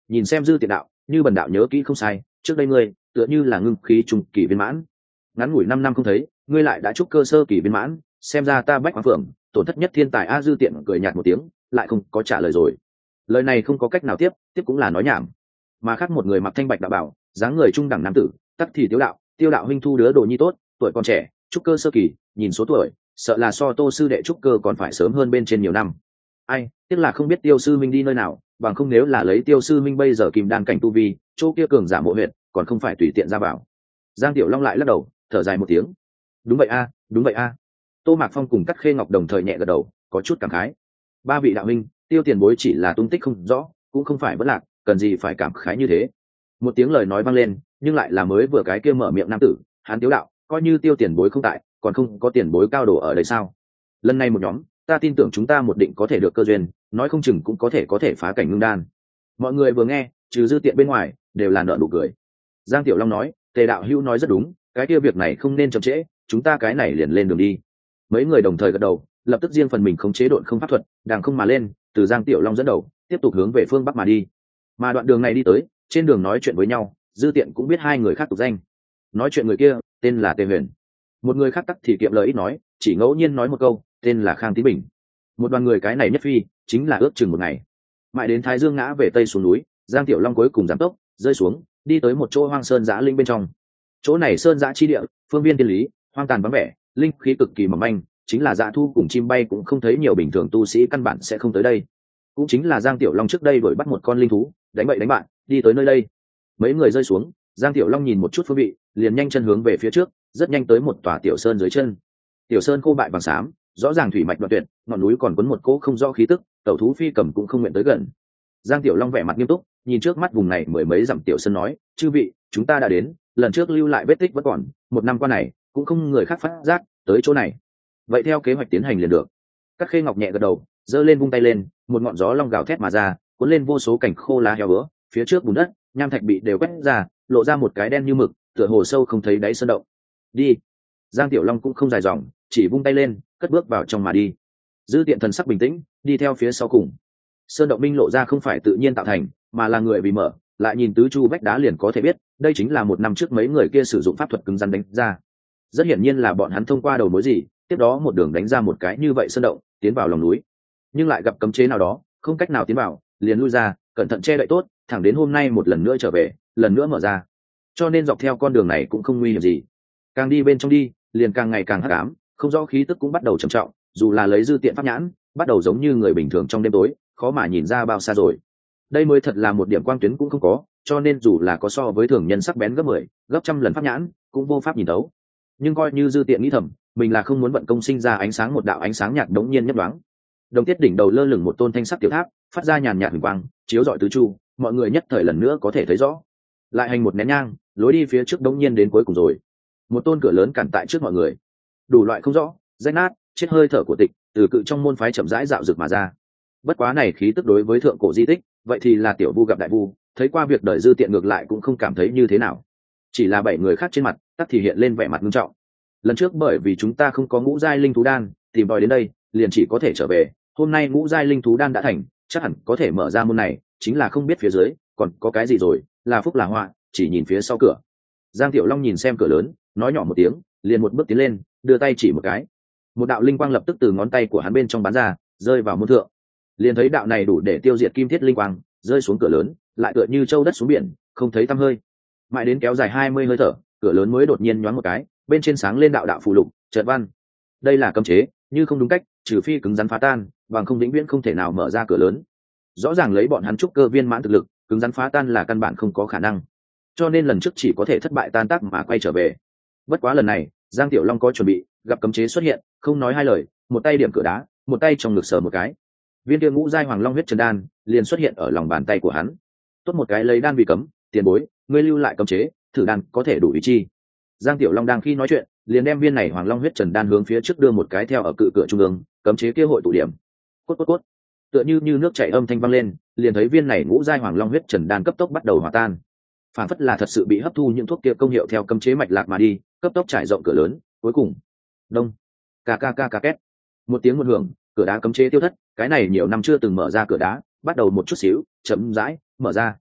nhìn xem dư tiện đạo, như bần đạo nhớ kỹ không sai, trước đây ngươi tựa như là ngưng khí trung kỳ viên mãn, ngắn ngủi năm năm không thấy, ngươi lại đã trúc cơ sơ kỳ viên mãn, xem ra ta bách hoàng phượng tổn thất nhất thiên tài. A dư tiện cười nhạt một tiếng, lại không có trả lời rồi. Lời này không có cách nào tiếp, tiếp cũng là nói nhảm. Mà khác một người mặc thanh bạch đạo bảo, dáng người trung đẳng nam tử, tắc thì tiêu đạo, tiêu đạo huynh thu đứa đồ nhi tốt, tuổi còn trẻ, trúc cơ sơ kỳ, nhìn số tuổi, sợ là so Tô sư đệ trúc cơ còn phải sớm hơn bên trên nhiều năm. Ai, tiếc là không biết Tiêu sư minh đi nơi nào, bằng không nếu là lấy Tiêu sư minh bây giờ kim đan cảnh tu vi, chỗ kia cường giả mộ huyệt, còn không phải tùy tiện ra vào. Giang Tiểu Long lại lắc đầu, thở dài một tiếng. Đúng vậy a, đúng vậy a. Tô Mạc Phong cùng Cắt Khê Ngọc đồng thời nhẹ gật đầu, có chút cảm khái. Ba vị đạo huynh, Tiêu tiền bối chỉ là tung tích không rõ, cũng không phải bất lạc, cần gì phải cảm khái như thế. Một tiếng lời nói vang lên, nhưng lại là mới vừa cái kia mở miệng nam tử, hắn Tiếu đạo, coi như Tiêu tiền bối không tại, còn không có tiền bối cao đồ ở đây sao? Lần này một nhóm, ta tin tưởng chúng ta một định có thể được cơ duyên, nói không chừng cũng có thể có thể phá cảnh ngưng đan. Mọi người vừa nghe, trừ dư tiện bên ngoài, đều là nở nụ cười. Giang Tiểu Long nói, Tề đạo hữu nói rất đúng, cái kia việc này không nên chậm trễ, chúng ta cái này liền lên đường đi. Mấy người đồng thời gật đầu, lập tức riêng phần mình khống chế độn không pháp thuật, đàng không mà lên, từ Giang Tiểu Long dẫn đầu, tiếp tục hướng về phương bắc mà đi. Mà đoạn đường này đi tới, trên đường nói chuyện với nhau, dư tiện cũng biết hai người khác tục danh. Nói chuyện người kia tên là Tề Huyền, một người khác tắc thì kiệm lời ít nói, chỉ ngẫu nhiên nói một câu, tên là Khang Tín Bình. Một đoàn người cái này nhất phi chính là ước chừng một ngày, mãi đến Thái Dương ngã về tây xuống núi, Giang Tiểu Long cuối cùng giảm tốc rơi xuống, đi tới một chỗ hoang sơn giã linh bên trong. Chỗ này sơn giã chi địa, phương viên tiên lý, hoang tàn vắng vẻ, linh khí cực kỳ mỏng manh, chính là dã thu cùng chim bay cũng không thấy nhiều, bình thường tu sĩ căn bản sẽ không tới đây. Cũng chính là Giang Tiểu Long trước đây đuổi bắt một con linh thú, đánh bậy đánh bạn, đi tới nơi đây. Mấy người rơi xuống, Giang Tiểu Long nhìn một chút phương vị, liền nhanh chân hướng về phía trước, rất nhanh tới một tòa tiểu sơn dưới chân. Tiểu sơn khô bại vàng xám, rõ ràng thủy mạch đoạn tuyệt, ngọn núi còn quấn một cỗ không rõ khí tức, tẩu thú phi cầm cũng không nguyện tới gần. Giang Tiểu Long vẻ mặt nghiêm túc, nhìn trước mắt vùng này mười mấy dặm tiểu sơn nói, chư vị, chúng ta đã đến, lần trước lưu lại vết tích vẫn còn, một năm qua này cũng không người khác phát giác tới chỗ này, vậy theo kế hoạch tiến hành liền được. Các Khê Ngọc nhẹ gật đầu, giơ lên vung tay lên, một ngọn gió long gào thét mà ra, cuốn lên vô số cảnh khô lá heo bữa, phía trước bùn đất nham thạch bị đều quét ra, lộ ra một cái đen như mực, tựa hồ sâu không thấy đáy sơn động. Đi. Giang Tiểu Long cũng không dài dòng, chỉ vung tay lên, cất bước vào trong mà đi. Dư tiện thần sắc bình tĩnh, đi theo phía sau cùng. Sơn động minh lộ ra không phải tự nhiên tạo thành, mà là người vì mở, lại nhìn tứ chu vách đá liền có thể biết, đây chính là một năm trước mấy người kia sử dụng pháp thuật cứng rắn đánh ra. Rất hiển nhiên là bọn hắn thông qua đầu mối gì, tiếp đó một đường đánh ra một cái như vậy sơn động, tiến vào lòng núi. Nhưng lại gặp cấm chế nào đó, không cách nào tiến vào, liền lui ra, cẩn thận che đậy tốt, thẳng đến hôm nay một lần nữa trở về, lần nữa mở ra. Cho nên dọc theo con đường này cũng không nguy hiểm gì. Càng đi bên trong đi, liền càng ngày càng hắc ám, không rõ khí tức cũng bắt đầu trầm trọng, dù là lấy dư tiện pháp nhãn, bắt đầu giống như người bình thường trong đêm tối, khó mà nhìn ra bao xa rồi. Đây mới thật là một điểm quang tuyến cũng không có, cho nên dù là có so với thường nhân sắc bén gấp mười, gấp trăm lần pháp nhãn, cũng vô pháp nhìn thấu. Nhưng coi như dư tiện nghĩ thầm, mình là không muốn vận công sinh ra ánh sáng, một đạo ánh sáng nhạt đống nhiên nhất đoáng. Đồng tiết đỉnh đầu lơ lửng một tôn thanh sắc tiểu tháp, phát ra nhàn nhạt huỳnh quang, chiếu rọi tứ chu, mọi người nhất thời lần nữa có thể thấy rõ. Lại hành một nén nhang, lối đi phía trước đống nhiên đến cuối cùng rồi. Một tôn cửa lớn cản tại trước mọi người. Đủ loại không rõ, rách nát, chết hơi thở của tịch, từ cự trong môn phái chậm rãi dạo rực mà ra. Bất quá này khí tức đối với thượng cổ di tích, vậy thì là tiểu vu gặp đại vu, thấy qua việc đời dư tiện ngược lại cũng không cảm thấy như thế nào. Chỉ là bảy người khác trên mặt, tắc thì hiện lên vẻ mặt nghiêm trọng. Lần trước bởi vì chúng ta không có ngũ giai linh thú đan, tìm đòi đến đây, liền chỉ có thể trở về. Hôm nay ngũ giai linh thú đan đã thành, chắc hẳn có thể mở ra môn này, chính là không biết phía dưới còn có cái gì rồi, là phúc là họa, chỉ nhìn phía sau cửa. Giang Tiểu Long nhìn xem cửa lớn, nói nhỏ một tiếng, liền một bước tiến lên, đưa tay chỉ một cái. Một đạo linh quang lập tức từ ngón tay của hắn bên trong bắn ra, rơi vào môn thượng. Liền thấy đạo này đủ để tiêu diệt kim thiết linh quang, rơi xuống cửa lớn, lại tựa như châu đất xuống biển, không thấy tăm hơi. Mãi đến kéo dài hai mươi hơi thở, cửa lớn mới đột nhiên nhoáng một cái, bên trên sáng lên đạo đạo phù lục, chợt văn. Đây là cấm chế, như không đúng cách, trừ phi cứng rắn phá tan, bằng không vĩnh viễn không thể nào mở ra cửa lớn. Rõ ràng lấy bọn hắn trúc cơ viên mãn thực lực, cứng rắn phá tan là căn bản không có khả năng. Cho nên lần trước chỉ có thể thất bại tan tác mà quay trở về. Bất quá lần này, Giang Tiểu Long có chuẩn bị, gặp cấm chế xuất hiện, không nói hai lời, một tay điểm cửa đá, một tay trong ngực sờ một cái. Viên kia ngũ giai hoàng long huyết trần đan liền xuất hiện ở lòng bàn tay của hắn. Tốt một cái lấy đan vì cấm, tiền bối, ngươi lưu lại cấm chế, thử đan có thể đủ ý chi. Giang Tiểu Long đang khi nói chuyện, liền đem viên này hoàng long huyết trần đan hướng phía trước đưa một cái theo ở cự cửa trung ương, cấm chế kia hội tụ điểm. Cốt cốt cốt. Tựa như như nước chảy âm thanh vang lên, liền thấy viên này ngũ giai hoàng long huyết trần đan cấp tốc bắt đầu hòa tan. Phản phất là thật sự bị hấp thu những thuốc kia công hiệu theo cấm chế mạch lạc mà đi, cấp tốc trải rộng cửa lớn, cuối cùng, đông, ca ca ca ca két, một tiếng một hưởng, cửa đá cấm chế tiêu thất, cái này nhiều năm chưa từng mở ra cửa đá, bắt đầu một chút xíu, chậm rãi mở ra.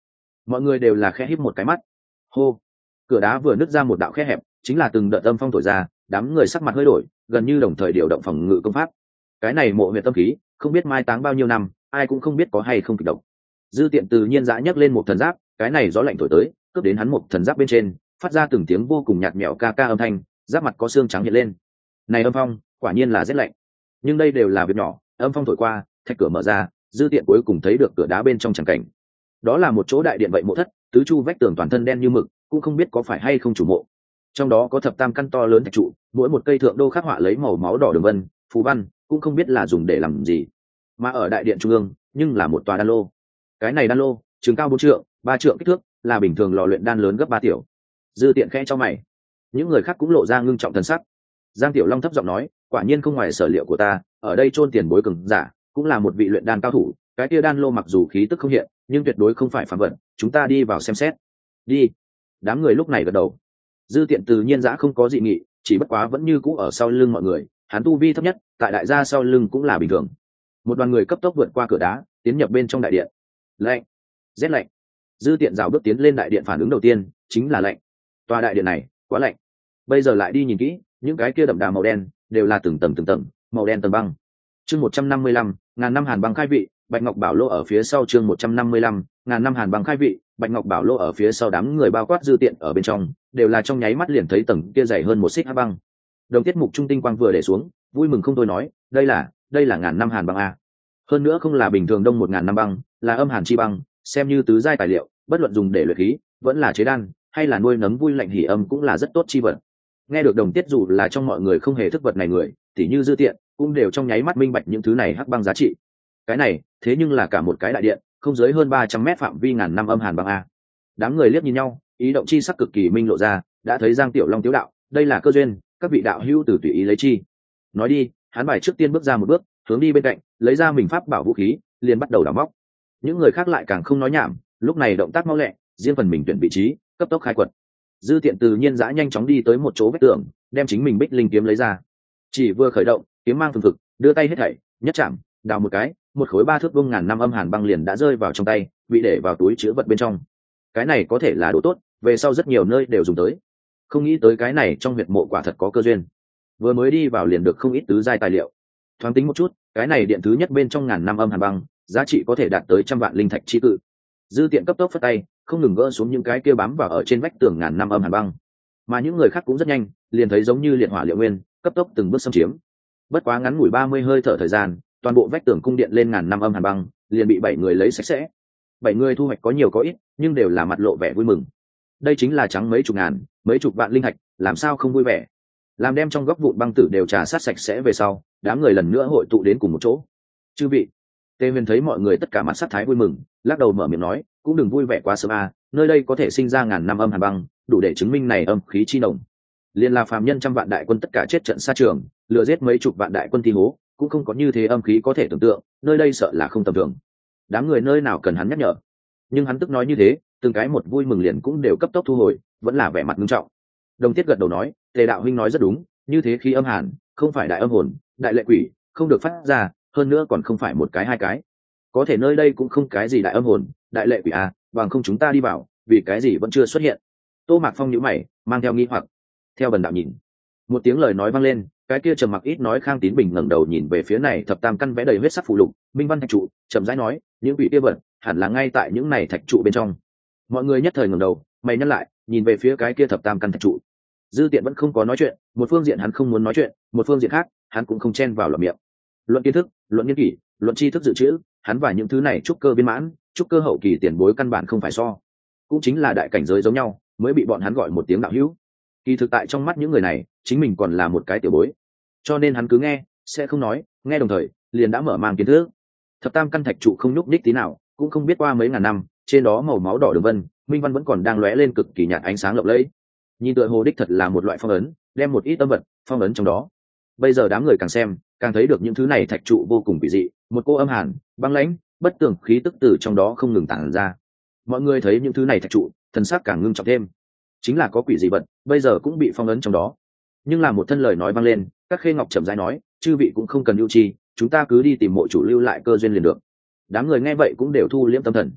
mọi người đều là khe híp một cái mắt. Hô. Cửa đá vừa nứt ra một đạo khe hẹp, chính là từng đợt âm phong thổi ra, đám người sắc mặt hơi đổi, gần như đồng thời điều động phòng ngự công pháp. Cái này mộ huyệt tâm khí, không biết mai táng bao nhiêu năm, ai cũng không biết có hay không kịch độc. Dư Tiện tự nhiên dã nhấc lên một thần giáp, cái này gió lạnh thổi tới, cướp đến hắn một thần giáp bên trên, phát ra từng tiếng vô cùng nhạt nhẽo ca ca âm thanh, giáp mặt có xương trắng hiện lên. Này âm phong, quả nhiên là rét lạnh. Nhưng đây đều là việc nhỏ, âm phong thổi qua, thạch cửa mở ra, Dư Tiện cuối cùng thấy được cửa đá bên trong chẳng cảnh. Đó là một chỗ đại điện vậy mộ thất, tứ chu vách tường toàn thân đen như mực, cũng không biết có phải hay không chủ mộ. Trong đó có thập tam căn to lớn thạch trụ, mỗi một cây thượng đô khắc họa lấy màu máu đỏ đường vân, phù văn, cũng không biết là dùng để làm gì. Mà ở đại điện trung ương, nhưng là một tòa đan lô. Cái này đan lô, trường cao bốn trượng, ba trượng kích thước, là bình thường lò luyện đan lớn gấp ba tiểu. Dư Tiện khẽ cho mày. Những người khác cũng lộ ra ngưng trọng thần sắc. Giang Tiểu Long thấp giọng nói, quả nhiên không ngoài sở liệu của ta, ở đây chôn tiền bối cường giả, cũng là một vị luyện đan cao thủ, cái kia đan lô mặc dù khí tức không hiện, nhưng tuyệt đối không phải phàm vật, chúng ta đi vào xem xét. Đi. Đám người lúc này gật đầu. Dư Tiện tự nhiên dã không có dị nghị, chỉ bất quá vẫn như cũ ở sau lưng mọi người, hắn tu vi thấp nhất, tại đại gia sau lưng cũng là bình thường. Một đoàn người cấp tốc vượt qua cửa đá, tiến nhập bên trong đại điện. Lạnh, rét lạnh. Dư Tiện rào bước tiến lên đại điện, phản ứng đầu tiên chính là lạnh. Tòa đại điện này quá lạnh. Bây giờ lại đi nhìn kỹ, những cái kia đậm đà màu đen đều là từng tầng từng tầng màu đen tầng băng. Chương một trăm năm mươi lăm, ngàn năm hàn băng khai vị, Bạch Ngọc Bảo Lô ở phía sau. Chương một trăm năm mươi lăm, ngàn năm hàn băng khai vị, Bạch Ngọc Bảo Lô ở phía sau. Đám người bao quát Dư Tiện ở bên trong, đều là trong nháy mắt liền thấy tầng kia dày hơn một xích hắc băng. Đồng Tiết Mục trung tinh quang vừa để xuống, vui mừng không thôi nói, đây là, đây là ngàn năm hàn băng a. Hơn nữa không là bình thường đông một ngàn năm băng, là âm hàn chi băng, xem như tứ giai tài liệu, bất luận dùng để luyện khí, vẫn là chế đan, hay là nuôi nấng vui lạnh hỉ âm cũng là rất tốt chi vật. Nghe được Đồng Tiết dù là trong mọi người không hề thức vật này người, tỉ như Dư Tiện, cũng đều trong nháy mắt minh bạch những thứ này hắc băng giá trị. Cái này, thế nhưng là cả một cái đại điện, không dưới hơn ba trăm mét phạm vi ngàn năm âm hàn băng a. Đám người liếc nhìn nhau, ý động chi sắc cực kỳ minh lộ ra, đã thấy Giang Tiểu Long tiếu đạo, đây là cơ duyên, các vị đạo hữu từ tùy ý lấy chi. Nói đi, hắn bài trước tiên bước ra một bước, hướng đi bên cạnh, lấy ra mình pháp bảo vũ khí, liền bắt đầu đào móc. Những người khác lại càng không nói nhảm, lúc này động tác mau lẹ, riêng phần mình tuyển vị trí, cấp tốc khai quật. Dư Tiện tự nhiên dã nhanh chóng đi tới một chỗ vách tường, đem chính mình bích linh kiếm lấy ra. Chỉ vừa khởi động, kiếm mang phừng phực, đưa tay hết thảy, nhất chạm, đào một cái, một khối ba thước vuông ngàn năm âm hàn băng liền đã rơi vào trong tay, bị để vào túi chứa vật bên trong. Cái này có thể là đồ tốt, về sau rất nhiều nơi đều dùng tới. Không nghĩ tới cái này trong huyệt mộ quả thật có cơ duyên. Vừa mới đi vào liền được không ít tứ giai tài liệu. Thoáng tính một chút, cái này điện thứ nhất bên trong ngàn năm âm hàn băng, giá trị có thể đạt tới trăm vạn linh thạch chi cự. Dư Tiện cấp tốc phất tay, không ngừng gỡ xuống những cái kia bám vào ở trên vách tường ngàn năm âm hàn băng. Mà những người khác cũng rất nhanh, liền thấy giống như liệt hỏa liệu nguyên, cấp tốc từng bước xâm chiếm. Bất quá ngắn ngủi ba mươi hơi thở thời gian, toàn bộ vách tường cung điện lên ngàn năm âm hàn băng, liền bị bảy người lấy sạch sẽ. Bảy người thu hoạch có nhiều có ít, nhưng đều là mặt lộ vẻ vui mừng. Đây chính là trắng mấy chục ngàn, mấy chục vạn linh thạch, làm sao không vui vẻ. Làm đem trong góc vụn băng tử đều trà sát sạch sẽ về sau, đám người lần nữa hội tụ đến cùng một chỗ. Chư vị, Tề Huyền thấy mọi người tất cả mặt sắc thái vui mừng, lắc đầu mở miệng nói, cũng đừng vui vẻ quá sớm a, nơi đây có thể sinh ra ngàn năm âm hàn băng, đủ để chứng minh này âm khí chi nồng. Liên là phàm nhân trăm vạn đại quân tất cả chết trận xa trường, lừa giết mấy chục vạn đại quân thi hố, cũng không có như thế âm khí có thể tưởng tượng, nơi đây sợ là không tầm thường. Đám người nơi nào cần hắn nhắc nhở, nhưng hắn tức nói như thế, từng cái một vui mừng liền cũng đều cấp tốc thu hồi, vẫn là vẻ mặt nghiêm trọng. Đồng Tiết gật đầu nói, Tề đạo huynh nói rất đúng, như thế khí âm hàn, không phải đại âm hồn, đại lệ quỷ, không được phát ra, hơn nữa còn không phải một cái hai cái. Có thể nơi đây cũng không cái gì đại âm hồn, đại lệ quỷ à, bằng không chúng ta đi vào, vì cái gì vẫn chưa xuất hiện. Tô Mạc Phong nhíu mày, mang theo nghi hoặc. Theo Bần đạo nhìn, một tiếng lời nói vang lên, cái kia trầm mặc ít nói Khang Tín Bình ngẩng đầu nhìn về phía này thập tam căn vẽ đầy huyết sắc phù lục, minh văn thạch trụ, chậm rãi nói, những vị kia vật, hẳn là ngay tại những này thạch trụ bên trong. Mọi người nhất thời ngẩng đầu, mày nhăn lại, nhìn về phía cái kia thập tam căn thạch trụ. Dư Tiện vẫn không có nói chuyện, một phương diện hắn không muốn nói chuyện, một phương diện khác, hắn cũng không chen vào lọt miệng. Luận kiến thức, luận nghiên kỷ, luận tri thức dự trữ, hắn và những thứ này trúc cơ viên mãn, trúc cơ hậu kỳ tiền bối căn bản không phải so. Cũng chính là đại cảnh giới giống nhau, mới bị bọn hắn gọi một tiếng đạo hữu. Kỳ thực tại trong mắt những người này, chính mình còn là một cái tiểu bối. Cho nên hắn cứ nghe, sẽ không nói, nghe đồng thời, liền đã mở mang kiến thức. Thập tam căn thạch trụ không nhúc nhích tí nào, cũng không biết qua mấy ngàn năm, trên đó màu máu đỏ đường vân, minh văn vẫn còn đang lóe lên cực kỳ nhạt ánh sáng lộng lẫy. Nhìn tựa hồ đích thật là một loại phong ấn, đem một ít âm vật phong ấn trong đó. Bây giờ đám người càng xem, càng thấy được những thứ này thạch trụ vô cùng kỳ dị, một cô âm hàn, băng lãnh, bất tường khí tức từ trong đó không ngừng tản ra. Mọi người thấy những thứ này thạch trụ, thần sắc càng ngưng trọng thêm. Chính là có quỷ dị vật, bây giờ cũng bị phong ấn trong đó. Nhưng là một thân lời nói vang lên, Các Khê Ngọc chậm rãi nói, chư vị cũng không cần ưu chi, chúng ta cứ đi tìm mộ chủ lưu lại cơ duyên liền được. Đám người nghe vậy cũng đều thu liễm tâm thần.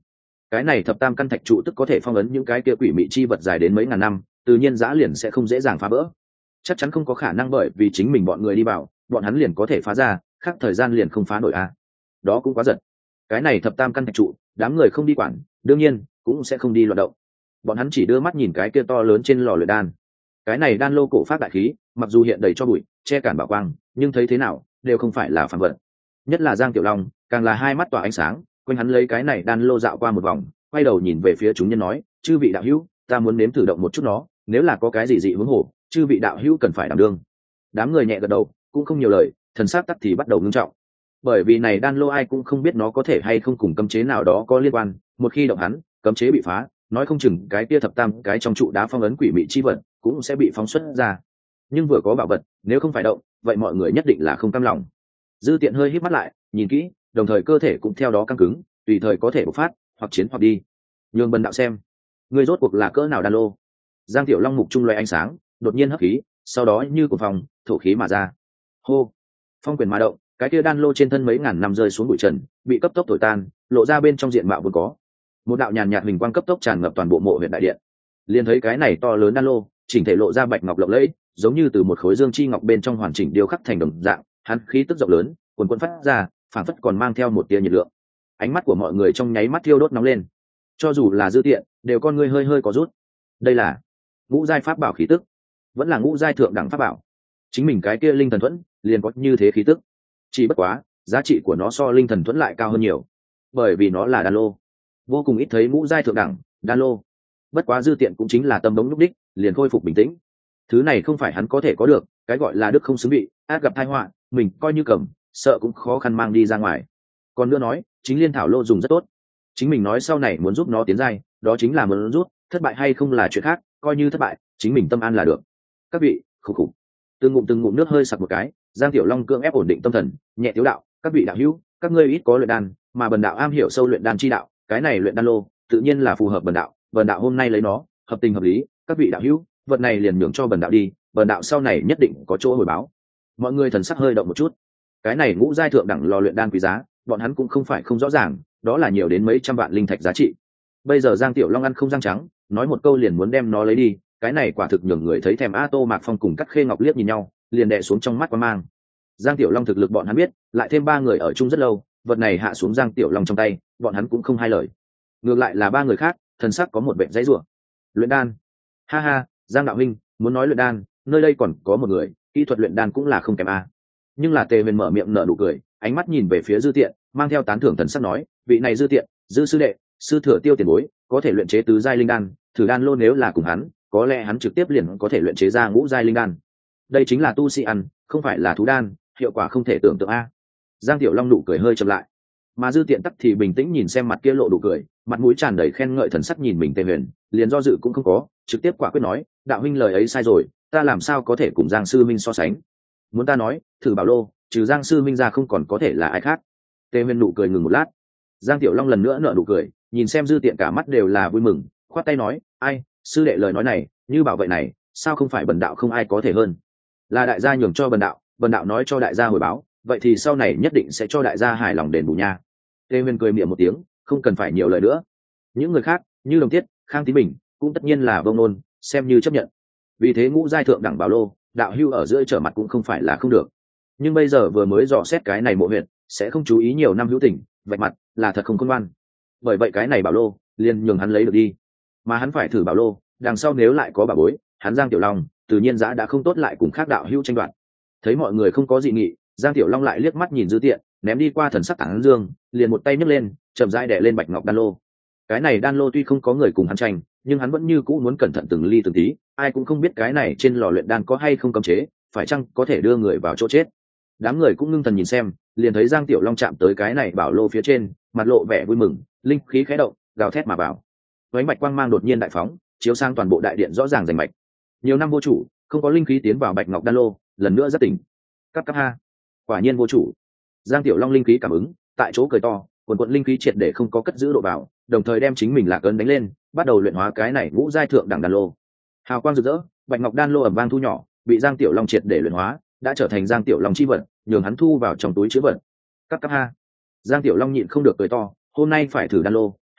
cái này thập tam căn thạch trụ tức có thể phong ấn những cái kia quỷ mị chi vật dài đến mấy ngàn năm, tự nhiên giã liền sẽ không dễ dàng phá vỡ. Chắc chắn không có khả năng bởi vì chính mình bọn người đi vào, bọn hắn liền có thể phá ra, khác thời gian liền không phá nổi a. Đó cũng quá giật. Cái này thập tam căn thạch trụ, đám người không đi quản, đương nhiên cũng sẽ không đi loạn động. Bọn hắn chỉ đưa mắt nhìn cái kia to lớn trên lò luyện đan. Cái này đan lô cổ phát đại khí, mặc dù hiện đầy cho bụi, che cản bảo quang, nhưng thấy thế nào đều không phải là phản vật. Nhất là Giang Tiểu Long, càng là hai mắt tỏa ánh sáng, quanh hắn lấy cái này đan lô dạo qua một vòng, quay đầu nhìn về phía chúng nhân nói, chư vị đạo hữu, ta muốn nếm thử động một chút nó, nếu là có cái gì dị hướng hổ, chư vị đạo hữu cần phải đảm đương. Đám người nhẹ gật đầu, cũng không nhiều lời, thần sắc tắc thì bắt đầu ngưng trọng. Bởi vì này đan lô ai cũng không biết nó có thể hay không cùng cấm chế nào đó có liên quan, một khi động hắn, cấm chế bị phá, nói không chừng cái kia thập tam cái trong trụ đá phong ấn quỷ mị chi vật cũng sẽ bị phóng xuất ra. Nhưng vừa có bảo vật, nếu không phải động, vậy mọi người nhất định là không cam lòng. Dư Tiện hơi híp mắt lại, nhìn kỹ, đồng thời cơ thể cũng theo đó căng cứng, tùy thời có thể bộc phát, hoặc chiến hoặc đi. Nhường Bần đạo xem, người rốt cuộc là cỡ nào đan lô. Giang Tiểu Long mục trung loé ánh sáng, đột nhiên hấp khí, sau đó như cuồng phong, thổ khí mà ra. Hô, phong quyền mà động, cái kia đan lô trên thân mấy ngàn năm rơi xuống bụi trần, bị cấp tốc thổi tan, lộ ra bên trong diện mạo vốn có. Một đạo nhàn nhạt hình quang cấp tốc tràn ngập toàn bộ mộ huyện đại điện. Liền thấy cái này to lớn đan lô, chỉnh thể lộ ra bạch ngọc lộng lẫy, giống như từ một khối dương chi ngọc bên trong hoàn chỉnh điêu khắc thành đồng dạng, hắn khí tức rộng lớn, cuồn cuộn phát ra, phảng phất còn mang theo một tia nhiệt lượng. Ánh mắt của mọi người trong nháy mắt thiêu đốt nóng lên. Cho dù là Dư Tiện, đều con ngươi hơi hơi có rút. Đây là ngũ giai pháp bảo khí tức, vẫn là ngũ giai thượng đẳng pháp bảo. Chính mình cái kia linh thần thuẫn, liền có như thế khí tức. Chỉ bất quá, giá trị của nó so linh thần thuẫn lại cao hơn nhiều, bởi vì nó là đan lô. Vô cùng ít thấy ngũ giai thượng đẳng đan lô. Bất quá Dư Tiện cũng chính là tâm đống lúc đích, liền khôi phục bình tĩnh. Thứ này không phải hắn có thể có được, cái gọi là đức không xứng vị, ác gặp tai họa, mình coi như cầm, sợ cũng khó khăn mang đi ra ngoài. Còn nữa nói, chính liên thảo lô dùng rất tốt. Chính mình nói sau này muốn giúp nó tiến giai, đó chính là muốn rút, thất bại hay không là chuyện khác, coi như thất bại, chính mình tâm an là được. Các vị, khục khục. Từng ngụm từng ngụm nước hơi sặc một cái, Giang Tiểu Long cưỡng ép ổn định tâm thần, nhẹ tiếu đạo, các vị đạo hữu, các ngươi ít có luyện đan, mà Bần đạo am hiểu sâu luyện đan chi đạo, cái này luyện đan lô, tự nhiên là phù hợp Bần đạo, Bần đạo hôm nay lấy nó, hợp tình hợp lý, các vị đạo hữu, vật này liền nhường cho Bần đạo đi, Bần đạo sau này nhất định có chỗ hồi báo. Mọi người thần sắc hơi động một chút. Cái này ngũ giai thượng đẳng lò luyện đan quý giá, bọn hắn cũng không phải không rõ ràng, đó là nhiều đến mấy trăm vạn linh thạch giá trị. Bây giờ Giang Tiểu Long ăn không răng trắng, nói một câu liền muốn đem nó lấy đi, cái này quả thực nhường người thấy thèm. A Tô Mạc Phong cùng Cắt Khê Ngọc liếc nhìn nhau, liền đè xuống trong mắt quan mang. Giang Tiểu Long thực lực bọn hắn biết, lại thêm ba người ở chung rất lâu, vật này hạ xuống Giang Tiểu Long trong tay, bọn hắn cũng không hai lời. Ngược lại là ba người khác, thần sắc có một vẻ dãy rủa. Luyện đan? Ha ha, Giang đạo huynh, muốn nói luyện đan, nơi đây còn có một người, kỹ thuật luyện đan cũng là không kém a. Nhưng là Tề Huyền mở miệng nở nụ cười, ánh mắt nhìn về phía Dư Tiện, mang theo tán thưởng thần sắc nói, vị này Dư Tiện, Dư sư đệ, sư thừa Tiêu tiền bối, có thể luyện chế tứ giai linh đan, thử đan lô nếu là cùng hắn, có lẽ hắn trực tiếp liền có thể luyện chế ra ngũ giai linh đan. Đây chính là tu sĩ ăn, không phải là thú đan, hiệu quả không thể tưởng tượng a. Giang Tiểu Long nụ cười hơi chậm lại, mà Dư Tiện tắc thì bình tĩnh nhìn xem mặt kia lộ nụ cười, mặt mũi tràn đầy khen ngợi thần sắc nhìn mình Tề Huyền, liền do dự cũng không có, trực tiếp quả quyết nói, đạo huynh lời ấy sai rồi, ta làm sao có thể cùng Giang sư minh so sánh. Muốn ta nói, thử bảo lô, trừ Giang sư minh ra không còn có thể là ai khác. Tề Huyền nụ cười ngừng một lát. Giang Tiểu Long lần nữa nở nụ cười, nhìn xem Dư Tiện cả mắt đều là vui mừng, khoát tay nói, ai, sư đệ lời nói này, như bảo vậy này, sao không phải Bần đạo không ai có thể hơn. Là đại gia nhường cho Bần đạo, Bần đạo nói cho đại gia hồi báo, vậy thì sau này nhất định sẽ cho đại gia hài lòng đền bù nha. Tề Huyền cười miệng một tiếng, không cần phải nhiều lời nữa. Những người khác, như Đồng Tiết, Khang Tín Bình, cũng tất nhiên là vông nôn, xem như chấp nhận. Vì thế ngũ giai thượng đẳng bảo lô, đạo hưu ở giữa trở mặt cũng không phải là không được. Nhưng bây giờ vừa mới dò xét cái này mộ huyện, sẽ không chú ý nhiều năm hữu tình, vạch mặt là thật không khôn ngoan. Bởi vậy cái này bảo lô, liền nhường hắn lấy được đi. Mà hắn phải thử bảo lô, đằng sau nếu lại có bảo bối, hắn Giang Tiểu Long, tự nhiên giá đã không tốt lại cùng khác đạo hữu tranh đoạt. Thấy mọi người không có dị nghị, Giang Tiểu Long lại liếc mắt nhìn Dư Tiện, ném đi qua thần sắc tảng dương, liền một tay nhấc lên, chậm rãi đè lên bạch ngọc đan lô. Cái này đan lô tuy không có người cùng hắn tranh, nhưng hắn vẫn như cũ muốn cẩn thận từng ly từng tí, ai cũng không biết cái này trên lò luyện đan có hay không cấm chế, phải chăng có thể đưa người vào chỗ chết. Đám người cũng ngưng thần nhìn xem, liền thấy Giang Tiểu Long chạm tới cái này bảo lô phía trên, mặt lộ vẻ vui mừng, linh khí khẽ động, gào thét mà vào. Vánh bạch quang mang đột nhiên đại phóng, chiếu sang toàn bộ đại điện rõ ràng rành mạch. Nhiều năm vô chủ, không có linh khí tiến vào bạch ngọc đan lô, lần nữa rất tỉnh. Cấp cấp ha, quả nhiên vô chủ. Giang Tiểu Long linh khí cảm ứng, tại chỗ cười to, quần quần linh khí triệt để không có cất giữ độ vào, đồng thời đem chính mình lạc ấn đánh lên, bắt đầu luyện hóa cái này ngũ giai thượng đẳng đan lô. Hào quang rực rỡ, bạch ngọc đan lô ầm vang thu nhỏ, bị Giang Tiểu Long triệt để luyện hóa, đã trở thành Giang Tiểu Long chi vật, nhường hắn thu vào trong túi chứa vật. Cấp cấp ha. Giang Tiểu Long nhịn không được cười to, hôm nay phải thử đan lô,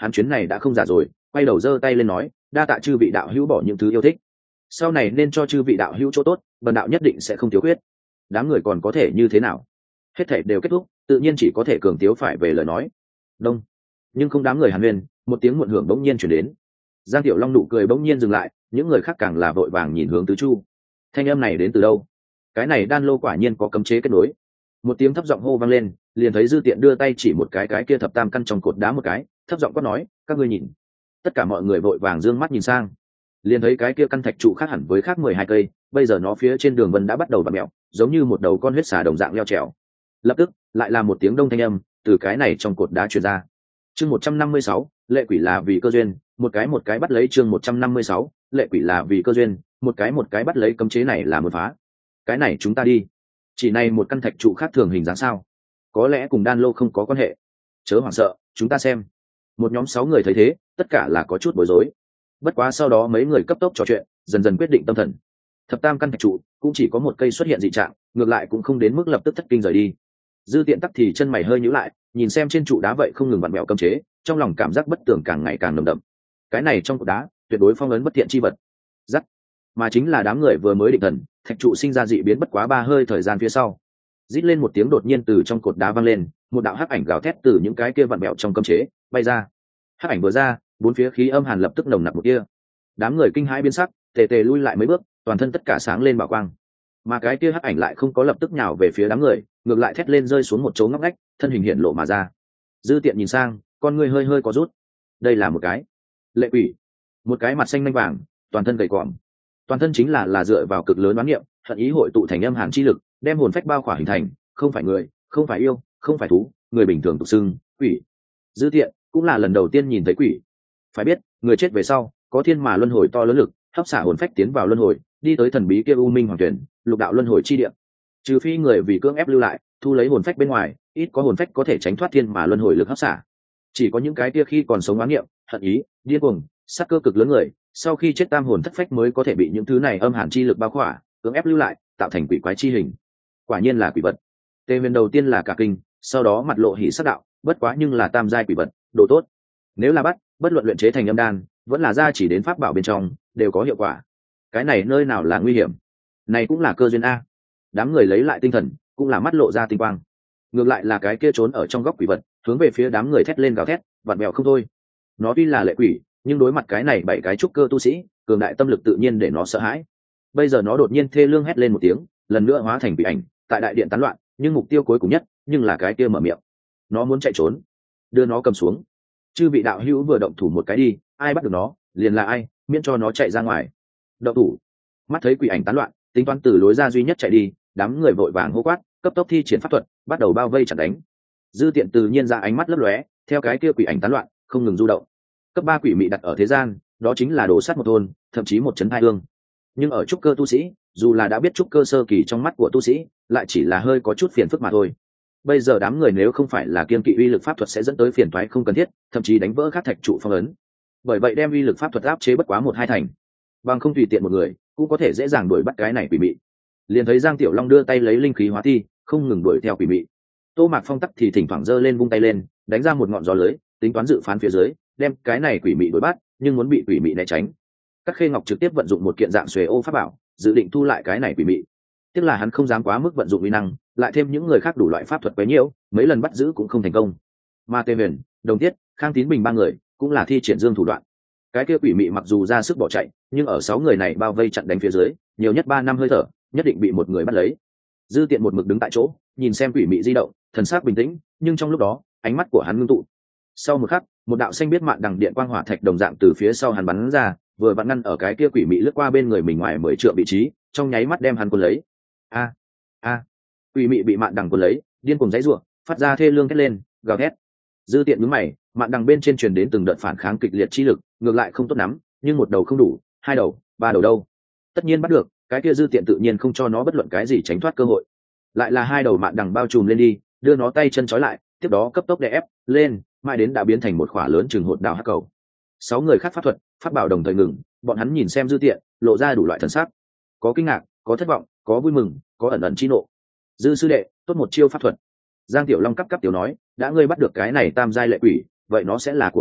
hắn chuyến này đã không giả rồi, quay đầu giơ tay lên nói, đa tạ chư vị đạo hữu bỏ những thứ yêu thích, sau này nên cho chư vị đạo hữu chỗ tốt, bần đạo nhất định sẽ không thiếu khuyết. Đám người còn có thể như thế nào? Hết thảy đều kết thúc, tự nhiên chỉ có thể cường tiếu phải về lời nói. Đông, nhưng không đám người hàn huyên, một tiếng muộn hưởng bỗng nhiên chuyển đến. Giang Tiểu Long nụ cười bỗng nhiên dừng lại, những người khác càng là vội vàng nhìn hướng tứ chu. Thanh âm này đến từ đâu? Cái này đan lô quả nhiên có cấm chế kết nối. Một tiếng thấp giọng hô vang lên, liền thấy Dư Tiện đưa tay chỉ một cái cái kia thập tam căn trong cột đá một cái, thấp giọng quát nói, các ngươi nhìn. Tất cả mọi người vội vàng dương mắt nhìn sang, liền thấy cái kia căn thạch trụ khác hẳn với khác mười hai cây, bây giờ nó phía trên đường vân đã bắt đầu vặn mèo, giống như một đầu con huyết xà đồng dạng leo trèo. Lập tức lại là một tiếng đông thanh âm từ cái này trong cột đá truyền ra. Chương một trăm năm mươi sáu, lệ quỷ là vì cơ duyên, một cái một cái bắt lấy. Chương một trăm năm mươi sáu, lệ quỷ là vì cơ duyên, một cái một cái bắt lấy. Cấm chế này là một phá. Cái này chúng ta đi. Chỉ này một căn thạch trụ khác thường hình dáng sao? Có lẽ cùng đan lô không có quan hệ. Chớ hoảng sợ, chúng ta xem. Một nhóm sáu người thấy thế, tất cả là có chút bối rối. Bất quá sau đó mấy người cấp tốc trò chuyện, dần dần quyết định tâm thần. Thập tam căn thạch trụ cũng chỉ có một cây xuất hiện dị trạng, ngược lại cũng không đến mức lập tức thất kinh rời đi. Dư Tiện tắc thì chân mày hơi nhíu lại, nhìn xem trên trụ đá vậy không ngừng vặn mèo cấm chế, trong lòng cảm giác bất tường càng ngày càng nồng đậm. Cái này trong cột đá tuyệt đối phong ấn bất thiện chi vật. Dắt, mà chính là đám người vừa mới định thần, thạch trụ sinh ra dị biến bất quá ba hơi thời gian phía sau. Rít lên một tiếng đột nhiên từ trong cột đá vang lên, một đạo hắc ảnh gào thét từ những cái kia vặn mèo trong cấm chế bay ra. Hắc ảnh vừa ra, bốn phía khí âm hàn lập tức nồng nặc một kia. Đám người kinh hãi biến sắc, tề tề lui lại mấy bước, toàn thân tất cả sáng lên bảo quang. Mà cái kia hắc ảnh lại không có lập tức nhào về phía đám người, ngược lại thét lên rơi xuống một chỗ ngóc ngách, thân hình hiện lộ mà ra. Dư Tiện nhìn sang, con người hơi hơi có rút. Đây là một cái lệ quỷ, một cái mặt xanh nanh vàng, toàn thân gầy còm, toàn thân chính là là dựa vào cực lớn đoán niệm, hận ý hội tụ thành âm hàn chi lực, đem hồn phách bao khỏa hình thành, không phải người, không phải yêu, không phải thú, người bình thường tục xưng quỷ. Dư Tiện cũng là lần đầu tiên nhìn thấy quỷ. Phải biết, người chết về sau có thiên mà luân hồi to lớn lực, hấp xả hồn phách tiến vào luân hồi, đi tới thần bí kia u minh hoàng tuyển, lục đạo luân hồi chi địa. Trừ phi người vì cưỡng ép lưu lại, thu lấy hồn phách bên ngoài, ít có hồn phách có thể tránh thoát thiên mà luân hồi lực hấp xả. Chỉ có những cái kia khi còn sống oán niệm, hận ý, điên cuồng, sát cơ cực lớn người, sau khi chết tam hồn thất phách mới có thể bị những thứ này âm hàn chi lực bao khỏa, cưỡng ép lưu lại, tạo thành quỷ quái chi hình. Quả nhiên là quỷ vật. Tề Huyền đầu tiên là cả kinh, sau đó mặt lộ hỉ sắc đạo, bất quá nhưng là tam giai quỷ vật, độ tốt. Nếu là bắt, bất luận luyện chế thành âm đan, vẫn là ra chỉ đến pháp bảo bên trong, đều có hiệu quả. Cái này nơi nào là nguy hiểm? Này cũng là cơ duyên a. Đám người lấy lại tinh thần, cũng là mắt lộ ra tinh quang. Ngược lại là cái kia trốn ở trong góc quỷ vật, hướng về phía đám người thét lên gào thét, vặn vẹo không thôi. Nó tuy là lệ quỷ, nhưng đối mặt cái này bảy cái trúc cơ tu sĩ, cường đại tâm lực tự nhiên để nó sợ hãi. Bây giờ nó đột nhiên thê lương hét lên một tiếng, lần nữa hóa thành quỷ ảnh, tại đại điện tán loạn, nhưng mục tiêu cuối cùng nhất, nhưng là cái kia mở miệng. Nó muốn chạy trốn, đưa nó cầm xuống. Chư vị đạo hữu vừa động thủ một cái đi, ai bắt được nó, liền là ai, miễn cho nó chạy ra ngoài. Động thủ. Mắt thấy quỷ ảnh tán loạn, tính toán từ lối ra duy nhất chạy đi, đám người vội vàng hô quát, cấp tốc thi triển pháp thuật, bắt đầu bao vây chặn đánh. Dư Tiện tự nhiên ra ánh mắt lấp lóe, theo cái kia quỷ ảnh tán loạn, không ngừng du động. Cấp ba quỷ mị đặt ở thế gian, đó chính là đổ sát một thôn, thậm chí một chấn hai hương. Nhưng ở trúc cơ tu sĩ, dù là đã biết trúc cơ sơ kỳ trong mắt của tu sĩ, lại chỉ là hơi có chút phiền phức mà thôi. Bây giờ đám người nếu không phải là kiên kỵ uy lực pháp thuật sẽ dẫn tới phiền toái không cần thiết, thậm chí đánh vỡ các thạch trụ phong ấn. Bởi vậy đem uy lực pháp thuật áp chế bất quá một hai thành, bằng không tùy tiện một người cũng có thể dễ dàng đuổi bắt cái này quỷ mị. Liền thấy Giang Tiểu Long đưa tay lấy linh khí hóa thi, không ngừng đuổi theo quỷ mị. Tô Mạc Phong tắc thì thỉnh thoảng giơ lên vung tay lên, đánh ra một ngọn gió lưới, tính toán dự phán phía dưới, đem cái này quỷ mị đuổi bắt, nhưng muốn bị quỷ mị né tránh. Các Khê Ngọc trực tiếp vận dụng một kiện dạng xuề ô pháp bảo, dự định thu lại cái này quỷ mị. Tiếc là hắn không dám quá mức vận dụng uy năng, lại thêm những người khác đủ loại pháp thuật quấy nhiễu, mấy lần bắt giữ cũng không thành công. Mà Tề Huyền, Đồng Tiết, Khang Tín Bình ba người cũng là thi triển dương thủ đoạn. Cái kia quỷ mị mặc dù ra sức bỏ chạy, nhưng ở sáu người này bao vây chặn đánh phía dưới, nhiều nhất ba năm hơi thở, nhất định bị một người bắt lấy. Dư Tiện một mực đứng tại chỗ, nhìn xem quỷ mị di động, thần sắc bình tĩnh, nhưng trong lúc đó, ánh mắt của hắn ngưng tụ. Sau một khắc, một đạo xanh biết mạn đằng điện quang hỏa thạch đồng dạng từ phía sau hắn bắn ra, vừa vặn ngăn ở cái kia quỷ mị lướt qua bên người mình ngoài mười trượng vị trí, trong nháy mắt đem hắn cuốn lấy. A a, quỷ mị bị mạn đằng cuốn lấy, điên cuồng giãy giụa, phát ra thê lương thét lên, gào thét. Dư Tiện nhướng mày, mạn đằng bên trên truyền đến từng đợt phản kháng kịch liệt chi lực, ngược lại không tốt lắm, nhưng một đầu không đủ, hai đầu, ba đầu đâu? Tất nhiên bắt được, cái kia Dư Tiện tự nhiên không cho nó bất luận cái gì tránh thoát cơ hội. Lại là hai đầu mạn đằng bao trùm lên đi, đưa nó tay chân trói lại, tiếp đó cấp tốc đè ép lên, mãi đến đã biến thành một khỏa lớn chừng hột đào hắc cầu. Sáu người khác pháp thuật, pháp bảo đồng thời ngừng, bọn hắn nhìn xem Dư Tiện, lộ ra đủ loại thần sắc, có kinh ngạc, có thất vọng, có vui mừng, có ẩn ẩn chi nộ. Dư sư đệ, tốt một chiêu pháp thuật. Giang Tiểu Long cấp cấp tiểu nói, đã ngươi bắt được cái này tam giai lệ quỷ, vậy nó sẽ là của ngươi,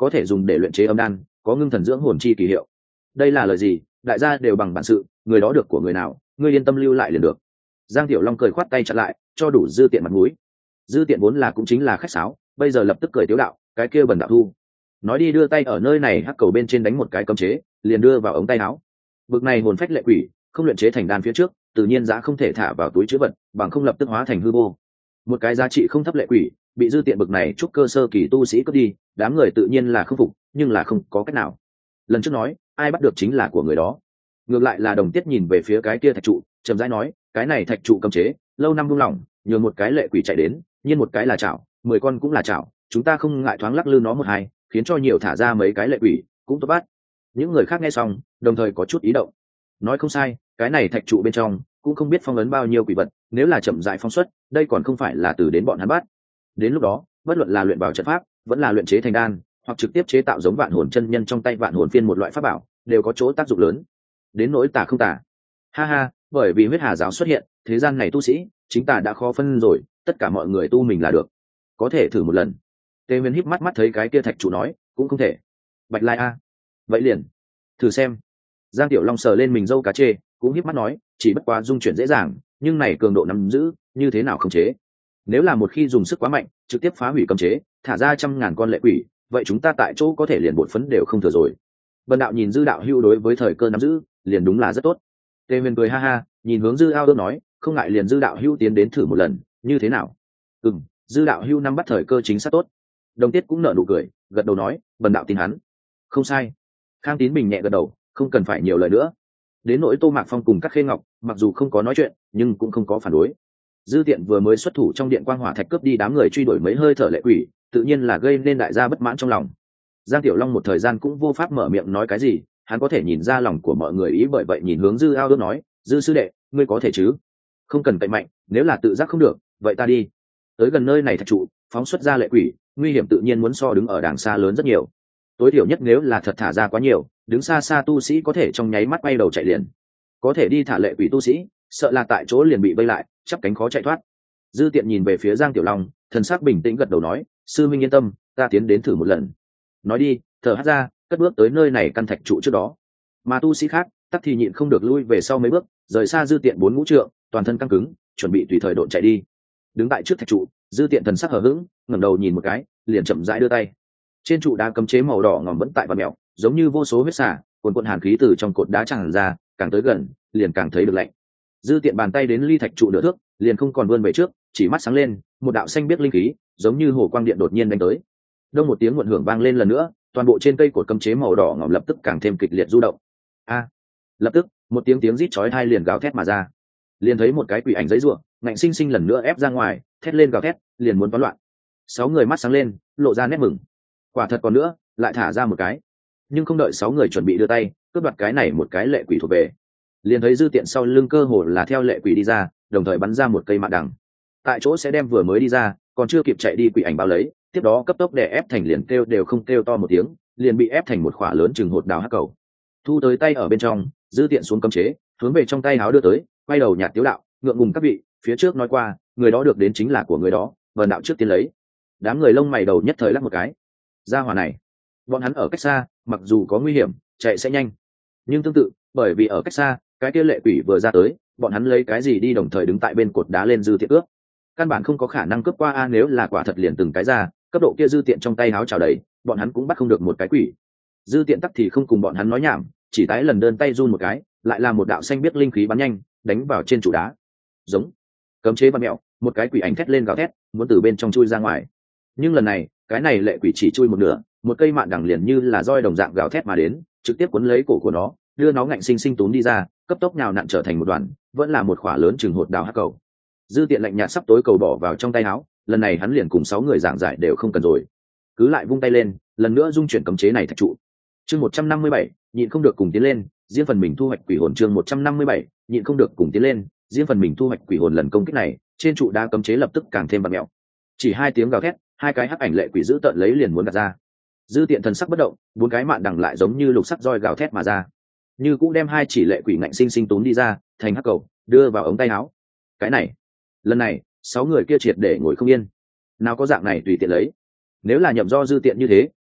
có thể dùng để luyện chế âm đan, có ngưng thần dưỡng hồn chi kỳ hiệu. Đây là lời gì? Đại gia đều bằng bản sự, người đó được của người nào, ngươi yên tâm lưu lại liền được. Giang Tiểu Long cười khoát tay chặn lại, cho đủ Dư Tiện mặt mũi. Dư Tiện vốn là cũng chính là khách sáo, bây giờ lập tức cười tiếu đạo, cái kia bần đạo thu. Nói đi đưa tay ở nơi này hắc cầu bên trên đánh một cái cấm chế, liền đưa vào ống tay áo. Bực này hồn phách lệ quỷ, không luyện chế thành đan phía trước, tự nhiên giá không thể thả vào túi trữ vật, bằng không lập tức hóa thành hư vô. Một cái giá trị không thấp lệ quỷ, bị Dư Tiện bực này trúc cơ sơ kỳ tu sĩ cướp đi, đám người tự nhiên là không phục, nhưng là không có cách nào. Lần trước nói, ai bắt được chính là của người đó. Ngược lại là Đồng Tiết nhìn về phía cái kia thạch trụ, chậm rãi nói, cái này thạch trụ cấm chế, lâu năm buông lỏng, nhường một cái lệ quỷ chạy đến, nhiên một cái là chảo, mười con cũng là chảo, chúng ta không ngại thoáng lắc lư nó một hai, khiến cho nhiều thả ra mấy cái lệ quỷ, cũng tốt bắt. Những người khác nghe xong, đồng thời có chút ý động. Nói không sai, cái này thạch trụ bên trong cũng không biết phong ấn bao nhiêu quỷ vật, nếu là chậm rãi phóng xuất, đây còn không phải là từ đến bọn hắn bắt. Đến lúc đó, bất luận là luyện vào trận pháp, vẫn là luyện chế thành đan, hoặc trực tiếp chế tạo giống vạn hồn chân nhân trong tay vạn hồn phiên một loại pháp bảo, đều có chỗ tác dụng lớn. Đến nỗi tà không tà, ha ha, bởi vì huyết hà giáo xuất hiện, thế gian này tu sĩ, chính tà đã khó phân rồi, tất cả mọi người tu mình là được. Có thể thử một lần. Tề Nguyên híp mắt mắt thấy cái kia thạch trụ nói, cũng không thể. Bạch Lai a, vậy liền thử xem. Giang Tiểu Long sờ lên mình dâu cá chê, cũng híp mắt nói, chỉ bất quá dung chuyển dễ dàng, nhưng này cường độ nắm giữ, như thế nào không chế? Nếu là một khi dùng sức quá mạnh, trực tiếp phá hủy cấm chế, thả ra trăm ngàn con lệ quỷ, vậy chúng ta tại chỗ có thể liền bột phấn đều không thừa rồi. Bần đạo nhìn Dư đạo hưu đối với thời cơ nắm giữ, liền đúng là rất tốt. Tề Huyền cười ha ha, nhìn hướng Dư Ao Ước nói, không ngại liền Dư đạo hưu tiến đến thử một lần, như thế nào? Ừm, Dư đạo hưu nắm bắt thời cơ chính xác tốt. Đồng Tiết cũng nở nụ cười, gật đầu nói, bần đạo tin hắn. Không sai. Khang Tín Bình nhẹ gật đầu, không cần phải nhiều lời nữa. Đến nỗi Tô Mạc Phong cùng các Khê Ngọc, mặc dù không có nói chuyện, nhưng cũng không có phản đối. Dư Tiện vừa mới xuất thủ trong điện quang hỏa thạch cướp đi đám người truy đuổi mấy hơi thở lệ quỷ, tự nhiên là gây nên đại gia bất mãn trong lòng. Giang Tiểu Long một thời gian cũng vô pháp mở miệng nói cái gì, hắn có thể nhìn ra lòng của mọi người ý, bởi vậy nhìn hướng Dư Ao Ước nói, Dư sư đệ, ngươi có thể chứ? Không cần cậy mạnh, nếu là tự giác không được, vậy ta đi. Tới gần nơi này thạch trụ, phóng xuất ra lệ quỷ, nguy hiểm tự nhiên muốn so đứng ở đàng xa lớn rất nhiều. Tối thiểu nhất nếu là thật thả ra quá nhiều, đứng xa xa tu sĩ có thể trong nháy mắt bay đầu chạy liền. Có thể đi thả lệ quỷ tu sĩ, sợ là tại chỗ liền bị vây lại, chắp cánh khó chạy thoát. Dư Tiện nhìn về phía Giang Tiểu Long, thần sắc bình tĩnh gật đầu nói, sư minh yên tâm, ta tiến đến thử một lần. Nói đi, thở hắt ra, cất bước tới nơi này căn thạch trụ trước đó. Mà tu sĩ khác, tắc thì nhịn không được lui về sau mấy bước, rời xa Dư Tiện bốn ngũ trượng, toàn thân căng cứng, chuẩn bị tùy thời độn chạy đi. Đứng tại trước thạch trụ, Dư Tiện thần sắc hờ hững, ngẩng đầu nhìn một cái, liền chậm rãi đưa tay. Trên trụ đá cấm chế màu đỏ ngòm vẫn tại vạt mèo, giống như vô số huyết xả, cuồn cuộn hàn khí từ trong cột đá tràn ra, càng tới gần, liền càng thấy được lạnh. Dư Tiện bàn tay đến ly thạch trụ nửa thước, liền không còn vươn về trước, chỉ mắt sáng lên, một đạo xanh biếc linh khí, giống như hồ quang điện đột nhiên đánh tới. Đông một tiếng muộn hưởng vang lên lần nữa, toàn bộ trên cây cột cấm chế màu đỏ ngòm lập tức càng thêm kịch liệt du động. A! Lập tức, một tiếng tiếng rít chói tai liền gào thét mà ra. Liền thấy một cái quỷ ảnh giấy rủa, ngạnh sinh sinh lần nữa ép ra ngoài, thét lên gào thét, liền muốn toán loạn. Sáu người mắt sáng lên, lộ ra nét mừng. Quả thật còn nữa, lại thả ra một cái. Nhưng không đợi sáu người chuẩn bị đưa tay, cướp đoạt cái này một cái lệ quỷ thuộc về. Liền thấy Dư Tiện sau lưng cơ hồ là theo lệ quỷ đi ra, đồng thời bắn ra một cây mạn đằng. Tại chỗ sẽ đem vừa mới đi ra, còn chưa kịp chạy đi quỷ ảnh bao lấy, tiếp đó cấp tốc đè ép thành liền kêu đều không kêu to một tiếng, liền bị ép thành một khỏa lớn chừng hột đào hắc cầu. Thu tới tay ở bên trong, Dư Tiện xuống cấm chế, hướng về trong tay háo đưa tới, quay đầu nhạt tiếu đạo, ngượng ngùng các vị, phía trước nói qua, người đó được đến chính là của người đó, vần đạo trước tiên lấy. Đám người lông mày đầu nhất thời lắc một cái. Gia hỏa này, bọn hắn ở cách xa, mặc dù có nguy hiểm, chạy sẽ nhanh, nhưng tương tự, bởi vì ở cách xa, cái kia lệ quỷ vừa ra tới, bọn hắn lấy cái gì đi đồng thời đứng tại bên cột đá lên Dư Tiện cướp, căn bản không có khả năng cướp qua a. Nếu là quả thật liền từng cái ra, cấp độ kia Dư Tiện trong tay háo trào đầy, bọn hắn cũng bắt không được một cái quỷ. Dư Tiện tắc thì không cùng bọn hắn nói nhảm, chỉ tái lần đơn tay run một cái, lại là một đạo xanh biết linh khí bắn nhanh, đánh vào trên trụ đá. Giống cấm chế bắn mẹo, một cái quỷ ảnh thét lên gào thét, muốn từ bên trong chui ra ngoài. Nhưng lần này, cái này lệ quỷ chỉ chui một nửa, một cây mạn đằng liền như là roi đồng dạng gào thét mà đến, trực tiếp cuốn lấy cổ của nó, đưa nó ngạnh sinh sinh túm đi ra, cấp tốc nhào nặn trở thành một đoàn, vẫn là một khỏa lớn chừng hột đào hắc cầu. Dư Tiện lạnh nhạt sắp tối cầu bỏ vào trong tay áo, lần này hắn liền cùng sáu người giảng giải đều không cần rồi, cứ lại vung tay lên, lần nữa dung chuyển cấm chế này thạch trụ. Chương một trăm năm mươi bảy, nhịn không được cùng tiến lên, riêng phần mình thu hoạch quỷ hồn. Chương một trăm năm mươi bảy, nhịn không được cùng tiến lên, riêng phần mình thu hoạch quỷ hồn. Lần công kích này, trên trụ đá cấm chế lập tức càng thêm bặm mèo. Chỉ hai tiếng gào thét, hai cái hắc ảnh lệ quỷ giữ tợn lấy liền muốn gạt ra. Dư Tiện thần sắc bất động, bốn cái mạn đằng lại giống như lục sắc roi gào thét mà ra, như cũng đem hai chỉ lệ quỷ ngạnh sinh sinh túm đi ra, thành hắc cầu, đưa vào ống tay áo. Cái này, lần này, sáu người kia triệt để ngồi không yên. Nào có dạng này tùy tiện lấy. Nếu là nhậm do Dư Tiện như thế,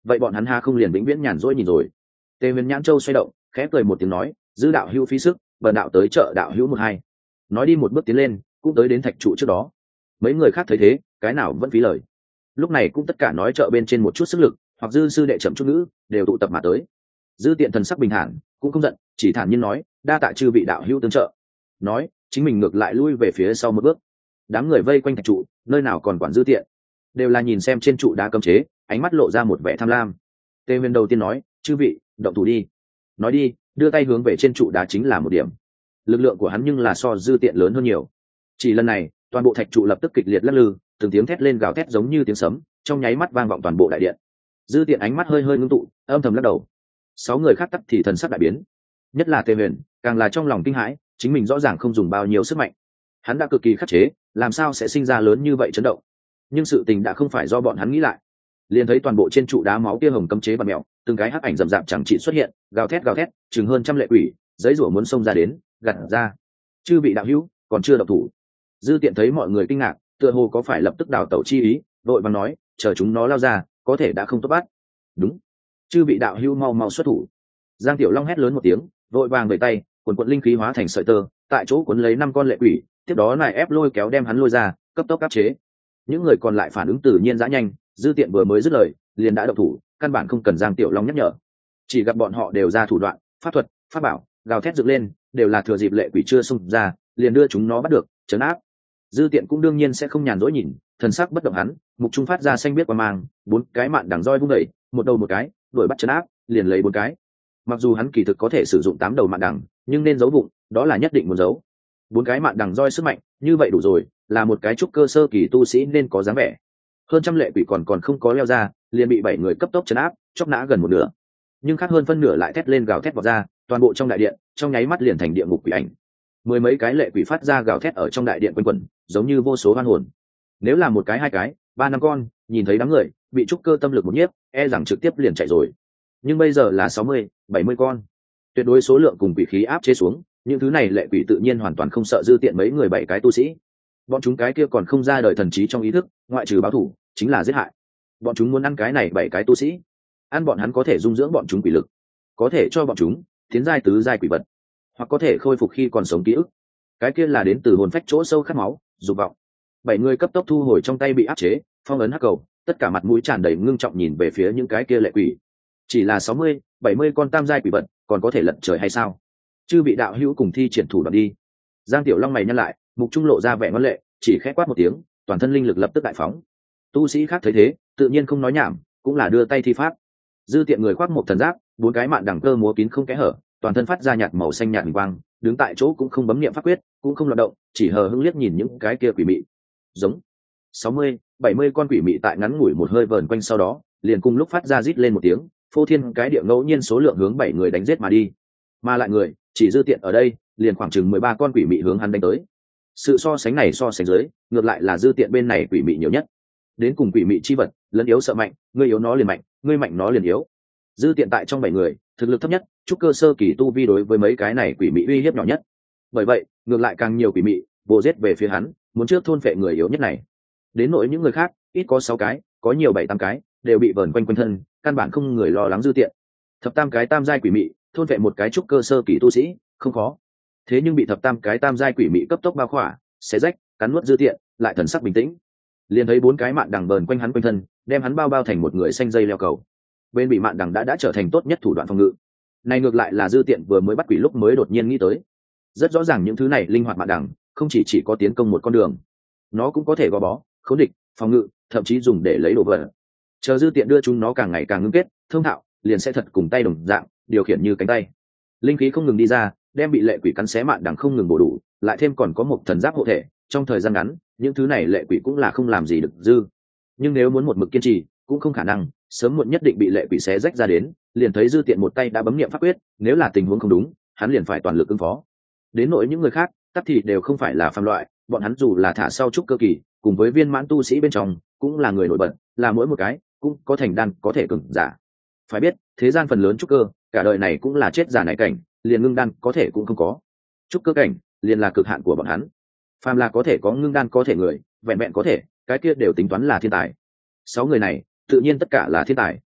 vậy bọn hắn ha không liền vĩnh viễn nhàn rỗi nhìn rồi. Tề Huyền nhãn châu xoay động, khẽ cười một tiếng nói, dư đạo hữu phí sức, bần đạo tới chợ đạo hữu một hai. Nói đi một bước tiến lên, cũng tới đến thạch trụ trước đó. Mấy người khác thấy thế, cái nào vẫn phí lời. Lúc này cũng tất cả nói chợ bên trên một chút sức lực, hoặc dư sư đệ chậm chút ngữ, đều tụ tập mà tới. Dư Tiện thần sắc bình thản, cũng không giận, chỉ thản nhiên nói, đa tạ chư vị đạo hữu tương trợ. Nói, chính mình ngược lại lui về phía sau một bước. Đám người vây quanh thạch trụ, nơi nào còn quản Dư Tiện, đều là nhìn xem trên trụ đá cấm chế, ánh mắt lộ ra một vẻ tham lam. Tề Huyền đầu tiên nói, chư vị, động thủ đi. Nói đi, đưa tay hướng về trên trụ đá chính là một điểm. Lực lượng của hắn nhưng là so Dư Tiện lớn hơn nhiều. Chỉ lần này, toàn bộ thạch trụ lập tức kịch liệt lắc lư, từng tiếng thét lên gào thét giống như tiếng sấm, trong nháy mắt vang vọng toàn bộ đại điện. Dư Tiện ánh mắt hơi hơi ngưng tụ, âm thầm lắc đầu. Sáu người khác tắt thì thần sắc đại biến, nhất là Tề Huyền, càng là trong lòng kinh hãi, chính mình rõ ràng không dùng bao nhiêu sức mạnh, hắn đã cực kỳ khắc chế, làm sao sẽ sinh ra lớn như vậy chấn động. Nhưng sự tình đã không phải do bọn hắn nghĩ lại. Liền thấy toàn bộ trên trụ đá máu kia hồng cấm chế bạt mèo, từng cái hắc ảnh rậm rạp chẳng trị xuất hiện, gào thét gào thét, chừng hơn trăm lệ quỷ, giấy rủa muốn xông ra đến, gạt ra. Chư vị đạo hữu, còn chưa động thủ. Dư Tiện thấy mọi người kinh ngạc, tựa hồ có phải lập tức đào tẩu chi ý, vội vàng nói, chờ chúng nó lao ra, có thể đã không tốt bắt. Đúng, chư vị đạo hữu mau mau xuất thủ. Giang Tiểu Long hét lớn một tiếng, vội vàng vẩy tay, quần quần linh khí hóa thành sợi tơ, tại chỗ cuốn lấy năm con lệ quỷ, tiếp đó lại ép lôi kéo đem hắn lôi ra, cấp tốc áp chế. Những người còn lại phản ứng tự nhiên dã nhanh, Dư Tiện vừa mới dứt lời, liền đã động thủ, căn bản không cần Giang Tiểu Long nhắc nhở. Chỉ gặp bọn họ đều ra thủ đoạn, pháp thuật, pháp bảo, gào thét dựng lên, đều là thừa dịp lệ quỷ chưa xông ra, liền đưa chúng nó bắt được, trấn áp. Dư Tiện cũng đương nhiên sẽ không nhàn rỗi nhìn, thần sắc bất động hắn, mục trung phát ra xanh biết qua mang, bốn cái mạn đằng roi vung đẩy, một đầu một cái, đuổi bắt trấn áp, liền lấy bốn cái. Mặc dù hắn kỳ thực có thể sử dụng tám đầu mạn đằng, nhưng nên giấu bụng, đó là nhất định muốn giấu. Bốn cái mạn đằng roi sức mạnh, như vậy đủ rồi, là một cái trúc cơ sơ kỳ tu sĩ nên có dáng vẻ. Hơn trăm lệ quỷ còn còn không có leo ra, liền bị bảy người cấp tốc trấn áp, chóc nã gần một nửa. Nhưng khác hơn phân nửa lại thét lên gào thét vọt ra, toàn bộ trong đại điện, trong nháy mắt liền thành địa ngục quỷ ảnh. Mười mấy cái lệ quỷ phát ra gào thét ở trong đại điện quanh quẩn, giống như vô số oan hồn. Nếu là một cái hai cái, ba năm con, nhìn thấy đám người bị trúc cơ tâm lực một nhiếp, e rằng trực tiếp liền chạy rồi. Nhưng bây giờ là sáu mươi, bảy mươi con, tuyệt đối số lượng cùng quỷ khí áp chế xuống, những thứ này lệ quỷ tự nhiên hoàn toàn không sợ Dư Tiện mấy người bảy cái tu sĩ. Bọn chúng cái kia còn không ra đời thần trí trong ý thức, ngoại trừ báo thủ chính là giết hại. Bọn chúng muốn ăn cái này bảy cái tu sĩ, ăn bọn hắn có thể dung dưỡng bọn chúng quỷ lực, có thể cho bọn chúng tiến giai tứ giai quỷ vật, hoặc có thể khôi phục khi còn sống ký ức, cái kia là đến từ hồn phách chỗ sâu khát máu, dục vọng. Bảy người cấp tốc thu hồi trong tay bị áp chế phong ấn hắc cầu, tất cả mặt mũi tràn đầy ngưng trọng nhìn về phía những cái kia lệ quỷ. Chỉ là sáu mươi, bảy mươi con tam giai quỷ vật, còn có thể lật trời hay sao? Chư vị đạo hữu cùng thi triển thủ đoạn đi. Giang Tiểu Long mày nhăn lại, mục trung lộ ra vẻ ngoan lệ, chỉ khẽ quát một tiếng, toàn thân linh lực lập tức đại phóng. Tu sĩ khác thấy thế, tự nhiên không nói nhảm, cũng là đưa tay thi pháp. Dư Tiện người khoác một thần giáp, bốn cái mạn đằng cơ múa kín không kẽ hở, toàn thân phát ra nhạt màu xanh nhạt quang, đứng tại chỗ cũng không bấm niệm pháp quyết, cũng không loạt động, chỉ hờ hững liếc nhìn những cái kia quỷ mị. Giống sáu mươi, bảy mươi con quỷ mị tại ngắn ngủi một hơi vờn quanh sau đó, liền cùng lúc phát ra rít lên một tiếng, phô thiên cái địa ngẫu nhiên số lượng hướng bảy người đánh giết mà đi. Mà lại người, chỉ Dư Tiện ở đây, liền khoảng chừng mười ba con quỷ mị hướng hắn đánh tới. Sự so sánh này so sánh dưới, ngược lại là Dư Tiện bên này quỷ mị nhiều nhất. Đến cùng quỷ mị chi vật, lẫn yếu sợ mạnh, ngươi yếu nó liền mạnh, ngươi mạnh nó liền yếu. Dư Tiện tại trong bảy người, thực lực thấp nhất, trúc cơ sơ kỳ tu vi đối với mấy cái này quỷ mị uy hiếp nhỏ nhất. Bởi vậy, ngược lại càng nhiều quỷ mị vồ giết về phía hắn, muốn trước thôn phệ người yếu nhất này. Đến nỗi những người khác, ít có sáu cái, có nhiều bảy tám cái, đều bị vờn quanh quanh thân, căn bản không người lo lắng Dư Tiện. Thập tam cái tam giai quỷ mị, thôn phệ một cái trúc cơ sơ kỳ tu sĩ, không khó. Thế nhưng bị thập tam cái tam giai quỷ mị cấp tốc bao khỏa, xé rách, cắn nuốt Dư Tiện, lại thần sắc bình tĩnh, liền thấy bốn cái mạn đằng vờn quanh hắn quanh thân, đem hắn bao bao thành một người xanh dây leo cầu. Bên bị mạn đằng đã đã trở thành tốt nhất thủ đoạn phòng ngự. Này ngược lại là Dư Tiện vừa mới bắt quỷ lúc mới đột nhiên nghĩ tới. Rất rõ ràng những thứ này linh hoạt mạn đằng, không chỉ chỉ có tiến công một con đường, nó cũng có thể gò bó, khống địch, phòng ngự, thậm chí dùng để lấy đồ vật. Chờ Dư Tiện đưa chúng nó càng ngày càng ngưng kết, thông thạo, liền sẽ thật cùng tay đồng dạng, điều khiển như cánh tay. Linh khí không ngừng đi ra, đem bị lệ quỷ cắn xé mạn đằng không ngừng bổ đủ, lại thêm còn có một thần giáp hộ thể, trong thời gian ngắn, những thứ này lệ quỷ cũng là không làm gì được Dư. Nhưng nếu muốn một mực kiên trì, cũng không khả năng, sớm muộn nhất định bị lệ quỷ xé rách ra đến, liền thấy Dư Tiện một tay đã bấm niệm pháp quyết, nếu là tình huống không đúng, hắn liền phải toàn lực ứng phó. Đến nỗi những người khác, tất thì đều không phải là phàm loại, bọn hắn dù là thả sau trúc cơ kỳ, cùng với viên mãn tu sĩ bên trong, cũng là người nổi bật, là mỗi một cái cũng có thành đan, có thể cường giả. Phải biết, thế gian phần lớn trúc cơ, cả đời này cũng là chết giả này cảnh, liền ngưng đan có thể cũng không có. Trúc cơ cảnh, liền là cực hạn của bọn hắn. Phàm là có thể có ngưng đan có thể người, vẹn vẹn có thể, cái kia đều tính toán là thiên tài. Sáu người này, tự nhiên tất cả là thiên tài.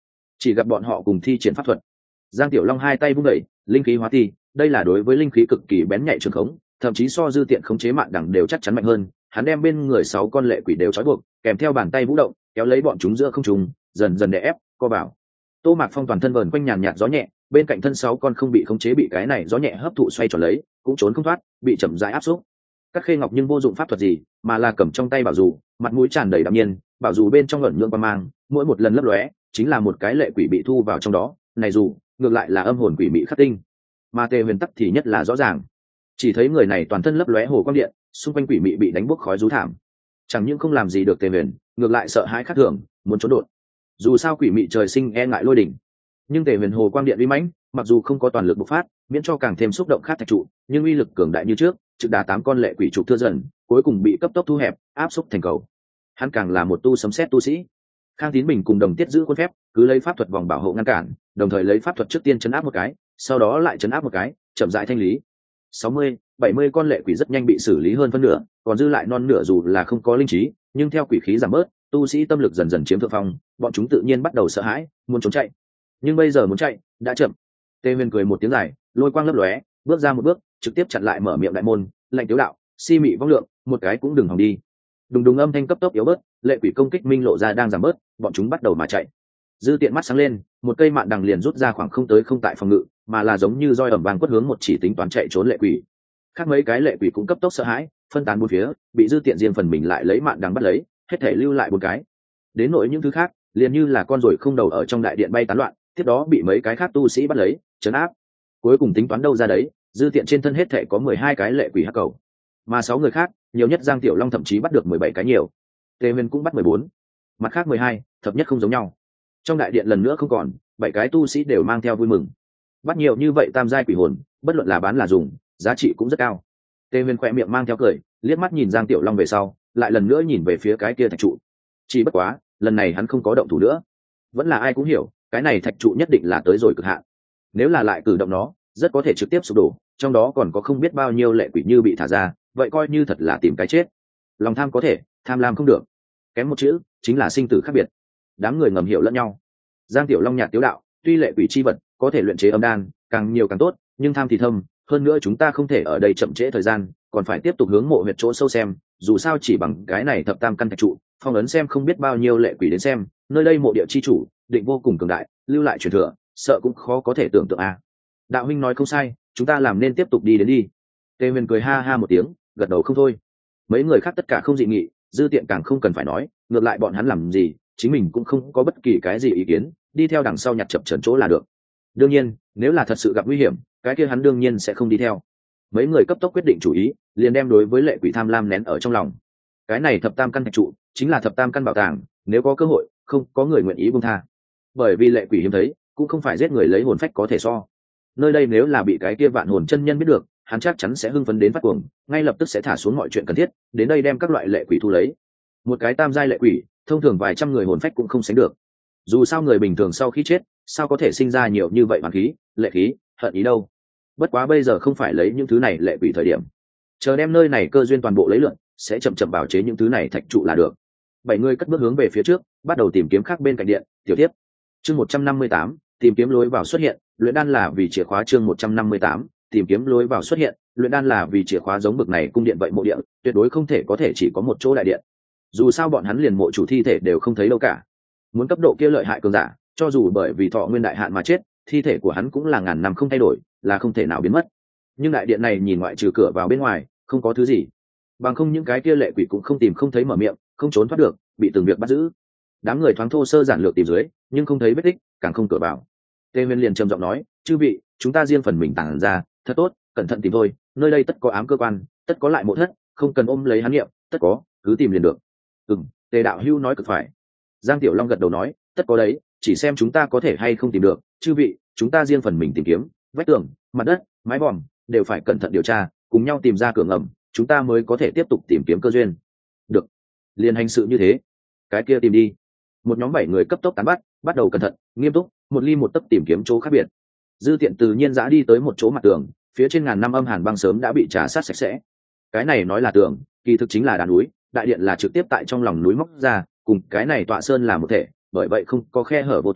chỉ gặp bọn họ cùng thi triển pháp thuật. Giang Tiểu Long hai tay vung đẩy, linh khí hóa thi, đây là đối với linh khí cực kỳ bén nhạy trường khống, thậm chí so dư tiện khống chế mạng đẳng đều chắc chắn mạnh hơn. Hắn đem bên người sáu con lệ quỷ đều trói buộc, kèm theo bàn tay vũ động, kéo lấy bọn chúng giữa không trung, dần dần đè ép, co bảo. Tô Mạc Phong toàn thân vờn quanh nhàn nhạt gió nhẹ, bên cạnh thân sáu con không bị khống chế bị cái này gió nhẹ hấp thụ xoay tròn lấy, cũng trốn không thoát, bị chậm rãi áp xúc. Các Khê Ngọc nhưng vô dụng pháp thuật gì, mà là cầm trong tay bảo dù, mặt mũi tràn đầy đạm nhiên, bảo dù bên trong ẩn nhượng qua mang, mỗi một lần lấp lóe, chính là một cái lệ quỷ bị thu vào trong đó, này dù, ngược lại là âm hồn quỷ bị khắc tinh. Mà Tề Huyền tắc thì nhất là rõ ràng, chỉ thấy người này toàn thân lấp lóe hồ quang điện, xung quanh quỷ mị bị đánh bốc khói rú thảm, chẳng những không làm gì được Tề Huyền, ngược lại sợ hãi khác thường, muốn trốn đột. Dù sao quỷ mị trời sinh e ngại lôi đỉnh, nhưng Tề Huyền hồ quang điện uy mãnh, mặc dù không có toàn lực bộc phát, miễn cho càng thêm xúc động khát thạch trụ, nhưng uy lực cường đại như trước, trực đá tám con lệ quỷ trụ thưa dần, cuối cùng bị cấp tốc thu hẹp, áp xúc thành cầu. Hắn càng là một tu sấm sét tu sĩ. Khang Tín Bình cùng Đồng Tiết giữ khuôn phép, cứ lấy pháp thuật vòng bảo hộ ngăn cản, đồng thời lấy pháp thuật trước tiên chấn áp một cái, sau đó lại chấn áp một cái, chậm rãi thanh lý. sáu mươi, bảy mươi con lệ quỷ rất nhanh bị xử lý hơn phân nửa, còn dư lại non nửa dù là không có linh trí, nhưng theo quỷ khí giảm bớt, tu sĩ tâm lực dần dần chiếm thượng phong, bọn chúng tự nhiên bắt đầu sợ hãi, muốn trốn chạy. Nhưng bây giờ muốn chạy, đã chậm. Tề Huyền cười một tiếng dài, lôi quang lấp lóe, bước ra một bước, trực tiếp chặn lại mở miệng đại môn, lạnh tiếu đạo, si mị vong lượng, một cái cũng đừng hòng đi. Đùng đùng âm thanh cấp tốc yếu bớt, lệ quỷ công kích minh lộ ra đang giảm bớt, bọn chúng bắt đầu mà chạy. Dư tiện mắt sáng lên, một cây mạn đằng liền rút ra khoảng không tới không tại phòng ngự, mà là giống như roi ẩm vàng quất hướng một chỉ tính toán chạy trốn lệ quỷ. Khác mấy cái lệ quỷ cũng cấp tốc sợ hãi, phân tán bốn phía, bị dư tiện riêng phần mình lại lấy mạn đằng bắt lấy, hết thể lưu lại một cái. Đến nỗi những thứ khác, liền như là con ruồi không đầu ở trong đại điện bay tán loạn, tiếp đó bị mấy cái khác tu sĩ bắt lấy, trấn áp. Cuối cùng tính toán đâu ra đấy, dư tiện trên thân hết thể có mười hai cái lệ quỷ hắc cầu, mà sáu người khác, nhiều nhất Giang Tiểu Long thậm chí bắt được mười bảy cái nhiều. Tề Huyền cũng bắt mười bốn, mặt khác mười hai, thập nhất không giống nhau. Trong đại điện lần nữa không còn, bảy cái tu sĩ đều mang theo vui mừng. Bắt nhiều như vậy tam giai quỷ hồn, bất luận là bán là dùng, giá trị cũng rất cao. Tề Huyền khỏe miệng mang theo cười, liếc mắt nhìn Giang Tiểu Long về sau, lại lần nữa nhìn về phía cái kia thạch trụ. Chỉ bất quá, lần này hắn không có động thủ nữa. Vẫn là ai cũng hiểu, cái này thạch trụ nhất định là tới rồi cực hạn. Nếu là lại cử động nó, rất có thể trực tiếp sụp đổ, trong đó còn có không biết bao nhiêu lệ quỷ như bị thả ra, vậy coi như thật là tìm cái chết. Lòng tham có thể, tham lam không được. Kém một chữ, chính là sinh tử khác biệt. Đám người ngầm hiểu lẫn nhau. Giang Tiểu Long nhạt tiếu đạo, tuy lệ quỷ chi vật có thể luyện chế âm đan, càng nhiều càng tốt, nhưng tham thì thâm, hơn nữa chúng ta không thể ở đây chậm trễ thời gian, còn phải tiếp tục hướng mộ huyệt chỗ sâu xem, dù sao chỉ bằng cái này thập tam căn thạch trụ, phong ấn xem không biết bao nhiêu lệ quỷ đến xem, nơi đây mộ địa chi chủ, định vô cùng cường đại, lưu lại truyền thừa, sợ cũng khó có thể tưởng tượng a. À. Đạo huynh nói không sai, chúng ta làm nên tiếp tục đi đến đi. Tề Huyền cười ha ha một tiếng, gật đầu không thôi. Mấy người khác tất cả không dị nghị, dư tiện càng không cần phải nói, ngược lại bọn hắn làm gì, chính mình cũng không có bất kỳ cái gì ý kiến, đi theo đằng sau nhặt chập chờn chỗ là được. Đương nhiên, nếu là thật sự gặp nguy hiểm, cái kia hắn đương nhiên sẽ không đi theo. Mấy người cấp tốc quyết định chủ ý, liền đem đối với lệ quỷ tham lam nén ở trong lòng. Cái này thập tam căn thạch trụ, chính là thập tam căn bảo tàng, nếu có cơ hội, không có người nguyện ý buông tha. Bởi vì lệ quỷ hiếm thấy, cũng không phải giết người lấy hồn phách có thể so. Nơi đây nếu là bị cái kia vạn hồn chân nhân biết được, hắn chắc chắn sẽ hưng phấn đến phát cuồng, ngay lập tức sẽ thả xuống mọi chuyện cần thiết, đến đây đem các loại lệ quỷ thu lấy. Một cái tam giai lệ quỷ, thông thường vài trăm người hồn phách cũng không sánh được. Dù sao người bình thường sau khi chết, sao có thể sinh ra nhiều như vậy hoàn khí, lệ khí, hận ý đâu. Bất quá bây giờ không phải lấy những thứ này lệ quỷ thời điểm. Chờ đem nơi này cơ duyên toàn bộ lấy lượn, sẽ chậm chậm bảo chế những thứ này thạch trụ là được. Bảy người cất bước hướng về phía trước, bắt đầu tìm kiếm khác bên cạnh điện, tiểu tiếp. Chương một trăm năm mươi tám, tìm kiếm lối vào xuất hiện, luyện đan là vì chìa khóa. Chương một trăm năm mươi tám, tìm kiếm lối vào xuất hiện, luyện đan là vì chìa khóa. Giống bực này cung điện vậy mộ điện, tuyệt đối không thể có thể chỉ có một chỗ đại điện. Dù sao bọn hắn liền mộ chủ thi thể đều không thấy đâu cả. Muốn cấp độ kia lợi hại cường giả, cho dù bởi vì thọ nguyên đại hạn mà chết, thi thể của hắn cũng là ngàn năm không thay đổi, là không thể nào biến mất. Nhưng đại điện này nhìn ngoại trừ cửa vào bên ngoài, không có thứ gì. Bằng không những cái kia lệ quỷ cũng không tìm không thấy mở miệng, không trốn thoát được, bị từng việc bắt giữ. Đám người thoáng thô sơ giản lược tìm dưới, nhưng không thấy vết tích, càng không cửa vào. Tề Nguyên liền trầm giọng nói, chư vị, chúng ta riêng phần mình tản ra, thật tốt, cẩn thận tìm thôi, nơi đây tất có ám cơ quan, tất có lại mộ thất, không cần ôm lấy hắn niệm, tất có, cứ tìm liền được. Ừm, Tề đạo hữu nói cực phải. Giang Tiểu Long gật đầu nói, tất có đấy, chỉ xem chúng ta có thể hay không tìm được, chư vị, chúng ta riêng phần mình tìm kiếm, vách tường, mặt đất, mái vòm, đều phải cẩn thận điều tra, cùng nhau tìm ra cửa ngầm, chúng ta mới có thể tiếp tục tìm kiếm cơ duyên. Được, liền hành sự như thế. Cái kia tìm đi. Một nhóm bảy người cấp tốc tán bắt, bắt đầu cẩn thận, nghiêm túc, một ly một tấc tìm kiếm chỗ khác biệt. Dư Tiện tự nhiên dã đi tới một chỗ mặt tường, phía trên ngàn năm âm hàn băng sớm đã bị trà sát sạch sẽ. Cái này nói là tường, kỳ thực chính là đá núi, đại điện là trực tiếp tại trong lòng núi móc ra, cùng cái này tọa sơn là một thể, bởi vậy không có khe hở vô tuyến,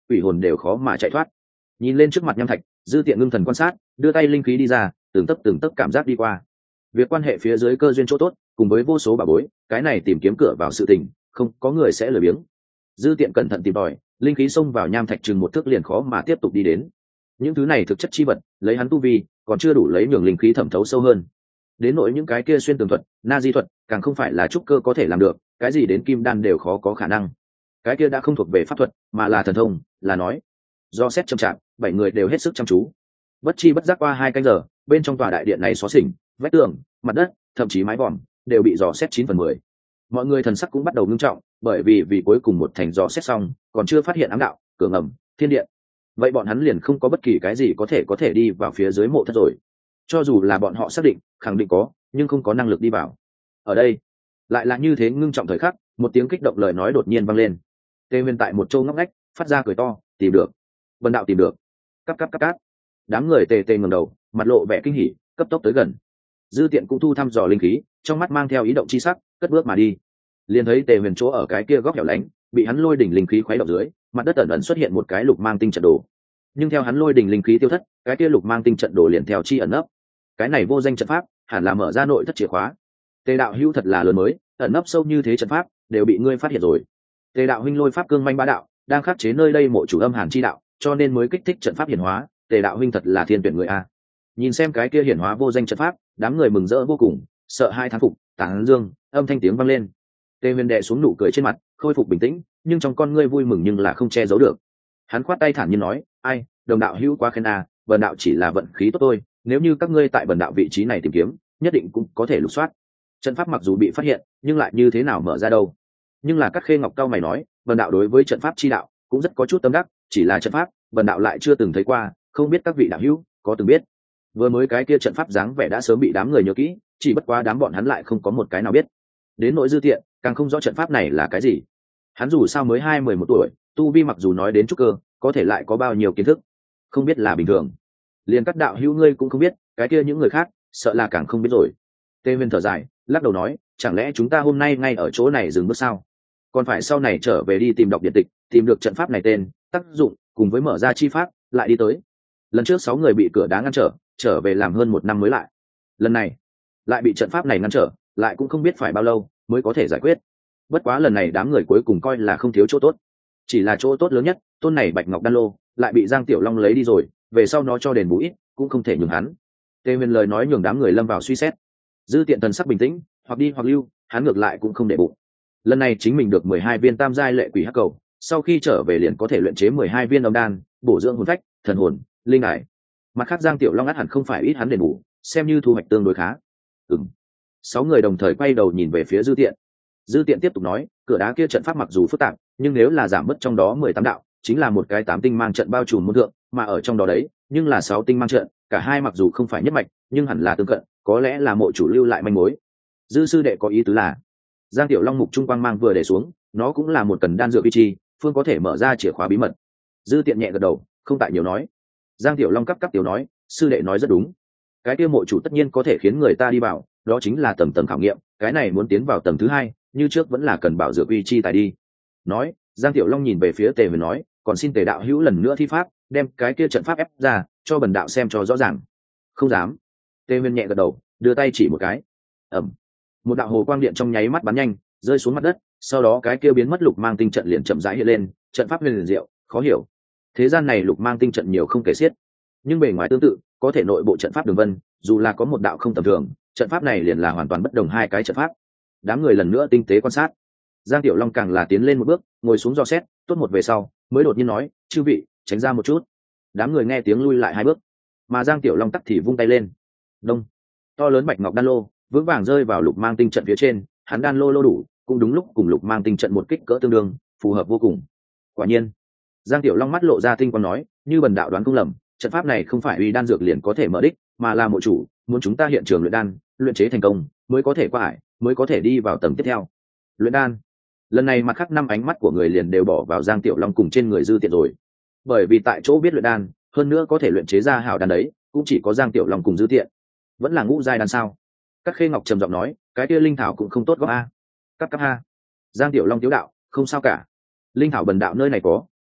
quỷ hồn đều khó mà chạy thoát. Nhìn lên trước mặt nham thạch, dư tiện ngưng thần quan sát, đưa tay linh khí đi ra, từng tấc từng tấc cảm giác đi qua. Việc quan hệ phía dưới cơ duyên chỗ tốt cùng với vô số bà bối, cái này tìm kiếm cửa vào sự tình, không có người sẽ lười biếng. Dư tiện cẩn thận tìm tòi, linh khí xông vào nham thạch chừng một thước liền khó mà tiếp tục đi đến. Những thứ này thực chất chi vật, lấy hắn tu vi còn chưa đủ lấy nhường linh khí thẩm thấu sâu hơn. Đến nỗi những cái kia xuyên tường thuật, na di thuật, càng không phải là trúc cơ có thể làm được, cái gì đến kim đan đều khó có khả năng. Cái kia đã không thuộc về pháp thuật, mà là thần thông, là nói. Do xét chậm chạp, bảy người đều hết sức chăm chú. Bất chi bất giác qua hai canh giờ, bên trong tòa đại điện này xóa xỉnh, vách tường, mặt đất, thậm chí mái vòm, đều bị dò xét chín phần mười. Mọi người thần sắc cũng bắt đầu ngưng trọng, bởi vì vì cuối cùng một thành dò xét xong, còn chưa phát hiện ám đạo, cửa ngầm, thiên điện. Vậy bọn hắn liền không có bất kỳ cái gì có thể có thể đi vào phía dưới mộ thất rồi. Cho dù là bọn họ xác định, khẳng định có, nhưng không có năng lực đi vào. Ở đây, lại là như thế ngưng trọng thời khắc, một tiếng kích động lời nói đột nhiên vang lên. Tề Huyền tại một châu ngóc ngách, phát ra cười to, tìm được. Vân đạo tìm được. Cắp cắp cắp cáp. Đám người tề tề ngẩng đầu, mặt lộ vẻ kinh hỉ, cấp tốc tới gần. Dư tiện cũng thu thăm dò linh khí, trong mắt mang theo ý động chi sắc, cất bước mà đi. Liền thấy Tề Huyền chỗ ở cái kia góc hẻo lánh, bị hắn lôi đỉnh linh khí khuấy động dưới, mặt đất ẩn ẩn xuất hiện một cái lục mang tinh trận đồ. Nhưng theo hắn lôi đỉnh linh khí tiêu thất, cái kia lục mang tinh trận đồ liền theo chi ẩn nấp. Cái này vô danh trận pháp, hẳn là mở ra nội thất chìa khóa. Tề đạo hữu thật là lớn mới, ẩn nấp sâu như thế trận pháp, đều bị ngươi phát hiện rồi. Tề đạo huynh lôi pháp cương manh bá đạo, đang khắc chế nơi đây mộ chủ âm hàn chi đạo, cho nên mới kích thích trận pháp hiển hóa. Tề đạo huynh thật là thiên tuyển người a. Nhìn xem cái kia hiển hóa vô danh trận pháp, đám người mừng rỡ vô cùng, sợ hai thán phục, tán dương, âm thanh tiếng vang lên. Tề Huyền đệ xuống nụ cười trên mặt, khôi phục bình tĩnh, nhưng trong con ngươi vui mừng nhưng là không che giấu được. Hắn khoát tay thản nhiên nói, ai, đồng đạo hữu quá khen a, bần đạo chỉ là vận khí tốt thôi, nếu như các ngươi tại bần đạo vị trí này tìm kiếm, nhất định cũng có thể lục soát. Trận pháp mặc dù bị phát hiện, nhưng lại như thế nào mở ra đâu? Nhưng là các khê ngọc cao mày nói, bần đạo đối với trận pháp chi đạo cũng rất có chút tâm đắc, chỉ là trận pháp, bần đạo lại chưa từng thấy qua, không biết các vị đạo hữu có từng biết. Vừa mới cái kia trận pháp dáng vẻ đã sớm bị đám người nhớ kỹ, chỉ bất quá đám bọn hắn lại không có một cái nào biết. Đến nỗi dư tiện, càng không rõ trận pháp này là cái gì. Hắn dù sao mới hai mười một tuổi, tu vi mặc dù nói đến trúc cơ, có thể lại có bao nhiêu kiến thức, không biết là bình thường. Liền các đạo hữu ngươi cũng không biết, cái kia những người khác sợ là càng không biết rồi. Tề Huyền thở dài, lắc đầu nói, chẳng lẽ chúng ta hôm nay ngay ở chỗ này dừng bước sao? Còn phải sau này trở về đi tìm đọc điện tịch, tìm được trận pháp này tên, tác dụng, cùng với mở ra chi pháp, lại đi tới. Lần trước sáu người bị cửa đá ngăn trở, trở về làm hơn một năm mới lại. Lần này lại bị trận pháp này ngăn trở, lại cũng không biết phải bao lâu mới có thể giải quyết. Bất quá lần này đám người cuối cùng coi là không thiếu chỗ tốt, chỉ là chỗ tốt lớn nhất, tôn này bạch ngọc đan lô lại bị Giang Tiểu Long lấy đi rồi, về sau nó cho đền bù ít cũng không thể nhường hắn. Tề Huyền lời nói nhường đám người lâm vào suy xét. Dư tiện thần sắc bình tĩnh, hoặc đi hoặc lưu, hắn ngược lại cũng không để bụng. Lần này chính mình được mười hai viên tam giai lệ quỷ hắc cầu, sau khi trở về liền có thể luyện chế mười hai viên âm đan, bổ dưỡng hồn phách, thần hồn, linh ải. Mặt khác Giang Tiểu Long ắt hẳn không phải ít hắn đền bù, xem như thu hoạch tương đối khá. Ừm. Sáu người đồng thời quay đầu nhìn về phía Dư Tiện. Dư Tiện tiếp tục nói, cửa đá kia trận pháp mặc dù phức tạp, nhưng nếu là giảm mất trong đó mười tám đạo, chính là một cái tám tinh mang trận bao trùm môn thượng, mà ở trong đó đấy, nhưng là sáu tinh mang trận, cả hai mặc dù không phải nhất mạch, nhưng hẳn là tương cận, có lẽ là mộ chủ lưu lại manh mối. Dư sư đệ có ý tứ là, Giang Tiểu Long mục trung quang mang vừa để xuống, nó cũng là một cần đan dược vị chi, phương có thể mở ra chìa khóa bí mật. Dư Tiện nhẹ gật đầu, không tại nhiều nói. Giang Tiểu Long cắp cắp tiểu nói, sư đệ nói rất đúng. Cái kia mộ chủ tất nhiên có thể khiến người ta đi vào, đó chính là tầng tầng khảo nghiệm, cái này muốn tiến vào tầng thứ hai, như trước vẫn là cần bảo dược uy chi tài đi. Nói, Giang Tiểu Long nhìn về phía Tề Huyền nói, còn xin Tề đạo hữu lần nữa thi pháp, đem cái kia trận pháp ép ra, cho bần đạo xem cho rõ ràng. Không dám. Tề Huyền nhẹ gật đầu, đưa tay chỉ một cái. Ầm. Một đạo hồ quang điện trong nháy mắt bắn nhanh, rơi xuống mặt đất, sau đó cái kia biến mất lục mang tinh trận liền chậm rãi hiện lên, trận pháp huyền liền diệu, khó hiểu. Thế gian này lục mang tinh trận nhiều không kể xiết, nhưng bề ngoài tương tự, có thể nội bộ trận pháp đường vân, dù là có một đạo không tầm thường, trận pháp này liền là hoàn toàn bất đồng hai cái trận pháp. Đám người lần nữa tinh tế quan sát. Giang Tiểu Long càng là tiến lên một bước, ngồi xuống dò xét, tốt một về sau, mới đột nhiên nói, chư vị, tránh ra một chút. Đám người nghe tiếng lui lại hai bước, mà Giang Tiểu Long tắc thì vung tay lên. Đông, to lớn bạch ngọc đan lô vững vàng rơi vào lục mang tinh trận phía trên, hắn đan lô lô đủ, cũng đúng lúc cùng lục mang tinh trận một kích cỡ tương đương, phù hợp vô cùng. Quả nhiên, Giang Tiểu Long mắt lộ ra tinh quang nói, như bần đạo đoán không lầm, trận pháp này không phải uy đan dược liền có thể mở đích, mà là mộ chủ muốn chúng ta hiện trường luyện đan, luyện chế thành công mới có thể qua ải, mới có thể đi vào tầng tiếp theo. Luyện đan. Lần này mặt khác năm ánh mắt của người liền đều bỏ vào Giang Tiểu Long cùng trên người Dư Tiện rồi, bởi vì tại chỗ biết luyện đan, hơn nữa có thể luyện chế ra hảo đan đấy, cũng chỉ có Giang Tiểu Long cùng Dư Tiện. Vẫn là ngũ giai đan sao? Các Khê Ngọc trầm giọng nói, cái kia linh thảo cũng không tốt góp a. Các cấp ha. Giang Tiểu Long tiếu đạo, không sao cả. Linh thảo bần đạo nơi này có,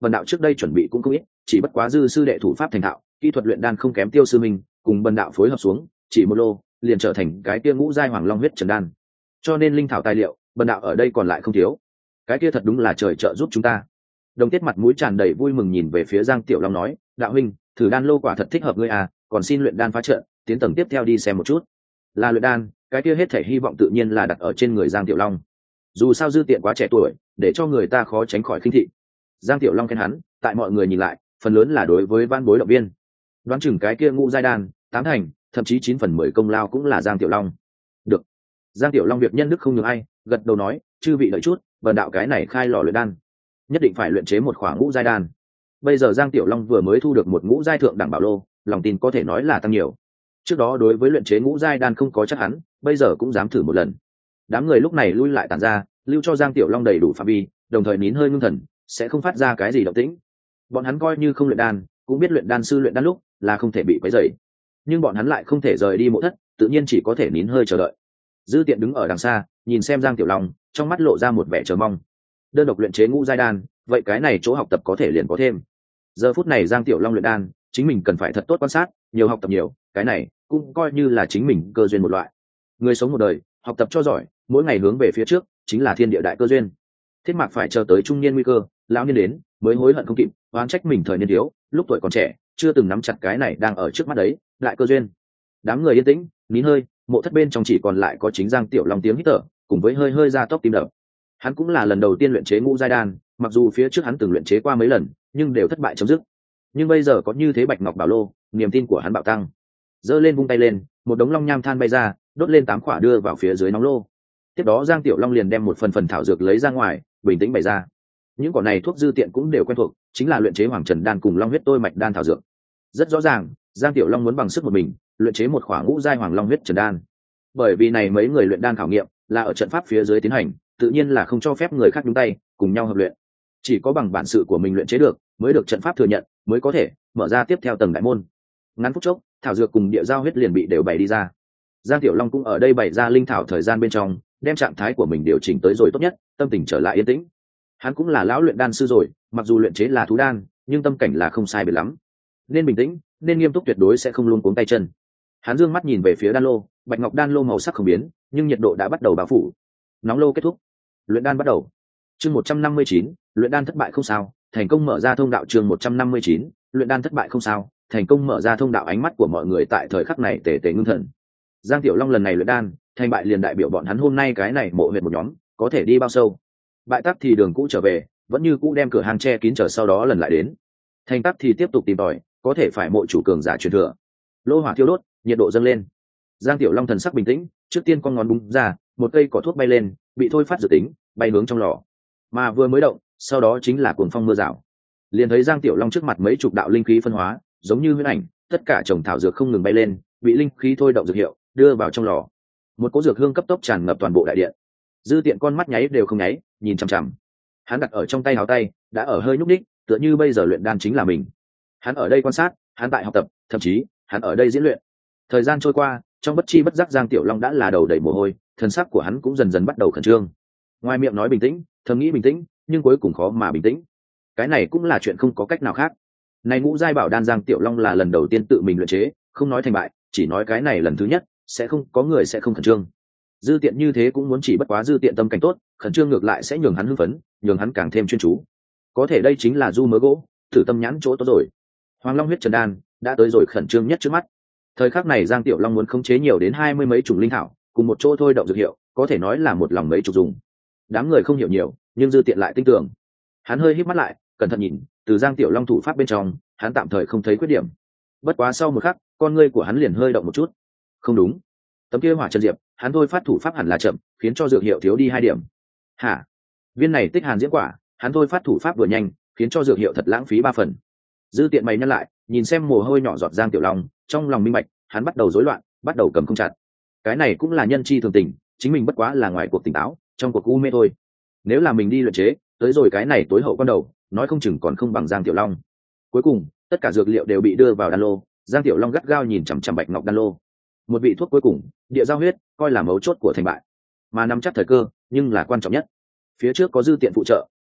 bần đạo trước đây chuẩn bị cũng không ít, chỉ bất quá dư sư đệ thủ pháp thành thạo, kỹ thuật luyện đan không kém Tiêu sư minh, cùng bần đạo phối hợp xuống, chỉ một lô liền trở thành cái kia ngũ giai hoàng long huyết trần đan. Cho nên linh thảo tài liệu, bần đạo ở đây còn lại không thiếu. Cái kia thật đúng là trời trợ giúp chúng ta. Đồng Tiết mặt mũi tràn đầy vui mừng nhìn về phía Giang Tiểu Long nói, đạo huynh, thử đan lô quả thật thích hợp ngươi à, còn xin luyện đan phá trận, tiến tầng tiếp theo đi xem một chút. Là luyện đan, cái kia hết thể hy vọng tự nhiên là đặt ở trên người Giang Tiểu Long. Dù sao dư tiện quá trẻ tuổi, để cho người ta khó tránh khỏi khinh thị. Giang Tiểu Long khen hắn, tại mọi người nhìn lại, phần lớn là đối với van bối động viên. Đoán chừng cái kia ngũ giai đan, tám thành, thậm chí chín phần mười công lao cũng là Giang Tiểu Long. Được. Giang Tiểu Long việc nhân đức không nhường ai, gật đầu nói, chư vị đợi chút, bần đạo cái này khai lò luyện đan, nhất định phải luyện chế một khoảng ngũ giai đan. Bây giờ Giang Tiểu Long vừa mới thu được một ngũ giai thượng đẳng bảo lô, lòng tin có thể nói là tăng nhiều. Trước đó đối với luyện chế ngũ giai đan không có chắc hắn, bây giờ cũng dám thử một lần. Đám người lúc này lui lại tản ra, lưu cho Giang Tiểu Long đầy đủ phạm vi, đồng thời nín hơi ngưng thần, sẽ không phát ra cái gì động tĩnh. Bọn hắn coi như không luyện đan, cũng biết luyện đan sư luyện đan lúc là không thể bị quấy rầy. Nhưng bọn hắn lại không thể rời đi mộ thất, tự nhiên chỉ có thể nín hơi chờ đợi. Dư Tiện đứng ở đằng xa, nhìn xem Giang Tiểu Long, trong mắt lộ ra một vẻ chờ mong. Đơn độc luyện chế ngũ giai đan, vậy cái này chỗ học tập có thể liền có thêm. Giờ phút này Giang Tiểu Long luyện đan, chính mình cần phải thật tốt quan sát, nhiều học tập nhiều, cái này cũng coi như là chính mình cơ duyên một loại. Người sống một đời, học tập cho giỏi, mỗi ngày hướng về phía trước, chính là thiên địa đại cơ duyên. Thiết Mạc phải chờ tới trung niên nguy cơ, lão niên đến, mới hối hận không kịp, oán trách mình thời niên thiếu, lúc tuổi còn trẻ, chưa từng nắm chặt cái này đang ở trước mắt đấy, đại cơ duyên. Đám người yên tĩnh, nín hơi, mộ thất bên trong chỉ còn lại có chính Giang Tiểu Long tiếng hít thở, cùng với hơi hơi ra tốc tim đập. Hắn cũng là lần đầu tiên luyện chế ngũ giai đan, mặc dù phía trước hắn từng luyện chế qua mấy lần, nhưng đều thất bại chấm dứt. Nhưng bây giờ có như thế bạch ngọc bảo lô, niềm tin của hắn bạo tăng. Giơ lên vung tay lên, một đống long nham than bay ra, đốt lên tám quả đưa vào phía dưới nóng lô. Tiếp đó Giang Tiểu Long liền đem một phần phần thảo dược lấy ra ngoài, bình tĩnh bày ra. Những quả này thuốc Dư Tiện cũng đều quen thuộc, chính là luyện chế hoàng trần đan cùng long huyết tôi mạch đan thảo dược. Rất rõ ràng, Giang Tiểu Long muốn bằng sức một mình luyện chế một quả ngũ giai hoàng long huyết trần đan. Bởi vì này mấy người luyện đan khảo nghiệm là ở trận pháp phía dưới tiến hành, tự nhiên là không cho phép người khác nhúng tay, cùng nhau hợp luyện. Chỉ có bằng bản sự của mình luyện chế được, mới được trận pháp thừa nhận, mới có thể mở ra tiếp theo tầng đại môn. Ngắn phút chốc, thảo dược cùng địa giao huyết liền bị đều bày đi ra. Giang Tiểu Long cũng ở đây bày ra linh thảo thời gian bên trong, đem trạng thái của mình điều chỉnh tới rồi tốt nhất, tâm tình trở lại yên tĩnh. Hắn cũng là lão luyện đan sư rồi, mặc dù luyện chế là thú đan, nhưng tâm cảnh là không sai biệt lắm. Nên bình tĩnh, nên nghiêm túc, tuyệt đối sẽ không luống cuống tay chân. Hắn dương mắt nhìn về phía đan lô, bạch ngọc đan lô màu sắc không biến, nhưng nhiệt độ đã bắt đầu bao phủ. Nóng lô kết thúc, luyện đan bắt đầu. Chương một trăm năm mươi chín, luyện đan thất bại không sao, thành công mở ra thông đạo. Chương một trăm năm mươi chín, luyện đan thất bại không sao, thành công mở ra thông đạo. Ánh mắt của mọi người tại thời khắc này tề tề ngưng thần. Giang Tiểu Long lần này luyện đan, thành bại liền đại biểu bọn hắn hôm nay cái này mộ huyệt một nhóm, có thể đi bao sâu. Bại tắc thì đường cũ trở về, vẫn như cũ đem cửa hàng che kín, chờ sau đó lần lại đến. Thành tắc thì tiếp tục tìm tòi, có thể phải mộ chủ cường giả truyền thừa. Lô hỏa thiêu đốt, nhiệt độ dâng lên. Giang Tiểu Long thần sắc bình tĩnh, trước tiên con ngón búng ra, một cây cỏ thuốc bay lên, bị thôi phát dự tính, bay hướng trong lò. Mà vừa mới động, sau đó chính là cuồng phong mưa rào. Liền thấy Giang Tiểu Long trước mặt mấy chục đạo linh khí phân hóa, giống như huyễn ảnh, tất cả trồng thảo dược không ngừng bay lên, bị linh khí thôi động dược hiệu đưa vào trong lò. Một cỗ dược hương cấp tốc tràn ngập toàn bộ đại điện. Dư Tiện con mắt nháy đều không nháy, nhìn chằm chằm. Hắn đặt ở trong tay háo tay, đã ở hơi nhúc nhích, tựa như bây giờ luyện đan chính là mình. Hắn ở đây quan sát, hắn tại học tập, thậm chí hắn ở đây diễn luyện. Thời gian trôi qua, trong bất chi bất giác Giang Tiểu Long đã là đầu đầy mồ hôi, thân sắc của hắn cũng dần dần bắt đầu khẩn trương. Ngoài miệng nói bình tĩnh, thầm nghĩ bình tĩnh, nhưng cuối cùng khó mà bình tĩnh. Cái này cũng là chuyện không có cách nào khác. Này ngũ giai bảo đan Giang Tiểu Long là lần đầu tiên tự mình luyện chế, không nói thành bại, chỉ nói cái này lần thứ nhất, sẽ không có người sẽ không khẩn trương. Dư Tiện như thế cũng muốn, chỉ bất quá Dư Tiện tâm cảnh tốt, khẩn trương ngược lại sẽ nhường hắn hưng phấn, nhường hắn càng thêm chuyên chú. Có thể đây chính là du mớ gỗ, thử tâm nhãn chỗ tốt rồi. Hoàng Long huyết trần đan đã tới rồi khẩn trương nhất trước mắt. Thời khắc này Giang Tiểu Long muốn khống chế nhiều đến hai mươi mấy chủng linh thảo, cùng một chỗ thôi động dược hiệu, có thể nói là một lòng mấy chục dùng. Đám người không hiểu nhiều, nhưng Dư Tiện lại tin tưởng. Hắn hơi híp mắt lại, cẩn thận nhìn, từ Giang Tiểu Long thủ pháp bên trong, hắn tạm thời không thấy khuyết điểm. Bất quá sau một khắc, con ngươi của hắn liền hơi động một chút. Không đúng, tấm kia hỏa chân diệp, hắn thôi phát thủ pháp hẳn là chậm, khiến cho dược hiệu thiếu đi hai điểm. Hả? Viên này tích hàn diễn quả, hắn thôi phát thủ pháp vừa nhanh, khiến cho dược hiệu thật lãng phí ba phần. Dư Tiện mày nhăn lại, nhìn xem mồ hôi nhỏ giọt Giang Tiểu Long, trong lòng minh bạch, hắn bắt đầu rối loạn, bắt đầu cầm không chặt. Cái này cũng là nhân chi thường tình, chính mình bất quá là ngoài cuộc tỉnh táo, trong cuộc u mê thôi. Nếu là mình đi luyện chế, tới rồi cái này tối hậu con đầu, nói không chừng còn không bằng Giang Tiểu Long. Cuối cùng, tất cả dược liệu đều bị đưa vào đan lô, Giang Tiểu Long gắt gao nhìn chằm chằm bạch ngọc đan lô. Một vị thuốc cuối cùng, địa giao huyết, coi là mấu chốt của thành bại, mà nắm chắc thời cơ, nhưng là quan trọng nhất. Phía trước có Dư Tiện phụ trợ,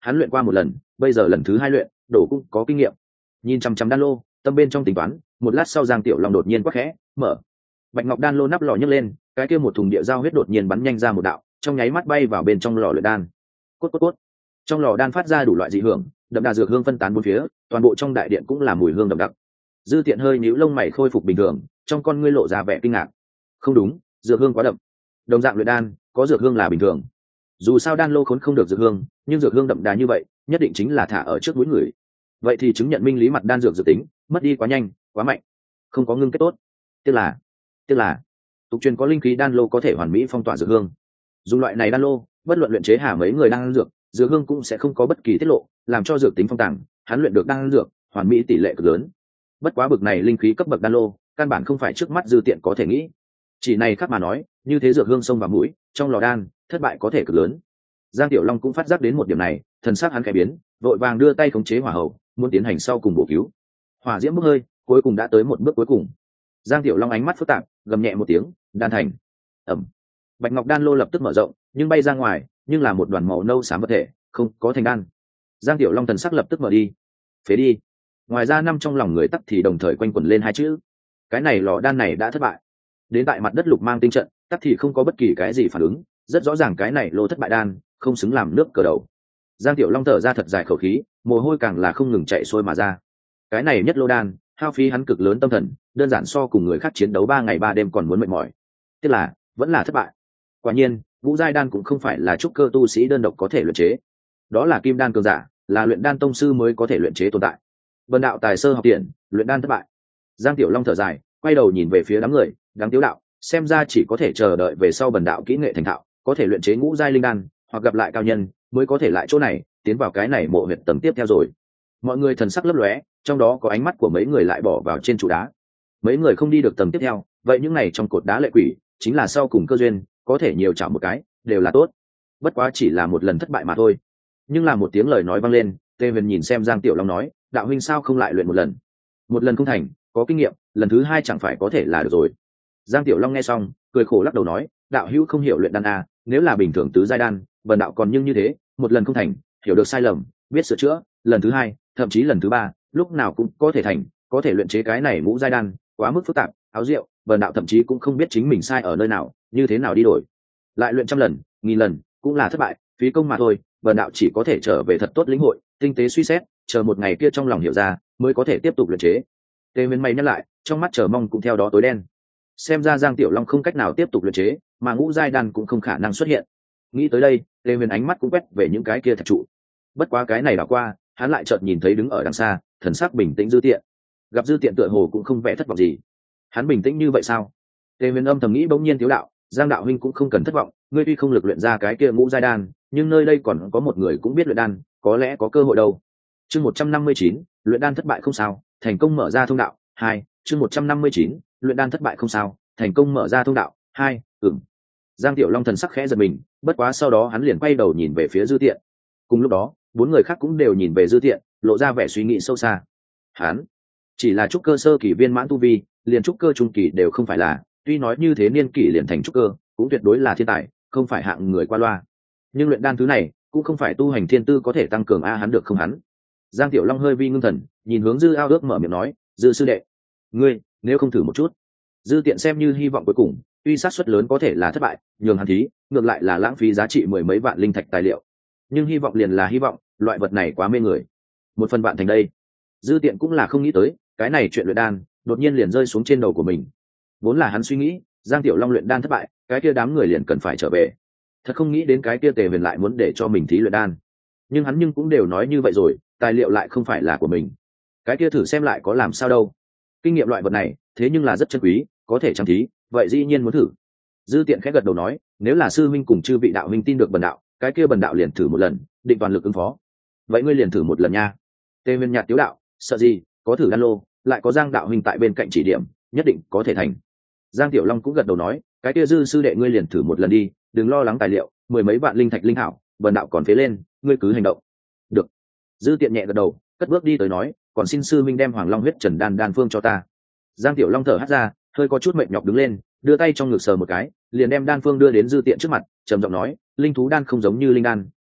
hắn luyện qua một lần, bây giờ lần thứ hai luyện, đổ cũng có kinh nghiệm. Nhìn chăm chăm đan lô, tâm bên trong tính toán, một lát sau Giang Tiểu Long đột nhiên quát khẽ, mở. Bạch ngọc đan lô nắp lò nhấc lên, cái kia một thùng địa giao huyết đột nhiên bắn nhanh ra một đạo, trong nháy mắt bay vào bên trong lò luyện đan. Cốt cốt cốt. Trong lò đan phát ra đủ loại dị hưởng, đậm đà dược hương phân tán bốn phía, toàn bộ trong đại điện cũng là mùi hương đậm đặc. Dư Tiện hơi nhíu lông mày khôi phục bình thường, trong con ngươi lộ ra vẻ kinh ngạc. Không đúng, dược hương quá đậm. Đồng dạng luyện đan, có dược hương là bình thường. Dù sao đan lô khốn không được dược hương, nhưng dược hương đậm đà như vậy, nhất định chính là thả ở trước mũi người. Vậy thì chứng nhận minh lý mặt đan dược dự tính, mất đi quá nhanh, quá mạnh, không có ngưng kết tốt. Tức là, tức là, tục truyền có linh khí đan lô có thể hoàn mỹ phong tỏa dược hương. Dùng loại này đan lô, bất luận luyện chế hà mấy người đan dược, dược hương cũng sẽ không có bất kỳ tiết lộ, làm cho dược tính phong tàng, hắn luyện được đan dược, hoàn mỹ tỷ lệ cực lớn. Bất quá bực này linh khí cấp bậc đan lô, căn bản không phải trước mắt Dư Tiện có thể nghĩ. Chỉ này khác mà nói, như thế dược hương xông vào mũi, trong lò đan, thất bại có thể cực lớn. Giang Tiểu Long cũng phát giác đến một điểm này, thần sắc hắn khẽ biến, vội vàng đưa tay khống chế hỏa hầu, muốn tiến hành sau cùng bổ cứu. Hỏa diễm bốc hơi, cuối cùng đã tới một bước cuối cùng. Giang Tiểu Long ánh mắt phức tạp, gầm nhẹ một tiếng, đan thành. Ẩm. Bạch ngọc đan lô lập tức mở rộng, nhưng bay ra ngoài, nhưng là một đoàn màu nâu xám vật thể, không có thành đan. Giang Tiểu Long thần sắc lập tức mở đi. Phế đi. Ngoài ra năm trong lòng người tắc thì đồng thời quanh quẩn lên hai chữ. Cái này lò đan này đã thất bại. Đến tại mặt đất lục mang tinh trận, tắc thì không có bất kỳ cái gì phản ứng, rất rõ ràng cái này lô thất bại đan, không xứng làm nước cờ đầu. Giang Tiểu Long thở ra thật dài khẩu khí, mồ hôi càng là không ngừng chạy xuôi mà ra. Cái này nhất lô đan, hao phí hắn cực lớn tâm thần, đơn giản so cùng người khác chiến đấu ba ngày ba đêm còn muốn mệt mỏi. Tức là, vẫn là thất bại. Quả nhiên, ngũ giai đan cũng không phải là trúc cơ tu sĩ đơn độc có thể luyện chế. Đó là kim đan cường giả, là luyện đan tông sư mới có thể luyện chế tồn tại. Vân đạo tài sơ học tiền, luyện đan thất bại. Giang Tiểu Long thở dài, quay đầu nhìn về phía đám người, đáng tiếu đạo, xem ra chỉ có thể chờ đợi về sau bần đạo kỹ nghệ thành thạo, có thể luyện chế ngũ giai linh đan, hoặc gặp lại cao nhân, mới có thể lại chỗ này, tiến vào cái này mộ huyệt tầng tiếp theo rồi. Mọi người thần sắc lấp lóe, trong đó có ánh mắt của mấy người lại bỏ vào trên trụ đá. Mấy người không đi được tầng tiếp theo, vậy những này trong cột đá lệ quỷ, chính là sau cùng cơ duyên, có thể nhiều chảo một cái, đều là tốt. Bất quá chỉ là một lần thất bại mà thôi. Nhưng là một tiếng lời nói vang lên, Tề Huyền nhìn xem Giang Tiểu Long nói, đạo huynh sao không lại luyện một lần? Một lần không thành, có kinh nghiệm, lần thứ hai chẳng phải có thể là được rồi. Giang Tiểu Long nghe xong, cười khổ lắc đầu nói, đạo hữu không hiểu luyện đan a, nếu là bình thường tứ giai đan, bần đạo còn nhưng như thế, một lần không thành, hiểu được sai lầm, biết sửa chữa, lần thứ hai, thậm chí lần thứ ba, lúc nào cũng có thể thành, có thể luyện chế cái này ngũ giai đan, quá mức phức tạp, áo rượu, bần đạo thậm chí cũng không biết chính mình sai ở nơi nào, như thế nào đi đổi. Lại luyện trăm lần, nghìn lần, cũng là thất bại, phí công mà thôi, bần đạo chỉ có thể trở về thật tốt lĩnh hội, tinh tế suy xét, chờ một ngày kia trong lòng hiểu ra, mới có thể tiếp tục luyện chế. Tề Nguyên mày nhắc lại, trong mắt chờ mong cũng theo đó tối đen. Xem ra Giang Tiểu Long không cách nào tiếp tục luyện chế, mà ngũ giai đan cũng không khả năng xuất hiện. Nghĩ tới đây, Tề Nguyên ánh mắt cũng quét về những cái kia thạch trụ. Bất quá cái này đảo qua, hắn lại chợt nhìn thấy đứng ở đằng xa, thần sắc bình tĩnh Dư Tiện. Gặp Dư Tiện tựa hồ cũng không vẻ thất vọng gì. Hắn bình tĩnh như vậy sao? Tề Nguyên âm thầm nghĩ bỗng nhiên thiếu đạo, Giang đạo huynh cũng không cần thất vọng, ngươi tuy không lực luyện ra cái kia ngũ giai đan, nhưng nơi đây còn có một người cũng biết luyện đan, có lẽ có cơ hội đâu. Chương một trăm năm mươi chín, luyện đan thất bại không sao, thành công mở ra thông đạo. Hai, chương một trăm năm mươi chín, luyện đan thất bại không sao, thành công mở ra thông đạo. Hai, ừm. Giang Tiểu Long thần sắc khẽ giật mình, bất quá sau đó hắn liền quay đầu nhìn về phía Dư Tiện. Cùng lúc đó, bốn người khác cũng đều nhìn về Dư Tiện, lộ ra vẻ suy nghĩ sâu xa. Hắn chỉ là trúc cơ sơ kỳ viên mãn tu vi, liền trúc cơ trung kỳ đều không phải là, tuy nói như thế niên kỷ liền thành trúc cơ, cũng tuyệt đối là thiên tài, không phải hạng người qua loa. Nhưng luyện đan thứ này, cũng không phải tu hành thiên tư có thể tăng cường a hắn được không hắn. Giang Tiểu Long hơi vi ngưng thần, nhìn hướng Dư Ao ước mở miệng nói, Dư sư đệ, ngươi nếu không thử một chút. Dư Tiện xem như hy vọng cuối cùng, tuy xác suất lớn có thể là thất bại, nhường hắn thí, ngược lại là lãng phí giá trị mười mấy vạn linh thạch tài liệu. Nhưng hy vọng liền là hy vọng, loại vật này quá mê người. Một phần vạn thành đây. Dư Tiện cũng là không nghĩ tới, cái này chuyện luyện đan, đột nhiên liền rơi xuống trên đầu của mình. Vốn là hắn suy nghĩ, Giang Tiểu Long luyện đan thất bại, cái kia đám người liền cần phải trở về. Thật không nghĩ đến cái kia Tề Huyền lại muốn để cho mình thí luyện đan. Nhưng hắn nhưng cũng đều nói như vậy rồi, tài liệu lại không phải là của mình. Cái kia thử xem lại có làm sao đâu. Kinh nghiệm loại vật này, thế nhưng là rất chân quý, có thể chăm thí, vậy dĩ nhiên muốn thử. Dư Tiện khẽ gật đầu nói, nếu là sư huynh cùng chư vị đạo huynh tin được bần đạo, cái kia bần đạo liền thử một lần, định toàn lực ứng phó. Vậy ngươi liền thử một lần nha. Tề Huyền nhạt tiếu đạo, sợ gì, có thử đan lô, lại có Giang đạo huynh tại bên cạnh chỉ điểm, nhất định có thể thành. Giang Tiểu Long cũng gật đầu nói, cái kia Dư sư đệ ngươi liền thử một lần đi, đừng lo lắng tài liệu, mười mấy vạn linh thạch linh hảo, bần đạo còn phế lên, ngươi cứ hành động. Được. Dư Tiện nhẹ gật đầu, cất bước đi tới nói, còn xin sư minh đem Hoàng Long huyết trần đan đan phương cho ta. Giang Tiểu Long thở hắt ra, hơi có chút mệt nhọc đứng lên, đưa tay trong ngực sờ một cái, liền đem đan phương đưa đến Dư Tiện trước mặt, trầm giọng nói, linh thú đan không giống như linh đan,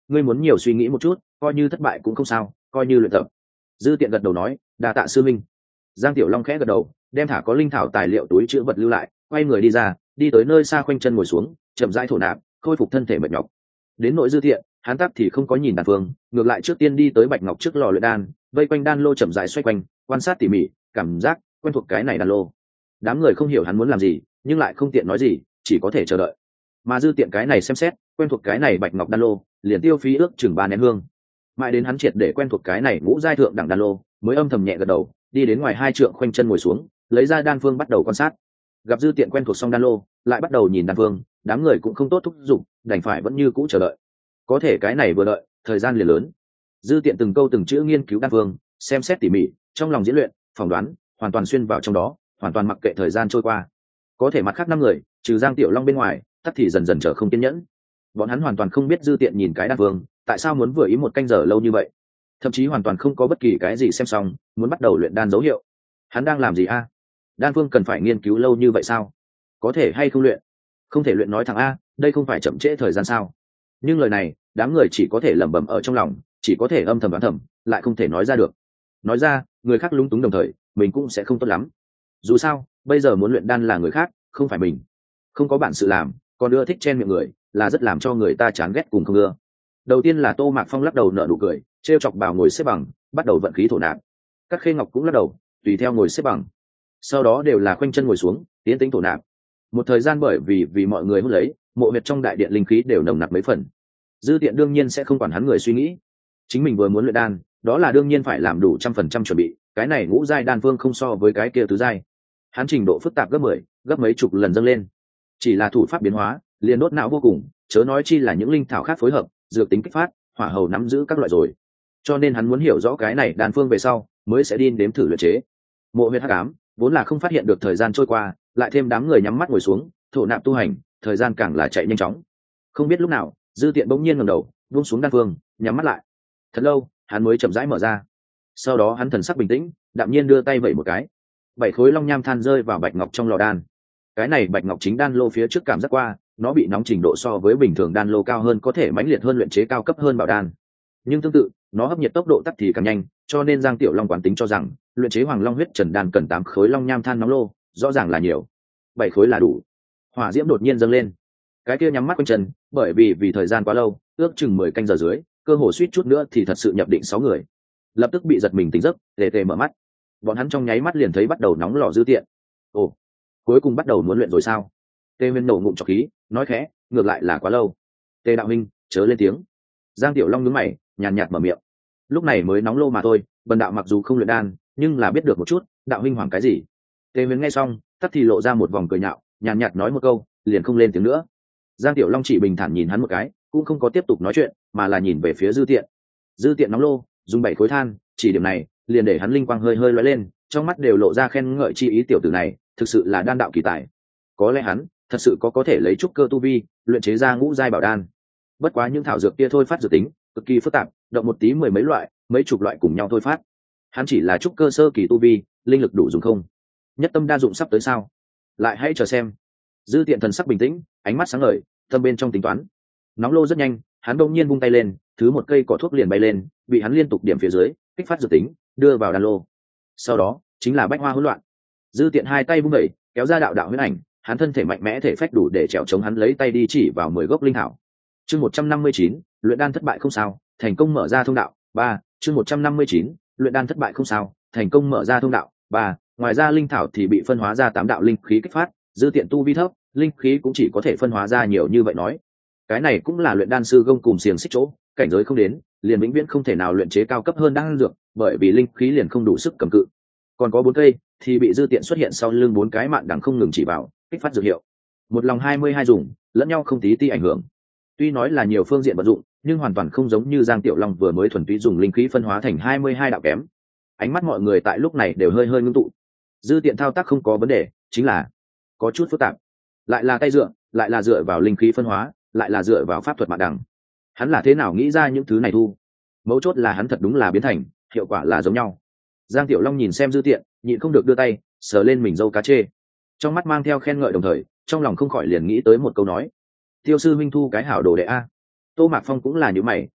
ngươi muốn nhiều suy nghĩ một chút, coi như thất bại cũng không sao, coi như luyện tập. Dư Tiện gật đầu nói, đa tạ sư minh. Giang Tiểu Long khẽ gật đầu, đem thả có linh thảo tài liệu túi chữ vật lưu lại, quay người đi ra, đi tới nơi xa khoanh chân ngồi xuống, chậm rãi thổ nạp, khôi phục thân thể mệt nhọc. Đến nội Dư Tiện, hắn tắc thì không có nhìn đan phương, ngược lại trước tiên đi tới bạch ngọc trước lò luyện đan, vây quanh đan lô chậm rãi xoay quanh, quan sát tỉ mỉ, cảm giác quen thuộc cái này đan lô. Đám người không hiểu hắn muốn làm gì, nhưng lại không tiện nói gì, chỉ có thể chờ đợi. Mà Dư Tiện cái này xem xét, quen thuộc cái này bạch ngọc đan lô, liền tiêu phí ước chừng ba nén hương. Mãi đến hắn triệt để quen thuộc cái này ngũ giai thượng đẳng đan lô, mới âm thầm nhẹ gật đầu, đi đến ngoài hai trượng khoanh chân ngồi xuống, lấy ra đan phương bắt đầu quan sát. Gặp Dư Tiện quen thuộc xong đan lô, lại bắt đầu nhìn đan phương, đám người cũng không tốt thúc giục, đành phải vẫn như cũ chờ đợi. Có thể cái này vừa đợi, thời gian liền lớn. Dư Tiện từng câu từng chữ nghiên cứu đan phương, xem xét tỉ mỉ, trong lòng diễn luyện, phỏng đoán, hoàn toàn xuyên vào trong đó, hoàn toàn mặc kệ thời gian trôi qua. Có thể mặt khác năm người, trừ Giang Tiểu Long bên ngoài, tắc thì dần dần trở không kiên nhẫn. Bọn hắn hoàn toàn không biết Dư Tiện nhìn cái đan phương, tại sao muốn vừa ý một canh giờ lâu như vậy, thậm chí hoàn toàn không có bất kỳ cái gì xem xong muốn bắt đầu luyện đan dấu hiệu. Hắn đang làm gì a? Đan phương cần phải nghiên cứu lâu như vậy sao? Có thể hay không luyện? Không thể luyện nói thẳng a, đây không phải chậm trễ thời gian sao? Nhưng lời này, đám người chỉ có thể lẩm bẩm ở trong lòng, chỉ có thể âm thầm đoán thầm, lại không thể nói ra được. Nói ra, người khác lúng túng đồng thời, mình cũng sẽ không tốt lắm. Dù sao, bây giờ muốn luyện đan là người khác, không phải mình. Không có bản sự làm, còn ưa thích chen miệng người, là rất làm cho người ta chán ghét cùng không ưa. Đầu tiên là Tô Mạc Phong lắc đầu nở nụ cười, trêu chọc Bảo ngồi xếp bằng, bắt đầu vận khí thổ nạp. Các Khê Ngọc cũng lắc đầu, tùy theo ngồi xếp bằng. Sau đó đều là khoanh chân ngồi xuống, tiến tĩnh thổ nạp. Một thời gian bởi vì vì mọi người hút lấy, mộ huyệt trong đại điện linh khí đều nồng nặc mấy phần. Dư Tiện đương nhiên sẽ không quản hắn người suy nghĩ. Chính mình vừa muốn luyện đan, đó là đương nhiên phải làm đủ trăm phần trăm chuẩn bị, cái này ngũ giai đan phương không so với cái kia tứ giai. Hắn trình độ phức tạp gấp mười, gấp mấy chục lần dâng lên. Chỉ là thủ pháp biến hóa, liền đốt não vô cùng, chớ nói chi là những linh thảo khác phối hợp, dược tính kích phát, hỏa hầu nắm giữ các loại rồi. Cho nên hắn muốn hiểu rõ cái này đan phương về sau, mới sẽ đi đếm thử luyện chế. Mộ huyệt hắc ám, vốn là không phát hiện được thời gian trôi qua, lại thêm đám người nhắm mắt ngồi xuống, thổ nạp tu hành, thời gian càng là chạy nhanh chóng. Không biết lúc nào, Dư Tiện bỗng nhiên ngẩng đầu, buông xuống đan phương, nhắm mắt lại. Thật lâu, hắn mới chậm rãi mở ra. Sau đó hắn thần sắc bình tĩnh, đạm nhiên đưa tay vẩy một cái. Bảy khối long nham than rơi vào bạch ngọc trong lò đan. Cái này bạch ngọc chính đan lô phía trước cảm giác qua, nó bị nóng trình độ so với bình thường đan lô cao hơn, có thể mãnh liệt hơn luyện chế cao cấp hơn bảo đan. Nhưng tương tự, nó hấp nhiệt tốc độ tắt thì càng nhanh, cho nên Giang Tiểu Long quán tính cho rằng, luyện chế Hoàng Long huyết trần đan cần tám khối long nham than nóng lô, rõ ràng là nhiều. Bảy khối là đủ. Hỏa diễm đột nhiên dâng lên. Cái kia nhắm mắt quanh chân, bởi vì vì thời gian quá lâu, ước chừng mười canh giờ dưới, cơ hồ suýt chút nữa thì thật sự nhập định sáu người. Lập tức bị giật mình tỉnh giấc, tề tề mở mắt. Bọn hắn trong nháy mắt liền thấy bắt đầu nóng lò Dư Tiện. Ồ, cuối cùng bắt đầu muốn luyện rồi sao? Tề Nguyên nổ ngụm trọc khí, nói khẽ, ngược lại là quá lâu. Tề đạo huynh, chớ lên tiếng. Giang Tiểu Long nhướng mày, nhàn nhạt mở miệng. Lúc này mới nóng lô mà thôi, bần đạo mặc dù không luyện đan, nhưng là biết được một chút, đạo huynh hoảng cái gì. Tề Nguyên nghe xong, tắt thì lộ ra một vòng cười nhạo, nhàn nhạt nói một câu, liền không lên tiếng nữa. Giang Tiểu Long chỉ bình thản nhìn hắn một cái, cũng không có tiếp tục nói chuyện, mà là nhìn về phía Dư Tiện. Dư Tiện nóng lô, dùng bảy khối than, chỉ điểm này, liền để hắn linh quang hơi hơi lóe lên, trong mắt đều lộ ra khen ngợi chi ý. Tiểu tử này, thực sự là đan đạo kỳ tài. Có lẽ hắn thật sự có có thể lấy trúc cơ tu vi, luyện chế ra ngũ giai bảo đan. Bất quá những thảo dược kia thôi phát dược tính cực kỳ phức tạp, động một tí mười mấy loại, mấy chục loại cùng nhau thôi phát. Hắn chỉ là trúc cơ sơ kỳ tu vi, linh lực đủ dùng không? Nhất tâm đa dụng sắp tới sao? Lại hãy chờ xem. Dư Tiện thần sắc bình tĩnh, ánh mắt sáng ngời, tâm bên trong tính toán. Nóng lô rất nhanh, hắn đột nhiên vung tay lên, thứ một cây cỏ thuốc liền bay lên, bị hắn liên tục điểm phía dưới, kích phát dược tính, đưa vào đan lô. Sau đó, chính là bách hoa hỗn loạn. Dư Tiện hai tay vung đẩy, kéo ra đạo đạo huyễn ảnh, hắn thân thể mạnh mẽ, thể phách đủ để trèo chống hắn lấy tay đi chỉ vào mười gốc linh thảo. Chương một trăm năm mươi chín, luyện đan thất bại không sao, thành công mở ra thông đạo. ba, chương một trăm năm mươi chín, luyện đan thất bại không sao, thành công mở ra thông đạo. ba, ngoài ra linh thảo thì bị phân hóa ra tám đạo linh khí kích phát, Dư Tiện tu vi thấp, linh khí cũng chỉ có thể phân hóa ra nhiều như vậy nói. Cái này cũng là luyện đan sư gông cùng xiềng xích chỗ, cảnh giới không đến, liền vĩnh viễn không thể nào luyện chế cao cấp hơn đan dược, bởi vì linh khí liền không đủ sức cầm cự. Còn có bốn cây thì bị Dư Tiện xuất hiện sau lưng bốn cái mạn đằng không ngừng chỉ vào, kích phát dược hiệu. Một lòng hai mươi hai dùng, lẫn nhau không tí ti ảnh hưởng. Tuy nói là nhiều phương diện vận dụng, nhưng hoàn toàn không giống như Giang Tiểu Long vừa mới thuần túy dùng linh khí phân hóa thành hai mươi hai đạo kém. Ánh mắt mọi người tại lúc này đều hơi hơi ngưng tụ. Dư Tiện thao tác không có vấn đề, chính là có chút phức tạp. Lại là tay dựa, lại là dựa vào linh khí phân hóa, lại là dựa vào pháp thuật mạn đằng. Hắn là thế nào nghĩ ra những thứ này thu? Mấu chốt là hắn thật đúng là biến thành, hiệu quả là giống nhau. Giang Tiểu Long nhìn xem Dư Tiện, nhịn không được đưa tay sờ lên mình râu cá chê, trong mắt mang theo khen ngợi, đồng thời trong lòng không khỏi liền nghĩ tới một câu nói: tiêu sư minh thu cái hảo đồ đệ a. Tô Mạc Phong cũng là như mày,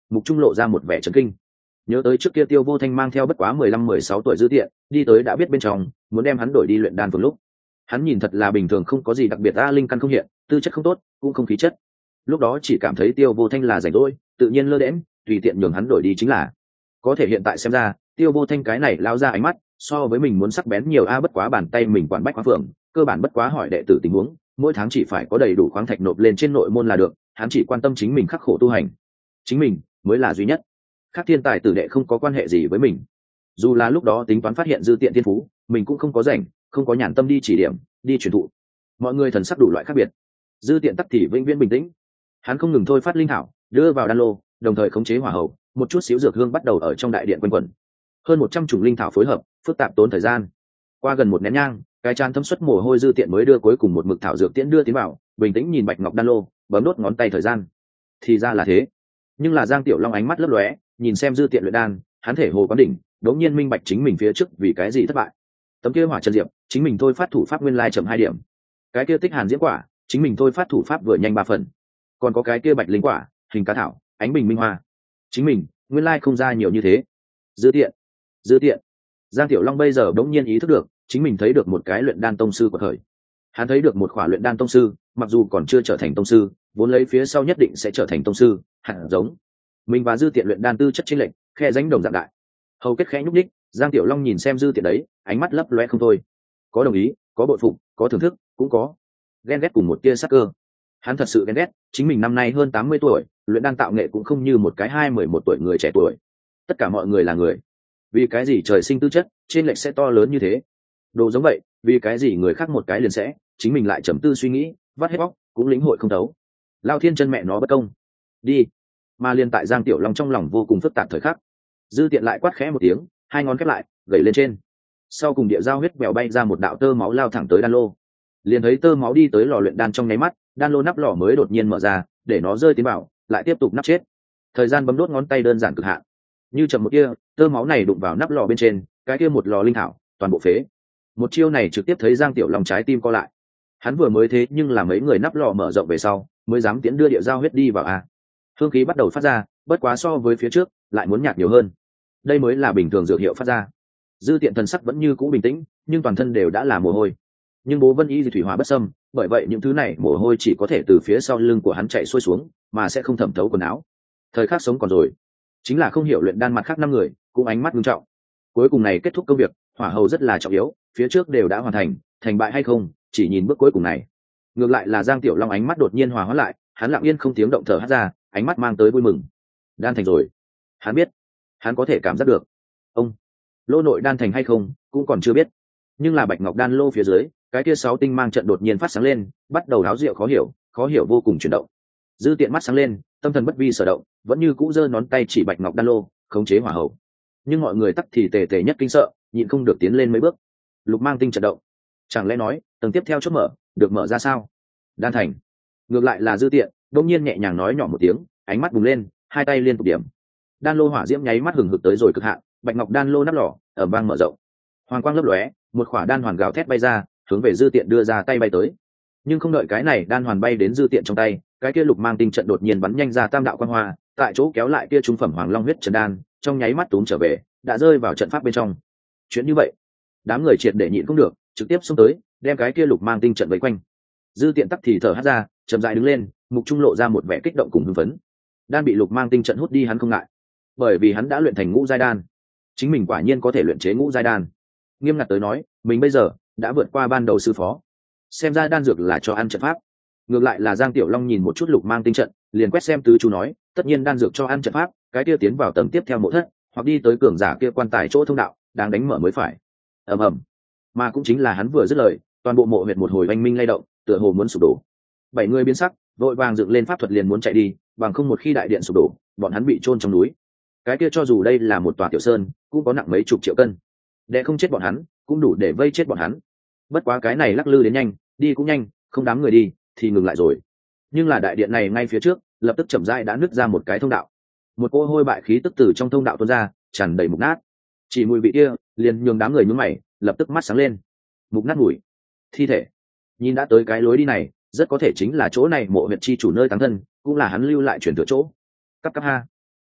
mục trung lộ ra một vẻ chấn kinh. Nhớ tới trước kia Tiêu Vô Thanh mang theo bất quá mười lăm mười sáu tuổi dư tiện đi tới đã biết bên trong muốn đem hắn đổi đi luyện đan phường lúc, hắn nhìn thật là bình thường, không có gì đặc biệt, a linh căn không hiện, tư chất không tốt, cũng không khí chất. Lúc đó chỉ cảm thấy Tiêu Vô Thanh là rảnh rỗi, tự nhiên lơ đễnh, tùy tiện nhường hắn đổi đi chính là. Có thể hiện tại xem ra, Tiêu Vô Thanh cái này lao ra ánh mắt so với mình muốn sắc bén nhiều, a bất quá bàn tay mình quản bách khoáng phường, cơ bản bất quá hỏi đệ tử tình huống, mỗi tháng chỉ phải có đầy đủ khoáng thạch nộp lên trên nội môn là được, hắn chỉ quan tâm chính mình khắc khổ tu hành, chính mình mới là duy nhất, khác thiên tài tử đệ không có quan hệ gì với mình. Dù là lúc đó tính toán phát hiện dư tiện thiên phú, mình cũng không có rảnh, không có nhàn tâm đi chỉ điểm, đi truyền thụ. Mọi người thần sắc đủ loại khác biệt, dư tiện tắc thì vĩnh viễn bình tĩnh. Hắn không ngừng thôi phát linh thảo, đưa vào đan lô, đồng thời khống chế hỏa hầu, một chút xíu dược hương bắt đầu ở trong đại điện quanh quẩn. Hơn một trăm chủng linh thảo phối hợp, phức tạp tốn thời gian. Qua gần một nén nhang, cái trán thấm xuất mồ hôi dư tiện mới đưa cuối cùng một mực thảo dược tiễn đưa tiến vào, bình tĩnh nhìn bạch ngọc đan lô, bấm đốt ngón tay thời gian. Thì ra là thế. Nhưng là Giang Tiểu Long ánh mắt lấp lóe, nhìn xem dư tiện luyện đan, hắn thể hồ quán đỉnh, đống nhiên minh bạch chính mình phía trước vì cái gì thất bại. Tấm kia hỏa chân diệp, chính mình thôi phát thủ pháp nguyên lai chậm hai điểm. Cái kia tích hàn diễm quả, chính mình thôi phát thủ pháp vừa nhanh ba phần. Còn có cái kia bạch linh quả, hình cá thảo, ánh bình minh hoa, chính mình nguyên lai không ra nhiều như thế. Dư tiện, dư tiện. Giang Tiểu Long bây giờ đống nhiên ý thức được, chính mình thấy được một cái luyện đan tông sư của thời. Hắn thấy được một khỏa luyện đan tông sư, mặc dù còn chưa trở thành tông sư, vốn lấy phía sau nhất định sẽ trở thành tông sư, hẳn giống mình và dư tiện luyện đan tư chất chênh lệch, khe rãnh đồng dạng đại. Hầu kết khẽ nhúc nhích, Giang Tiểu Long nhìn xem dư tiện đấy, ánh mắt lấp loe không thôi. Có đồng ý, có bội phục, có thưởng thức, cũng có ghen ghét cùng một tia sắc cơ. Hắn thật sự ghen ghét, chính mình năm nay hơn tám mươi tuổi, luyện đan tạo nghệ cũng không như một cái hai mười một tuổi người trẻ tuổi. Tất cả mọi người là người, vì cái gì trời sinh tư chất trên lệch sẽ to lớn như thế? Đồ giống vậy, vì cái gì người khác một cái liền sẽ, chính mình lại trầm tư suy nghĩ, vắt hết bóc, cũng lĩnh hội không thấu. Lao thiên chân mẹ nó bất công. Đi. Mà liền tại Giang Tiểu Long trong lòng vô cùng phức tạp thời khắc, dư tiện lại quát khẽ một tiếng, hai ngón khép lại, gẩy lên trên. Sau cùng địa giao huyết bèo bay ra một đạo tơ máu lao thẳng tới đan lô. Liền thấy tơ máu đi tới lò luyện đan trong nháy mắt, đan lô nắp lò mới đột nhiên mở ra, để nó rơi tiến vào, lại tiếp tục nắp chết. Thời gian bấm đốt ngón tay đơn giản cực hạn. Như chậm một kia, tơ máu này đụng vào nắp lò bên trên, cái kia một lò linh thảo, toàn bộ phế. Một chiêu này trực tiếp thấy Giang Tiểu Long trái tim co lại. Hắn vừa mới thế nhưng là mấy người nắp lò mở rộng về sau, mới dám tiến đưa địa giao huyết đi vào a. Hương khí bắt đầu phát ra, bất quá so với phía trước, lại muốn nhạt nhiều hơn. Đây mới là bình thường dược hiệu phát ra. Dư tiện thần sắc vẫn như cũ bình tĩnh, nhưng toàn thân đều đã là mồ hôi. Nhưng bố Vân Y thì thủy hỏa bất xâm, bởi vậy những thứ này mồ hôi chỉ có thể từ phía sau lưng của hắn chạy xuôi xuống, mà sẽ không thẩm thấu quần áo. Thời khắc sống còn rồi, chính là không hiểu luyện đan mặt khác năm người, cũng ánh mắt nghiêm trọng. Cuối cùng này kết thúc công việc, hỏa hầu rất là trọng yếu, phía trước đều đã hoàn thành, thành bại hay không, chỉ nhìn bước cuối cùng này. Ngược lại là Giang Tiểu Long ánh mắt đột nhiên hòa hóa lại, hắn lặng yên không tiếng động thở hắt ra, ánh mắt mang tới vui mừng. Đan thành rồi. Hắn biết, hắn có thể cảm giác được. Ông, lô nội đan thành hay không, cũng còn chưa biết. Nhưng là bạch ngọc đan lô phía dưới, cái kia sáu tinh mang trận đột nhiên phát sáng lên, bắt đầu háo rượu khó hiểu, khó hiểu vô cùng chuyển động. Dư tiện mắt sáng lên, tâm thần bất vi sở động, vẫn như cũ giơ ngón tay chỉ bạch ngọc đan lô, khống chế hỏa hầu. Nhưng mọi người tắc thì tề tề nhất kinh sợ, nhịn không được tiến lên mấy bước. Lục mang tinh trận động, chẳng lẽ nói tầng tiếp theo chốt mở được mở ra sao? Đan thành. Ngược lại là dư tiện đông nhiên nhẹ nhàng nói nhỏ một tiếng, ánh mắt bùng lên, hai tay liên tục điểm. Đan lô hỏa diễm nháy mắt hừng hực tới rồi cực hạn, bạch ngọc đan lô nắp lò ở vang mở rộng, hoàng quang lấp lóe, một khỏa đan hoàn gào thét bay ra, hướng về dư tiện đưa ra tay bay tới. Nhưng không đợi cái này đan hoàn bay đến dư tiện trong tay, cái kia lục mang tinh trận đột nhiên bắn nhanh ra tam đạo quang hoa, tại chỗ kéo lại kia trung phẩm hoàng long huyết trần đan, trong nháy mắt túm trở về, đã rơi vào trận pháp bên trong. Chuyện như vậy, đám người triệt để nhịn không được, trực tiếp xông tới, đem cái kia lục mang tinh trận vây quanh. Dư tiện tắc thì thở hắt ra, chậm rãi đứng lên, mục trung lộ ra một vẻ kích động cùng hưng phấn. Đan bị lục mang tinh trận hút đi hắn không ngại, bởi vì hắn đã luyện thành ngũ giai đan, chính mình quả nhiên có thể luyện chế ngũ giai đan. Nghiêm ngặt tới nói, mình bây giờ đã vượt qua ban đầu sư phó. Xem ra đan dược là cho ăn trận pháp. Ngược lại là Giang Tiểu Long nhìn một chút lục mang tinh trận, liền quét xem tứ chú nói, tất nhiên đan dược cho ăn trận pháp, cái kia tiến vào tầng tiếp theo mộ thất, hoặc đi tới cường giả kia quan tài chỗ thông đạo, đang đánh mở mới phải. Ầm ầm. Mà cũng chính là hắn vừa dứt lời, toàn bộ mộ huyệt một hồi oanh minh lay động, tựa hồ muốn sụp đổ. Bảy người biến sắc, vội vàng dựng lên pháp thuật liền muốn chạy đi, bằng không một khi đại điện sụp đổ, bọn hắn bị chôn trong núi. Cái kia cho dù đây là một tòa tiểu sơn, cũng có nặng mấy chục triệu cân. Để không chết bọn hắn, cũng đủ để vây chết bọn hắn. Bất quá cái này lắc lư đến nhanh, đi cũng nhanh, không đám người đi thì ngừng lại rồi. Nhưng là đại điện này ngay phía trước, lập tức chậm rãi đã nứt ra một cái thông đạo. Một cỗ hôi bại khí tức từ trong thông đạo tuôn ra, tràn đầy mục nát. Chỉ mùi vị kia, liền nhường đám người nhướng mày, lập tức mắt sáng lên. Mục nát mùi, thi thể. Nhìn đã tới cái lối đi này, rất có thể chính là chỗ này mộ huyệt chi chủ nơi táng thân, cũng là hắn lưu lại truyền thừa chỗ. Cấp cấp ha.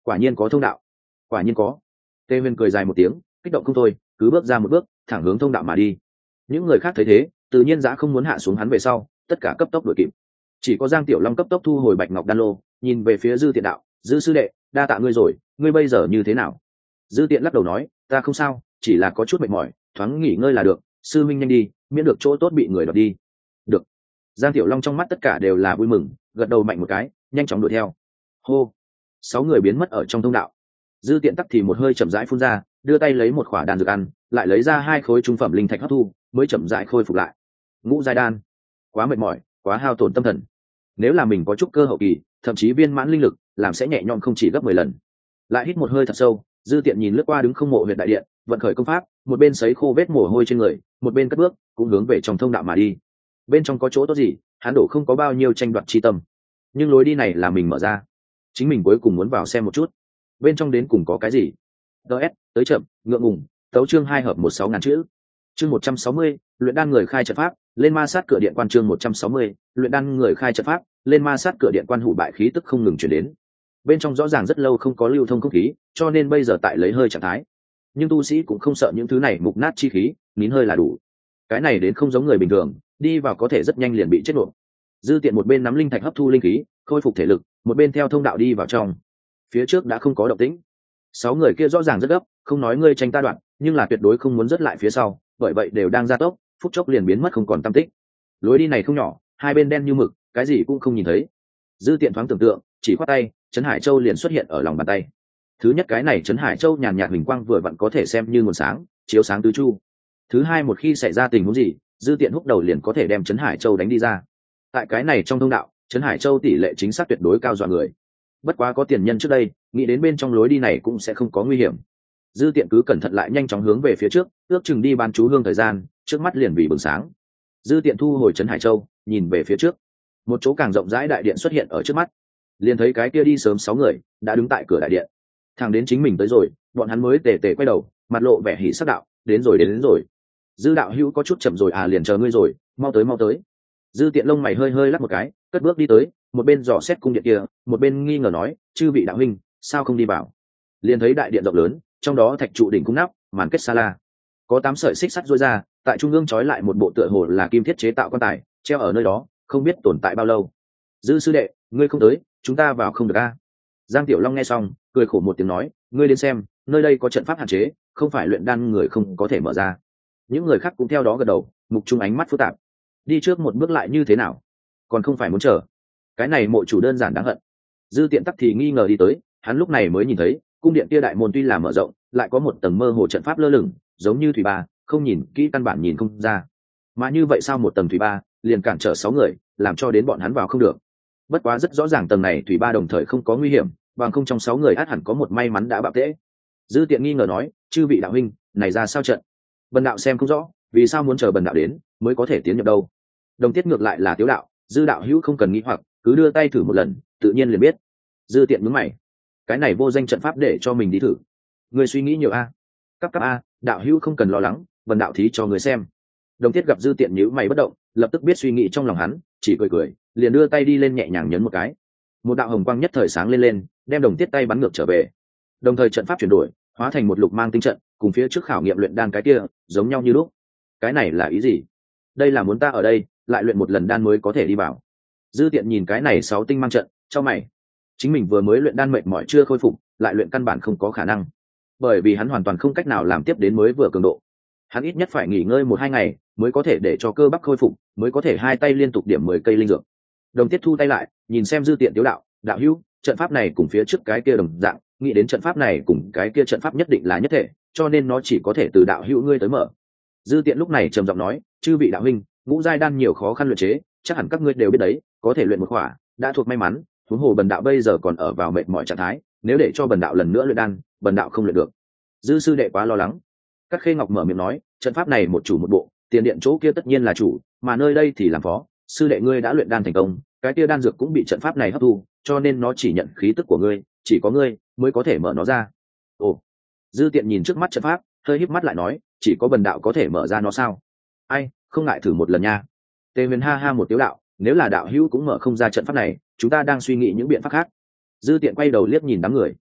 quả nhiên có thông đạo, quả nhiên có. Tề Huyền cười dài một tiếng, kích động không thôi, cứ bước ra một bước, thẳng hướng thông đạo mà đi. Những người khác thấy thế, tự nhiên dã không muốn hạ xuống hắn về sau, tất cả cấp tốc đuổi kịp. Chỉ có Giang Tiểu Long cấp tốc thu hồi bạch ngọc đan lô, nhìn về phía Dư Tiện đạo, Dư sư đệ, đa tạ ngươi rồi, ngươi bây giờ như thế nào? Dư Tiện lắc đầu nói, ta không sao, chỉ là có chút mệt mỏi, thoáng nghỉ ngơi là được. Sư minh nhanh đi, miễn được chỗ tốt bị người đoạt đi. Được. Giang Tiểu Long trong mắt tất cả đều là vui mừng, gật đầu mạnh một cái, nhanh chóng đuổi theo. Hô. Sáu người biến mất ở trong thông đạo. Dư Tiện tắc thì một hơi chậm rãi phun ra, đưa tay lấy một khỏa đan dược ăn, lại lấy ra hai khối trung phẩm linh thạch hấp thu, mới chậm rãi khôi phục lại. Ngũ giai đan, quá mệt mỏi, quá hao tổn tâm thần. Nếu là mình có chút cơ hậu kỳ, thậm chí viên mãn linh lực, làm sẽ nhẹ nhõm không chỉ gấp mười lần. Lại hít một hơi thật sâu, Dư Tiện nhìn lướt qua đứng không mộ huyệt đại điện, vận khởi công pháp, một bên sấy khô vết mồ hôi trên người, một bên cất bước, cũng hướng về trong thông đạo mà đi. Bên trong có chỗ tốt gì, hắn đổ không có bao nhiêu tranh đoạt chi tâm, nhưng lối đi này là mình mở ra, chính mình cuối cùng muốn vào xem một chút, bên trong đến cùng có cái gì. ts tới chậm, ngượng ngùng. Tấu chương hai hợp một sáu ngàn chữ. Chương một trăm sáu mươi, luyện đan người khai trận pháp, lên ma sát cửa điện quan. Chương một trăm sáu mươi, luyện đan người khai trận pháp, lên ma sát cửa điện quan. Hủ bại khí tức không ngừng chuyển đến. Bên trong rõ ràng rất lâu không có lưu thông không khí, cho nên bây giờ tại lấy hơi trạng thái. Nhưng tu sĩ cũng không sợ những thứ này mục nát chi khí, nín hơi là đủ. Cái này đến không giống người bình thường, đi vào có thể rất nhanh liền bị chết nổ. Dư Tiện một bên nắm linh thạch hấp thu linh khí, khôi phục thể lực, một bên theo thông đạo đi vào trong. Phía trước đã không có động tĩnh. Sáu người kia rõ ràng rất gấp, không nói ngươi tranh ta đoạn, nhưng là tuyệt đối không muốn rớt lại phía sau, bởi vậy đều đang gia tốc, phút chốc liền biến mất không còn tăm tích. Lối đi này không nhỏ, hai bên đen như mực, cái gì cũng không nhìn thấy. Dư Tiện thoáng tưởng tượng, chỉ khoát tay, Trấn Hải Châu liền xuất hiện ở lòng bàn tay. Thứ nhất, cái này Trấn Hải Châu nhàn nhạt huỳnh quang vừa vặn có thể xem như nguồn sáng, chiếu sáng tứ chu. Thứ hai, một khi xảy ra tình huống gì, Dư Tiện húc đầu liền có thể đem Trấn Hải Châu đánh đi ra. Tại cái này trong thông đạo, Trấn Hải Châu tỷ lệ chính xác tuyệt đối cao dọa người. Bất quá có tiền nhân trước đây, nghĩ đến bên trong lối đi này cũng sẽ không có nguy hiểm. Dư Tiện cứ cẩn thận lại nhanh chóng hướng về phía trước, ước chừng đi ban chú hương thời gian, trước mắt liền bị bừng sáng. Dư Tiện thu hồi Trấn Hải Châu, nhìn về phía trước, một chỗ càng rộng rãi đại điện xuất hiện ở trước mắt. Liền thấy cái kia đi sớm sáu người đã đứng tại cửa đại điện. Thằng đến chính mình tới rồi, bọn hắn mới tề tề quay đầu, mặt lộ vẻ hỉ sắc đạo, đến rồi đến, đến rồi. Dư đạo hữu có chút chậm rồi à, liền chờ ngươi rồi, mau tới mau tới. Dư Tiện lông mày hơi hơi lắc một cái, cất bước đi tới, một bên dò xét cung điện kia, một bên nghi ngờ nói, chư vị đạo huynh, sao không đi vào? Liền thấy đại điện rộng lớn, trong đó thạch trụ đỉnh cung nắp, màn kết sa la, có tám sợi xích sắt rối ra, tại trung ương trói lại một bộ tựa hồ là kim thiết chế tạo quan tài, treo ở nơi đó, không biết tồn tại bao lâu. Dư sư đệ, ngươi không tới, chúng ta vào không được a. Giang Tiểu Long nghe xong, cười khổ một tiếng nói, ngươi đến xem, nơi đây có trận pháp hạn chế, không phải luyện đan người không có thể mở ra. Những người khác cũng theo đó gật đầu, mục trung ánh mắt phức tạp. Đi trước một bước lại như thế nào, còn không phải muốn chờ. Cái này mộ chủ đơn giản đáng hận. Dư Tiện tắc thì nghi ngờ đi tới, hắn lúc này mới nhìn thấy cung điện kia đại môn tuy là mở rộng, lại có một tầng mơ hồ trận pháp lơ lửng, giống như thủy ba, không nhìn kỹ căn bản nhìn không ra. Mà như vậy sao một tầng thủy ba liền cản trở sáu người, làm cho đến bọn hắn vào không được. Bất quá rất rõ ràng tầng này thủy ba đồng thời không có nguy hiểm, bằng không trong sáu người át hẳn có một may mắn đã bạo tễ. Dư Tiện nghi ngờ nói, chư vị đạo huynh, này ra sao trận? Bần đạo xem không rõ, vì sao muốn chờ bần đạo đến mới có thể tiến nhập đâu? Đồng Tiết ngược lại là Tiếu đạo, Dư đạo hữu không cần nghĩ hoặc, cứ đưa tay thử một lần, tự nhiên liền biết. Dư Tiện nhướng mày, cái này vô danh trận pháp để cho mình đi thử, người suy nghĩ nhiều a. Cấp cấp a, đạo hữu không cần lo lắng, bần đạo thí cho người xem. Đồng Tiết gặp Dư Tiện nhíu mày bất động, lập tức biết suy nghĩ trong lòng hắn, chỉ cười cười, liền đưa tay đi lên nhẹ nhàng nhấn một cái. Một đạo hồng quang nhất thời sáng lên lên, đem Đồng Tiết tay bắn ngược trở về. Đồng thời trận pháp chuyển đổi, hóa thành một lục mang tinh trận, cùng phía trước khảo nghiệm luyện đan cái kia giống nhau như lúc. Cái này là ý gì? Đây là muốn ta ở đây lại luyện một lần đan mới có thể đi vào. Dư Tiện nhìn cái này sáu tinh mang trận, cho mày. Chính mình vừa mới luyện đan mệt mỏi chưa khôi phục, lại luyện căn bản không có khả năng, bởi vì hắn hoàn toàn không cách nào làm tiếp đến mới vừa cường độ. Hắn ít nhất phải nghỉ ngơi một hai ngày mới có thể để cho cơ bắp khôi phục, mới có thể hai tay liên tục điểm mười cây linh dược. Đồng Tiết thu tay lại, nhìn xem Dư Tiện Tiếu đạo, đạo hữu, trận pháp này cùng phía trước cái kia đồng dạng, nghĩ đến trận pháp này cùng cái kia trận pháp nhất định là nhất thể, cho nên nó chỉ có thể từ đạo hữu ngươi tới mở. Dư Tiện lúc này trầm giọng nói, chư vị đạo huynh, ngũ giai đan nhiều khó khăn luyện chế, chắc hẳn các ngươi đều biết đấy, có thể luyện một khỏa đã thuộc may mắn, huống hồ bần đạo bây giờ còn ở vào mệt mỏi trạng thái, nếu để cho bần đạo lần nữa luyện đan, bần đạo không luyện được. Dư sư đệ quá lo lắng. Các Khê Ngọc mở miệng nói, trận pháp này một chủ một bộ, tiền điện chỗ kia tất nhiên là chủ, mà nơi đây thì làm phó. Sư đệ ngươi đã luyện đan thành công, cái kia đan dược cũng bị trận pháp này hấp thu, cho nên nó chỉ nhận khí tức của ngươi, chỉ có ngươi mới có thể mở nó ra. Ồ. Dư Tiện nhìn trước mắt trận pháp, hơi híp mắt lại nói, chỉ có bần đạo có thể mở ra nó sao? Ai, không ngại thử một lần nha. Tề Huyền ha ha một tiếng đạo, nếu là đạo hữu cũng mở không ra trận pháp này, chúng ta đang suy nghĩ những biện pháp khác. Dư Tiện quay đầu liếc nhìn đám người,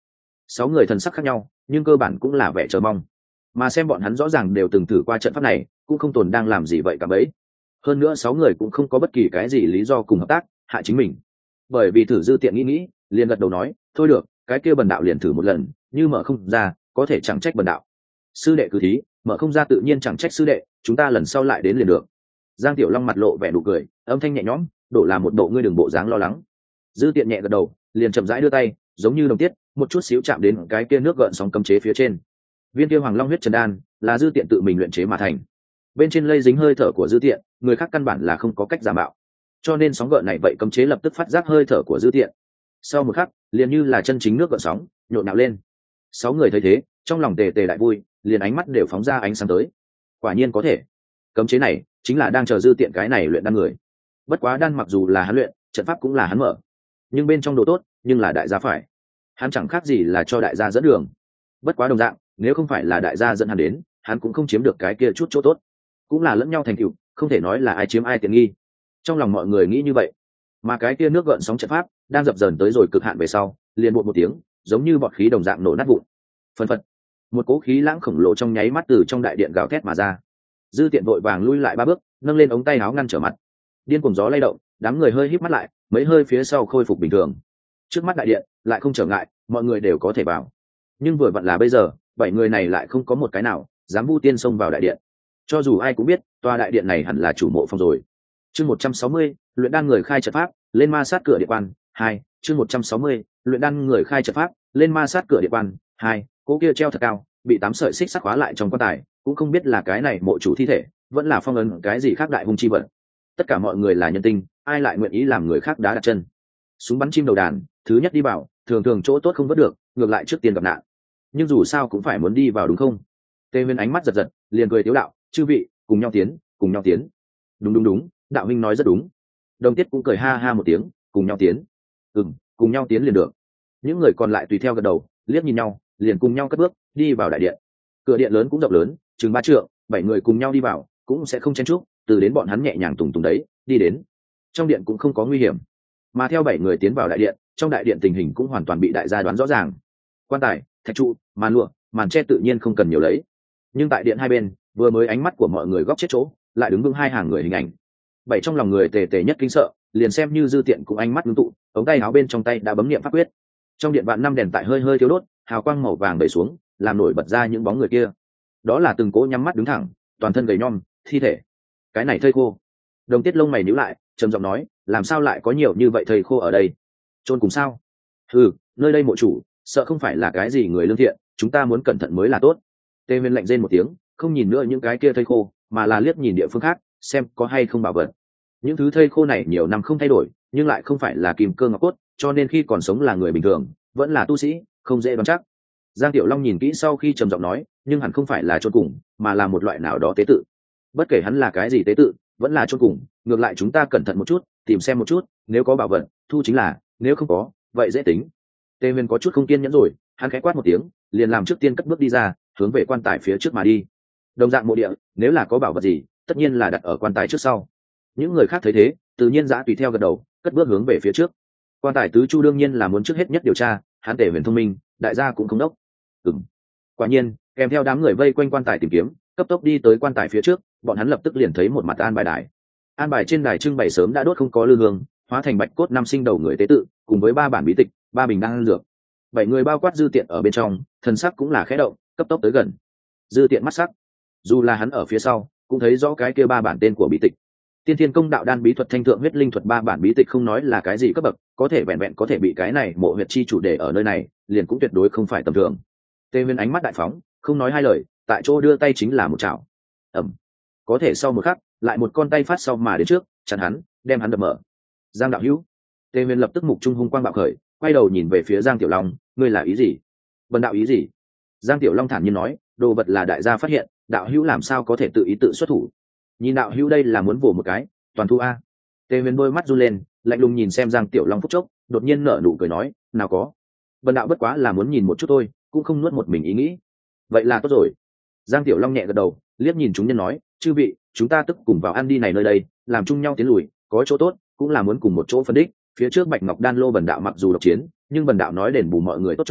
Sáu người thần sắc khác nhau, nhưng cơ bản cũng là vẻ chờ mong. Mà xem bọn hắn rõ ràng đều từng thử qua trận pháp này, cũng không tồn đang làm gì vậy cả bấy. Hơn nữa sáu người cũng không có bất kỳ cái gì lý do cùng hợp tác hại chính mình. Bởi vì thử dư tiện nghĩ nghĩ, liền gật đầu nói, thôi được, cái kia bần đạo liền thử một lần, như mở không ra, có thể chẳng trách bần đạo. Sư đệ cứ thí, mở không ra tự nhiên chẳng trách sư đệ, chúng ta lần sau lại đến liền được. Giang Tiểu Long mặt lộ vẻ nụ cười, âm thanh nhẹ nhõm, đổ là một bộ ngươi đừng bộ dáng lo lắng. Dư tiện nhẹ gật đầu, liền chậm rãi đưa tay, giống như đồng tiết, một chút xíu chạm đến cái kia nước gợn sóng cấm chế phía trên. Viên kia Hoàng Long huyết trần đan là dư tiện tự mình luyện chế mà thành, bên trên lây dính hơi thở của dư tiện, người khác căn bản là không có cách giả mạo, cho nên sóng gợn này vậy cấm chế lập tức phát giác hơi thở của dư tiện. Sau một khắc, liền như là chân chính nước gợn sóng nhộn nhạo lên. Sáu người thấy thế, trong lòng tề tề đại vui, liền ánh mắt đều phóng ra ánh sáng tới. Quả nhiên có thể, cấm chế này chính là đang chờ dư tiện cái này luyện đan người. Bất quá đan mặc dù là hắn luyện, trận pháp cũng là hắn mở, nhưng bên trong đồ tốt, nhưng là đại gia phải, hắn chẳng khác gì là cho đại gia dẫn đường. Bất quá đồng dạng, nếu không phải là đại gia dẫn hắn đến, hắn cũng không chiếm được cái kia chút chỗ tốt, cũng là lẫn nhau thành tựu, không thể nói là ai chiếm ai tiện nghi. Trong lòng mọi người nghĩ như vậy, mà cái kia nước gợn sóng trận pháp đang dập dờn tới rồi cực hạn về sau, liền bột một tiếng, giống như bọt khí đồng dạng nổ nát vụn. Phần phật, một cỗ khí lãng khổng lồ trong nháy mắt từ trong đại điện gào thét mà ra. Dư tiện vội vàng lui lại ba bước, nâng lên ống tay áo ngăn trở mặt. Điên cuồng gió lay động, đám người hơi híp mắt lại, mấy hơi phía sau khôi phục bình thường. Trước mắt đại điện lại không trở ngại, mọi người đều có thể vào. Nhưng vừa vặn là bây giờ, bảy người này lại không có một cái nào dám vu tiên xông vào đại điện. Cho dù ai cũng biết, tòa đại điện này hẳn là chủ mộ phòng rồi. Chương một trăm sáu mươi, luyện đan người khai trận pháp, lên ma sát cửa địa quan. Hai, chương một trăm sáu mươi, luyện đan người khai trận pháp, lên ma sát cửa địa quan. Hai, cố kia treo thật cao, bị tám sợi xích sắt khóa lại trong quan tài, cũng không biết là cái này mộ chủ thi thể, vẫn là phong ấn cái gì khác đại hung chi vật. Tất cả mọi người là nhân tinh, ai lại nguyện ý làm người khác đá đặt chân. Súng bắn chim đầu đàn, thứ nhất đi vào, thường thường chỗ tốt không vớt được, ngược lại trước tiên gặp nạn. Nhưng dù sao cũng phải muốn đi vào đúng không? Tề Nguyên ánh mắt giật giật, liền cười tiếu đạo, chư vị, cùng nhau tiến, cùng nhau tiến. Đúng đúng đúng, đạo huynh nói rất đúng. Đồng Tiết cũng cười ha ha một tiếng, cùng nhau tiến. Ừm, cùng nhau tiến liền được. Những người còn lại tùy theo gật đầu, liếc nhìn nhau, liền cùng nhau cất bước đi vào đại điện. Cửa điện lớn cũng rộng lớn, chừng ba trượng, bảy người cùng nhau đi vào, cũng sẽ không chen chúc, từ đến bọn hắn nhẹ nhàng tùng tùng đấy, đi đến. Trong điện cũng không có nguy hiểm. Mà theo bảy người tiến vào đại điện, trong đại điện tình hình cũng hoàn toàn bị đại gia đoán rõ ràng. Quan tài, thạch trụ, màn lụa, màn tre tự nhiên không cần nhiều lấy. Nhưng tại điện hai bên, vừa mới ánh mắt của mọi người góc chết chỗ, lại đứng vững hai hàng người hình ảnh. Bảy trong lòng người tề tề nhất kinh sợ, liền xem như dư tiện cũng ánh mắt ngưng tụ, ống tay áo bên trong tay đã bấm niệm pháp quyết. Trong điện vạn năm đèn tại hơi hơi thiếu đốt, hào quang màu vàng đẩy xuống, làm nổi bật ra những bóng người kia. Đó là từng cố nhắm mắt đứng thẳng, toàn thân gầy nhom, thi thể. Cái này thây khô. Đồng Tiết lông mày nhíu lại, trầm giọng nói, làm sao lại có nhiều như vậy thây khô ở đây? Chôn cùng sao? Ừ, nơi đây mộ chủ, sợ không phải là cái gì người lương thiện, chúng ta muốn cẩn thận mới là tốt. Tề Nguyên lạnh rên một tiếng, không nhìn nữa những cái kia thây khô, mà là liếc nhìn địa phương khác, xem có hay không bảo vật. Những thứ thây khô này nhiều năm không thay đổi, nhưng lại không phải là kim cơ ngọc cốt, cho nên khi còn sống là người bình thường, vẫn là tu sĩ, không dễ đoán chắc. Giang Tiểu Long nhìn kỹ sau khi trầm giọng nói, nhưng hẳn không phải là chôn cùng, mà là một loại nào đó tế tự. Bất kể hắn là cái gì tế tự, vẫn là chôn cùng, ngược lại chúng ta cẩn thận một chút, tìm xem một chút, nếu có bảo vật, thu chính là, nếu không có, vậy dễ tính. Tề Nguyên có chút không kiên nhẫn rồi, hắn khẽ quát một tiếng, liền làm trước tiên cất bước đi ra, hướng về quan tài phía trước mà đi. Đồng dạng mộ địa, nếu là có bảo vật gì, tất nhiên là đặt ở quan tài trước sau. Những người khác thấy thế, tự nhiên dã tùy theo gật đầu, cất bước hướng về phía trước. Quan tài tứ chu đương nhiên là muốn trước hết nhất điều tra, hắn Tề Huyền thông minh, đại gia cũng không đốc. Ừm. Quả nhiên, kèm theo đám người vây quanh quan tài tìm kiếm, cấp tốc đi tới quan tài phía trước, bọn hắn lập tức liền thấy một mặt an bài đài. An bài trên đài trưng bày sớm đã đốt không có lư hương, hóa thành bạch cốt năm sinh đầu người tế tự, cùng với ba bản bí tịch, ba bình đan dược. Bảy người bao quát dư tiện ở bên trong, thần sắc cũng là khẽ động, cấp tốc tới gần. Dư tiện mắt sắc, dù là hắn ở phía sau, cũng thấy rõ cái kia ba bản tên của bí tịch. Tiên Thiên Công Đạo Đan Bí Thuật Thanh Thượng Huyết Linh Thuật ba bản bí tịch không nói là cái gì cấp bậc, có thể vẹn vẹn có thể bị cái này mộ huyệt chi chủ đề ở nơi này, liền cũng tuyệt đối không phải tầm thường. Tề Nguyên ánh mắt đại phóng, không nói hai lời, tại chỗ đưa tay chính là một chảo. Ầm. Có thể sau một khắc, lại một con tay phát sau mà đến trước, chặn hắn, đem hắn đập mở. Giang đạo hữu. Tề Nguyên lập tức mục trung hung quang bạo khởi, quay đầu nhìn về phía Giang Tiểu Long, ngươi là ý gì? Bần đạo ý gì? Giang Tiểu Long thản nhiên nói, đồ vật là đại gia phát hiện, đạo hữu làm sao có thể tự ý tự xuất thủ? Nhìn đạo hữu đây là muốn vồ một cái, toàn thu a. Tề Huyền đôi mắt run lên, lạnh lùng nhìn xem Giang Tiểu Long phút chốc, đột nhiên nở nụ cười nói, nào có, bần đạo bất quá là muốn nhìn một chút thôi, cũng không nuốt một mình ý nghĩ. Vậy là tốt rồi. Giang Tiểu Long nhẹ gật đầu, liếc nhìn chúng nhân nói, chư vị, chúng ta tức cùng vào ăn đi này nơi đây, làm chung nhau tiến lùi, có chỗ tốt, cũng là muốn cùng một chỗ phân đích. Phía trước Bạch Ngọc Đan lô bần đạo mặc dù độc chiến, nhưng bần đạo nói đền bù mọi người tốt chỗ,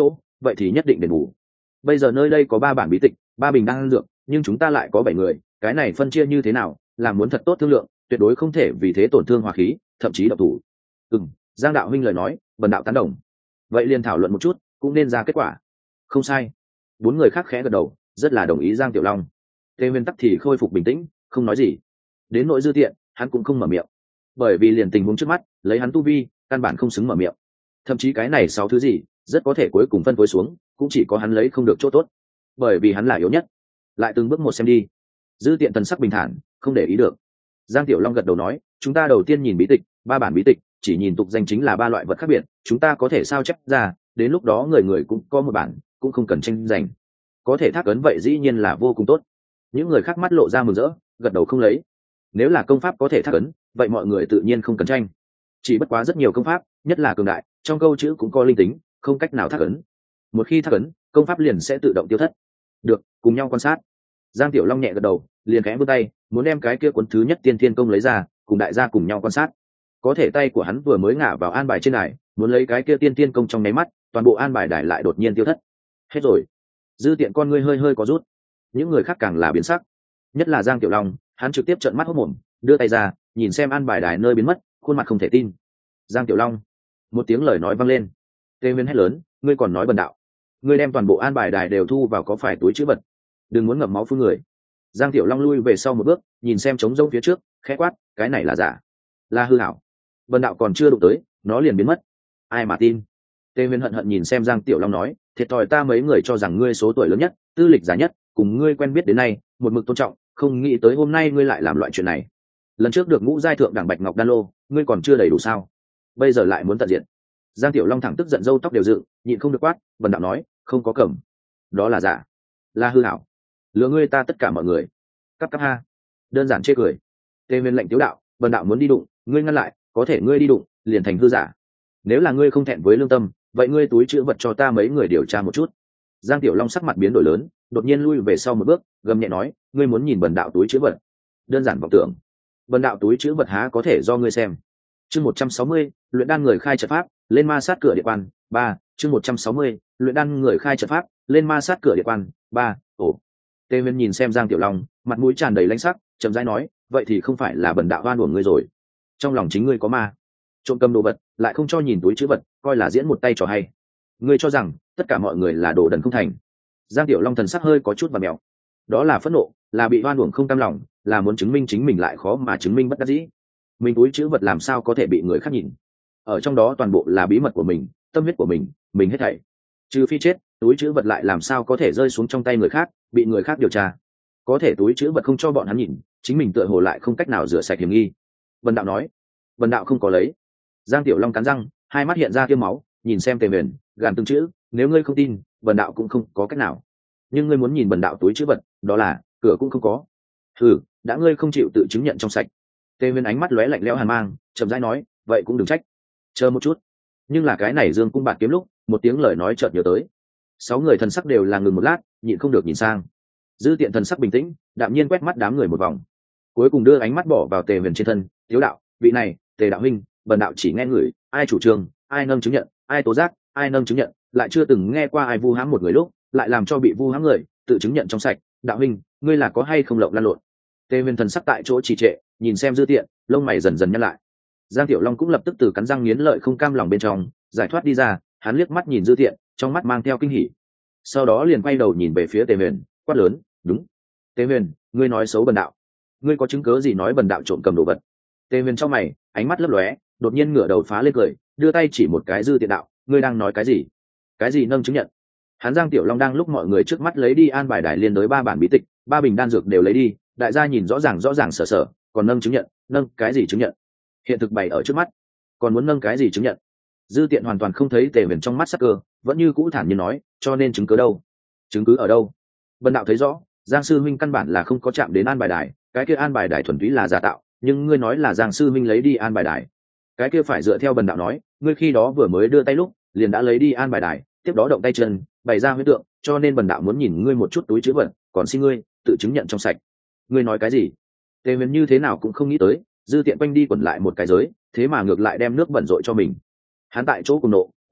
vậy thì nhất định đền bù. Bây giờ nơi đây có ba bản bí tịch, ba bình đan dược, nhưng chúng ta lại có bảy người, cái này phân chia như thế nào, làm muốn thật tốt thương lượng, tuyệt đối không thể vì thế tổn thương hòa khí, thậm chí độc thủ. Ừm, Giang đạo huynh lời nói, Bần đạo tán đồng. Vậy liền thảo luận một chút, cũng nên ra kết quả. Không sai. Bốn người khác khẽ gật đầu, rất là đồng ý Giang Tiểu Long. Tề Nguyên tắc thì khôi phục bình tĩnh, không nói gì. Đến nỗi Dư Tiện, hắn cũng không mở miệng, bởi vì liền tình huống trước mắt, lấy hắn tu vi, căn bản không xứng mở miệng. Thậm chí cái này sáu thứ gì, rất có thể cuối cùng phân phối xuống, cũng chỉ có hắn lấy không được chỗ tốt, bởi vì hắn là yếu nhất. Lại từng bước một xem đi. Dư Tiện thần sắc bình thản, không để ý được. Giang Tiểu Long gật đầu nói, chúng ta đầu tiên nhìn bí tịch, ba bản bí tịch, chỉ nhìn tục danh chính là ba loại vật khác biệt, chúng ta có thể sao chép ra, đến lúc đó người người cũng có một bản, cũng không cần tranh giành. Có thể thác ấn vậy dĩ nhiên là vô cùng tốt. Những người khác mắt lộ ra mừng rỡ, gật đầu không lấy. Nếu là công pháp có thể thác ấn, vậy mọi người tự nhiên không cần tranh. Chỉ bất quá rất nhiều công pháp, nhất là cường đại, trong câu chữ cũng có linh tính, không cách nào thác ấn. Một khi thác ấn, công pháp liền sẽ tự động tiêu thất. Được, cùng nhau quan sát. Giang Tiểu Long nhẹ gật đầu, liền khẽ vươn tay, muốn đem cái kia cuốn thứ nhất Tiên Thiên Công lấy ra, cùng đại gia cùng nhau quan sát. Có thể tay của hắn vừa mới ngả vào an bài trên đài, muốn lấy cái kia Tiên Thiên Công trong nháy mắt, toàn bộ an bài đài lại đột nhiên tiêu thất. Hết rồi. Dư Tiện con ngươi hơi hơi có rút. Những người khác càng là biến sắc, nhất là Giang Tiểu Long, hắn trực tiếp trợn mắt hốt mồm, đưa tay ra, nhìn xem an bài đài nơi biến mất, khuôn mặt không thể tin. Giang Tiểu Long, một tiếng lời nói vang lên. Tề Nguyên hét lớn, ngươi còn nói bần đạo? Ngươi đem toàn bộ an bài đài đều thu vào có phải túi chữ vật? Đừng muốn ngậm máu phun người. Giang Tiểu Long lui về sau một bước, nhìn xem trống rỗng phía trước, khẽ quát, cái này là giả, là hư ảo. Bần đạo còn chưa đụng tới, nó liền biến mất. Ai mà tin? Tề Nguyên hận hận nhìn xem Giang Tiểu Long nói, thiệt thòi ta mấy người cho rằng ngươi số tuổi lớn nhất, tư lịch giả nhất, cùng ngươi quen biết đến nay, một mực tôn trọng, không nghĩ tới hôm nay ngươi lại làm loại chuyện này. Lần trước được ngũ giai thượng đẳng bạch ngọc đan lô, ngươi còn chưa đầy đủ sao? Bây giờ lại muốn tận diện. Giang Tiểu Long thẳng tức giận râu tóc đều dựng, nhịn không được quát, bần đạo nói, không có cầm, đó là giả, là hư ảo, lừa ngươi ta tất cả mọi người. Cắp cắp ha, đơn giản chê cười. Tề Nguyên lệnh tiếu đạo, bần đạo muốn đi đụng, ngươi ngăn lại, có thể ngươi đi đụng, liền thành hư giả. Nếu là ngươi không thẹn với lương tâm, vậy ngươi túi chữ vật cho ta mấy người điều tra một chút. Giang Tiểu Long sắc mặt biến đổi lớn, đột nhiên lui về sau một bước, gầm nhẹ nói, ngươi muốn nhìn bần đạo túi chữ vật? Đơn giản vọng tưởng. Bần đạo túi chữ vật há có thể do ngươi xem. Chương một trăm sáu mươi, luyện đan người khai trận pháp, lên ma sát cửa địa quan. Ba, chương một trăm sáu mươi, luyện đan người khai trận pháp, lên ma sát cửa địa quan. Ba, ồ. Tề Nguyên nhìn xem Giang Tiểu Long, mặt mũi tràn đầy lãnh sắc, chậm rãi nói, vậy thì không phải là bần đạo oan uổng ngươi rồi. Trong lòng chính ngươi có ma, trộm cầm đồ vật, lại không cho nhìn túi chữ vật, coi là diễn một tay trò hay. Ngươi cho rằng tất cả mọi người là đồ đần không thành? Giang Tiểu Long thần sắc hơi có chút và mèo. Đó là phẫn nộ, là bị oan uổng không cam lòng, là muốn chứng minh chính mình lại khó mà chứng minh bất đắc dĩ. Mình túi chữ vật làm sao có thể bị người khác nhìn? Ở trong đó toàn bộ là bí mật của mình, tâm huyết của mình, mình hết thảy. Trừ phi chết, túi chữ vật lại làm sao có thể rơi xuống trong tay người khác, bị người khác điều tra. Có thể túi chữ vật không cho bọn hắn nhìn, chính mình tựa hồ lại không cách nào rửa sạch hiểm nghi. Vân đạo nói, Vân đạo không có lấy. Giang Tiểu Long cắn răng, hai mắt hiện ra tia máu, nhìn xem Tề Huyền, gàn từng chữ, nếu ngươi không tin, Vân đạo cũng không có cách nào. Nhưng ngươi muốn nhìn Vân đạo túi chữ vật, đó là cửa cũng không có. Ừ, đã ngươi không chịu tự chứng nhận trong sạch. Tề Huyền ánh mắt lóe lạnh lẽo hàn mang, chậm rãi nói, vậy cũng đừng trách. Chờ một chút. Nhưng là cái này Dương cung bạt kiếm lúc, một tiếng lời nói chợt nhớ tới. Sáu người thần sắc đều là ngừng một lát, nhịn không được nhìn sang. Dư Tiện thần sắc bình tĩnh, đạm nhiên quét mắt đám người một vòng, cuối cùng đưa ánh mắt bỏ vào Tề Huyền trên thân, thiếu đạo, vị này, Tề đạo huynh, bần đạo chỉ nghe người, ai chủ trương, ai nâng chứng nhận, ai tố giác, ai nâng chứng nhận, lại chưa từng nghe qua ai vu hãm một người lúc, lại làm cho bị vu hãm người tự chứng nhận trong sạch. Đạo huynh, ngươi là có hay không lộng lan lộn? Tề Huyền thần sắc tại chỗ trì trệ, nhìn xem Dư Tiện, lông mày dần dần nhăn lại. Giang Tiểu Long cũng lập tức từ cắn răng nghiến lợi không cam lòng bên trong giải thoát đi ra, hắn liếc mắt nhìn Dư Tiện, trong mắt mang theo kinh hỉ, sau đó liền quay đầu nhìn về phía Tề Huyền, quát lớn, đúng. Tề Huyền, ngươi nói xấu bần đạo, ngươi có chứng cớ gì nói bần đạo trộm cầm đồ vật? Tề Huyền trong mày, ánh mắt lấp lóe, đột nhiên ngửa đầu phá lên cười, đưa tay chỉ một cái Dư Tiện đạo, ngươi đang nói cái gì? Cái gì nâng chứng nhận? Hắn Giang Tiểu Long đang lúc mọi người trước mắt lấy đi an bài đài liên đối ba bản bí tịch, ba bình đan dược đều lấy đi, đại gia nhìn rõ ràng rõ ràng sở sở, còn nâng chứng nhận, nâng cái gì chứng nhận? Hiện thực bày ở trước mắt, còn muốn nâng cái gì chứng nhận? Dư Tiện hoàn toàn không thấy Tề Huyền trong mắt sắc cơ, vẫn như cũ thản nhiên nói, cho nên chứng cứ đâu? Chứng cứ ở đâu? Bần đạo thấy rõ, Giang sư huynh căn bản là không có chạm đến an bài đài, cái kia an bài đài thuần túy là giả tạo, nhưng ngươi nói là Giang sư huynh lấy đi an bài đài, cái kia phải dựa theo bần đạo nói, ngươi khi đó vừa mới đưa tay lúc, liền đã lấy đi an bài đài, tiếp đó động tay chân, bày ra huyễn tượng, cho nên bần đạo muốn nhìn ngươi một chút túi chứa vật, còn xin ngươi tự chứng nhận trong sạch. Ngươi nói cái gì? Tề Huyền như thế nào cũng không nghĩ tới, Dư Tiện quanh đi quẩn lại một cái giới, thế mà ngược lại đem nước bẩn rội cho mình. Hắn tại chỗ cùng nộ,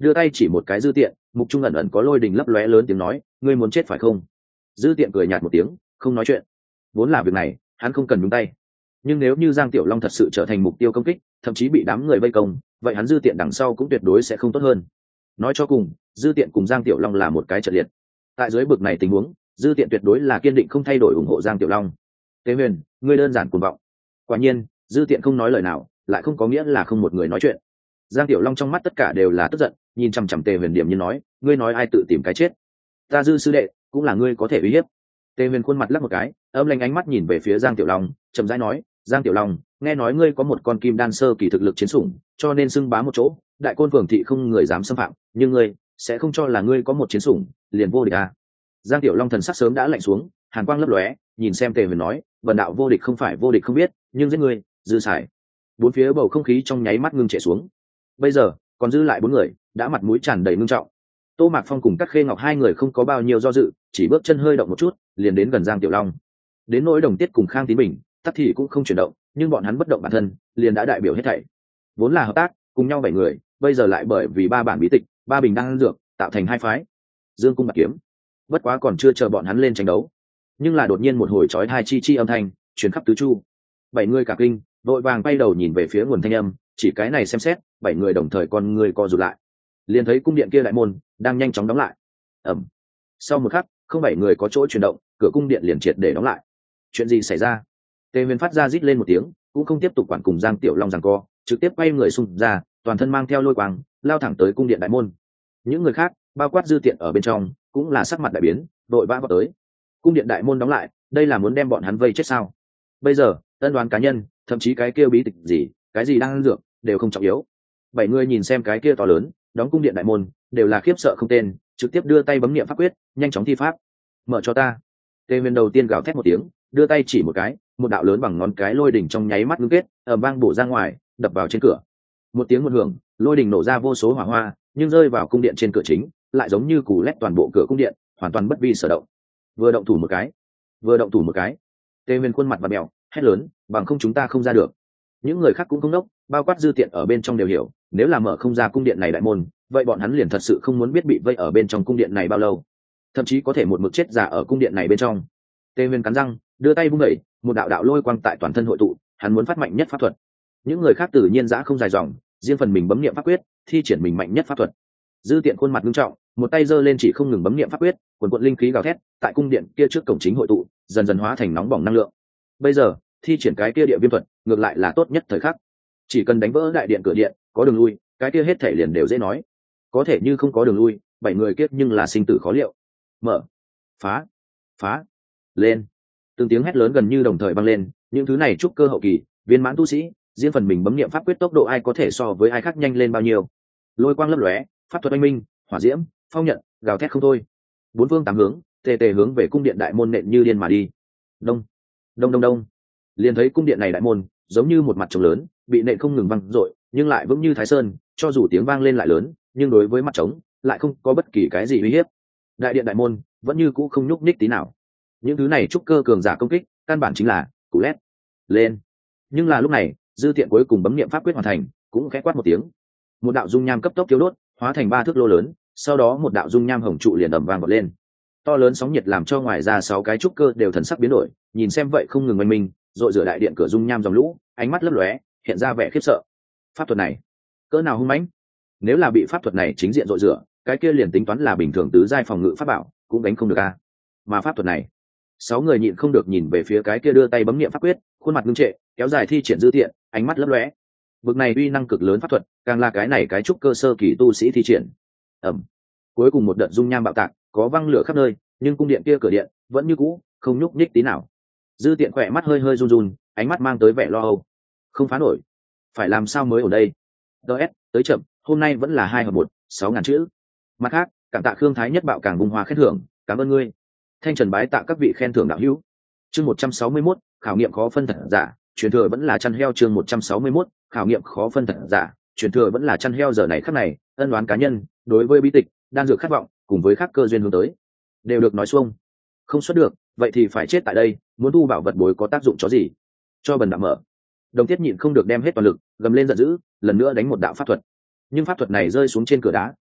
đưa tay chỉ một cái Dư Tiện, mục trung ẩn ẩn có lôi đình lấp lóe lớn tiếng nói, ngươi muốn chết phải không? Dư Tiện cười nhạt một tiếng, không nói chuyện. Vốn là việc này hắn không cần nhúng tay, nhưng nếu như Giang Tiểu Long thật sự trở thành mục tiêu công kích, thậm chí bị đám người vây công, vậy hắn Dư Tiện đằng sau cũng tuyệt đối sẽ không tốt hơn. Nói cho cùng, Dư Tiện cùng Giang Tiểu Long là một cái trận liệt. Tại dưới bực này tình huống, Dư Tiện tuyệt đối là kiên định không thay đổi ủng hộ Giang Tiểu Long. Tế Huyền, ngươi đơn giản cuồng vọng. Quả nhiên, Dư Tiện không nói lời nào, lại không có nghĩa là không một người nói chuyện. Giang Tiểu Long trong mắt tất cả đều là tức giận, nhìn chằm chằm Tề Huyền điểm như nói, ngươi nói ai tự tìm cái chết? Ta Dư sư đệ, cũng là ngươi có thể uy hiếp. Tề Huyền khuôn mặt lắc một cái, âm lanh ánh mắt nhìn về phía Giang Tiểu Long, chậm rãi nói, Giang Tiểu Long, nghe nói ngươi có một con kim đan sơ kỳ thực lực chiến sủng, cho nên xưng bá một chỗ, đại côn phường thị không người dám xâm phạm, nhưng ngươi sẽ không cho là ngươi có một chiến sủng liền vô địch à? Giang Tiểu Long thần sắc sớm đã lạnh xuống, hàn quang lấp lóe, nhìn xem Tề Huyền nói, vần đạo vô địch không phải vô địch không biết, nhưng giết ngươi, dư xài. Bốn phía bầu không khí trong nháy mắt ngưng trệ xuống. Bây giờ còn dư lại bốn người, đã mặt mũi tràn đầy ngưng trọng. Tô Mạc Phong cùng Cát Khê Ngọc hai người không có bao nhiêu do dự, chỉ bước chân hơi động một chút, liền đến gần Giang Tiểu Long. Đến nỗi Đồng Tiết cùng Khang Tín Bình, tắc thì cũng không chuyển động, nhưng bọn hắn bất động bản thân, liền đã đại biểu hết thảy. Vốn là hợp tác, cùng nhau bảy người, bây giờ lại bởi vì ba bản bí tịch, ba bình đan dược, tạo thành hai phái. Dương cung bạc kiếm. Bất quá còn chưa chờ bọn hắn lên tranh đấu, nhưng là đột nhiên một hồi chói tai chi chi âm thanh truyền khắp tứ chu. Bảy người cả kinh, vội vàng bay đầu nhìn về phía nguồn thanh âm, chỉ cái này xem xét, bảy người đồng thời con người co rụt lại, liền thấy cung điện kia đại môn đang nhanh chóng đóng lại. Ầm. Sau một khắc, không bảy người có chỗ chuyển động, cửa cung điện liền triệt để đóng lại. Chuyện gì xảy ra? Tề Huyền phát ra rít lên một tiếng, cũng không tiếp tục quản cùng Giang Tiểu Long giằng co, trực tiếp quay người xung ra, toàn thân mang theo lôi quang, lao thẳng tới cung điện đại môn. Những người khác, bao quát Dư Tiện ở bên trong, cũng là sắc mặt đại biến, đội vã vào tới. Cung điện đại môn đóng lại, đây là muốn đem bọn hắn vây chết sao? Bây giờ, ân đoán cá nhân, thậm chí cái kia bí tịch gì, cái gì đang dược, đều không trọng yếu. Bảy người nhìn xem cái kia to lớn, đóng cung điện đại môn, đều là khiếp sợ không tên, trực tiếp đưa tay bấm niệm pháp quyết, nhanh chóng thi pháp. Mở cho ta. Tề Huyền đầu tiên gào thét một tiếng, đưa tay chỉ một cái, một đạo lớn bằng ngón cái lôi đỉnh trong nháy mắt ngưng kết, ầm vang bổ ra ngoài, đập vào trên cửa. Một tiếng một hưởng, lôi đỉnh nổ ra vô số hỏa hoa, nhưng rơi vào cung điện trên cửa chính, lại giống như cù lét toàn bộ cửa cung điện, hoàn toàn bất vi sở động. Vừa động thủ một cái, vừa động thủ một cái. Tề Huyền khuôn mặt và mèo, hét lớn, bằng không chúng ta không ra được. Những người khác cũng không đốc, bao quát Dư Tiện ở bên trong đều hiểu, nếu là mở không ra cung điện này đại môn, vậy bọn hắn liền thật sự không muốn biết bị vây ở bên trong cung điện này bao lâu, thậm chí có thể một mực chết giả ở cung điện này bên trong. Tề Huyền cắn răng, đưa tay vung đẩy, một đạo đạo lôi quang tại toàn thân hội tụ, hắn muốn phát mạnh nhất pháp thuật. Những người khác tự nhiên dã không dài dòng, riêng phần mình bấm niệm pháp quyết, thi triển mình mạnh nhất pháp thuật. Dư Tiện khuôn mặt nghiêm trọng, một tay giơ lên chỉ không ngừng bấm niệm pháp quyết, quần quần linh khí gào thét, tại cung điện kia trước cổng chính hội tụ, dần dần hóa thành nóng bỏng năng lượng. Bây giờ, thi triển cái kia địa viêm thuật, ngược lại là tốt nhất thời khắc. Chỉ cần đánh vỡ đại điện cửa điện, có đường lui, cái kia hết thể liền đều dễ nói. Có thể như không có đường lui, bảy người kiếp nhưng là sinh tử khó liệu. Mở, phá, phá, lên. Từng tiếng hét lớn gần như đồng thời vang lên, những thứ này trúc cơ hậu kỳ, viên mãn tu sĩ, riêng phần mình bấm niệm pháp quyết tốc độ ai có thể so với ai khác nhanh lên bao nhiêu. Lôi quang lấp lóe, pháp thuật oanh minh, hỏa diễm, phong nhận, gào thét không thôi. Bốn phương tám hướng, tề tề hướng về cung điện đại môn nện như điên mà đi. Đông, đông đông đông. Liền thấy cung điện này đại môn, giống như một mặt trống lớn, bị nện không ngừng văng dội, nhưng lại vững như Thái Sơn, cho dù tiếng vang lên lại lớn, nhưng đối với mặt trống, lại không có bất kỳ cái gì uy hiếp. Đại điện đại môn vẫn như cũ không nhúc nhích tí nào. Những thứ này trúc cơ cường giả công kích, căn bản chính là cú lét lên. Nhưng là lúc này, Dư Tiện cuối cùng bấm niệm pháp quyết hoàn thành, cũng khẽ quát một tiếng. Một đạo dung nham cấp tốc thiêu đốt, hóa thành ba thước lô lớn, sau đó một đạo dung nham hồng trụ liền ầm vang vọt lên. To lớn sóng nhiệt làm cho ngoài ra sáu cái trúc cơ đều thần sắc biến đổi, nhìn xem vậy không ngừng oanh minh, rồi rửa đại điện cửa dung nham dòng lũ, ánh mắt lấp lóe, hiện ra vẻ khiếp sợ. Pháp thuật này, cỡ nào hung mãnh! Nếu là bị pháp thuật này chính diện rọi rửa, cái kia liền tính toán là bình thường tứ giai phòng ngự pháp bảo, cũng đánh không được a. Mà pháp thuật này, sáu người nhịn không được nhìn về phía cái kia đưa tay bấm niệm pháp quyết, khuôn mặt ngưng trệ, kéo dài thi triển Dư Tiện, ánh mắt lấp lóe. Vực này uy năng cực lớn pháp thuật, càng là cái này cái trúc cơ sơ kỳ tu sĩ thi triển. Ầm. Cuối cùng một đợt dung nham bạo tạc, có văng lửa khắp nơi, nhưng cung điện kia cửa điện vẫn như cũ, không nhúc nhích tí nào. Dư Tiện khỏe mắt hơi hơi run run, ánh mắt mang tới vẻ lo âu. Không phá nổi, phải làm sao mới ở đây? ds tới chậm, hôm nay vẫn là hai hợp một, sáu ngàn chữ. Mặt khác, cảm tạ Khương Thái Nhất Bạo càng bùng hoa khen thưởng, cảm ơn ngươi. Thanh Trần bái tạ các vị khen thưởng đạo hữu. Chương một trăm sáu mươi mốt, khảo nghiệm khó phân thật giả, truyền thừa vẫn là chăn heo. Chương một trăm sáu mươi mốt, khảo nghiệm khó phân thật giả, truyền thừa vẫn là chăn heo. Giờ này khắc này, ân oán cá nhân, đối với bí tịch, đan dược khát vọng, cùng với khắc cơ duyên hướng tới, đều được nói xuông. Không xuất được, vậy thì phải chết tại đây, muốn thu bảo vật bối có tác dụng chó gì? Cho bần đạo mở. Đồng Tiết nhịn không được đem hết toàn lực, gầm lên giận dữ, lần nữa đánh một đạo pháp thuật. Nhưng pháp thuật này rơi xuống trên cửa đá,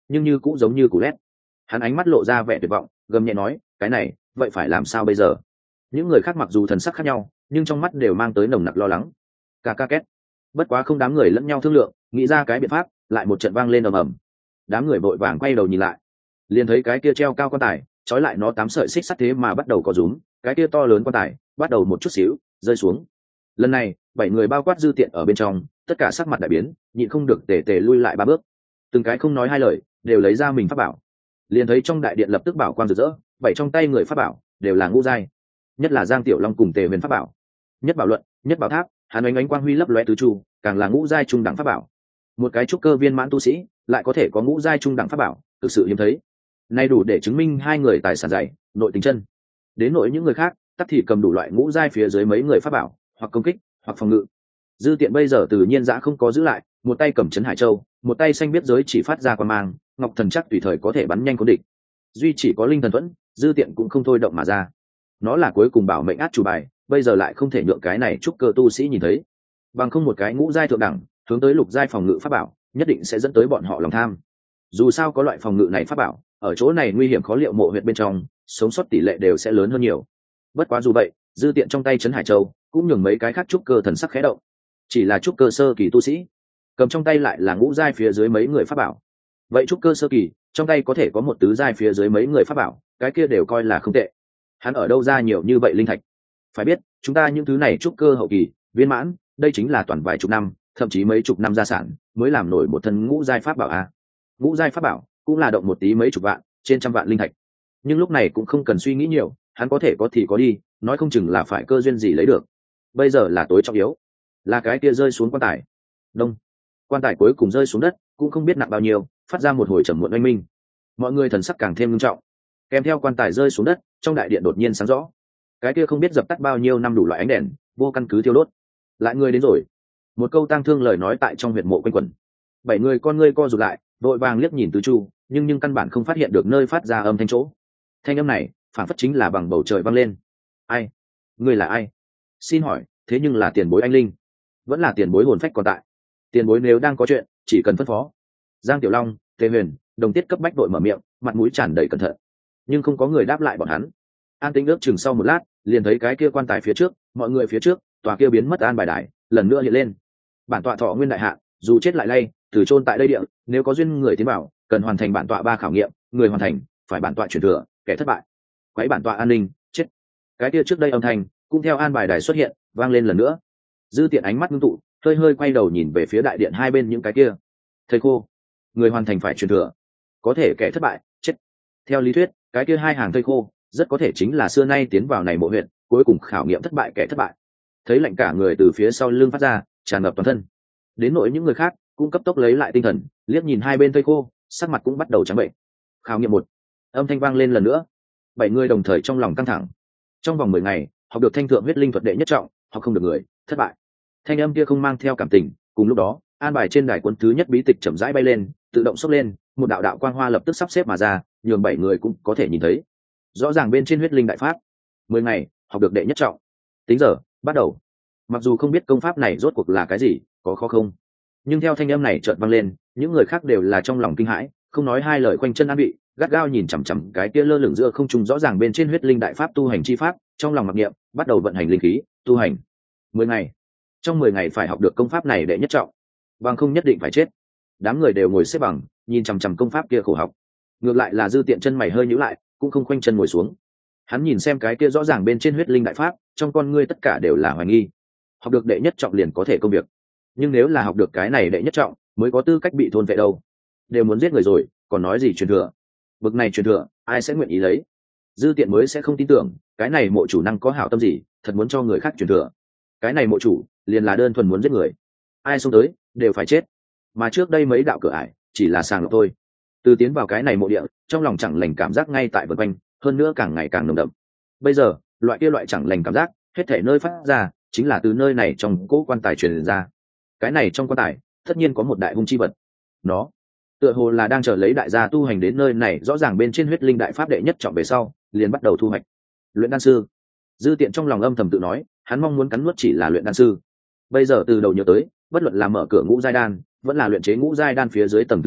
nhưng như cũng giống như củ lét. Hắn ánh mắt lộ ra vẻ tuyệt vọng, gầm nhẹ nói, cái này vậy phải làm sao bây giờ? Những người khác mặc dù thần sắc khác nhau, nhưng trong mắt đều mang tới nồng nặc lo lắng. Ca ca két. Bất quá không đám người lẫn nhau thương lượng, nghĩ ra cái biện pháp, lại một trận vang lên ầm ầm. Đám người vội vàng quay đầu nhìn lại, liền thấy cái kia treo cao quan tài, trói lại nó tám sợi xích sắt thế mà bắt đầu có rúm, cái kia to lớn quan tài bắt đầu một chút xíu rơi xuống. Lần này bảy người bao quát Dư Tiện ở bên trong, tất cả sắc mặt đại biến, nhịn không được tề tề lui lại ba bước, từng cái không nói hai lời, đều lấy ra mình pháp bảo. Liền thấy trong đại điện lập tức bảo quang rực rỡ, bảy trong tay người pháp bảo đều là ngũ giai, nhất là Giang Tiểu Long cùng Tề Huyền pháp bảo, nhất bảo luận, nhất bảo tháp, hắn ánh ánh quang huy lấp lóe tứ trụ, càng là ngũ giai trung đẳng pháp bảo. Một cái trúc cơ viên mãn tu sĩ lại có thể có ngũ giai trung đẳng pháp bảo, thực sự hiếm thấy. Nay đủ để chứng minh hai người tài sản dày, nội tình chân. Đến nội những người khác, tất thì cầm đủ loại ngũ giai phía dưới mấy người pháp bảo, hoặc công kích, hoặc phòng ngự. Dư Tiện bây giờ tự nhiên dã không có giữ lại, một tay cầm chấn hải châu, một tay xanh biết giới chỉ phát ra quang mang, ngọc thần chắc tùy thời có thể bắn nhanh cuốn địch. Duy chỉ có linh thần thuẫn, Dư Tiện cũng không thôi động mà ra. Nó là cuối cùng bảo mệnh át chủ bài, bây giờ lại không thể nhượng cái này trúc cơ tu sĩ nhìn thấy. Bằng không một cái ngũ giai thượng đẳng, hướng tới lục giai phòng ngự pháp bảo, nhất định sẽ dẫn tới bọn họ lòng tham. Dù sao có loại phòng ngự này pháp bảo, ở chỗ này nguy hiểm khó liệu mộ huyệt bên trong, sống sót tỷ lệ đều sẽ lớn hơn nhiều. Bất quá dù vậy, Dư Tiện trong tay chấn hải châu cũng nhường mấy cái khác trúc cơ thần sắc khẽ động. Chỉ là trúc cơ sơ kỳ tu sĩ, cầm trong tay lại là ngũ giai phía dưới mấy người pháp bảo. Vậy trúc cơ sơ kỳ trong tay có thể có một tứ giai phía dưới mấy người pháp bảo, cái kia đều coi là không tệ. Hắn ở đâu ra nhiều như vậy linh thạch? Phải biết, chúng ta những thứ này trúc cơ hậu kỳ viên mãn, đây chính là toàn vài chục năm, thậm chí mấy chục năm gia sản mới làm nổi một thân ngũ giai pháp bảo a. Ngũ giai pháp bảo cũng là động một tí mấy chục vạn, trên trăm vạn linh thạch. Nhưng lúc này cũng không cần suy nghĩ nhiều, hắn có thể có thì có đi, nói không chừng là phải cơ duyên gì lấy được. Bây giờ là tối trọng yếu, là cái kia rơi xuống quan tài. Đông, quan tài cuối cùng rơi xuống đất, cũng không biết nặng bao nhiêu, phát ra một hồi trầm muộn oanh minh. Mọi người thần sắc càng thêm nghiêm trọng. Kèm theo quan tài rơi xuống đất, trong đại điện đột nhiên sáng rõ. Cái kia không biết dập tắt bao nhiêu năm đủ loại ánh đèn, vô căn cứ thiêu đốt. Lại người đến rồi. Một câu tang thương lời nói tại trong huyệt mộ quanh quẩn. Bảy người con ngươi co rụt lại, vội vàng liếc nhìn tứ chu, nhưng nhưng căn bản không phát hiện được nơi phát ra âm thanh chỗ. Thanh âm này, phản phất chính là bằng bầu trời vang lên. Ai? Ngươi là ai? Xin hỏi, thế nhưng là tiền bối anh linh, vẫn là tiền bối hồn phách còn tại? Tiền bối nếu đang có chuyện, chỉ cần phân phó. Giang Tiểu Long, Tề Huyền, Đồng Tiết cấp bách đội mở miệng, mặt mũi tràn đầy cẩn thận, nhưng không có người đáp lại bọn hắn. An tĩnh ước chừng sau một lát, liền thấy cái kia quan tài phía trước, mọi người phía trước, tòa kia biến mất an bài đài lần nữa hiện lên. Bản tọa Thọ Nguyên đại hạ, dù chết lại lay, từ chôn tại đây địa, nếu có duyên người tiến bảo, cần hoàn thành bản tọa ba khảo nghiệm, người hoàn thành, phải bản tọa truyền thừa, kẻ thất bại, quấy bản tọa an ninh, chết. Cái kia trước đây âm thanh cũng theo an bài đài xuất hiện, vang lên lần nữa. Dư Tiện ánh mắt ngưng tụ, hơi hơi quay đầu nhìn về phía đại điện hai bên những cái kia. Thầy khô, người hoàn thành phải truyền thừa, có thể kẻ thất bại, chết. Theo lý thuyết, cái kia hai hàng thầy khô rất có thể chính là xưa nay tiến vào này mộ huyện, cuối cùng khảo nghiệm thất bại kẻ thất bại. Thấy lạnh cả người từ phía sau lưng phát ra, tràn ngập toàn thân. Đến nỗi những người khác cũng cấp tốc lấy lại tinh thần, liếc nhìn hai bên thầy khô, sắc mặt cũng bắt đầu trắng bệnh. Khảo nghiệm một, âm thanh vang lên lần nữa. Bảy người đồng thời trong lòng căng thẳng. Trong vòng mười ngày, học được thanh thượng huyết linh thuật đệ nhất trọng, học không được người, thất bại. Thanh âm kia không mang theo cảm tình, cùng lúc đó, an bài trên đài cuốn thứ nhất bí tịch chậm rãi bay lên, tự động xốc lên, một đạo đạo quang hoa lập tức sắp xếp mà ra, nhường bảy người cũng có thể nhìn thấy. Rõ ràng bên trên huyết linh đại pháp, mười ngày, học được đệ nhất trọng. Tính giờ, bắt đầu. Mặc dù không biết công pháp này rốt cuộc là cái gì, có khó không, nhưng theo thanh âm này chợt vang lên, những người khác đều là trong lòng kinh hãi, không nói hai lời quanh chân an bị, gắt gao nhìn chằm chằm cái kia lơ lửng giữa không trung rõ ràng bên trên huyết linh đại pháp tu hành chi pháp, trong lòng mặc niệm, bắt đầu vận hành linh khí, tu hành. Mười ngày, trong mười ngày phải học được công pháp này đệ nhất trọng, bằng không nhất định phải chết. Đám người đều ngồi xếp bằng, nhìn chằm chằm công pháp kia khổ học. Ngược lại là Dư Tiện chân mày hơi nhíu lại, cũng không khoanh chân ngồi xuống. Hắn nhìn xem cái kia rõ ràng bên trên huyết linh đại pháp, trong con ngươi tất cả đều là hoài nghi. Học được đệ nhất trọng liền có thể công việc, nhưng nếu là học được cái này đệ nhất trọng, mới có tư cách bị thôn vệ đâu. Đều muốn giết người rồi, còn nói gì truyền thừa? Bực này truyền thừa, ai sẽ nguyện ý lấy? Dư Tiện mới sẽ không tin tưởng, cái này mộ chủ năng có hảo tâm gì, thật muốn cho người khác truyền thừa. Cái này mộ chủ, liền là đơn thuần muốn giết người. Ai xông tới, đều phải chết. Mà trước đây mấy đạo cửa ải, chỉ là sàng lọc thôi. Từ tiến vào cái này mộ địa, trong lòng chẳng lành cảm giác ngay tại vân quanh, hơn nữa càng ngày càng nồng đậm. Bây giờ, loại kia loại chẳng lành cảm giác, hết thể nơi phát ra, chính là từ nơi này trong cỗ quan tài truyền ra. Cái này trong quan tài, tất nhiên có một đại hung chi vật. Nó, tựa hồ là đang chờ lấy đại gia tu hành đến nơi này, rõ ràng bên trên huyết linh đại pháp đệ nhất trọng về sau, liền bắt đầu thu hoạch. Luyện đan sư. Dư Tiện trong lòng âm thầm tự nói, hắn mong muốn cắn nuốt chỉ là luyện đan sư. Bây giờ từ đầu nhớ tới, bất luận là mở cửa ngũ giai đan, vẫn là luyện chế ngũ giai đan phía dưới tầng thứ hai,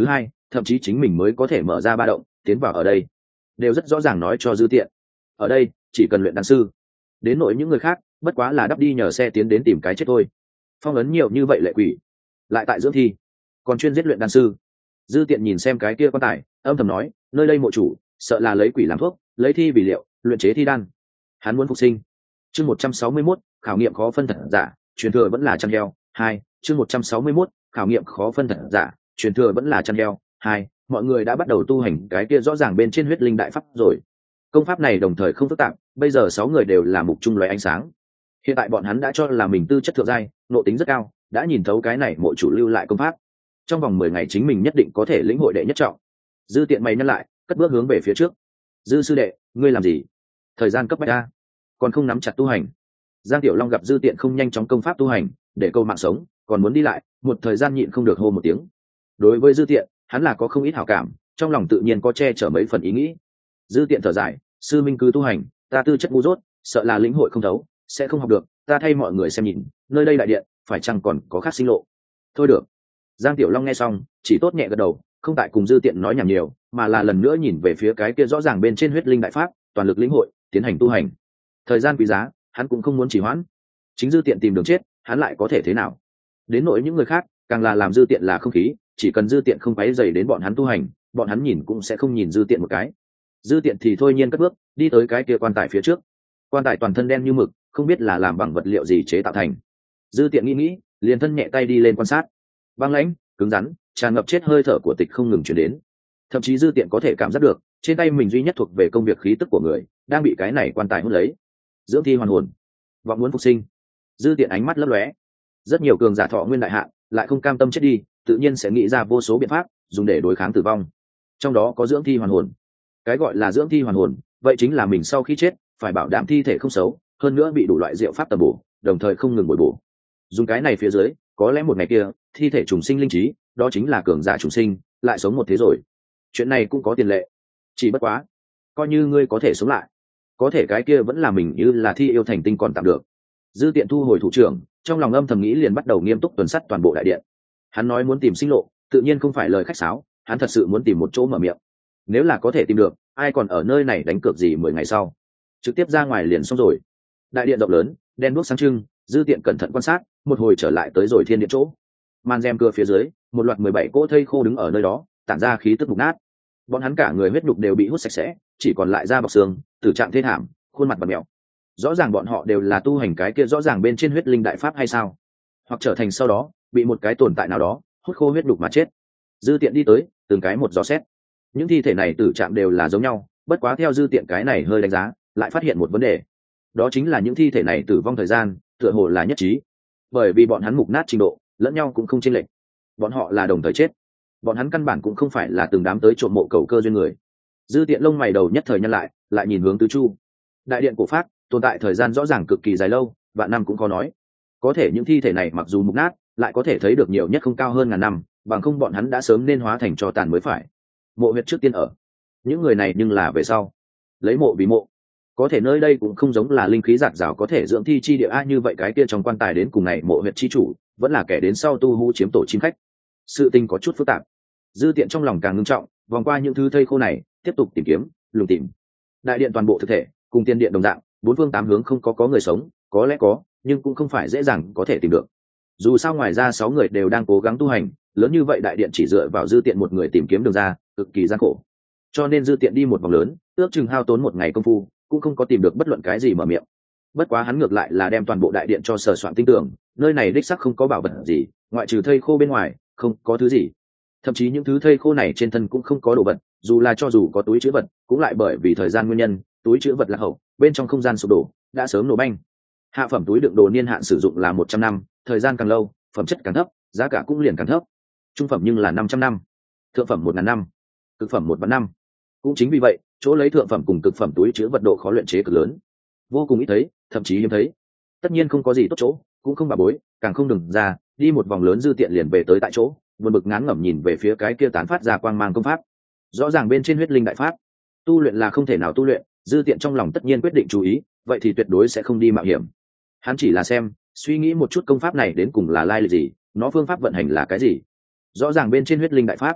thậm chí chính mình mới có thể mở ra ba động tiến vào ở đây, đều rất rõ ràng nói cho dư tiện ở đây chỉ cần luyện đan sư, đến nỗi những người khác bất quá là đắp đi nhờ xe tiến đến tìm cái chết thôi. Phong ấn nhiều như vậy lệ quỷ lại tại dưỡng thi, còn chuyên giết luyện đan sư. Dư tiện nhìn xem cái kia quan tài âm thầm nói, nơi đây mộ chủ sợ là lấy quỷ làm thuốc, lấy thi vì liệu, luyện chế thi đan. Hắn muốn phục sinh. Chương một trăm sáu mươi mốt, khảo nghiệm khó phân thật giả, truyền thừa vẫn là chăn heo. Hai, chương một trăm sáu mươi mốt, khảo nghiệm khó phân thật giả, truyền thừa vẫn là chăn heo. Hai, mọi người đã bắt đầu tu hành cái kia rõ ràng bên trên huyết linh đại pháp rồi. Công pháp này đồng thời không phức tạp, bây giờ sáu người đều là mục trung loài ánh sáng. Hiện tại bọn hắn đã cho là mình tư chất thượng giai, nội tính rất cao, đã nhìn thấu cái này mộ chủ lưu lại công pháp. Trong vòng mười ngày chính mình nhất định có thể lĩnh hội đệ nhất trọng. Dư tiện mày nhăn lại, cất bước hướng về phía trước. Dư sư đệ, ngươi làm gì? Thời gian cấp bách a, còn không nắm chặt tu hành. Giang Tiểu Long gặp dư tiện không nhanh chóng công pháp tu hành để câu mạng sống, còn muốn đi lại, một thời gian nhịn không được hô một tiếng. Đối với dư tiện, hắn là có không ít hảo cảm, trong lòng tự nhiên có che chở mấy phần ý nghĩ. Dư tiện thở dài, sư minh cứ tu hành, ta tư chất ngu dốt, sợ là lĩnh hội không thấu, sẽ không học được, ta thay mọi người xem nhìn, nơi đây đại điện phải chăng còn có khác sinh lộ. Thôi được. Giang Tiểu Long nghe xong chỉ tốt nhẹ gật đầu, không tại cùng dư tiện nói nhảm nhiều, mà là lần nữa nhìn về phía cái kia rõ ràng bên trên huyết linh đại pháp, toàn lực lĩnh hội, tiến hành tu hành. Thời gian quý giá, hắn cũng không muốn trì hoãn. Chính dư tiện tìm đường chết, hắn lại có thể thế nào? Đến nỗi những người khác, càng là làm dư tiện là không khí, chỉ cần dư tiện không quấy rầy đến bọn hắn tu hành, bọn hắn nhìn cũng sẽ không nhìn dư tiện một cái. Dư tiện thì thôi nhiên cất bước, đi tới cái kia quan tài phía trước. Quan tài toàn thân đen như mực, không biết là làm bằng vật liệu gì chế tạo thành. Dư tiện nghĩ nghĩ, liền thân nhẹ tay đi lên quan sát. Băng lãnh, cứng rắn, tràn ngập chết hơi thở của tịch không ngừng truyền đến. Thậm chí dư tiện có thể cảm giác được, trên tay mình duy nhất thuộc về công việc khí tức của người, đang bị cái này quan tài hút lấy. Dưỡng thi hoàn hồn, vọng muốn phục sinh. Dư tiện ánh mắt lấp lóe. Rất nhiều cường giả thọ nguyên đại hạn, lại không cam tâm chết đi, tự nhiên sẽ nghĩ ra vô số biện pháp, dùng để đối kháng tử vong. Trong đó có dưỡng thi hoàn hồn. Cái gọi là dưỡng thi hoàn hồn, vậy chính là mình sau khi chết, phải bảo đảm thi thể không xấu, hơn nữa bị đủ loại diệu pháp tầm bổ, đồng thời không ngừng bồi bổ. Dùng cái này phía dưới, có lẽ một ngày kia, thi thể trùng sinh linh trí, đó chính là cường giả trùng sinh, lại sống một thế rồi. Chuyện này cũng có tiền lệ. Chỉ bất quá, coi như ngươi có thể sống lại, có thể cái kia vẫn là mình như là thi yêu thành tinh còn tạm được. Dư tiện thu hồi thủ trưởng, trong lòng âm thầm nghĩ liền bắt đầu nghiêm túc tuần sát toàn bộ đại điện. Hắn nói muốn tìm sinh lộ, tự nhiên không phải lời khách sáo, hắn thật sự muốn tìm một chỗ mở miệng. Nếu là có thể tìm được, ai còn ở nơi này đánh cược gì mười ngày sau, trực tiếp ra ngoài liền xong rồi. Đại điện rộng lớn, đen đuốc sáng trưng, dư tiện cẩn thận quan sát, một hồi trở lại tới rồi thiên điện chỗ. Màn rèm cửa phía dưới, một loạt mười bảy cỗ thây khô đứng ở nơi đó, tản ra khí tức mục nát. Bọn hắn cả người huyết nhục đều bị hút sạch sẽ, chỉ còn lại da bọc xương, tử trạng thê thảm, khuôn mặt bặm mèo. Rõ ràng bọn họ đều là tu hành cái kia rõ ràng bên trên huyết linh đại pháp hay sao? Hoặc trở thành sau đó bị một cái tồn tại nào đó hút khô huyết nhục mà chết. Dư tiện đi tới, từng cái một dò xét. Những thi thể này tử trạng đều là giống nhau, bất quá theo dư tiện cái này hơi đánh giá, lại phát hiện một vấn đề. Đó chính là những thi thể này tử vong thời gian, tựa hồ là nhất trí. Bởi vì bọn hắn mục nát trình độ, lẫn nhau cũng không chênh lệch. Bọn họ là đồng thời chết. Bọn hắn căn bản cũng không phải là từng đám tới trộm mộ cầu cơ duyên người. Dư tiện lông mày đầu nhất thời nhăn lại, lại nhìn hướng tứ chu. Đại điện cổ pháp tồn tại thời gian rõ ràng cực kỳ dài lâu, vạn năm cũng có nói. Có thể những thi thể này mặc dù mục nát, lại có thể thấy được nhiều nhất không cao hơn ngàn năm, bằng không bọn hắn đã sớm nên hóa thành tro tàn mới phải. Mộ huyệt trước tiên ở, những người này nhưng là về sau lấy mộ vì mộ. Có thể nơi đây cũng không giống là linh khí giạt rào có thể dưỡng thi chi địa a, như vậy cái kia trong quan tài đến cùng này mộ huyệt chi chủ vẫn là kẻ đến sau tu hú chiếm tổ chim khách. Sự tình có chút phức tạp. Dư tiện trong lòng càng ngưng trọng, vòng qua những thứ thây khô này, tiếp tục tìm kiếm, lùng tìm. Đại điện toàn bộ thực thể cùng tiên điện đồng dạng, bốn phương tám hướng không có có người sống, có lẽ có, nhưng cũng không phải dễ dàng có thể tìm được. Dù sao ngoài ra sáu người đều đang cố gắng tu hành, lớn như vậy đại điện chỉ dựa vào dư tiện một người tìm kiếm đường ra, cực kỳ gian khổ. Cho nên dư tiện đi một vòng lớn, ước chừng hao tốn một ngày công phu, cũng không có tìm được bất luận cái gì mở miệng. Bất quá hắn ngược lại là đem toàn bộ đại điện cho sờ soạn tinh tường, nơi này đích sắc không có bảo vật gì, ngoại trừ thây khô bên ngoài, không có thứ gì. Thậm chí những thứ thây khô này trên thân cũng không có đồ vật, dù là cho dù có túi chữ vật, cũng lại bởi vì thời gian nguyên nhân, túi chữ vật lạc hậu, bên trong không gian sụp đổ, đã sớm nổ banh. Hạ phẩm túi đựng đồ niên hạn sử dụng là một trăm năm, thời gian càng lâu, phẩm chất càng thấp, giá cả cũng liền càng thấp. Trung phẩm nhưng là năm trăm năm, thượng phẩm một ngàn năm, cực phẩm một vạn năm. Cũng chính vì vậy, chỗ lấy thượng phẩm cùng cực phẩm túi chứa vật độ khó luyện chế cực lớn, vô cùng ít thấy, thậm chí hiếm thấy. Tất nhiên không có gì tốt chỗ, cũng không bà bối, càng không đừng ra, đi một vòng lớn dư tiện liền về tới tại chỗ, buồn bực ngán ngẩm nhìn về phía cái kia tán phát ra quang mang công pháp. Rõ ràng bên trên huyết linh đại pháp, tu luyện là không thể nào tu luyện, dư tiện trong lòng tất nhiên quyết định chú ý, vậy thì tuyệt đối sẽ không đi mạo hiểm. Hắn chỉ là xem, suy nghĩ một chút công pháp này đến cùng là lai lịch gì, nó phương pháp vận hành là cái gì. Rõ ràng bên trên huyết linh đại pháp,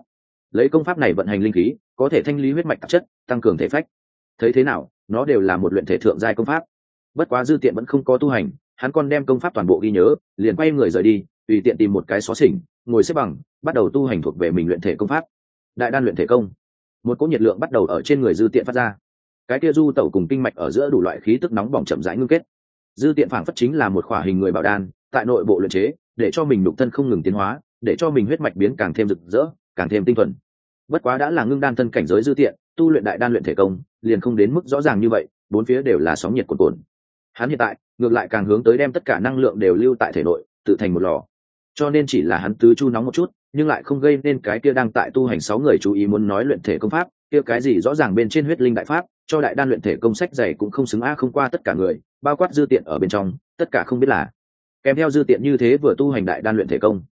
lấy công pháp này vận hành linh khí có thể thanh lý huyết mạch tạp chất, tăng cường thể phách. Thấy thế nào nó đều là một luyện thể thượng giai công pháp. Bất quá dư tiện vẫn không có tu hành, hắn còn đem công pháp toàn bộ ghi nhớ, liền quay người rời đi, tùy tiện tìm một cái xó xỉnh ngồi xếp bằng, bắt đầu tu hành thuộc về mình luyện thể công pháp đại đan luyện thể công. Một cỗ nhiệt lượng bắt đầu ở trên người dư tiện phát ra, cái kia du tẩu cùng kinh mạch ở giữa đủ loại khí tức nóng bỏng chậm rãi ngưng kết. Dư tiện phảng phất chính là một khỏa hình người bảo đan, tại nội bộ luyện chế để cho mình nhục thân không ngừng tiến hóa, để cho mình huyết mạch biến càng thêm rực rỡ, càng thêm tinh thuần. Bất quá đã là ngưng đan thân cảnh giới dư tiện, tu luyện đại đan luyện thể công liền không đến mức rõ ràng như vậy, bốn phía đều là sóng nhiệt cuồn cuộn. Hắn hiện tại ngược lại càng hướng tới đem tất cả năng lượng đều lưu tại thể nội, tự thành một lò. Cho nên chỉ là hắn tứ chu nóng một chút, nhưng lại không gây nên cái kia đang tại tu hành sáu người chú ý muốn nói luyện thể công pháp, kia cái gì rõ ràng bên trên huyết linh đại pháp, cho đại đan luyện thể công sách dày cũng không xứng a không qua tất cả người, bao quát dư tiện ở bên trong, tất cả không biết là kèm theo dư tiện như thế vừa tu hành đại đan luyện thể công,